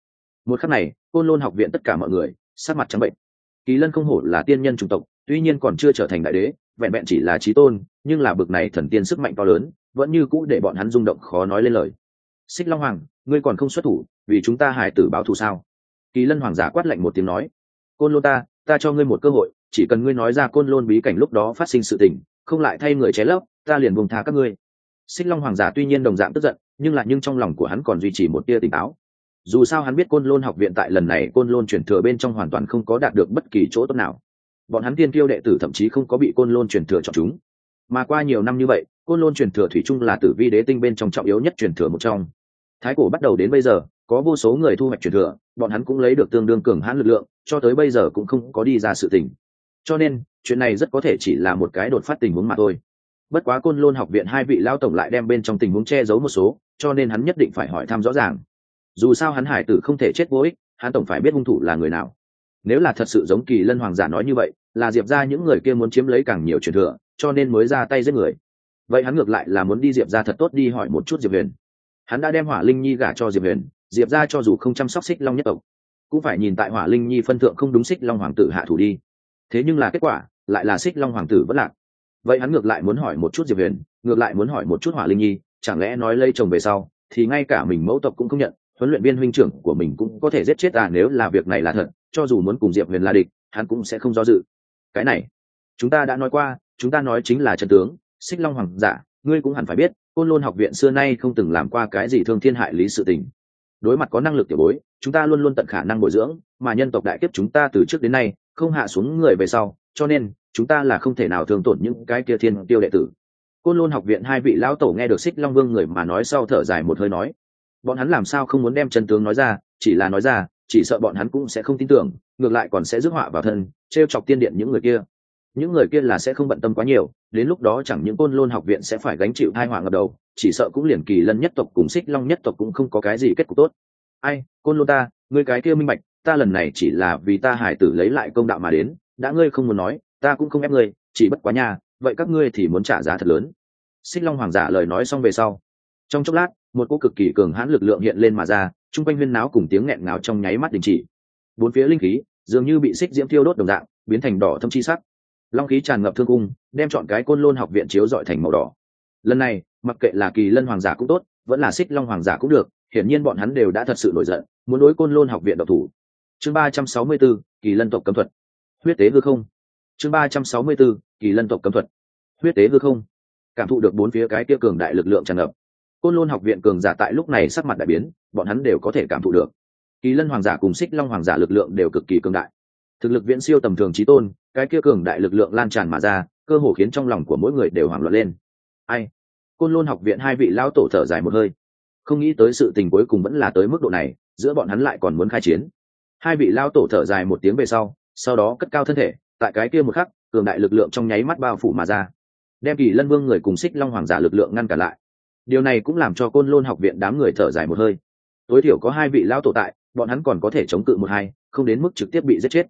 Một khắc này côn lôn học viện tất cả mọi người sắc mặt trắng bệnh. Kỳ lân không hổ là tiên nhân chủng tộc, tuy nhiên còn chưa trở thành đại đế, vẹn vẹn chỉ là chí tôn, nhưng là bực này thần tiên sức mạnh to lớn vẫn như cũ để bọn hắn rung động khó nói lên lời. Xích Long Hoàng, ngươi còn không xuất thủ vì chúng ta hải tử báo thù sao? Kỳ lân hoàng giả quát lạnh một tiếng nói. Côn lôn ta cho ngươi một cơ hội, chỉ cần ngươi nói ra côn lôn bí cảnh lúc đó phát sinh sự tình, không lại thay người ché lấp, ta liền buông tha các ngươi. Xích Long hoàng giả tuy nhiên đồng dạng tức giận, nhưng trong lòng của hắn còn duy trì một tia tỉnh táo. Dù sao hắn biết côn lôn học viện tại lần này côn lôn truyền thừa bên trong hoàn toàn không có đạt được bất kỳ chỗ tốt nào. Bọn hắn tiên kiêu đệ tử thậm chí không có bị côn lôn truyền thừa chọn chúng. Mà qua nhiều năm như vậy, côn lôn truyền thừa thủy chung là tử vi đế tinh bên trong trọng yếu nhất truyền thừa một trong. Thái cổ bắt đầu đến bây giờ, có vô số người thu hoạch truyền thừa, bọn hắn cũng lấy được tương đương cường hãn lực lượng, cho tới bây giờ cũng không có đi ra sự tình. Cho nên, chuyện này rất có thể chỉ là một cái đột phát tình huống mà thôi. Bất quá côn lôn học viện hai vị lao tổng lại đem bên trong tình huống che giấu một số, cho nên hắn nhất định phải hỏi thăm rõ ràng. Dù sao hắn hải tử không thể chết vô ích, hắn tổng phải biết hung thủ là người nào. Nếu là thật sự giống Kỳ Lân hoàng giả nói như vậy, là Diệp ra những người kia muốn chiếm lấy càng nhiều truyền thừa, cho nên mới ra tay giết người. Vậy hắn ngược lại là muốn đi Diệp ra thật tốt đi hỏi một chút Diệp Huyền. Hắn đã đem Hỏa Linh Nhi gả cho Diệp Huyền, Diệp ra cho dù không chăm sóc Xích Long nhất tộc, cũng phải nhìn tại Hỏa Linh Nhi phân thượng không đúng Xích Long hoàng tử hạ thủ đi. Thế nhưng là kết quả lại là Xích Long hoàng tử vẫn lạc. Vậy hắn ngược lại muốn hỏi một chút Diệp Huyền, ngược lại muốn hỏi một chút Hỏa Linh Nhi, chẳng lẽ nói lây chồng về sau thì ngay cả mình mẫu tộc cũng không nhận, huấn luyện viên huynh trưởng của mình cũng có thể giết chết à? Nếu là việc này là thật, cho dù muốn cùng Diệp Huyền là địch, hắn cũng sẽ không do dự. Cái này chúng ta đã nói qua, chúng ta nói chính là chân tướng. Xích Long hoàng giả, ngươi cũng hẳn phải biết, côn lôn học viện xưa nay không từng làm qua cái gì thương thiên hại lý sự tình. Đối mặt có năng lực tiểu bối, chúng ta luôn luôn tận khả năng bồi dưỡng, mà nhân tộc đại kiếp chúng ta từ trước đến nay không hạ xuống người về sau, cho nên chúng ta là không thể nào thương tổn những cái kia thiên tiêu đệ tử. Côn lôn học viện hai vị lão tổ nghe được Xích Long vương người mà nói sau thở dài một hơi nói, bọn hắn làm sao không muốn đem chân tướng nói ra, chỉ là nói ra chỉ sợ bọn hắn cũng sẽ không tin tưởng, ngược lại còn sẽ rước họa vào thân, trêu chọc tiên điện những người kia. Những người kia là sẽ không bận tâm quá nhiều, đến lúc đó chẳng những côn lôn học viện sẽ phải gánh chịu tai họa ngập đầu, chỉ sợ cũng liền Kỳ Lân nhất tộc cùng Xích Long nhất tộc cũng không có cái gì kết cục tốt. Ai, côn lôn ta, ngươi cái kia minh bạch, ta lần này chỉ là vì ta hải tử lấy lại công đạo mà đến, đã ngươi không muốn nói, ta cũng không ép ngươi, chỉ bất quá nha, vậy các ngươi thì muốn trả giá thật lớn. Xích Long hoàng giả lời nói xong về sau, trong chốc lát một cỗ cực kỳ cường hãn lực lượng hiện lên mà ra, chung quanh huyên náo cùng tiếng nghẹn ngào trong nháy mắt đình chỉ. Bốn phía linh khí dường như bị xích diễm thiêu đốt đồng dạng, biến thành đỏ thâm chi sắc. Long khí tràn ngập thương cung, đem chọn cái côn lôn học viện chiếu rọi thành màu đỏ. Lần này mặc kệ là Kỳ Lân hoàng giả cũng tốt, vẫn là Xích Long hoàng giả cũng được, hiển nhiên bọn hắn đều đã thật sự nổi giận, muốn đối côn lôn học viện độc thủ. Chương 364, Kỳ Lân tộc cấm thuật. Huyết tế hư không. Chương 364, Kỳ Lân tộc cấm thuật. Huyết tế hư không. Cảm thụ được bốn phía cái kia cường đại lực lượng tràn ngập, côn lôn học viện cường giả tại lúc này sắc mặt đại biến, bọn hắn đều có thể cảm thụ được Kỳ Lân hoàng giả cùng Xích Long hoàng giả lực lượng đều cực kỳ cường đại, thực lực viễn siêu tầm thường chí tôn. Cái kia cường đại lực lượng lan tràn mà ra, cơ hồ khiến trong lòng của mỗi người đều hoảng loạn lên. Ai? Côn lôn học viện hai vị lão tổ thở dài một hơi, không nghĩ tới sự tình cuối cùng vẫn là tới mức độ này, giữa bọn hắn lại còn muốn khai chiến. Hai vị lão tổ thở dài một tiếng về sau đó cất cao thân thể, tại cái kia một khắc, cường đại lực lượng trong nháy mắt bao phủ mà ra, đem Kỳ Lân vương người cùng Xích Long hoàng giả lực lượng ngăn cản lại. Điều này cũng làm cho côn lôn học viện đám người thở dài một hơi, tối thiểu có hai vị lão tổ tại, bọn hắn còn có thể chống cự một hai, không đến mức trực tiếp bị giết chết.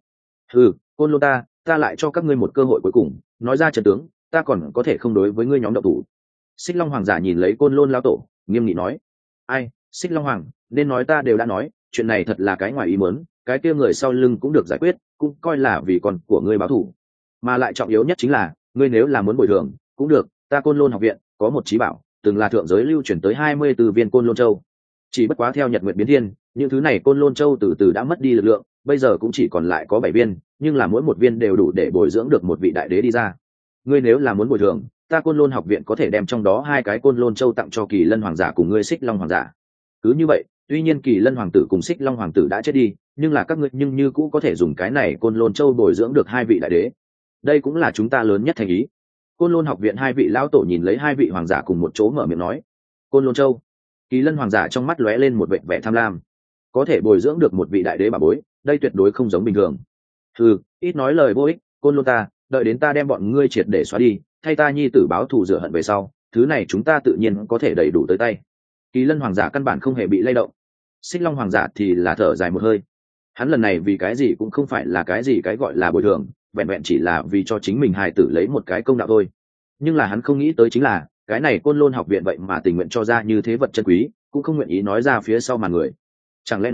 Côn lôn ta lại cho các ngươi một cơ hội cuối cùng, nói ra trận tướng, ta còn có thể không đối với ngươi nhóm độc thủ. Xích Long hoàng giả nhìn lấy côn lôn lão tổ, nghiêm nghị nói. Ai, Xích Long hoàng, nên nói ta đều đã nói, chuyện này thật là cái ngoài ý muốn, cái kia người sau lưng cũng được giải quyết, cũng coi là vì con của ngươi báo thù. Mà lại trọng yếu nhất chính là, ngươi nếu là muốn bồi thường, cũng được, ta côn lôn học viện có một trí bảo, từng là thượng giới lưu chuyển tới 24 viên côn lôn châu. Chỉ bất quá theo nhật nguyệt biến thiên, những thứ này côn lôn châu từ từ đã mất đi lực lượng, bây giờ cũng chỉ còn lại có 7 viên, nhưng là mỗi một viên đều đủ để bồi dưỡng được một vị đại đế đi ra. Ngươi nếu là muốn bồi thường, ta côn lôn học viện có thể đem trong đó 2 cái côn lôn châu tặng cho Kỳ Lân hoàng giả cùng ngươi Xích Long hoàng giả. Cứ như vậy, tuy nhiên Kỳ Lân hoàng tử cùng Xích Long hoàng tử đã chết đi, nhưng là các ngươi nhưng như cũ có thể dùng cái này côn lôn châu bồi dưỡng được 2 vị đại đế. Đây cũng là chúng ta lớn nhất thành ý. Côn lôn học viện hai vị lão tổ nhìn lấy hai vị hoàng giả cùng một chỗ mở miệng nói. Côn lôn châu. Kỳ Lân hoàng giả trong mắt lóe lên một vẻ tham lam, có thể bồi dưỡng được một vị đại đế bà bối, đây tuyệt đối không giống bình thường. Ít nói lời vô ích, côn lôn ta, đợi đến ta đem bọn ngươi triệt để xóa đi, thay ta nhi tử báo thù rửa hận về sau, thứ này chúng ta tự nhiên có thể đầy đủ tới tay. Kỳ Lân hoàng giả căn bản không hề bị lay động. Xích Long hoàng giả thì là thở dài một hơi, hắn lần này vì cái gì cũng không phải là cái gì cái gọi là bồi thường, vẹn vẹn chỉ là vì cho chính mình hài tử lấy một cái công đạo thôi. Nhưng là hắn không nghĩ tới chính là cái này côn lôn học viện vậy mà tình nguyện cho ra như thế vật chân quý, cũng không nguyện ý nói ra phía sau màn người. Chẳng lẽ nói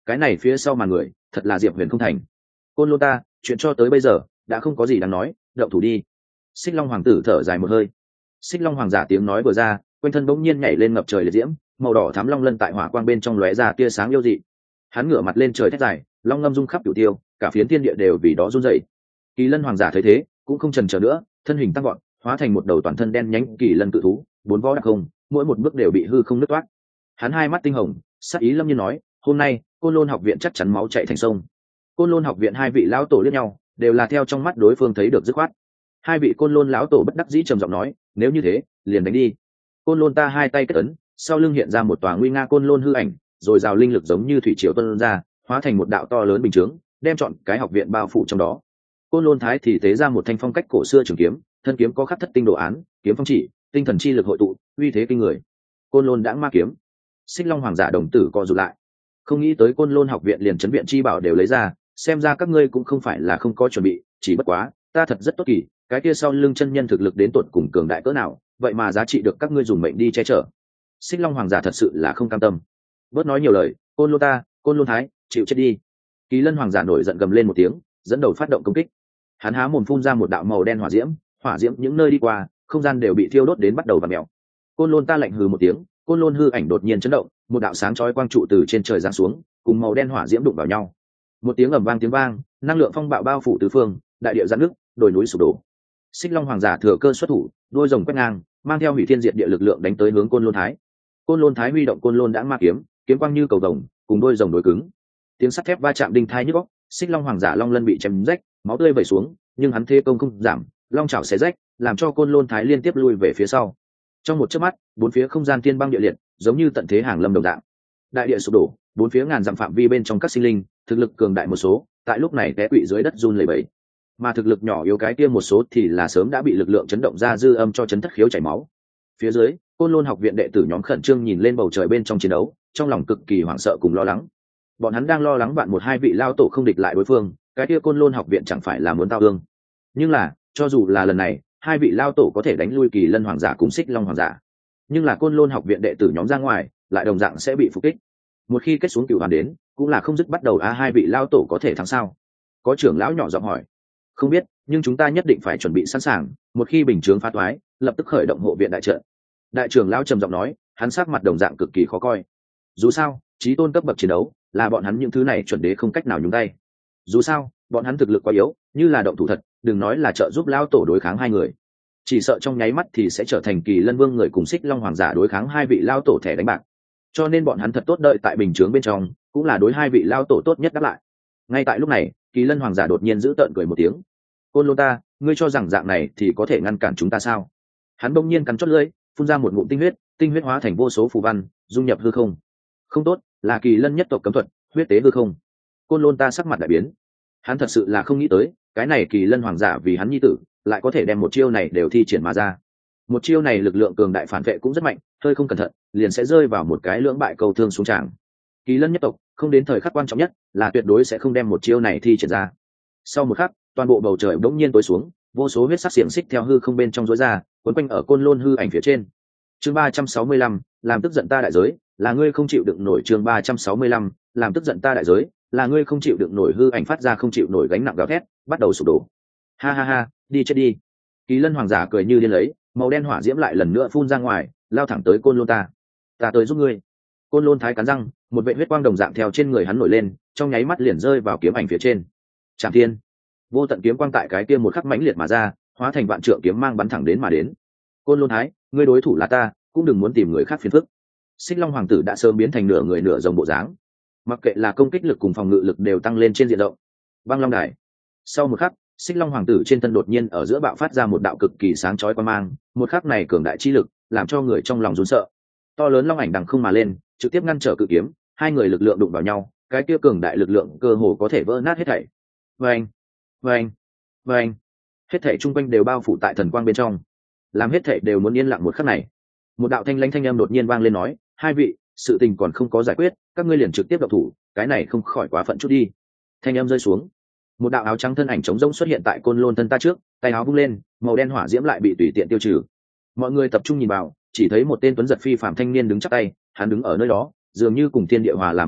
cái này phía sau màn người thật là Diệp Huyền không thành. Côn Lôn ta chuyện cho tới bây giờ đã không có gì đáng nói, động thủ đi. Xích Long hoàng tử thở dài một hơi. Xích Long hoàng giả tiếng nói vừa ra, quanh thân bỗng nhiên nhảy lên ngập trời liệt diễm, màu đỏ thắm long lân tại hỏa quang bên trong lóe ra tia sáng yêu dị. Hắn ngửa mặt lên trời thét dài, long ngâm rung khắp cửu tiêu, cả phiến thiên địa đều vì đó run rẩy. Kỳ Lân hoàng giả thấy thế, cũng không chần chờ nữa, thân hình tăng vọt, hóa thành một đầu toàn thân đen nhánh kỳ lân cự thú, bốn vó đặc không, mỗi một bước đều bị hư không nứt toát. Hắn hai mắt tinh hồng, sắc ý lâm nhiên nói, hôm nay Côn Lôn học viện chắc chắn máu chảy thành sông. Côn Lôn học viện hai vị lão tổ liếc nhau, đều là theo trong mắt đối phương thấy được dứt khoát. Hai vị Côn Lôn lão tổ bất đắc dĩ trầm giọng nói, nếu như thế, liền đánh đi. Côn Lôn ta hai tay kết ấn, sau lưng hiện ra một tòa nguy nga Côn Lôn hư ảnh, rồi rào linh lực giống như thủy triều tuôn ra, hóa thành một đạo to lớn bình chướng, đem trọn cái học viện bao phủ trong đó. Côn Lôn thái thì tế ra một thanh phong cách cổ xưa trường kiếm, thân kiếm có khắc thất tinh đồ án, kiếm phong chỉ, tinh thần chi lực hội tụ, uy thế kinh người. Côn Lôn đãng ma kiếm. Xích Long hoàng giả đồng tử co rụt lại, không nghĩ tới Côn Lôn học viện liền trấn viện chi bảo đều lấy ra, xem ra các ngươi cũng không phải là không có chuẩn bị, chỉ bất quá ta thật rất tốt kỳ, cái kia sau lưng chân nhân thực lực đến tột cùng cường đại cỡ nào, vậy mà giá trị được các ngươi dùng mệnh đi che chở. Xích Long hoàng giả thật sự là không cam tâm. Bớt nói nhiều lời, Côn Lôn ta, Côn Lôn thái, chịu chết đi. Kỳ Lân hoàng giả nổi giận gầm lên một tiếng, dẫn đầu phát động công kích. Hắn há mồm phun ra một đạo màu đen hỏa diễm những nơi đi qua, không gian đều bị thiêu đốt đến bắt đầu vặn mèo. Côn Lôn ta lạnh hừ một tiếng, Côn Lôn hư ảnh đột nhiên chấn động, một đạo sáng chói quang trụ từ trên trời giáng xuống, cùng màu đen hỏa diễm đụng vào nhau. Một tiếng ầm vang tiếng vang, năng lượng phong bạo bao phủ tứ phương, đại địa giãn nứt, đồi núi sụp đổ. Xích Long hoàng giả thừa cơ xuất thủ, đôi rồng quét ngang, mang theo hủy thiên diệt địa lực lượng đánh tới hướng Côn Lôn thái. Côn Lôn thái huy động Côn Lôn đãng ma kiếm, kiếm quang như cầu vồng, cùng đôi rồng đối cứng. Tiếng sắt thép va chạm đinh thai nhức óc, Xích Long hoàng giả long lân bị chém rách, máu tươi vẩy xuống, nhưng hắn thế công không giảm, long chảo xé rách, làm cho Côn Lôn thái liên tiếp lui về phía sau. Trong một chớp mắt, bốn phía không gian thiên băng địa liệt, giống như tận thế hàng lâm đồng dạng. Đại địa sụp đổ, bốn phía ngàn dặm phạm vi bên trong các sinh linh, thực lực cường đại một số, tại lúc này té quỵ dưới đất run lẩy bẩy. Mà thực lực nhỏ yếu cái kia một số thì là sớm đã bị lực lượng chấn động ra dư âm cho chấn thất khiếu chảy máu. Phía dưới, Côn Lôn học viện đệ tử nhóm khẩn trương nhìn lên bầu trời bên trong chiến đấu, trong lòng cực kỳ hoảng sợ cùng lo lắng. Bọn hắn đang lo lắng bạn một hai vị lao tổ không địch lại đối phương, cái kia Côn Lôn học viện chẳng phải là muốn tao thương. Nhưng là, cho dù là lần này, hai vị lao tổ có thể đánh lui Kỳ Lân hoàng giả cùng Xích Long hoàng giả, nhưng là Côn Lôn học viện đệ tử nhóm ra ngoài, lại đồng dạng sẽ bị phục kích. Một khi kết xuống cửu hoàn đến, cũng là không dứt bắt đầu hai vị lao tổ có thể thắng sao? Có trưởng lão nhỏ giọng hỏi. Không biết, nhưng chúng ta nhất định phải chuẩn bị sẵn sàng, một khi bình chướng phá toái, lập tức khởi động hộ viện đại trận. Đại trưởng lão trầm giọng nói, hắn sắc mặt đồng dạng cực kỳ khó coi. Dù sao, chí tôn cấp bậc chiến đấu, là bọn hắn những thứ này chuẩn đế không cách nào nhúng tay. Dù sao, bọn hắn thực lực quá yếu, như là động thủ thật, đừng nói là trợ giúp lao tổ đối kháng hai người, chỉ sợ trong nháy mắt thì sẽ trở thành Kỳ Lân vương người cùng Xích Long hoàng giả đối kháng hai vị lao tổ thẻ đánh bạc. Cho nên bọn hắn thật tốt đợi tại bình chướng bên trong, cũng là đối hai vị lao tổ tốt nhất đáp lại. Ngay tại lúc này, Kỳ Lân hoàng giả đột nhiên giữ tợn cười một tiếng. Côn Lôn ta, ngươi cho rằng dạng này thì có thể ngăn cản chúng ta sao? Hắn bỗng nhiên cắn chót lưỡi, phun ra một ngụm tinh huyết hóa thành vô số phù văn, dung nhập hư không. Không tốt, là Kỳ Lân nhất tộc cấm thuật, huyết tế hư không. Côn Lôn ta sắc mặt đại biến. Hắn thật sự là không nghĩ tới, cái này Kỳ Lân hoàng giả vì hắn nhi tử, lại có thể đem một chiêu này đều thi triển mà ra. Một chiêu này lực lượng cường đại phản vệ cũng rất mạnh, hơi không cẩn thận, liền sẽ rơi vào một cái lưỡng bại cầu thương xuống tràng. Kỳ Lân nhất tộc, không đến thời khắc quan trọng nhất, là tuyệt đối sẽ không đem một chiêu này thi triển ra. Sau một khắc, toàn bộ bầu trời bỗng nhiên tối xuống, vô số huyết sắc xiềng xích theo hư không bên trong rối ra, quấn quanh ở Côn Lôn hư ảnh phía trên. Chương 365, làm tức giận ta đại giới, là ngươi không chịu đựng nổi. Chương 365, làm tức giận ta đại giới, là ngươi không chịu đựng nổi. Hư ảnh phát ra không chịu nổi gánh nặng gào thét, bắt đầu sụp đổ. Ha ha ha, đi chết đi. Kỳ Lân hoàng giả cười như điên lấy, màu đen hỏa diễm lại lần nữa phun ra ngoài, lao thẳng tới Côn Lôn ta. Ta tới giúp ngươi. Côn Lôn thái cắn răng, một vệ huyết quang đồng dạng theo trên người hắn nổi lên, trong nháy mắt liền rơi vào kiếm ảnh phía trên. Trảm thiên, vô tận kiếm quang tại cái kia một khắc mãnh liệt mà ra, hóa thành vạn trượng kiếm mang bắn thẳng đến mà đến. Côn Lôn thái, ngươi đối thủ là ta, cũng đừng muốn tìm người khác phiền phức. Xích Long hoàng tử đã sớm biến thành nửa người nửa rồng bộ dáng, mặc kệ là công kích lực cùng phòng ngự lực đều tăng lên trên diện rộng. Băng Long đài. Sau một khắc, Xích Long hoàng tử trên thân đột nhiên ở giữa bạo phát ra một đạo cực kỳ sáng chói quang mang, một khắc này cường đại chi lực, làm cho người trong lòng run sợ. To lớn long ảnh đằng không mà lên, trực tiếp ngăn trở cự kiếm, hai người lực lượng đụng vào nhau, cái kia cường đại lực lượng cơ hồ có thể vỡ nát hết thảy. Vâng, vâng, vâng. Hết thảy chung quanh đều bao phủ tại thần quang bên trong, làm hết thảy đều muốn yên lặng một khắc này. Một đạo thanh lãnh thanh âm đột nhiên vang lên nói, hai vị, sự tình còn không có giải quyết, các ngươi liền trực tiếp động thủ, cái này không khỏi quá phận chút đi. Thanh âm rơi xuống, một đạo áo trắng thân ảnh trống rỗng xuất hiện tại Côn Lôn thân ta trước, tay áo vung lên, màu đen hỏa diễm lại bị tùy tiện tiêu trừ. Mọi người tập trung nhìn vào, chỉ thấy một tên tuấn giật phi phàm thanh niên đứng chắp tay, hắn đứng ở nơi đó, dường như cùng thiên địa hòa làm một thể,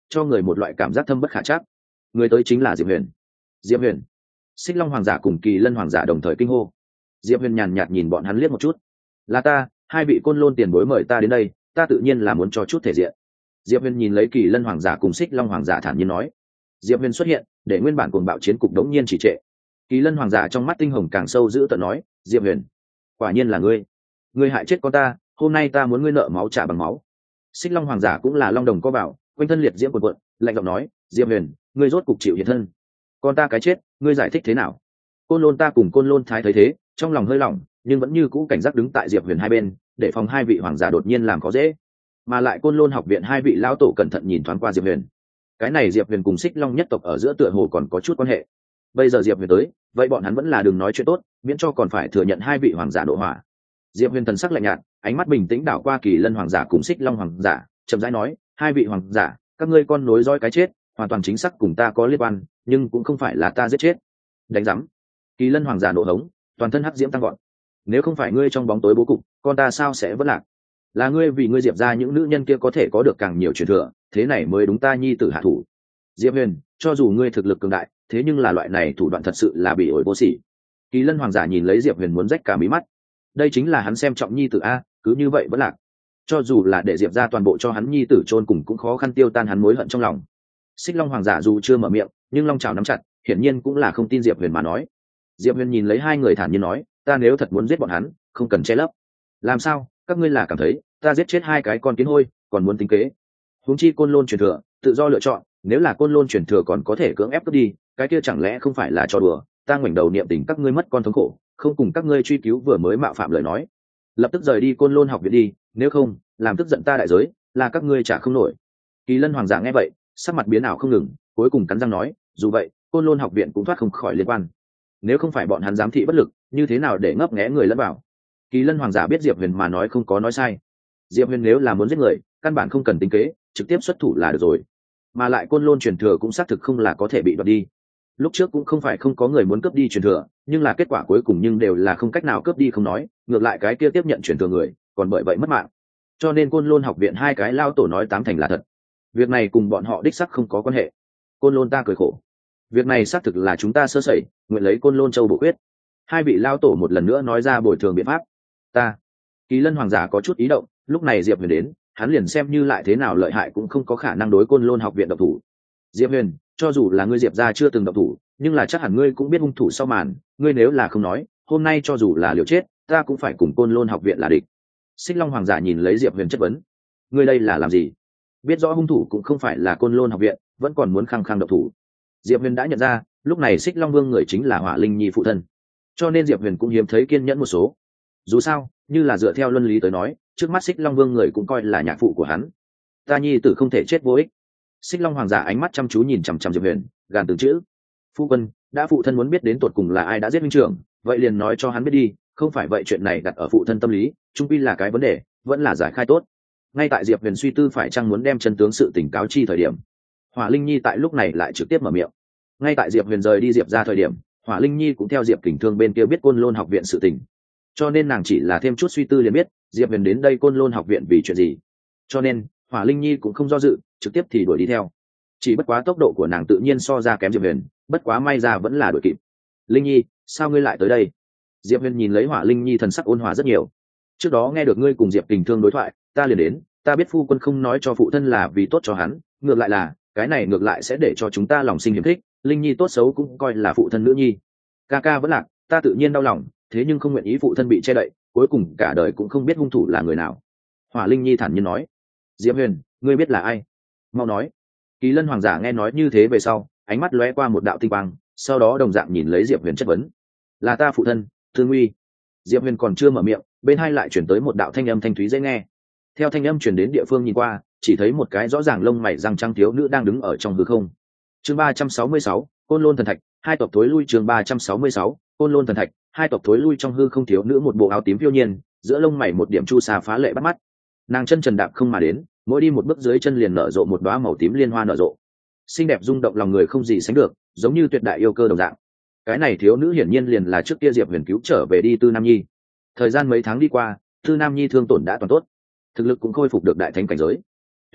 cho người một loại cảm giác thâm bất khả trắc. Người tới chính là Diệp Huyền. Diệp Huyền. Xích Long hoàng giả cùng Kỳ Lân hoàng giả đồng thời kinh hô. Diệp Huyền nhàn nhạt nhìn bọn hắn liếc một chút. Là ta, hai vị côn lôn tiền bối mời ta đến đây, ta tự nhiên là muốn cho chút thể diện. Diệp Huyền nhìn lấy Kỳ Lân hoàng giả cùng Xích Long hoàng giả thản nhiên nói. Diệp Huyền xuất hiện, để nguyên bản cuồng bạo chiến cục đống nhiên chỉ trệ. Kỳ Lân hoàng giả trong mắt tinh hồng càng sâu giữ tợn nói, Diệp Huyền, quả nhiên là ngươi. Ngươi hại chết con ta, hôm nay ta muốn ngươi nợ máu trả bằng máu. Xích Long hoàng giả cũng là long đồng có bảo, quanh thân liệt diễm cuồn cuộn, lạnh giọng nói, Diệp Huyền, ngươi rốt cục chịu hiện thân. Con ta cái chết, ngươi giải thích thế nào? Côn Lôn ta cùng Côn Lôn thái thấy thế, trong lòng hơi lỏng, nhưng vẫn như cũ cảnh giác đứng tại Diệp Huyền hai bên, để phòng hai vị hoàng giả đột nhiên làm khó dễ. Mà lại Côn Lôn học viện hai vị lão tổ cẩn thận nhìn thoáng qua Diệp Huyền. Cái này Diệp Huyền cùng Xích Long nhất tộc ở giữa tựa hồ còn có chút quan hệ. Bây giờ Diệp Huyền tới, vậy bọn hắn vẫn là đừng nói chuyện tốt, miễn cho còn phải thừa nhận hai vị hoàng giả nộ hỏa. Diệp Huyền thần sắc lạnh nhạt, ánh mắt bình tĩnh đảo qua Kỳ Lân hoàng giả cùng Xích Long hoàng giả, chậm rãi nói, hai vị hoàng giả, các ngươi con nối dõi cái chết, hoàn toàn chính xác cùng ta có liên quan, nhưng cũng không phải là ta giết chết. Đánh rắm. Kỳ Lân hoàng giả nộ hống, toàn thân hắc diễm tăng gọn. Nếu không phải ngươi trong bóng tối bố cục, con ta sao sẽ vất lạc? Là ngươi vì ngươi Diệp ra những nữ nhân kia có thể có được càng nhiều truyền thừa, thế này mới đúng ta nhi tử hạ thủ. Diệp Huyền, cho dù ngươi thực lực cường đại, thế nhưng là loại này thủ đoạn thật sự là bị ổi vô sỉ. Kỳ Lân hoàng giả nhìn lấy Diệp Huyền muốn rách cả mí mắt. Đây chính là hắn xem trọng nhi tử a, cứ như vậy vẫn lạc. Cho dù là để Diệp ra toàn bộ cho hắn nhi tử chôn cùng cũng khó khăn tiêu tan hắn mối hận trong lòng. Xích Long hoàng giả dù chưa mở miệng, nhưng long chảo nắm chặt, hiển nhiên cũng là không tin Diệp Huyền mà nói. Diệp Huyền nhìn lấy hai người thản nhiên nói, ta nếu thật muốn giết bọn hắn, không cần che lấp. Làm sao, các ngươi là cảm thấy ta giết chết hai cái con kiến hôi, còn muốn tính kế? Huống chi Côn Lôn truyền thừa, tự do lựa chọn, nếu là Côn Lôn truyền thừa còn có thể cưỡng ép cướp đi, cái kia chẳng lẽ không phải là trò đùa? Ta ngoảnh đầu niệm tình các ngươi mất con thống khổ, không cùng các ngươi truy cứu vừa mới mạo phạm lời nói, lập tức rời đi Côn Lôn học viện đi, nếu không, làm tức giận ta đại giới, là các ngươi trả không nổi. Kỳ Lân hoàng giả nghe vậy, sắc mặt biến ảo không ngừng, cuối cùng cắn răng nói, dù vậy, Côn Lôn học viện cũng thoát không khỏi liên quan. Nếu không phải bọn hắn giám thị bất lực, như thế nào để ngấp nghé người lẫn vào? Kỳ Lân hoàng giả biết Diệp Huyền mà nói không có nói sai. Diệp Huyền nếu là muốn giết người, căn bản không cần tính kế, trực tiếp xuất thủ là được rồi. Mà lại Côn Lôn truyền thừa cũng xác thực không là có thể bị đoạt đi. Lúc trước cũng không phải không có người muốn cướp đi truyền thừa, nhưng là kết quả cuối cùng nhưng đều là không cách nào cướp đi không nói, ngược lại cái kia tiếp nhận truyền thừa người, còn bởi vậy mất mạng. Cho nên Côn Lôn học viện hai cái lao tổ nói tám thành là thật. Việc này cùng bọn họ đích xác không có quan hệ. Côn Lôn ta cười khổ. Việc này xác thực là chúng ta sơ sẩy, nguyện lấy Côn Lôn châu bổ quyết. Hai vị lao tổ một lần nữa nói ra bồi thường biện pháp. Ta. Kỳ Lân hoàng giả có chút ý động, lúc này Diệp Huyền đến, hắn liền xem như lại thế nào lợi hại cũng không có khả năng đối Côn Lôn học viện độc thủ. Diệp Huyền, cho dù là ngươi Diệp gia chưa từng độc thủ, nhưng là chắc hẳn ngươi cũng biết hung thủ sau màn, ngươi nếu là không nói, hôm nay cho dù là liều chết, ta cũng phải cùng Côn Lôn học viện là địch. Xích Long hoàng giả nhìn lấy Diệp Huyền chất vấn, ngươi đây là làm gì? Biết rõ hung thủ cũng không phải là Côn Lôn học viện, vẫn còn muốn khăng khăng độc thủ. Diệp Huyền đã nhận ra, lúc này Xích Long Vương người chính là Hỏa Linh Nhi phụ thân, cho nên Diệp Huyền cũng hiếm thấy kiên nhẫn một số. Dù sao, như là dựa theo luân lý tới nói, trước mắt Xích Long Vương người cũng coi là nhạc phụ của hắn. Ta nhi tử không thể chết vô ích. Xích Long hoàng giả ánh mắt chăm chú nhìn chằm chằm Diệp Huyền, gàn từng chữ. Phu quân, đã phụ thân muốn biết đến tột cùng là ai đã giết minh trưởng, vậy liền nói cho hắn biết đi, không phải vậy chuyện này đặt ở phụ thân tâm lý, trung quy là cái vấn đề, vẫn là giải khai tốt. Ngay tại Diệp Huyền suy tư phải chăng muốn đem chân tướng sự tình cáo chi thời điểm, Hỏa Linh Nhi tại lúc này lại trực tiếp mở miệng. Ngay tại Diệp Huyền rời đi Diệp ra thời điểm, Hỏa Linh Nhi cũng theo Diệp Kình Thương bên kia biết Côn Lôn học viện sự tình, cho nên nàng chỉ là thêm chút suy tư liền biết Diệp Huyền đến đây Côn Lôn học viện vì chuyện gì. Cho nên Hỏa Linh Nhi cũng không do dự, trực tiếp thì đuổi đi theo. Chỉ bất quá tốc độ của nàng tự nhiên so ra kém Diệp Huyền, bất quá may ra vẫn là đuổi kịp. Linh Nhi, sao ngươi lại tới đây? Diệp Huyền nhìn lấy Hỏa Linh Nhi thần sắc ôn hòa rất nhiều. Trước đó nghe được ngươi cùng Diệp Kình Thương đối thoại, ta liền đến, ta biết phu quân không nói cho phụ thân là vì tốt cho hắn, ngược lại là cái này ngược lại sẽ để cho chúng ta lòng sinh hiềm khích. Linh Nhi tốt xấu cũng coi là phụ thân nữ nhi, ca ca vẫn lạc, ta tự nhiên đau lòng, thế nhưng không nguyện ý phụ thân bị che đậy, cuối cùng cả đời cũng không biết hung thủ là người nào. Hỏa Linh Nhi thản nhiên nói. Diệp Huyền, ngươi biết là ai? Mau nói. Kỳ Lân hoàng giả nghe nói như thế về sau, ánh mắt lóe qua một đạo tinh quang, sau đó đồng dạng nhìn lấy Diệp Huyền chất vấn. Là ta phụ thân, Thương Uy. Diệp Huyền còn chưa mở miệng, bên hai lại chuyển tới một đạo thanh âm thanh thúy dễ nghe. Theo thanh âm truyền đến địa phương nhìn qua, chỉ thấy một cái rõ ràng lông mày răng trắng thiếu nữ đang đứng ở trong hư không. Chương 366, Côn Lôn thần thạch, hai tộc thối lui. Chương 366, Côn Lôn thần thạch, hai tộc thối lui. Trong hư không thiếu nữ một bộ áo tím phiêu nhiên, giữa lông mày một điểm chu sa phá lệ bắt mắt. Nàng chân trần đạp không mà đến, mỗi đi một bước dưới chân liền nở rộ một đóa màu tím liên hoa nở rộ, xinh đẹp rung động lòng người không gì sánh được, giống như tuyệt đại yêu cơ đồng dạng. Cái này thiếu nữ hiển nhiên liền là trước kia Diệp Huyền cứu trở về đi Tư Nam Nhi. Thời gian mấy tháng đi qua, Tư Nam Nhi thương tổn đã toàn tốt, thực lực cũng khôi phục được đại thánh cảnh giới.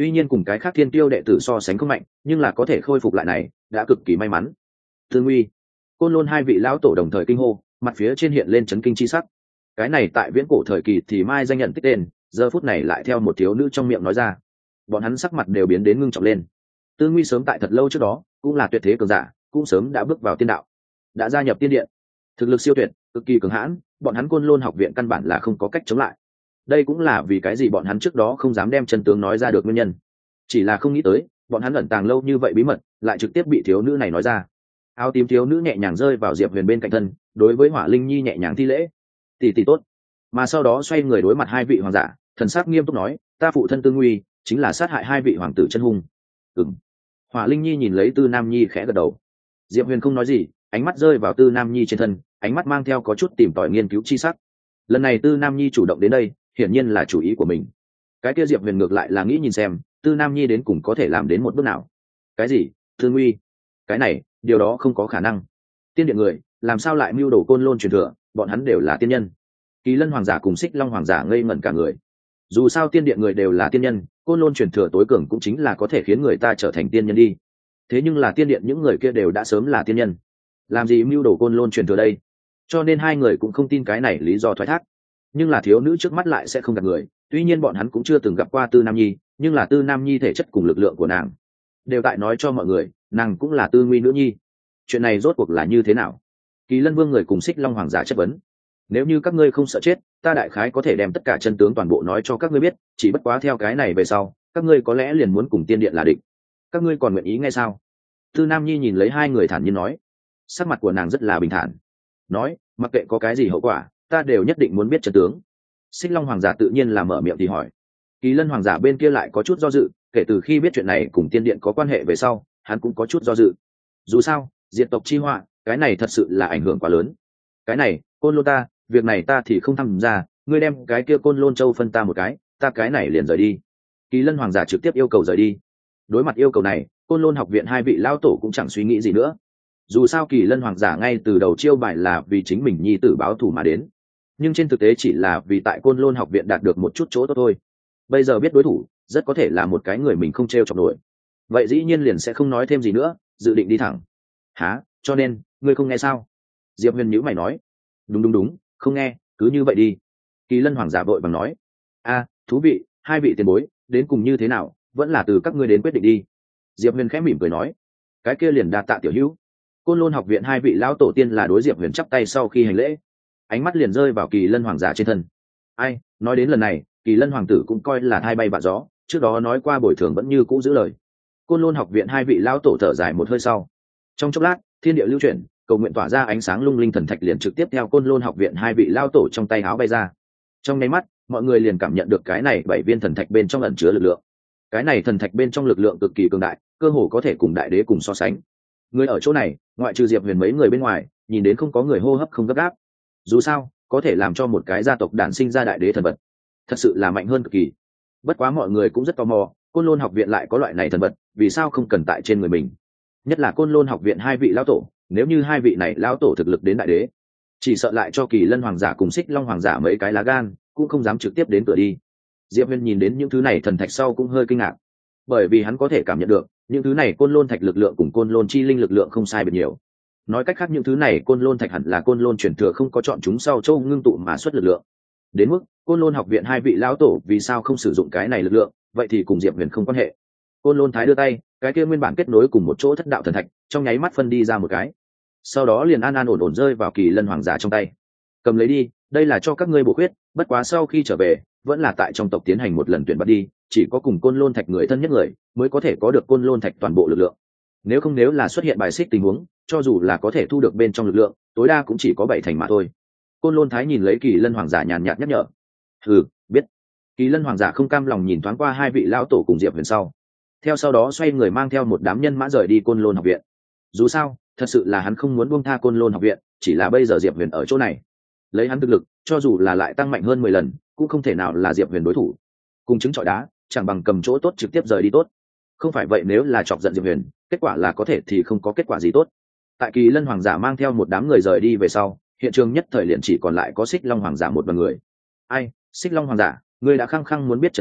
tuy nhiên cùng cái khác thiên tiêu đệ tử so sánh không mạnh, nhưng là có thể khôi phục lại này đã cực kỳ may mắn. Tương Uy, Côn Lôn hai vị lão tổ đồng thời kinh hô, mặt phía trên hiện lên chấn kinh chi sắc. Cái này tại viễn cổ thời kỳ thì mai danh nhận tích tên, giờ phút này lại theo một thiếu nữ trong miệng nói ra. Bọn hắn sắc mặt đều biến đến ngưng trọng lên. Tương Uy sớm tại thật lâu trước đó cũng là tuyệt thế cường giả, cũng sớm đã bước vào tiên đạo, đã gia nhập tiên điện, thực lực siêu tuyệt, cực kỳ cường hãn, bọn hắn Côn Lôn học viện căn bản là không có cách chống lại. Đây cũng là vì cái gì bọn hắn trước đó không dám đem chân tướng nói ra được nguyên nhân. Chỉ là không nghĩ tới, bọn hắn ẩn tàng lâu như vậy bí mật, lại trực tiếp bị thiếu nữ này nói ra. Áo tím thiếu nữ nhẹ nhàng rơi vào Diệp Huyền bên cạnh thân, đối với Hỏa Linh Nhi nhẹ nhàng thi lễ. Tỷ tỷ tốt. Mà sau đó xoay người đối mặt hai vị hoàng giả, thần sắc nghiêm túc nói, ta phụ thân Tương Uy chính là sát hại hai vị hoàng tử chân hung. Ừm. Hỏa Linh Nhi nhìn lấy Tư Nam Nhi khẽ gật đầu. Diệp Huyền không nói gì, ánh mắt rơi vào Tư Nam Nhi trên thân, ánh mắt mang theo có chút tìm tòi nghiên cứu chi sắc. Lần này Tư Nam Nhi chủ động đến đây, hiển nhiên là chủ ý của mình. Cái kia Diệp Huyền ngược lại là nghĩ nhìn xem Tư Nam Nhi đến cùng có thể làm đến một bước nào. Cái gì? Thương Uy? Cái này, điều đó không có khả năng. Tiên điện người làm sao lại mưu đồ Côn Lôn truyền thừa, bọn hắn đều là tiên nhân. Kỳ Lân hoàng giả cùng Xích Long hoàng giả ngây ngẩn cả người. Dù sao tiên điện người đều là tiên nhân, Côn Lôn truyền thừa tối cường cũng chính là có thể khiến người ta trở thành tiên nhân đi. Thế nhưng là tiên điện những người kia đều đã sớm là tiên nhân, làm gì mưu đồ Côn Lôn truyền thừa đây? Cho nên hai người cũng không tin cái này lý do thoái thác. Nhưng là thiếu nữ trước mắt lại sẽ không gặp người, tuy nhiên bọn hắn cũng chưa từng gặp qua Tư Nam Nhi, nhưng là Tư Nam Nhi thể chất cùng lực lượng của nàng đều tại nói cho mọi người nàng cũng là Tư Nguy nữ nhi. Chuyện này rốt cuộc là như thế nào? Kỳ Lân vương người cùng Xích Long hoàng giả chất vấn. Nếu như các ngươi không sợ chết, ta đại khái có thể đem tất cả chân tướng toàn bộ nói cho các ngươi biết, chỉ bất quá theo cái này về sau các ngươi có lẽ liền muốn cùng tiên điện là địch. Các ngươi còn nguyện ý nghe sao? Tư Nam Nhi nhìn lấy hai người thản nhiên nói. Sắc mặt của nàng rất là bình thản, nói, mặc kệ có cái gì hậu quả, ta đều nhất định muốn biết chân tướng. Xích Long hoàng giả tự nhiên là mở miệng thì hỏi. Kỳ Lân hoàng giả bên kia lại có chút do dự, kể từ khi biết chuyện này cùng tiên điện có quan hệ về sau, hắn cũng có chút do dự. Dù sao, diệt tộc chi họa, cái này thật sự là ảnh hưởng quá lớn. Cái này, Côn Lôn ta, việc này ta thì không tham gia, ngươi đem cái kia Côn Lôn châu phân ta một cái, ta cái này liền rời đi. Kỳ Lân hoàng giả trực tiếp yêu cầu rời đi. Đối mặt yêu cầu này, Côn Lôn học viện hai vị lão tổ cũng chẳng suy nghĩ gì nữa. Dù sao Kỳ Lân hoàng giả ngay từ đầu chiêu bài là vì chính mình nhi tử báo thù mà đến, nhưng trên thực tế chỉ là vì tại Côn Lôn học viện đạt được một chút chỗ tốt thôi. Bây giờ biết đối thủ rất có thể là một cái người mình không t r e o chọc nổi, vậy dĩ nhiên liền sẽ không nói thêm gì nữa, dự định đi thẳng. Hả? Cho nên ngươi không nghe sao? Diệp Huyền nhữ mày nói. Đúng, không nghe, cứ như vậy đi. Kỳ Lân hoàng giả vội bằng nói. A, thú vị, hai vị tiền bối đến cùng như thế nào, vẫn là từ các ngươi đến quyết định đi. Diệp Huyền khẽ mỉm cười nói. Cái kia liền đa tạ tiểu hữu. Côn Lôn học viện hai vị lão tổ tiên là đối Diệp Huyền chắp tay sau khi hành lễ, ánh mắt liền rơi vào Kỳ Lân hoàng giả trên thân. Ai, nói đến lần này Kỳ Lân hoàng tử cũng coi là hai bay vạ gió, trước đó nói qua bồi thường vẫn như cũ giữ lời. Côn Lôn học viện hai vị lão tổ thở dài một hơi sau, trong chốc lát thiên địa lưu chuyển, cầu nguyện tỏa ra ánh sáng lung linh thần thạch liền trực tiếp theo Côn Lôn học viện hai vị lão tổ trong tay áo bay ra. Trong nháy mắt mọi người liền cảm nhận được cái này 7 viên thần thạch bên trong ẩn chứa lực lượng. Cái này thần thạch bên trong lực lượng cực kỳ cường đại, cơ hồ có thể cùng đại đế cùng so sánh. Người ở chỗ này ngoại trừ Diệp Huyền mấy người bên ngoài, nhìn đến không có người hô hấp không gấp gáp. Dù sao có thể làm cho một cái gia tộc đản sinh ra đại đế thần vật, thật sự là mạnh hơn cực kỳ. Bất quá mọi người cũng rất tò mò, Côn Lôn học viện lại có loại này thần vật, vì sao không cần tại trên người mình? Nhất là Côn Lôn học viện hai vị lão tổ, nếu như hai vị này lão tổ thực lực đến đại đế, chỉ sợ lại cho Kỳ Lân hoàng giả cùng Xích Long hoàng giả mấy cái lá gan, cũng không dám trực tiếp đến cửa đi. Diệp Huyền nhìn đến những thứ này thần thạch sau cũng hơi kinh ngạc, bởi vì hắn có thể cảm nhận được những thứ này Côn Lôn thạch lực lượng cùng Côn Lôn chi linh lực lượng không sai biệt nhiều. Nói cách khác những thứ này Côn Lôn thạch hẳn là Côn Lôn truyền thừa không có chọn chúng sau châu ngưng tụ mà xuất lực lượng. Đến mức Côn Lôn học viện hai vị lão tổ vì sao không sử dụng cái này lực lượng, vậy thì cùng Diệp Huyền không quan hệ. Côn Lôn thái đưa tay, cái kia nguyên bản kết nối cùng một chỗ thất đạo thần thạch trong nháy mắt phân đi ra một cái, sau đó liền an ổn rơi vào Kỳ Lân hoàng giả trong tay. Cầm lấy đi, đây là cho các ngươi bổ khuyết, bất quá sau khi trở về vẫn là tại trong tộc tiến hành một lần tuyển bắt đi, chỉ có cùng Côn Lôn thạch người thân nhất người mới có thể có được Côn Lôn thạch toàn bộ lực lượng. Nếu là xuất hiện bài xích tình huống, cho dù là có thể thu được bên trong lực lượng, tối đa cũng chỉ có 7 thành mà thôi. Côn Lôn thái nhìn lấy Kỳ Lân hoàng giả nhàn nhạt nhắc nhở. Biết. Kỳ Lân hoàng giả không cam lòng nhìn thoáng qua hai vị lão tổ cùng Diệp Huyền sau đó xoay người mang theo một đám nhân mã rời đi Côn Lôn học viện. Dù sao thật sự là hắn không muốn buông tha Côn Lôn học viện, chỉ là bây giờ Diệp Huyền ở chỗ này, lấy hắn thực lực cho dù là lại tăng mạnh hơn 10 lần cũng không thể nào là Diệp Huyền đối thủ. Cùng chứng chọi đá chẳng bằng cầm chỗ tốt trực tiếp rời đi tốt. Không phải vậy nếu là chọc giận Diệp Huyền, kết quả là có thể thì không có kết quả gì tốt. Tại Kỳ Lân hoàng giả mang theo một đám người rời đi về sau, hiện trường nhất thời liền chỉ còn lại có Xích Long hoàng giả một đoàn người. Ai, Xích Long hoàng giả, ngươi đã khăng khăng muốn biết chân tướng,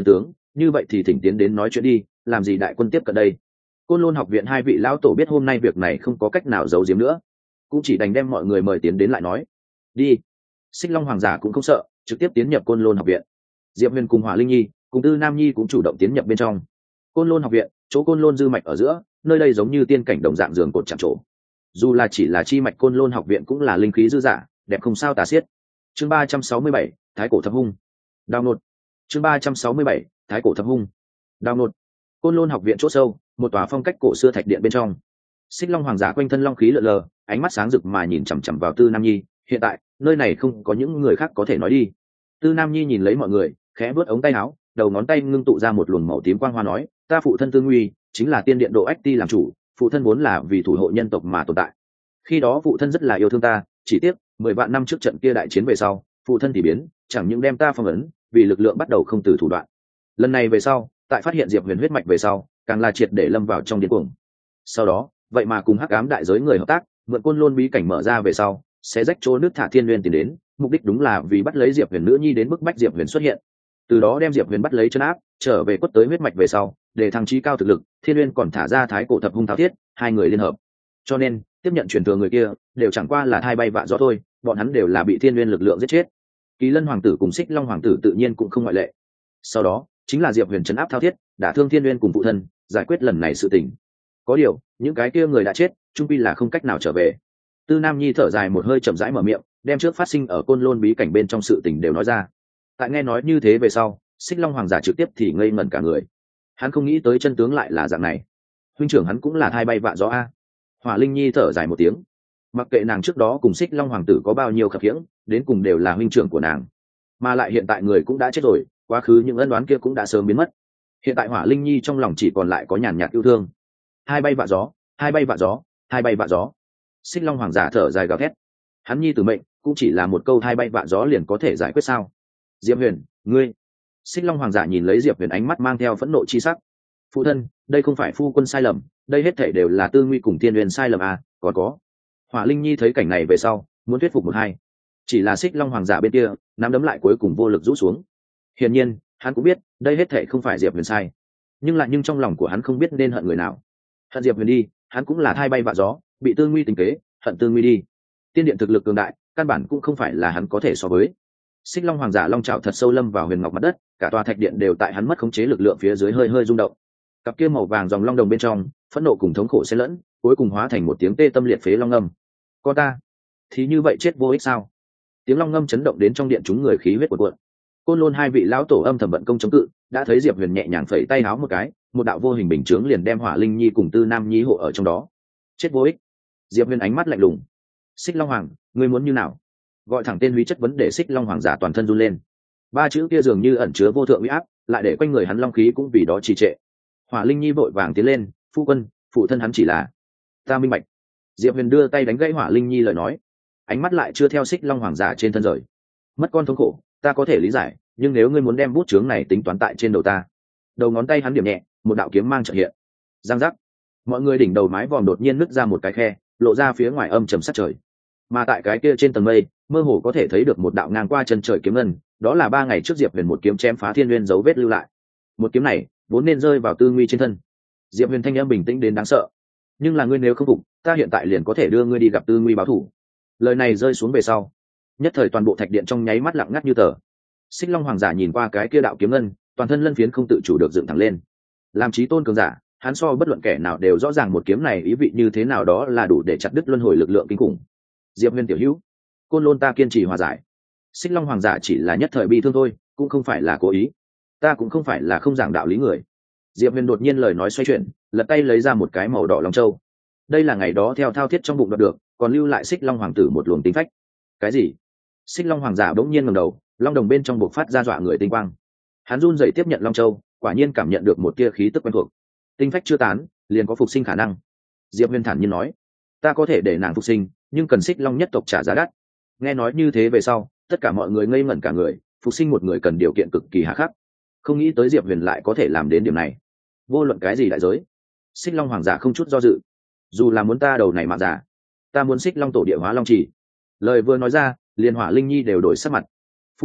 như vậy thì thỉnh tiến đến nói chuyện đi, làm gì đại quân tiếp cận đây. Côn Lôn học viện hai vị lão tổ biết hôm nay việc này không có cách nào giấu giếm nữa, cũng chỉ đành đem mọi người mời tiến đến lại nói. Đi. Xích Long hoàng giả cũng không sợ, trực tiếp tiến nhập Côn Lôn học viện. Diệp Huyền cùng Hỏa Linh Nhi cùng Tư Nam Nhi cũng chủ động tiến nhập bên trong Côn Lôn học viện. Chỗ Côn Lôn dư mạch ở giữa, nơi đây giống như tiên cảnh đồng dạng giường cột chạm trổ. Dù là chỉ là chi mạch Côn Lôn học viện cũng là linh khí dư dả, đẹp không sao tả xiết. Chương 367, Thái cổ thập hung. Đào nột. Chương 367, Thái cổ thập hung. Đào nột. Côn Lôn học viện chỗ sâu, một tòa phong cách cổ xưa thạch điện bên trong. Xích Long hoàng giả quanh thân long khí lượn lờ, ánh mắt sáng rực mà nhìn chằm chằm vào Tư Nam Nhi. Hiện tại, nơi này không có những người khác có thể nói đi. Tư Nam Nhi nhìn lấy mọi người, khẽ vuốt ống tay áo, đầu ngón tay ngưng tụ ra một luồng màu tím quang hoa nói: ta phụ thân Tư Nguy chính là tiên điện độ ách ti làm chủ, phụ thân vốn là vì thủ hộ nhân tộc mà tồn tại. Khi đó phụ thân rất là yêu thương ta, chỉ tiếc 10 vạn năm trước trận kia đại chiến về sau, phụ thân thì biến, chẳng những đem ta phong ấn, vì lực lượng bắt đầu không từ thủ đoạn. Lần này về sau, tại phát hiện Diệp Huyền huyết mạch về sau, càng là triệt để lâm vào trong điên cuồng. Sau đó, vậy mà cùng Hắc Ám đại giới người hợp tác, mượn Côn Lôn bí cảnh mở ra về sau, sẽ rách chỗ nước thả thiên nguyên tìm đến, mục đích đúng là vì bắt lấy Diệp Huyền nữ nhi đến bức bách Diệp Huyền xuất hiện. Từ đó đem Diệp Huyền bắt lấy trấn áp, trở về quất tới huyết mạch về sau, để thăng chí cao thực lực, thiên nguyên còn thả ra thái cổ thập hung thao thiết, hai người liên hợp. Cho nên, tiếp nhận truyền thừa người kia, đều chẳng qua là thai bay vạ gió thôi, bọn hắn đều là bị thiên nguyên lực lượng giết chết. Kỳ Lân hoàng tử cùng Xích Long hoàng tử tự nhiên cũng không ngoại lệ. Sau đó, chính là Diệp Huyền trấn áp thao thiết, đả thương thiên nguyên cùng phụ thân, giải quyết lần này sự tình. Có điều, những cái kia người đã chết, chung quy là không cách nào trở về. Tư Nam Nhi thở dài một hơi chậm rãi mở miệng, đem trước phát sinh ở Côn Lôn bí cảnh bên trong sự tình đều nói ra. Tại nghe nói như thế về sau, Xích Long hoàng giả trực tiếp thì ngây ngẩn cả người. Hắn không nghĩ tới chân tướng lại là dạng này. Huynh trưởng hắn cũng là thai bay vạ gió a. Hỏa Linh Nhi thở dài một tiếng. Mặc kệ nàng trước đó cùng Xích Long hoàng tử có bao nhiêu khập khiễng, đến cùng đều là huynh trưởng của nàng. Mà lại hiện tại người cũng đã chết rồi, quá khứ những ân oán kia cũng đã sớm biến mất. Hiện tại Hỏa Linh Nhi trong lòng chỉ còn lại có nhàn nhạt yêu thương. Hai bay vạ gió, hai bay vạ gió, hai bay vạ gió. Xích Long hoàng giả thở dài gào thét. Hắn nhi tử mệnh cũng chỉ là một câu hai bay vạ gió liền có thể giải quyết sao? Diệp Huyền, ngươi. Xích Long hoàng giả nhìn lấy Diệp Huyền, ánh mắt mang theo phẫn nộ chi sắc. Phụ thân, đây không phải phu quân sai lầm, đây hết thảy đều là Tư Nguy cùng Thiên Huyền sai lầm à? Còn có. Hỏa Linh Nhi thấy cảnh này về sau, muốn thuyết phục một hai, chỉ là Xích Long hoàng giả bên kia nắm đấm lại cuối cùng vô lực rũ xuống. Hiển nhiên, hắn cũng biết đây hết thảy không phải Diệp Huyền sai, nhưng trong lòng của hắn không biết nên hận người nào. Hận Diệp Huyền đi, hắn cũng là thai bay vạ gió, bị Tư Nguy tính kế, hận Tư Nguy đi. Tiên điện thực lực cường đại, căn bản cũng không phải là hắn có thể so với. Xích Long hoàng giả long trào thật sâu lâm vào huyền ngọc mặt đất, cả tòa thạch điện đều tại hắn mất khống chế lực lượng phía dưới hơi hơi rung động. Cặp kia màu vàng dòng long đồng bên trong, phẫn nộ cùng thống khổ xen lẫn, cuối cùng hóa thành một tiếng tê tâm liệt phế long ngâm. Con ta, thì như vậy chết vô ích sao? Tiếng long ngâm chấn động đến trong điện chúng người khí huyết cuộn cuộn. Côn Lôn hai vị lão tổ âm thầm vận công chống cự, đã thấy Diệp Huyền nhẹ nhàng phẩy tay áo một cái, một đạo vô hình bình chướng liền đem Hỏa Linh Nhi cùng Tư Nam Nhi hộ ở trong đó. Chết vô ích. Diệp Huyền ánh mắt lạnh lùng. Xích Long hoàng, ngươi muốn như nào? Gọi thẳng tên Huy chất vấn để Xích Long hoàng giả toàn thân run lên. Ba chữ kia dường như ẩn chứa vô thượng uy áp, lại để quanh người hắn long khí cũng vì đó trì trệ. Hỏa Linh Nhi vội vàng tiến lên, phu quân, phụ thân hắn chỉ là ta minh bạch. Diệp Huyền đưa tay đánh gãy Hỏa Linh Nhi lời nói, ánh mắt lại chưa theo Xích Long hoàng giả trên thân rời. Mất con thống khổ, ta có thể lý giải, nhưng nếu ngươi muốn đem bút chướng này tính toán tại trên đầu ta. Đầu ngón tay hắn điểm nhẹ, một đạo kiếm mang chợt hiện. Giang giác. Mọi người đỉnh đầu mái vòm đột nhiên nứt ra một cái khe, lộ ra phía ngoài âm trầm sát trời. Mà tại cái kia trên tầng mây, mơ hồ có thể thấy được một đạo ngang qua chân trời kiếm ngân, đó là 3 ngày trước Diệp Huyền một kiếm chém phá thiên nguyên dấu vết lưu lại. Một kiếm này vốn nên rơi vào Tư Nguy trên thân. Diệp Huyền thanh âm bình tĩnh đến đáng sợ. Nhưng là ngươi nếu không phục, ta hiện tại liền có thể đưa ngươi đi gặp Tư Nguy báo thù. Lời này rơi xuống về sau, nhất thời toàn bộ thạch điện trong nháy mắt lặng ngắt như tờ. Xích Long hoàng giả nhìn qua cái kia đạo kiếm ngân, toàn thân lân phiến không tự chủ được dựng thẳng lên. Làm chí tôn cường giả, hắn so bất luận kẻ nào đều rõ ràng một kiếm này ý vị như thế nào, đó là đủ để chặt đứt luân hồi lực lượng kinh khủng. Diệp Huyền tiểu hữu, Côn Lôn ta kiên trì hòa giải. Xích Long hoàng giả chỉ là nhất thời bị thương thôi, cũng không phải là cố ý. Ta cũng không phải là không giảng đạo lý người. Diệp Huyền đột nhiên lời nói xoay chuyển, lật tay lấy ra một cái màu đỏ long châu. Đây là ngày đó theo thao thiết trong bụng đoạt được, còn lưu lại Xích Long hoàng tử một luồng tinh phách. Cái gì? Xích Long hoàng giả bỗng nhiên ngẩng đầu, long đồng bên trong bộc phát ra dọa người tinh quang. Hắn run rẩy tiếp nhận long châu, quả nhiên cảm nhận được một tia khí tức quen thuộc. Tinh phách chưa tán, liền có phục sinh khả năng. Diệp Huyền thản nhiên nói, ta có thể để nàng phục sinh, nhưng cần Xích Long nhất tộc trả giá đắt. Nghe nói như thế về sau, tất cả mọi người ngây ngẩn cả người, phục sinh một người cần điều kiện cực kỳ hà khắc. Không nghĩ tới Diệp Huyền lại có thể làm đến điểm này. Vô luận cái gì đại giới, Xích Long hoàng giả không chút do dự. Dù là muốn ta đầu này mà giả, ta muốn Xích Long tổ địa hóa long chỉ. Lời vừa nói ra, liền Hỏa Linh Nhi đều đổi sắc mặt. Phu quân,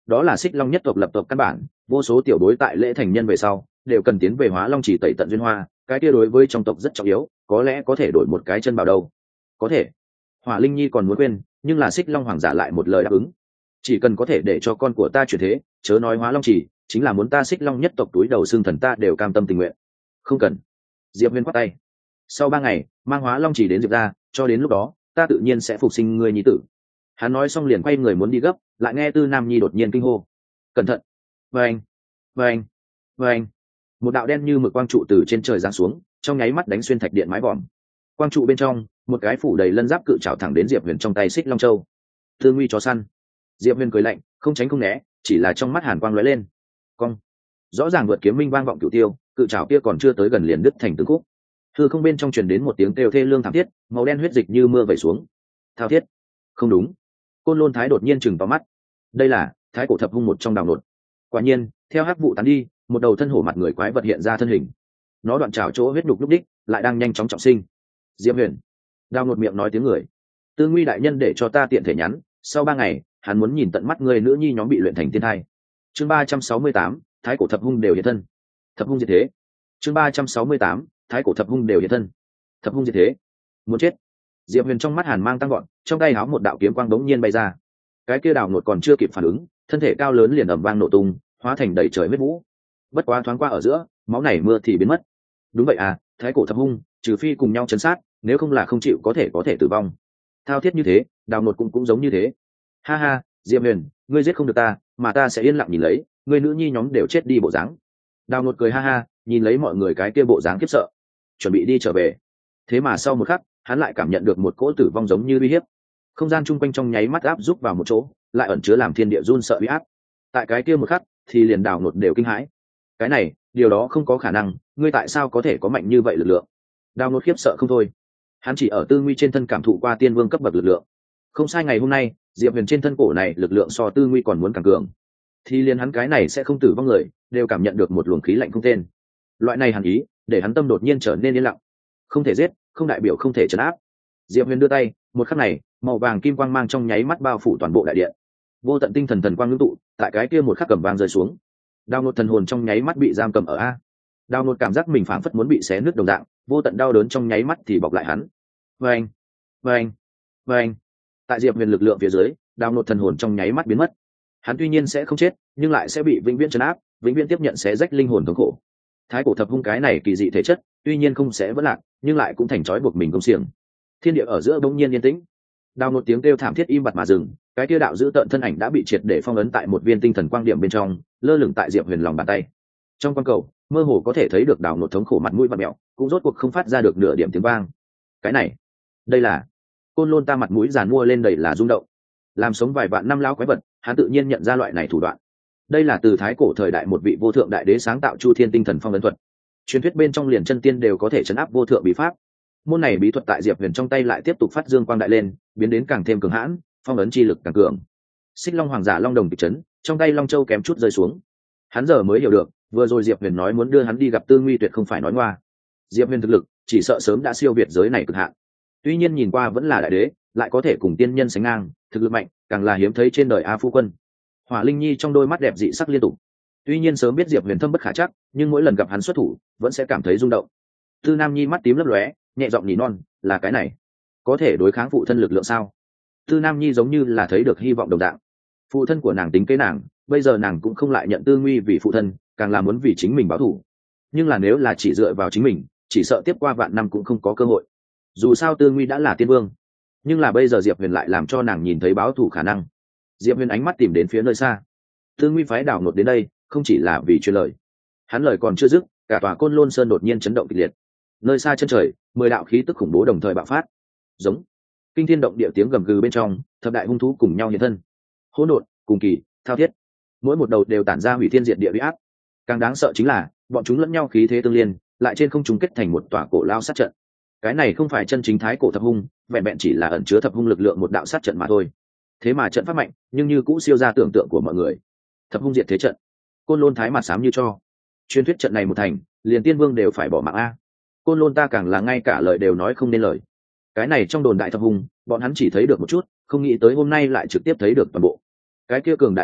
đó là xích long nhất tộc lập tộc căn bản, vô số tiểu bối tại lễ thành nhân về sau đều cần tiến về Hóa Long Chỉ tẩy tận duyên hoa, cái kia đối với trong tộc rất trọng yếu, có lẽ có thể đổi một cái chân bảo đâu. Có thể. Hỏa Linh Nhi còn muốn quên, nhưng là xích long hoàng giả lại một lời đáp ứng. Chỉ cần có thể để cho con của ta chuyển thế, chớ nói Hóa Long Chỉ, chính là muốn ta xích long nhất tộc túi đầu xương thần ta đều cam tâm tình nguyện. Không cần. Diệp Huyền khoát tay. Sau 3 ngày, mang Hóa Long Chỉ đến Diệp ra, cho đến lúc đó ta tự nhiên sẽ phục sinh ngươi nhi tử. Hắn nói xong liền quay người muốn đi gấp, lại nghe Tư Nam Nhi đột nhiên kinh hô. Cẩn thận. Vâng, vâng, vâng. Một đạo đen như mực quang trụ từ trên trời giáng xuống, trong nháy mắt đánh xuyên thạch điện mái vòm. Quang trụ bên trong, một cái phủ đầy lân giáp cự trảo thẳng đến Diệp Huyền trong tay xích long châu. Tư nguy chó săn. Diệp Huyền cười lạnh, không tránh không né, chỉ là trong mắt hàn quang lóe lên. Cong. Rõ ràng vượt kiếm minh vang vọng cửu tiêu, cự trảo kia còn chưa tới gần liền đứt thành từng khúc. Hư không bên trong truyền đến một tiếng kêu thê lương thảm thiết, màu đen huyết dịch như mưa vẩy xuống. Thao thiết. Không đúng. Côn Lôn Thái đột nhiên chừng vào mắt. Đây là Thái cổ thập hung một trong đào nột. Quả nhiên, theo hắc vụ tán đi, một đầu thân hổ mặt người quái vật hiện ra thân hình. Nó đoạn trảo chỗ huyết đục lúc đích, lại đang nhanh chóng trọng sinh. Diệp Huyền. Đào nột miệng nói tiếng người. Tư Nguy đại nhân để cho ta tiện thể nhắn, sau 3 ngày, hắn muốn nhìn tận mắt người nữ nhi nhóm bị luyện thành tiên thai. Chương 368, Thái cổ thập hung đều hiện thân. Thập hung diệt thế. Chương 368, Thái cổ thập hung đều hiện thân. Thập hung diệt thế. Muốn chết. Diệp Huyền trong mắt hàn mang tăng gọn, trong tay háo một đạo kiếm quang đống nhiên bay ra. Cái kia đào nột còn chưa kịp phản ứng, thân thể cao lớn liền ầm vang nổ tung, hóa thành đầy trời huyết vũ. Bất quá thoáng qua ở giữa, máu này mưa thì biến mất. Đúng vậy à, thái cổ thập hung, trừ phi cùng nhau chấn sát, nếu không là không chịu có thể tử vong. Thao thiết như thế, đào nột cũng giống như thế. Ha ha, Diệp Huyền, ngươi giết không được ta, mà ta sẽ yên lặng nhìn lấy, ngươi nữ nhi nhóm đều chết đi bộ dáng. Đào nột cười ha ha, nhìn lấy mọi người cái kia bộ dáng khiếp sợ, chuẩn bị đi trở về. Thế mà sau một khắc, hắn lại cảm nhận được một cỗ tử vong giống như uy hiếp. Không gian chung quanh trong nháy mắt áp rút vào một chỗ, lại ẩn chứa làm thiên địa run sợ uy áp. Tại cái kia một khắc, thì liền đào nột đều kinh hãi. Cái này, điều đó không có khả năng, ngươi tại sao có thể có mạnh như vậy lực lượng? Đào nột khiếp sợ không thôi. Hắn chỉ ở Tư Nguy trên thân cảm thụ qua tiên vương cấp bậc lực lượng. Không sai, ngày hôm nay, Diệp Huyền trên thân cổ này lực lượng so Tư Nguy còn muốn càng cường. Thì liền hắn cái này sẽ không tử vong người, đều cảm nhận được một luồng khí lạnh không tên. Loại này hàn ý, để hắn tâm đột nhiên trở nên yên lặng. Không thể giết, không đại biểu không thể trấn áp. Diệp Huyền đưa tay, một khắc này, màu vàng kim quang mang trong nháy mắt bao phủ toàn bộ đại điện. Vô tận tinh thần thần quang ngưng tụ, tại cái kia một khắc cầm vang rơi xuống. Đao nột thần hồn trong nháy mắt bị giam cầm ở a. Đao nột cảm giác mình phảng phất muốn bị xé nứt đồng dạng, vô tận đau đớn trong nháy mắt thì bọc lại hắn. Vâng, vâng, vâng. Tại Diệp Huyền lực lượng phía dưới, đao nột thần hồn trong nháy mắt biến mất. Hắn tuy nhiên sẽ không chết, nhưng lại sẽ bị vĩnh viễn trấn áp, vĩnh viễn tiếp nhận xé rách linh hồn thống khổ. Thái cổ thập hung cái này kỳ dị thể chất, tuy nhiên không sẽ vỡ lạc, nhưng lại cũng thành trói buộc mình công xiềng. Thiên địa ở giữa bỗng nhiên yên tĩnh. Đào một tiếng kêu thảm thiết im bặt mà dừng, cái kia đạo giữ tợn thân ảnh đã bị triệt để phong ấn tại một viên tinh thần quang điểm bên trong, lơ lửng tại Diệp Huyền lòng bàn tay. Trong quang cầu, mơ hồ có thể thấy được đào một thống khổ mặt mũi vặn mèo, cũng rốt cuộc không phát ra được nửa điểm tiếng vang. Cái này, đây là Côn Lôn ta mặt mũi giàn mua lên đầy là rung động. Làm sống vài vạn năm lão quái vật, hắn tự nhiên nhận ra loại này thủ đoạn. Đây là từ thái cổ thời đại một vị vô thượng đại đế sáng tạo Chu Thiên tinh thần phong ấn thuật. Truyền thuyết bên trong liền chân tiên đều có thể chấn áp vô thượng bí pháp. Môn này bí thuật tại Diệp Huyền trong tay lại tiếp tục phát dương quang đại lên, biến đến càng thêm cường hãn, phong ấn chi lực càng cường. Xích Long hoàng giả long đồng kịch chấn, trong tay long châu kém chút rơi xuống. Hắn giờ mới hiểu được, vừa rồi Diệp Huyền nói muốn đưa hắn đi gặp Tư Nguy tuyệt không phải nói ngoa. Diệp Huyền thực lực, chỉ sợ sớm đã siêu việt giới này cực hạn. Tuy nhiên nhìn qua vẫn là đại đế, lại có thể cùng tiên nhân sánh ngang, thực lực mạnh, càng là hiếm thấy trên đời a phu quân. Hỏa Linh Nhi trong đôi mắt đẹp dị sắc liên tục. Tuy nhiên sớm biết Diệp Huyền thâm bất khả chắc, nhưng mỗi lần gặp hắn xuất thủ, vẫn sẽ cảm thấy rung động. Tư Nam Nhi mắt tím lấp lóe, nhẹ giọng nỉ non, là cái này, có thể đối kháng phụ thân lực lượng sao? Tư Nam Nhi giống như là thấy được hy vọng đồng dạng. Phụ thân của nàng tính kế nàng, bây giờ nàng cũng không lại nhận Tư Nguy vì phụ thân, càng là muốn vì chính mình báo thù. Nhưng là nếu là chỉ dựa vào chính mình, chỉ sợ tiếp qua vạn năm cũng không có cơ hội. Dù sao Tư Nguy đã là tiên vương, nhưng là bây giờ Diệp Huyền lại làm cho nàng nhìn thấy báo thù khả năng. Diệp Huyền ánh mắt tìm đến phía nơi xa. Tư Nguy phái đảo ngột đến đây, không chỉ là vì truyền lời. Hắn lời còn chưa dứt, cả tòa Côn Lôn Sơn đột nhiên chấn động kịch liệt. Nơi xa chân trời, 10 đạo khí tức khủng bố đồng thời bạo phát. Giống kinh thiên động địa tiếng gầm gừ bên trong, thập đại hung thú cùng nhau hiện thân. Hỗn độn, cùng kỳ, thao thiết, mỗi một đầu đều tản ra hủy thiên diệt địa uy áp. Càng đáng sợ chính là, bọn chúng lẫn nhau khí thế tương liên, lại trên không trung kết thành một tòa cổ lao sát trận. Cái này không phải chân chính thái cổ thập hung, vẹn vẹn chỉ là ẩn chứa thập hung lực lượng một đạo sát trận mà thôi. Thế mà trận pháp mạnh, nhưng như cũ siêu ra tưởng tượng của mọi người. Thập hung diệt thế trận, Côn Lôn thái mặt xám như cho. Truyền thuyết trận này một thành, liền tiên vương đều phải bỏ mạng a. Côn Lôn ta càng là ngay cả lời đều nói không nên lời. Cái này trong đồn đại thập hung, bọn hắn chỉ thấy được một chút, không nghĩ tới hôm nay lại trực tiếp thấy được toàn bộ. Cái kia cường đại lực lượng,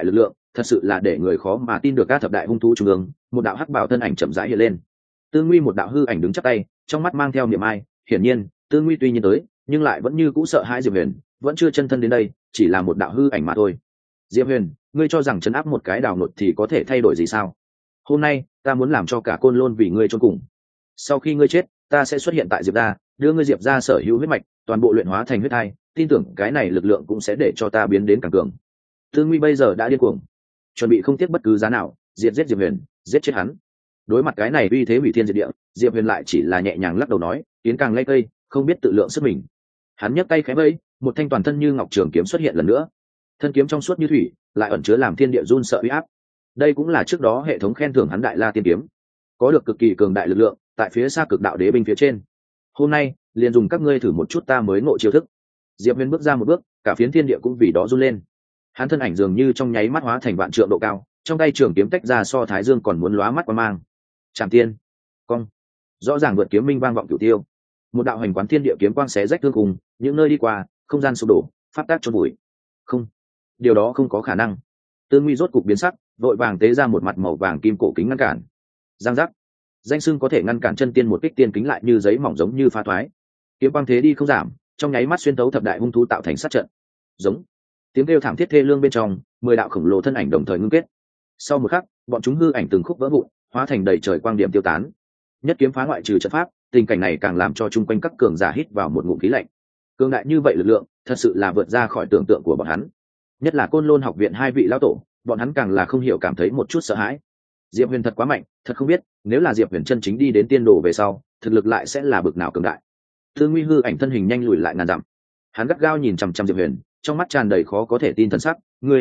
thật sự là để người khó mà tin được. Các thập đại hung thú trung ương, một đạo hắc bảo thân ảnh chậm rãi hiện lên. Tư Nguy một đạo hư ảnh đứng chắp tay, trong mắt mang theo niềm ai. Hiển nhiên, Tư Nguy tuy nhiên tới, nhưng lại vẫn như cũ sợ hãi Diệp Huyền, vẫn chưa chân thân đến đây, chỉ là một đạo hư ảnh mà thôi. Diệp Huyền, ngươi cho rằng trấn áp một cái đào nột thì có thể thay đổi gì sao? Hôm nay, ta muốn làm cho cả Côn Lôn vì ngươi chôn cùng. Sau khi ngươi chết, ta sẽ xuất hiện tại Diệp gia, đưa ngươi Diệp gia sở hữu huyết mạch, toàn bộ luyện hóa thành huyết thai, tin tưởng cái này lực lượng cũng sẽ để cho ta biến đến càng cường. Tư Nguy bây giờ đã điên cuồng, chuẩn bị không tiếc bất cứ giá nào diệt giết Diệp Huyền, giết chết hắn. Đối mặt cái này uy thế hủy thiên diệt địa, Diệp Huyền lại chỉ là nhẹ nhàng lắc đầu nói, tiến càng lây cây, không biết tự lượng sức mình. Hắn nhấc tay khẽ vẫy, một thanh toàn thân như ngọc trường kiếm xuất hiện lần nữa. Thân kiếm trong suốt như thủy, lại ẩn chứa làm thiên địa run sợ uy áp. Đây cũng là trước đó hệ thống khen thưởng hắn Đại La Tiên kiếm, có được cực kỳ cường đại lực lượng, tại phía xa cực đạo đế binh phía trên. Hôm nay, liền dùng các ngươi thử một chút ta mới ngộ chiêu thức. Diệp Huyền bước ra một bước, cả phiến thiên địa cũng vì đó run lên. Hắn thân ảnh dường như trong nháy mắt hóa thành vạn trượng độ cao, trong tay trường kiếm tách ra so thái dương còn muốn lóa mắt qua mang. Trảm tiên, cong, rõ ràng vượt kiếm minh vang vọng cửu tiêu. Một đạo hành quán thiên địa kiếm quang xé rách thương cùng, những nơi đi qua, không gian sụp đổ, pháp tác chôn bụi. Không, điều đó không có khả năng. Tư Nguy rốt cục biến sắc, vội vàng tế ra một mặt màu vàng kim cổ kính ngăn cản. Giang giác, danh xưng có thể ngăn cản chân tiên một kích tiên kính lại như giấy mỏng giống như pha thoái. Kiếm quang thế đi không giảm, trong nháy mắt xuyên tấu thập đại hung thú tạo thành sát trận. Giống, tiếng kêu thảm thiết thê lương bên trong, 10 đạo khổng lồ thân ảnh đồng thời ngưng kết. Sau một khắc, bọn chúng hư ảnh từng khúc vỡ vụn, hóa thành đầy trời quang điểm tiêu tán. Nhất kiếm phá ngoại trừ trận pháp, tình cảnh này càng làm cho chung quanh các cường giả hít vào một ngụm khí lạnh. Cường đại như vậy lực lượng, thật sự là vượt ra khỏi tưởng tượng của bọn hắn. Nhất là Côn Lôn học viện hai vị lão tổ, bọn hắn càng là không hiểu cảm thấy một chút sợ hãi. Diệp Huyền thật quá mạnh, thật không biết nếu là Diệp Huyền chân chính đi đến tiên đồ về sau, thực lực lại sẽ là bực nào cường đại. Tư Nguy hư ảnh thân hình nhanh lùi lại ngàn dặm. Hắn gắt gao nhìn chằm chằm Diệp Huyền, trong mắt tràn đầy khó có thể tin thần sắc.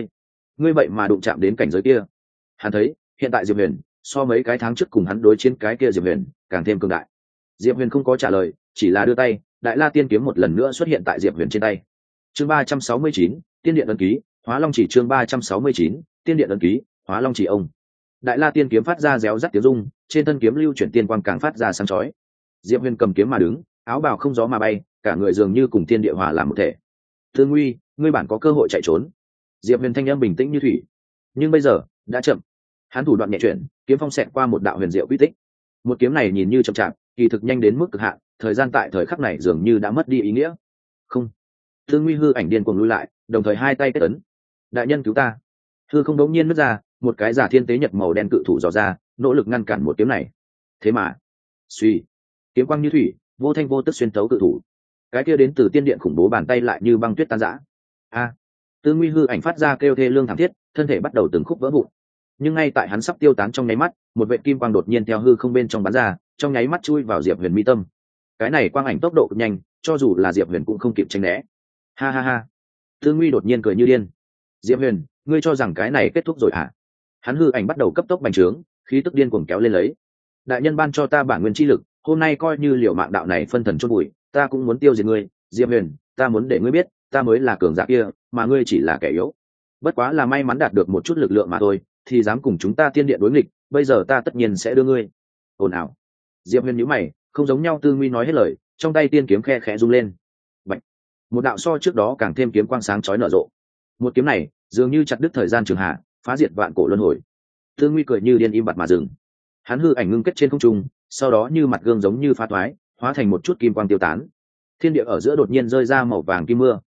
Ngươi vậy mà đụng chạm đến cảnh giới kia? Hắn thấy, hiện tại Diệp Huyền so mấy cái tháng trước cùng hắn đối chiến cái kia Diệp Huyền càng thêm cường đại. Diệp Huyền không có trả lời, chỉ là đưa tay, Đại La Tiên kiếm một lần nữa xuất hiện tại Diệp Huyền trên tay. Chương 369, Tiên điện ấn ký, Hóa Long chỉ. Chương 369, Tiên điện ấn ký, Hóa Long chỉ. Ông Đại La Tiên kiếm phát ra réo rắt tiếng rung, trên thân kiếm lưu chuyển tiên quang càng phát ra sáng chói. Diệp Huyền cầm kiếm mà đứng, áo bào không gió mà bay, cả người dường như cùng thiên địa hòa làm một thể. Tư Nguy, ngươi bản có cơ hội chạy trốn. Diệp Huyền thanh âm bình tĩnh như thủy, nhưng bây giờ đã chậm. Hắn thủ đoạn nhẹ chuyển, kiếm phong xẹt qua một đạo huyền diệu quy tích. Một kiếm này nhìn như chậm chạp, kỳ thực nhanh đến mức cực hạn, thời gian tại thời khắc này dường như đã mất đi ý nghĩa. Không. Tư Nguy hư ảnh điên cuồng lùi lại, đồng thời hai tay kết ấn. Đại nhân cứu ta! Hư không đống nhiên nứt ra, một cái giả thiên tế nhật màu đen cự thủ dò ra, nỗ lực ngăn cản một kiếm này. Thế mà, suy, kiếm quang như thủy, vô thanh vô tức xuyên tấu cự thủ. Cái kia đến từ tiên điện khủng bố bàn tay lại như băng tuyết tan rã. A! Tư Nguy hư ảnh phát ra kêu thê lương thảm thiết, thân thể bắt đầu từng khúc vỡ vụn. Nhưng ngay tại hắn sắp tiêu tán trong nháy mắt, một vệt kim quang đột nhiên theo hư không bên trong bắn ra, trong nháy mắt chui vào Diệp Huyền mi tâm. Cái này quang ảnh tốc độ cực nhanh, cho dù là Diệp Huyền cũng không kịp tránh né. Ha ha ha! Tư Nguy đột nhiên cười như điên. Diệp Huyền, ngươi cho rằng cái này kết thúc rồi à? Hắn hư ảnh bắt đầu cấp tốc bành trướng, khí tức điên cuồng kéo lên lấy. Đại nhân ban cho ta bản nguyên chi lực, hôm nay coi như liều mạng đạo này phân thần chôn bụi, ta cũng muốn tiêu diệt ngươi. Diệp Huyền, ta muốn để ngươi biết, ta mới là cường giả kia, mà ngươi chỉ là kẻ yếu. Bất quá là may mắn đạt được một chút lực lượng mà thôi, thì dám cùng chúng ta tiên điện đối nghịch, bây giờ ta tất nhiên sẽ đưa ngươi. Ồn ào. Diệp Huyền nhíu mày, không giống nhau. Tư Nguy nói hết lời, trong tay tiên kiếm khe khẽ rung lên. Bạch. Một đạo so trước đó càng thêm kiếm quang sáng chói nở rộ. Một kiếm này, dường như chặt đứt thời gian trường hạ, phá diệt vạn cổ luân hồi. Tư Nguy cười như điên im bặt mà dừng. Hắn hư ảnh ngưng kết trên không trung, sau đó như mặt gương giống như phá thoái, hóa thành một chút kim quang tiêu tán. Thiên địa ở giữa đột nhiên rơi ra màu vàng kim mưa.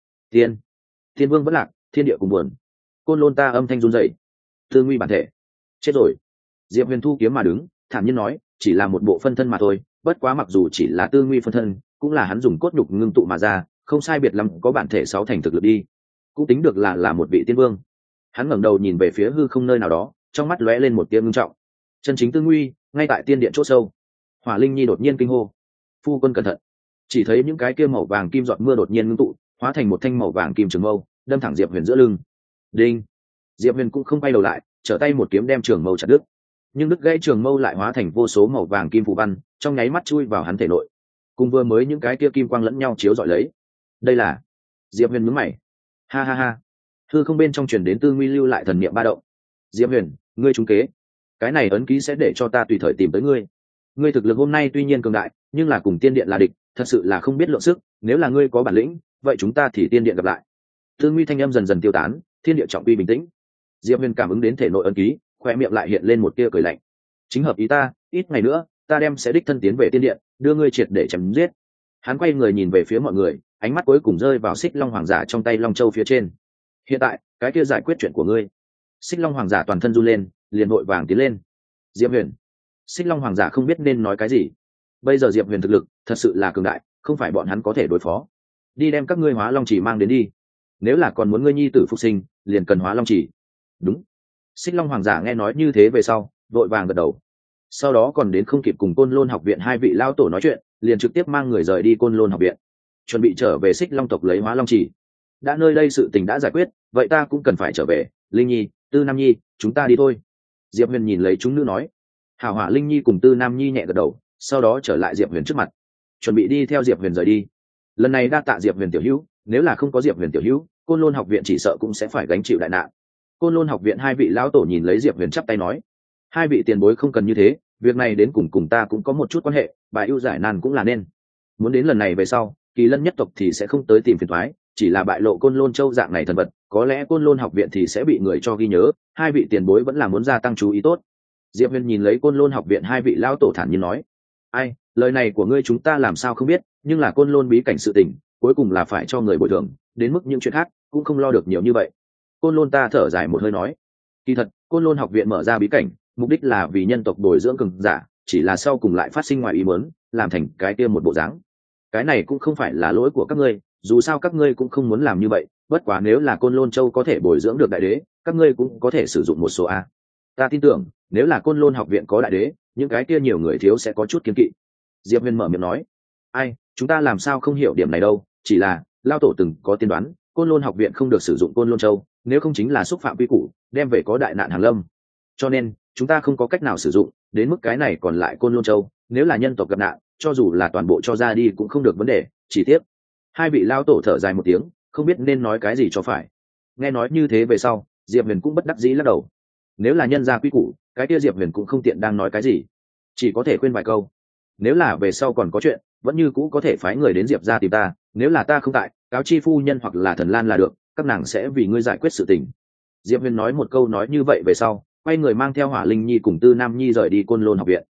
Thiên vương vẫn lạc, thiên địa cùng buồn. Côn Lôn ta âm thanh run rẩy. Tư Nguy bản thể chết rồi. Diệp Huyền thu kiếm mà đứng, thản nhiên nói, chỉ là một bộ phân thân mà thôi, bất quá mặc dù chỉ là Tư Nguy phân thân, cũng là hắn dùng cốt nhục ngưng tụ mà ra, không sai biệt lắm có bản thể 6 thành thực lực đi, cũng tính được là một vị tiên vương. Hắn ngẩng đầu nhìn về phía hư không nơi nào đó, trong mắt lóe lên một tia ngưng trọng. Chân chính Tư Nguy ngay tại tiên điện chỗ sâu. Hỏa Linh Nhi đột nhiên kinh hô, phu quân cẩn thận. Chỉ thấy những cái kia màu vàng kim giọt mưa đột nhiên ngưng tụ, hóa thành một thanh màu vàng kim trường mâu, đâm thẳng Diệp Huyền giữa lưng. Đinh. Diệp Huyền cũng không quay đầu lại, trở tay một kiếm đem trường mâu chặt đứt. Nhưng đứt gãy trường mâu lại hóa thành vô số màu vàng kim phù văn, trong nháy mắt chui vào hắn thể nội. Cùng vừa mới những cái kia kim quang lẫn nhau chiếu rọi lấy. Đây là... Diệp Huyền nhướng mày. Ha ha ha. Hư không bên trong truyền đến Tư Nguy lưu lại thần niệm ba động. Diệp Huyền, ngươi trúng kế. Cái này ấn ký sẽ để cho ta tùy thời tìm tới ngươi. Ngươi thực lực hôm nay tuy nhiên cường đại, nhưng là cùng tiên điện là địch, thật sự là không biết lượng sức. Nếu là ngươi có bản lĩnh, vậy chúng ta thì tiên điện gặp lại. Tư Nguy thanh âm dần dần tiêu tán, thiên địa trọng quy bình tĩnh. Diệp Huyền cảm ứng đến thể nội ấn ký, khoe miệng lại hiện lên một tia cười lạnh. Chính hợp ý ta, ít ngày nữa ta đem sẽ đích thân tiến về tiên điện, đưa ngươi triệt để chém giết. Hắn quay người nhìn về phía mọi người, ánh mắt cuối cùng rơi vào Xích Long Hoàng giả trong tay Long Châu phía trên. Hiện tại cái kia giải quyết chuyện của ngươi. Xích Long Hoàng giả toàn thân run lên, liền vội vàng tiến lên. Diệp Huyền. Xích Long Hoàng giả không biết nên nói cái gì. Bây giờ Diệp Huyền thực lực thật sự là cường đại, không phải bọn hắn có thể đối phó. Đi đem các ngươi Hóa Long chỉ mang đến đi. Nếu là còn muốn ngươi nhi tử phục sinh, liền cần Hóa Long chỉ. Đúng. Xích Long Hoàng giả nghe nói như thế về sau, vội vàng gật đầu. Sau đó còn đến không kịp cùng Côn Lôn học viện hai vị lao tổ nói chuyện, liền trực tiếp mang người rời đi Côn Lôn học viện, chuẩn bị trở về Xích Long tộc lấy Hóa Long chỉ. Đã nơi đây sự tình đã giải quyết, vậy ta cũng cần phải trở về. Linh Nhi, Tư Nam Nhi, chúng ta đi thôi. Diệp Huyền nhìn lấy chúng nữ nói. Hảo Hỏa Linh Nhi cùng Tư Nam Nhi nhẹ gật đầu, sau đó trở lại Diệp Huyền trước mặt, chuẩn bị đi theo Diệp Huyền rời đi. Lần này đa tạ Diệp Huyền tiểu hữu, nếu là không có Diệp Huyền tiểu hữu, Côn Lôn học viện chỉ sợ cũng sẽ phải gánh chịu đại nạn. Côn Lôn học viện hai vị lão tổ nhìn lấy Diệp Huyền chắp tay nói. Hai vị tiền bối không cần như thế, việc này đến cùng ta cũng có một chút quan hệ, bài ưu giải nan cũng là nên. Muốn đến lần này về sau, Kỳ Lân nhất tộc thì sẽ không tới tìm phiền toái, chỉ là bại lộ Côn Lôn châu dạng này thần vật, có lẽ Côn Lôn học viện thì sẽ bị người cho ghi nhớ. Hai vị tiền bối vẫn là muốn gia tăng chú ý tốt. Diệp Huyền nhìn lấy Côn Lôn học viện hai vị lão tổ thản nhiên nói. Ai, lời này của ngươi chúng ta làm sao không biết, nhưng là Côn Lôn bí cảnh sự tình, cuối cùng là phải cho người bồi thường, đến mức những chuyện khác cũng không lo được nhiều như vậy. Côn Lôn ta thở dài một hơi nói. Kỳ thật, Côn Lôn học viện mở ra bí cảnh, mục đích là vì nhân tộc bồi dưỡng cường giả, chỉ là sau cùng lại phát sinh ngoài ý muốn, làm thành cái kia một bộ dáng. Cái này cũng không phải là lỗi của các ngươi, dù sao các ngươi cũng không muốn làm như vậy, bất quá nếu là Côn Lôn châu có thể bồi dưỡng được đại đế, các ngươi cũng có thể sử dụng một số a. Ta tin tưởng, nếu là Côn Lôn học viện có đại đế, những cái kia nhiều người thiếu sẽ có chút kiêng kỵ. Diệp Huyền mở miệng nói. Ai, chúng ta làm sao không hiểu điểm này đâu, chỉ là lao tổ từng có tiên đoán, Côn Lôn học viện không được sử dụng Côn Lôn châu, nếu không chính là xúc phạm quy củ, đem về có đại nạn hàng lâm. Cho nên chúng ta không có cách nào sử dụng, đến mức cái này còn lại Côn Lôn châu, nếu là nhân tộc gặp nạn, cho dù là toàn bộ cho ra đi cũng không được vấn đề. Chỉ tiếp hai vị lao tổ thở dài một tiếng, không biết nên nói cái gì cho phải. Nghe nói như thế về sau, Diệp Huyền cũng bất đắc dĩ lắc đầu. Nếu là nhân gia quy củ, cái kia Diệp Huyền cũng không tiện đang nói cái gì, chỉ có thể khuyên vài câu. Nếu là về sau còn có chuyện, vẫn như cũ có thể phái người đến Diệp gia tìm ta, nếu là ta không tại, cáo chi phu nhân hoặc là Thần Lan là được, các nàng sẽ vì ngươi giải quyết sự tình. Diệp Huyền nói một câu nói như vậy về sau, quay người mang theo Hỏa Linh Nhi cùng Tư Nam Nhi rời đi Côn Lôn học viện.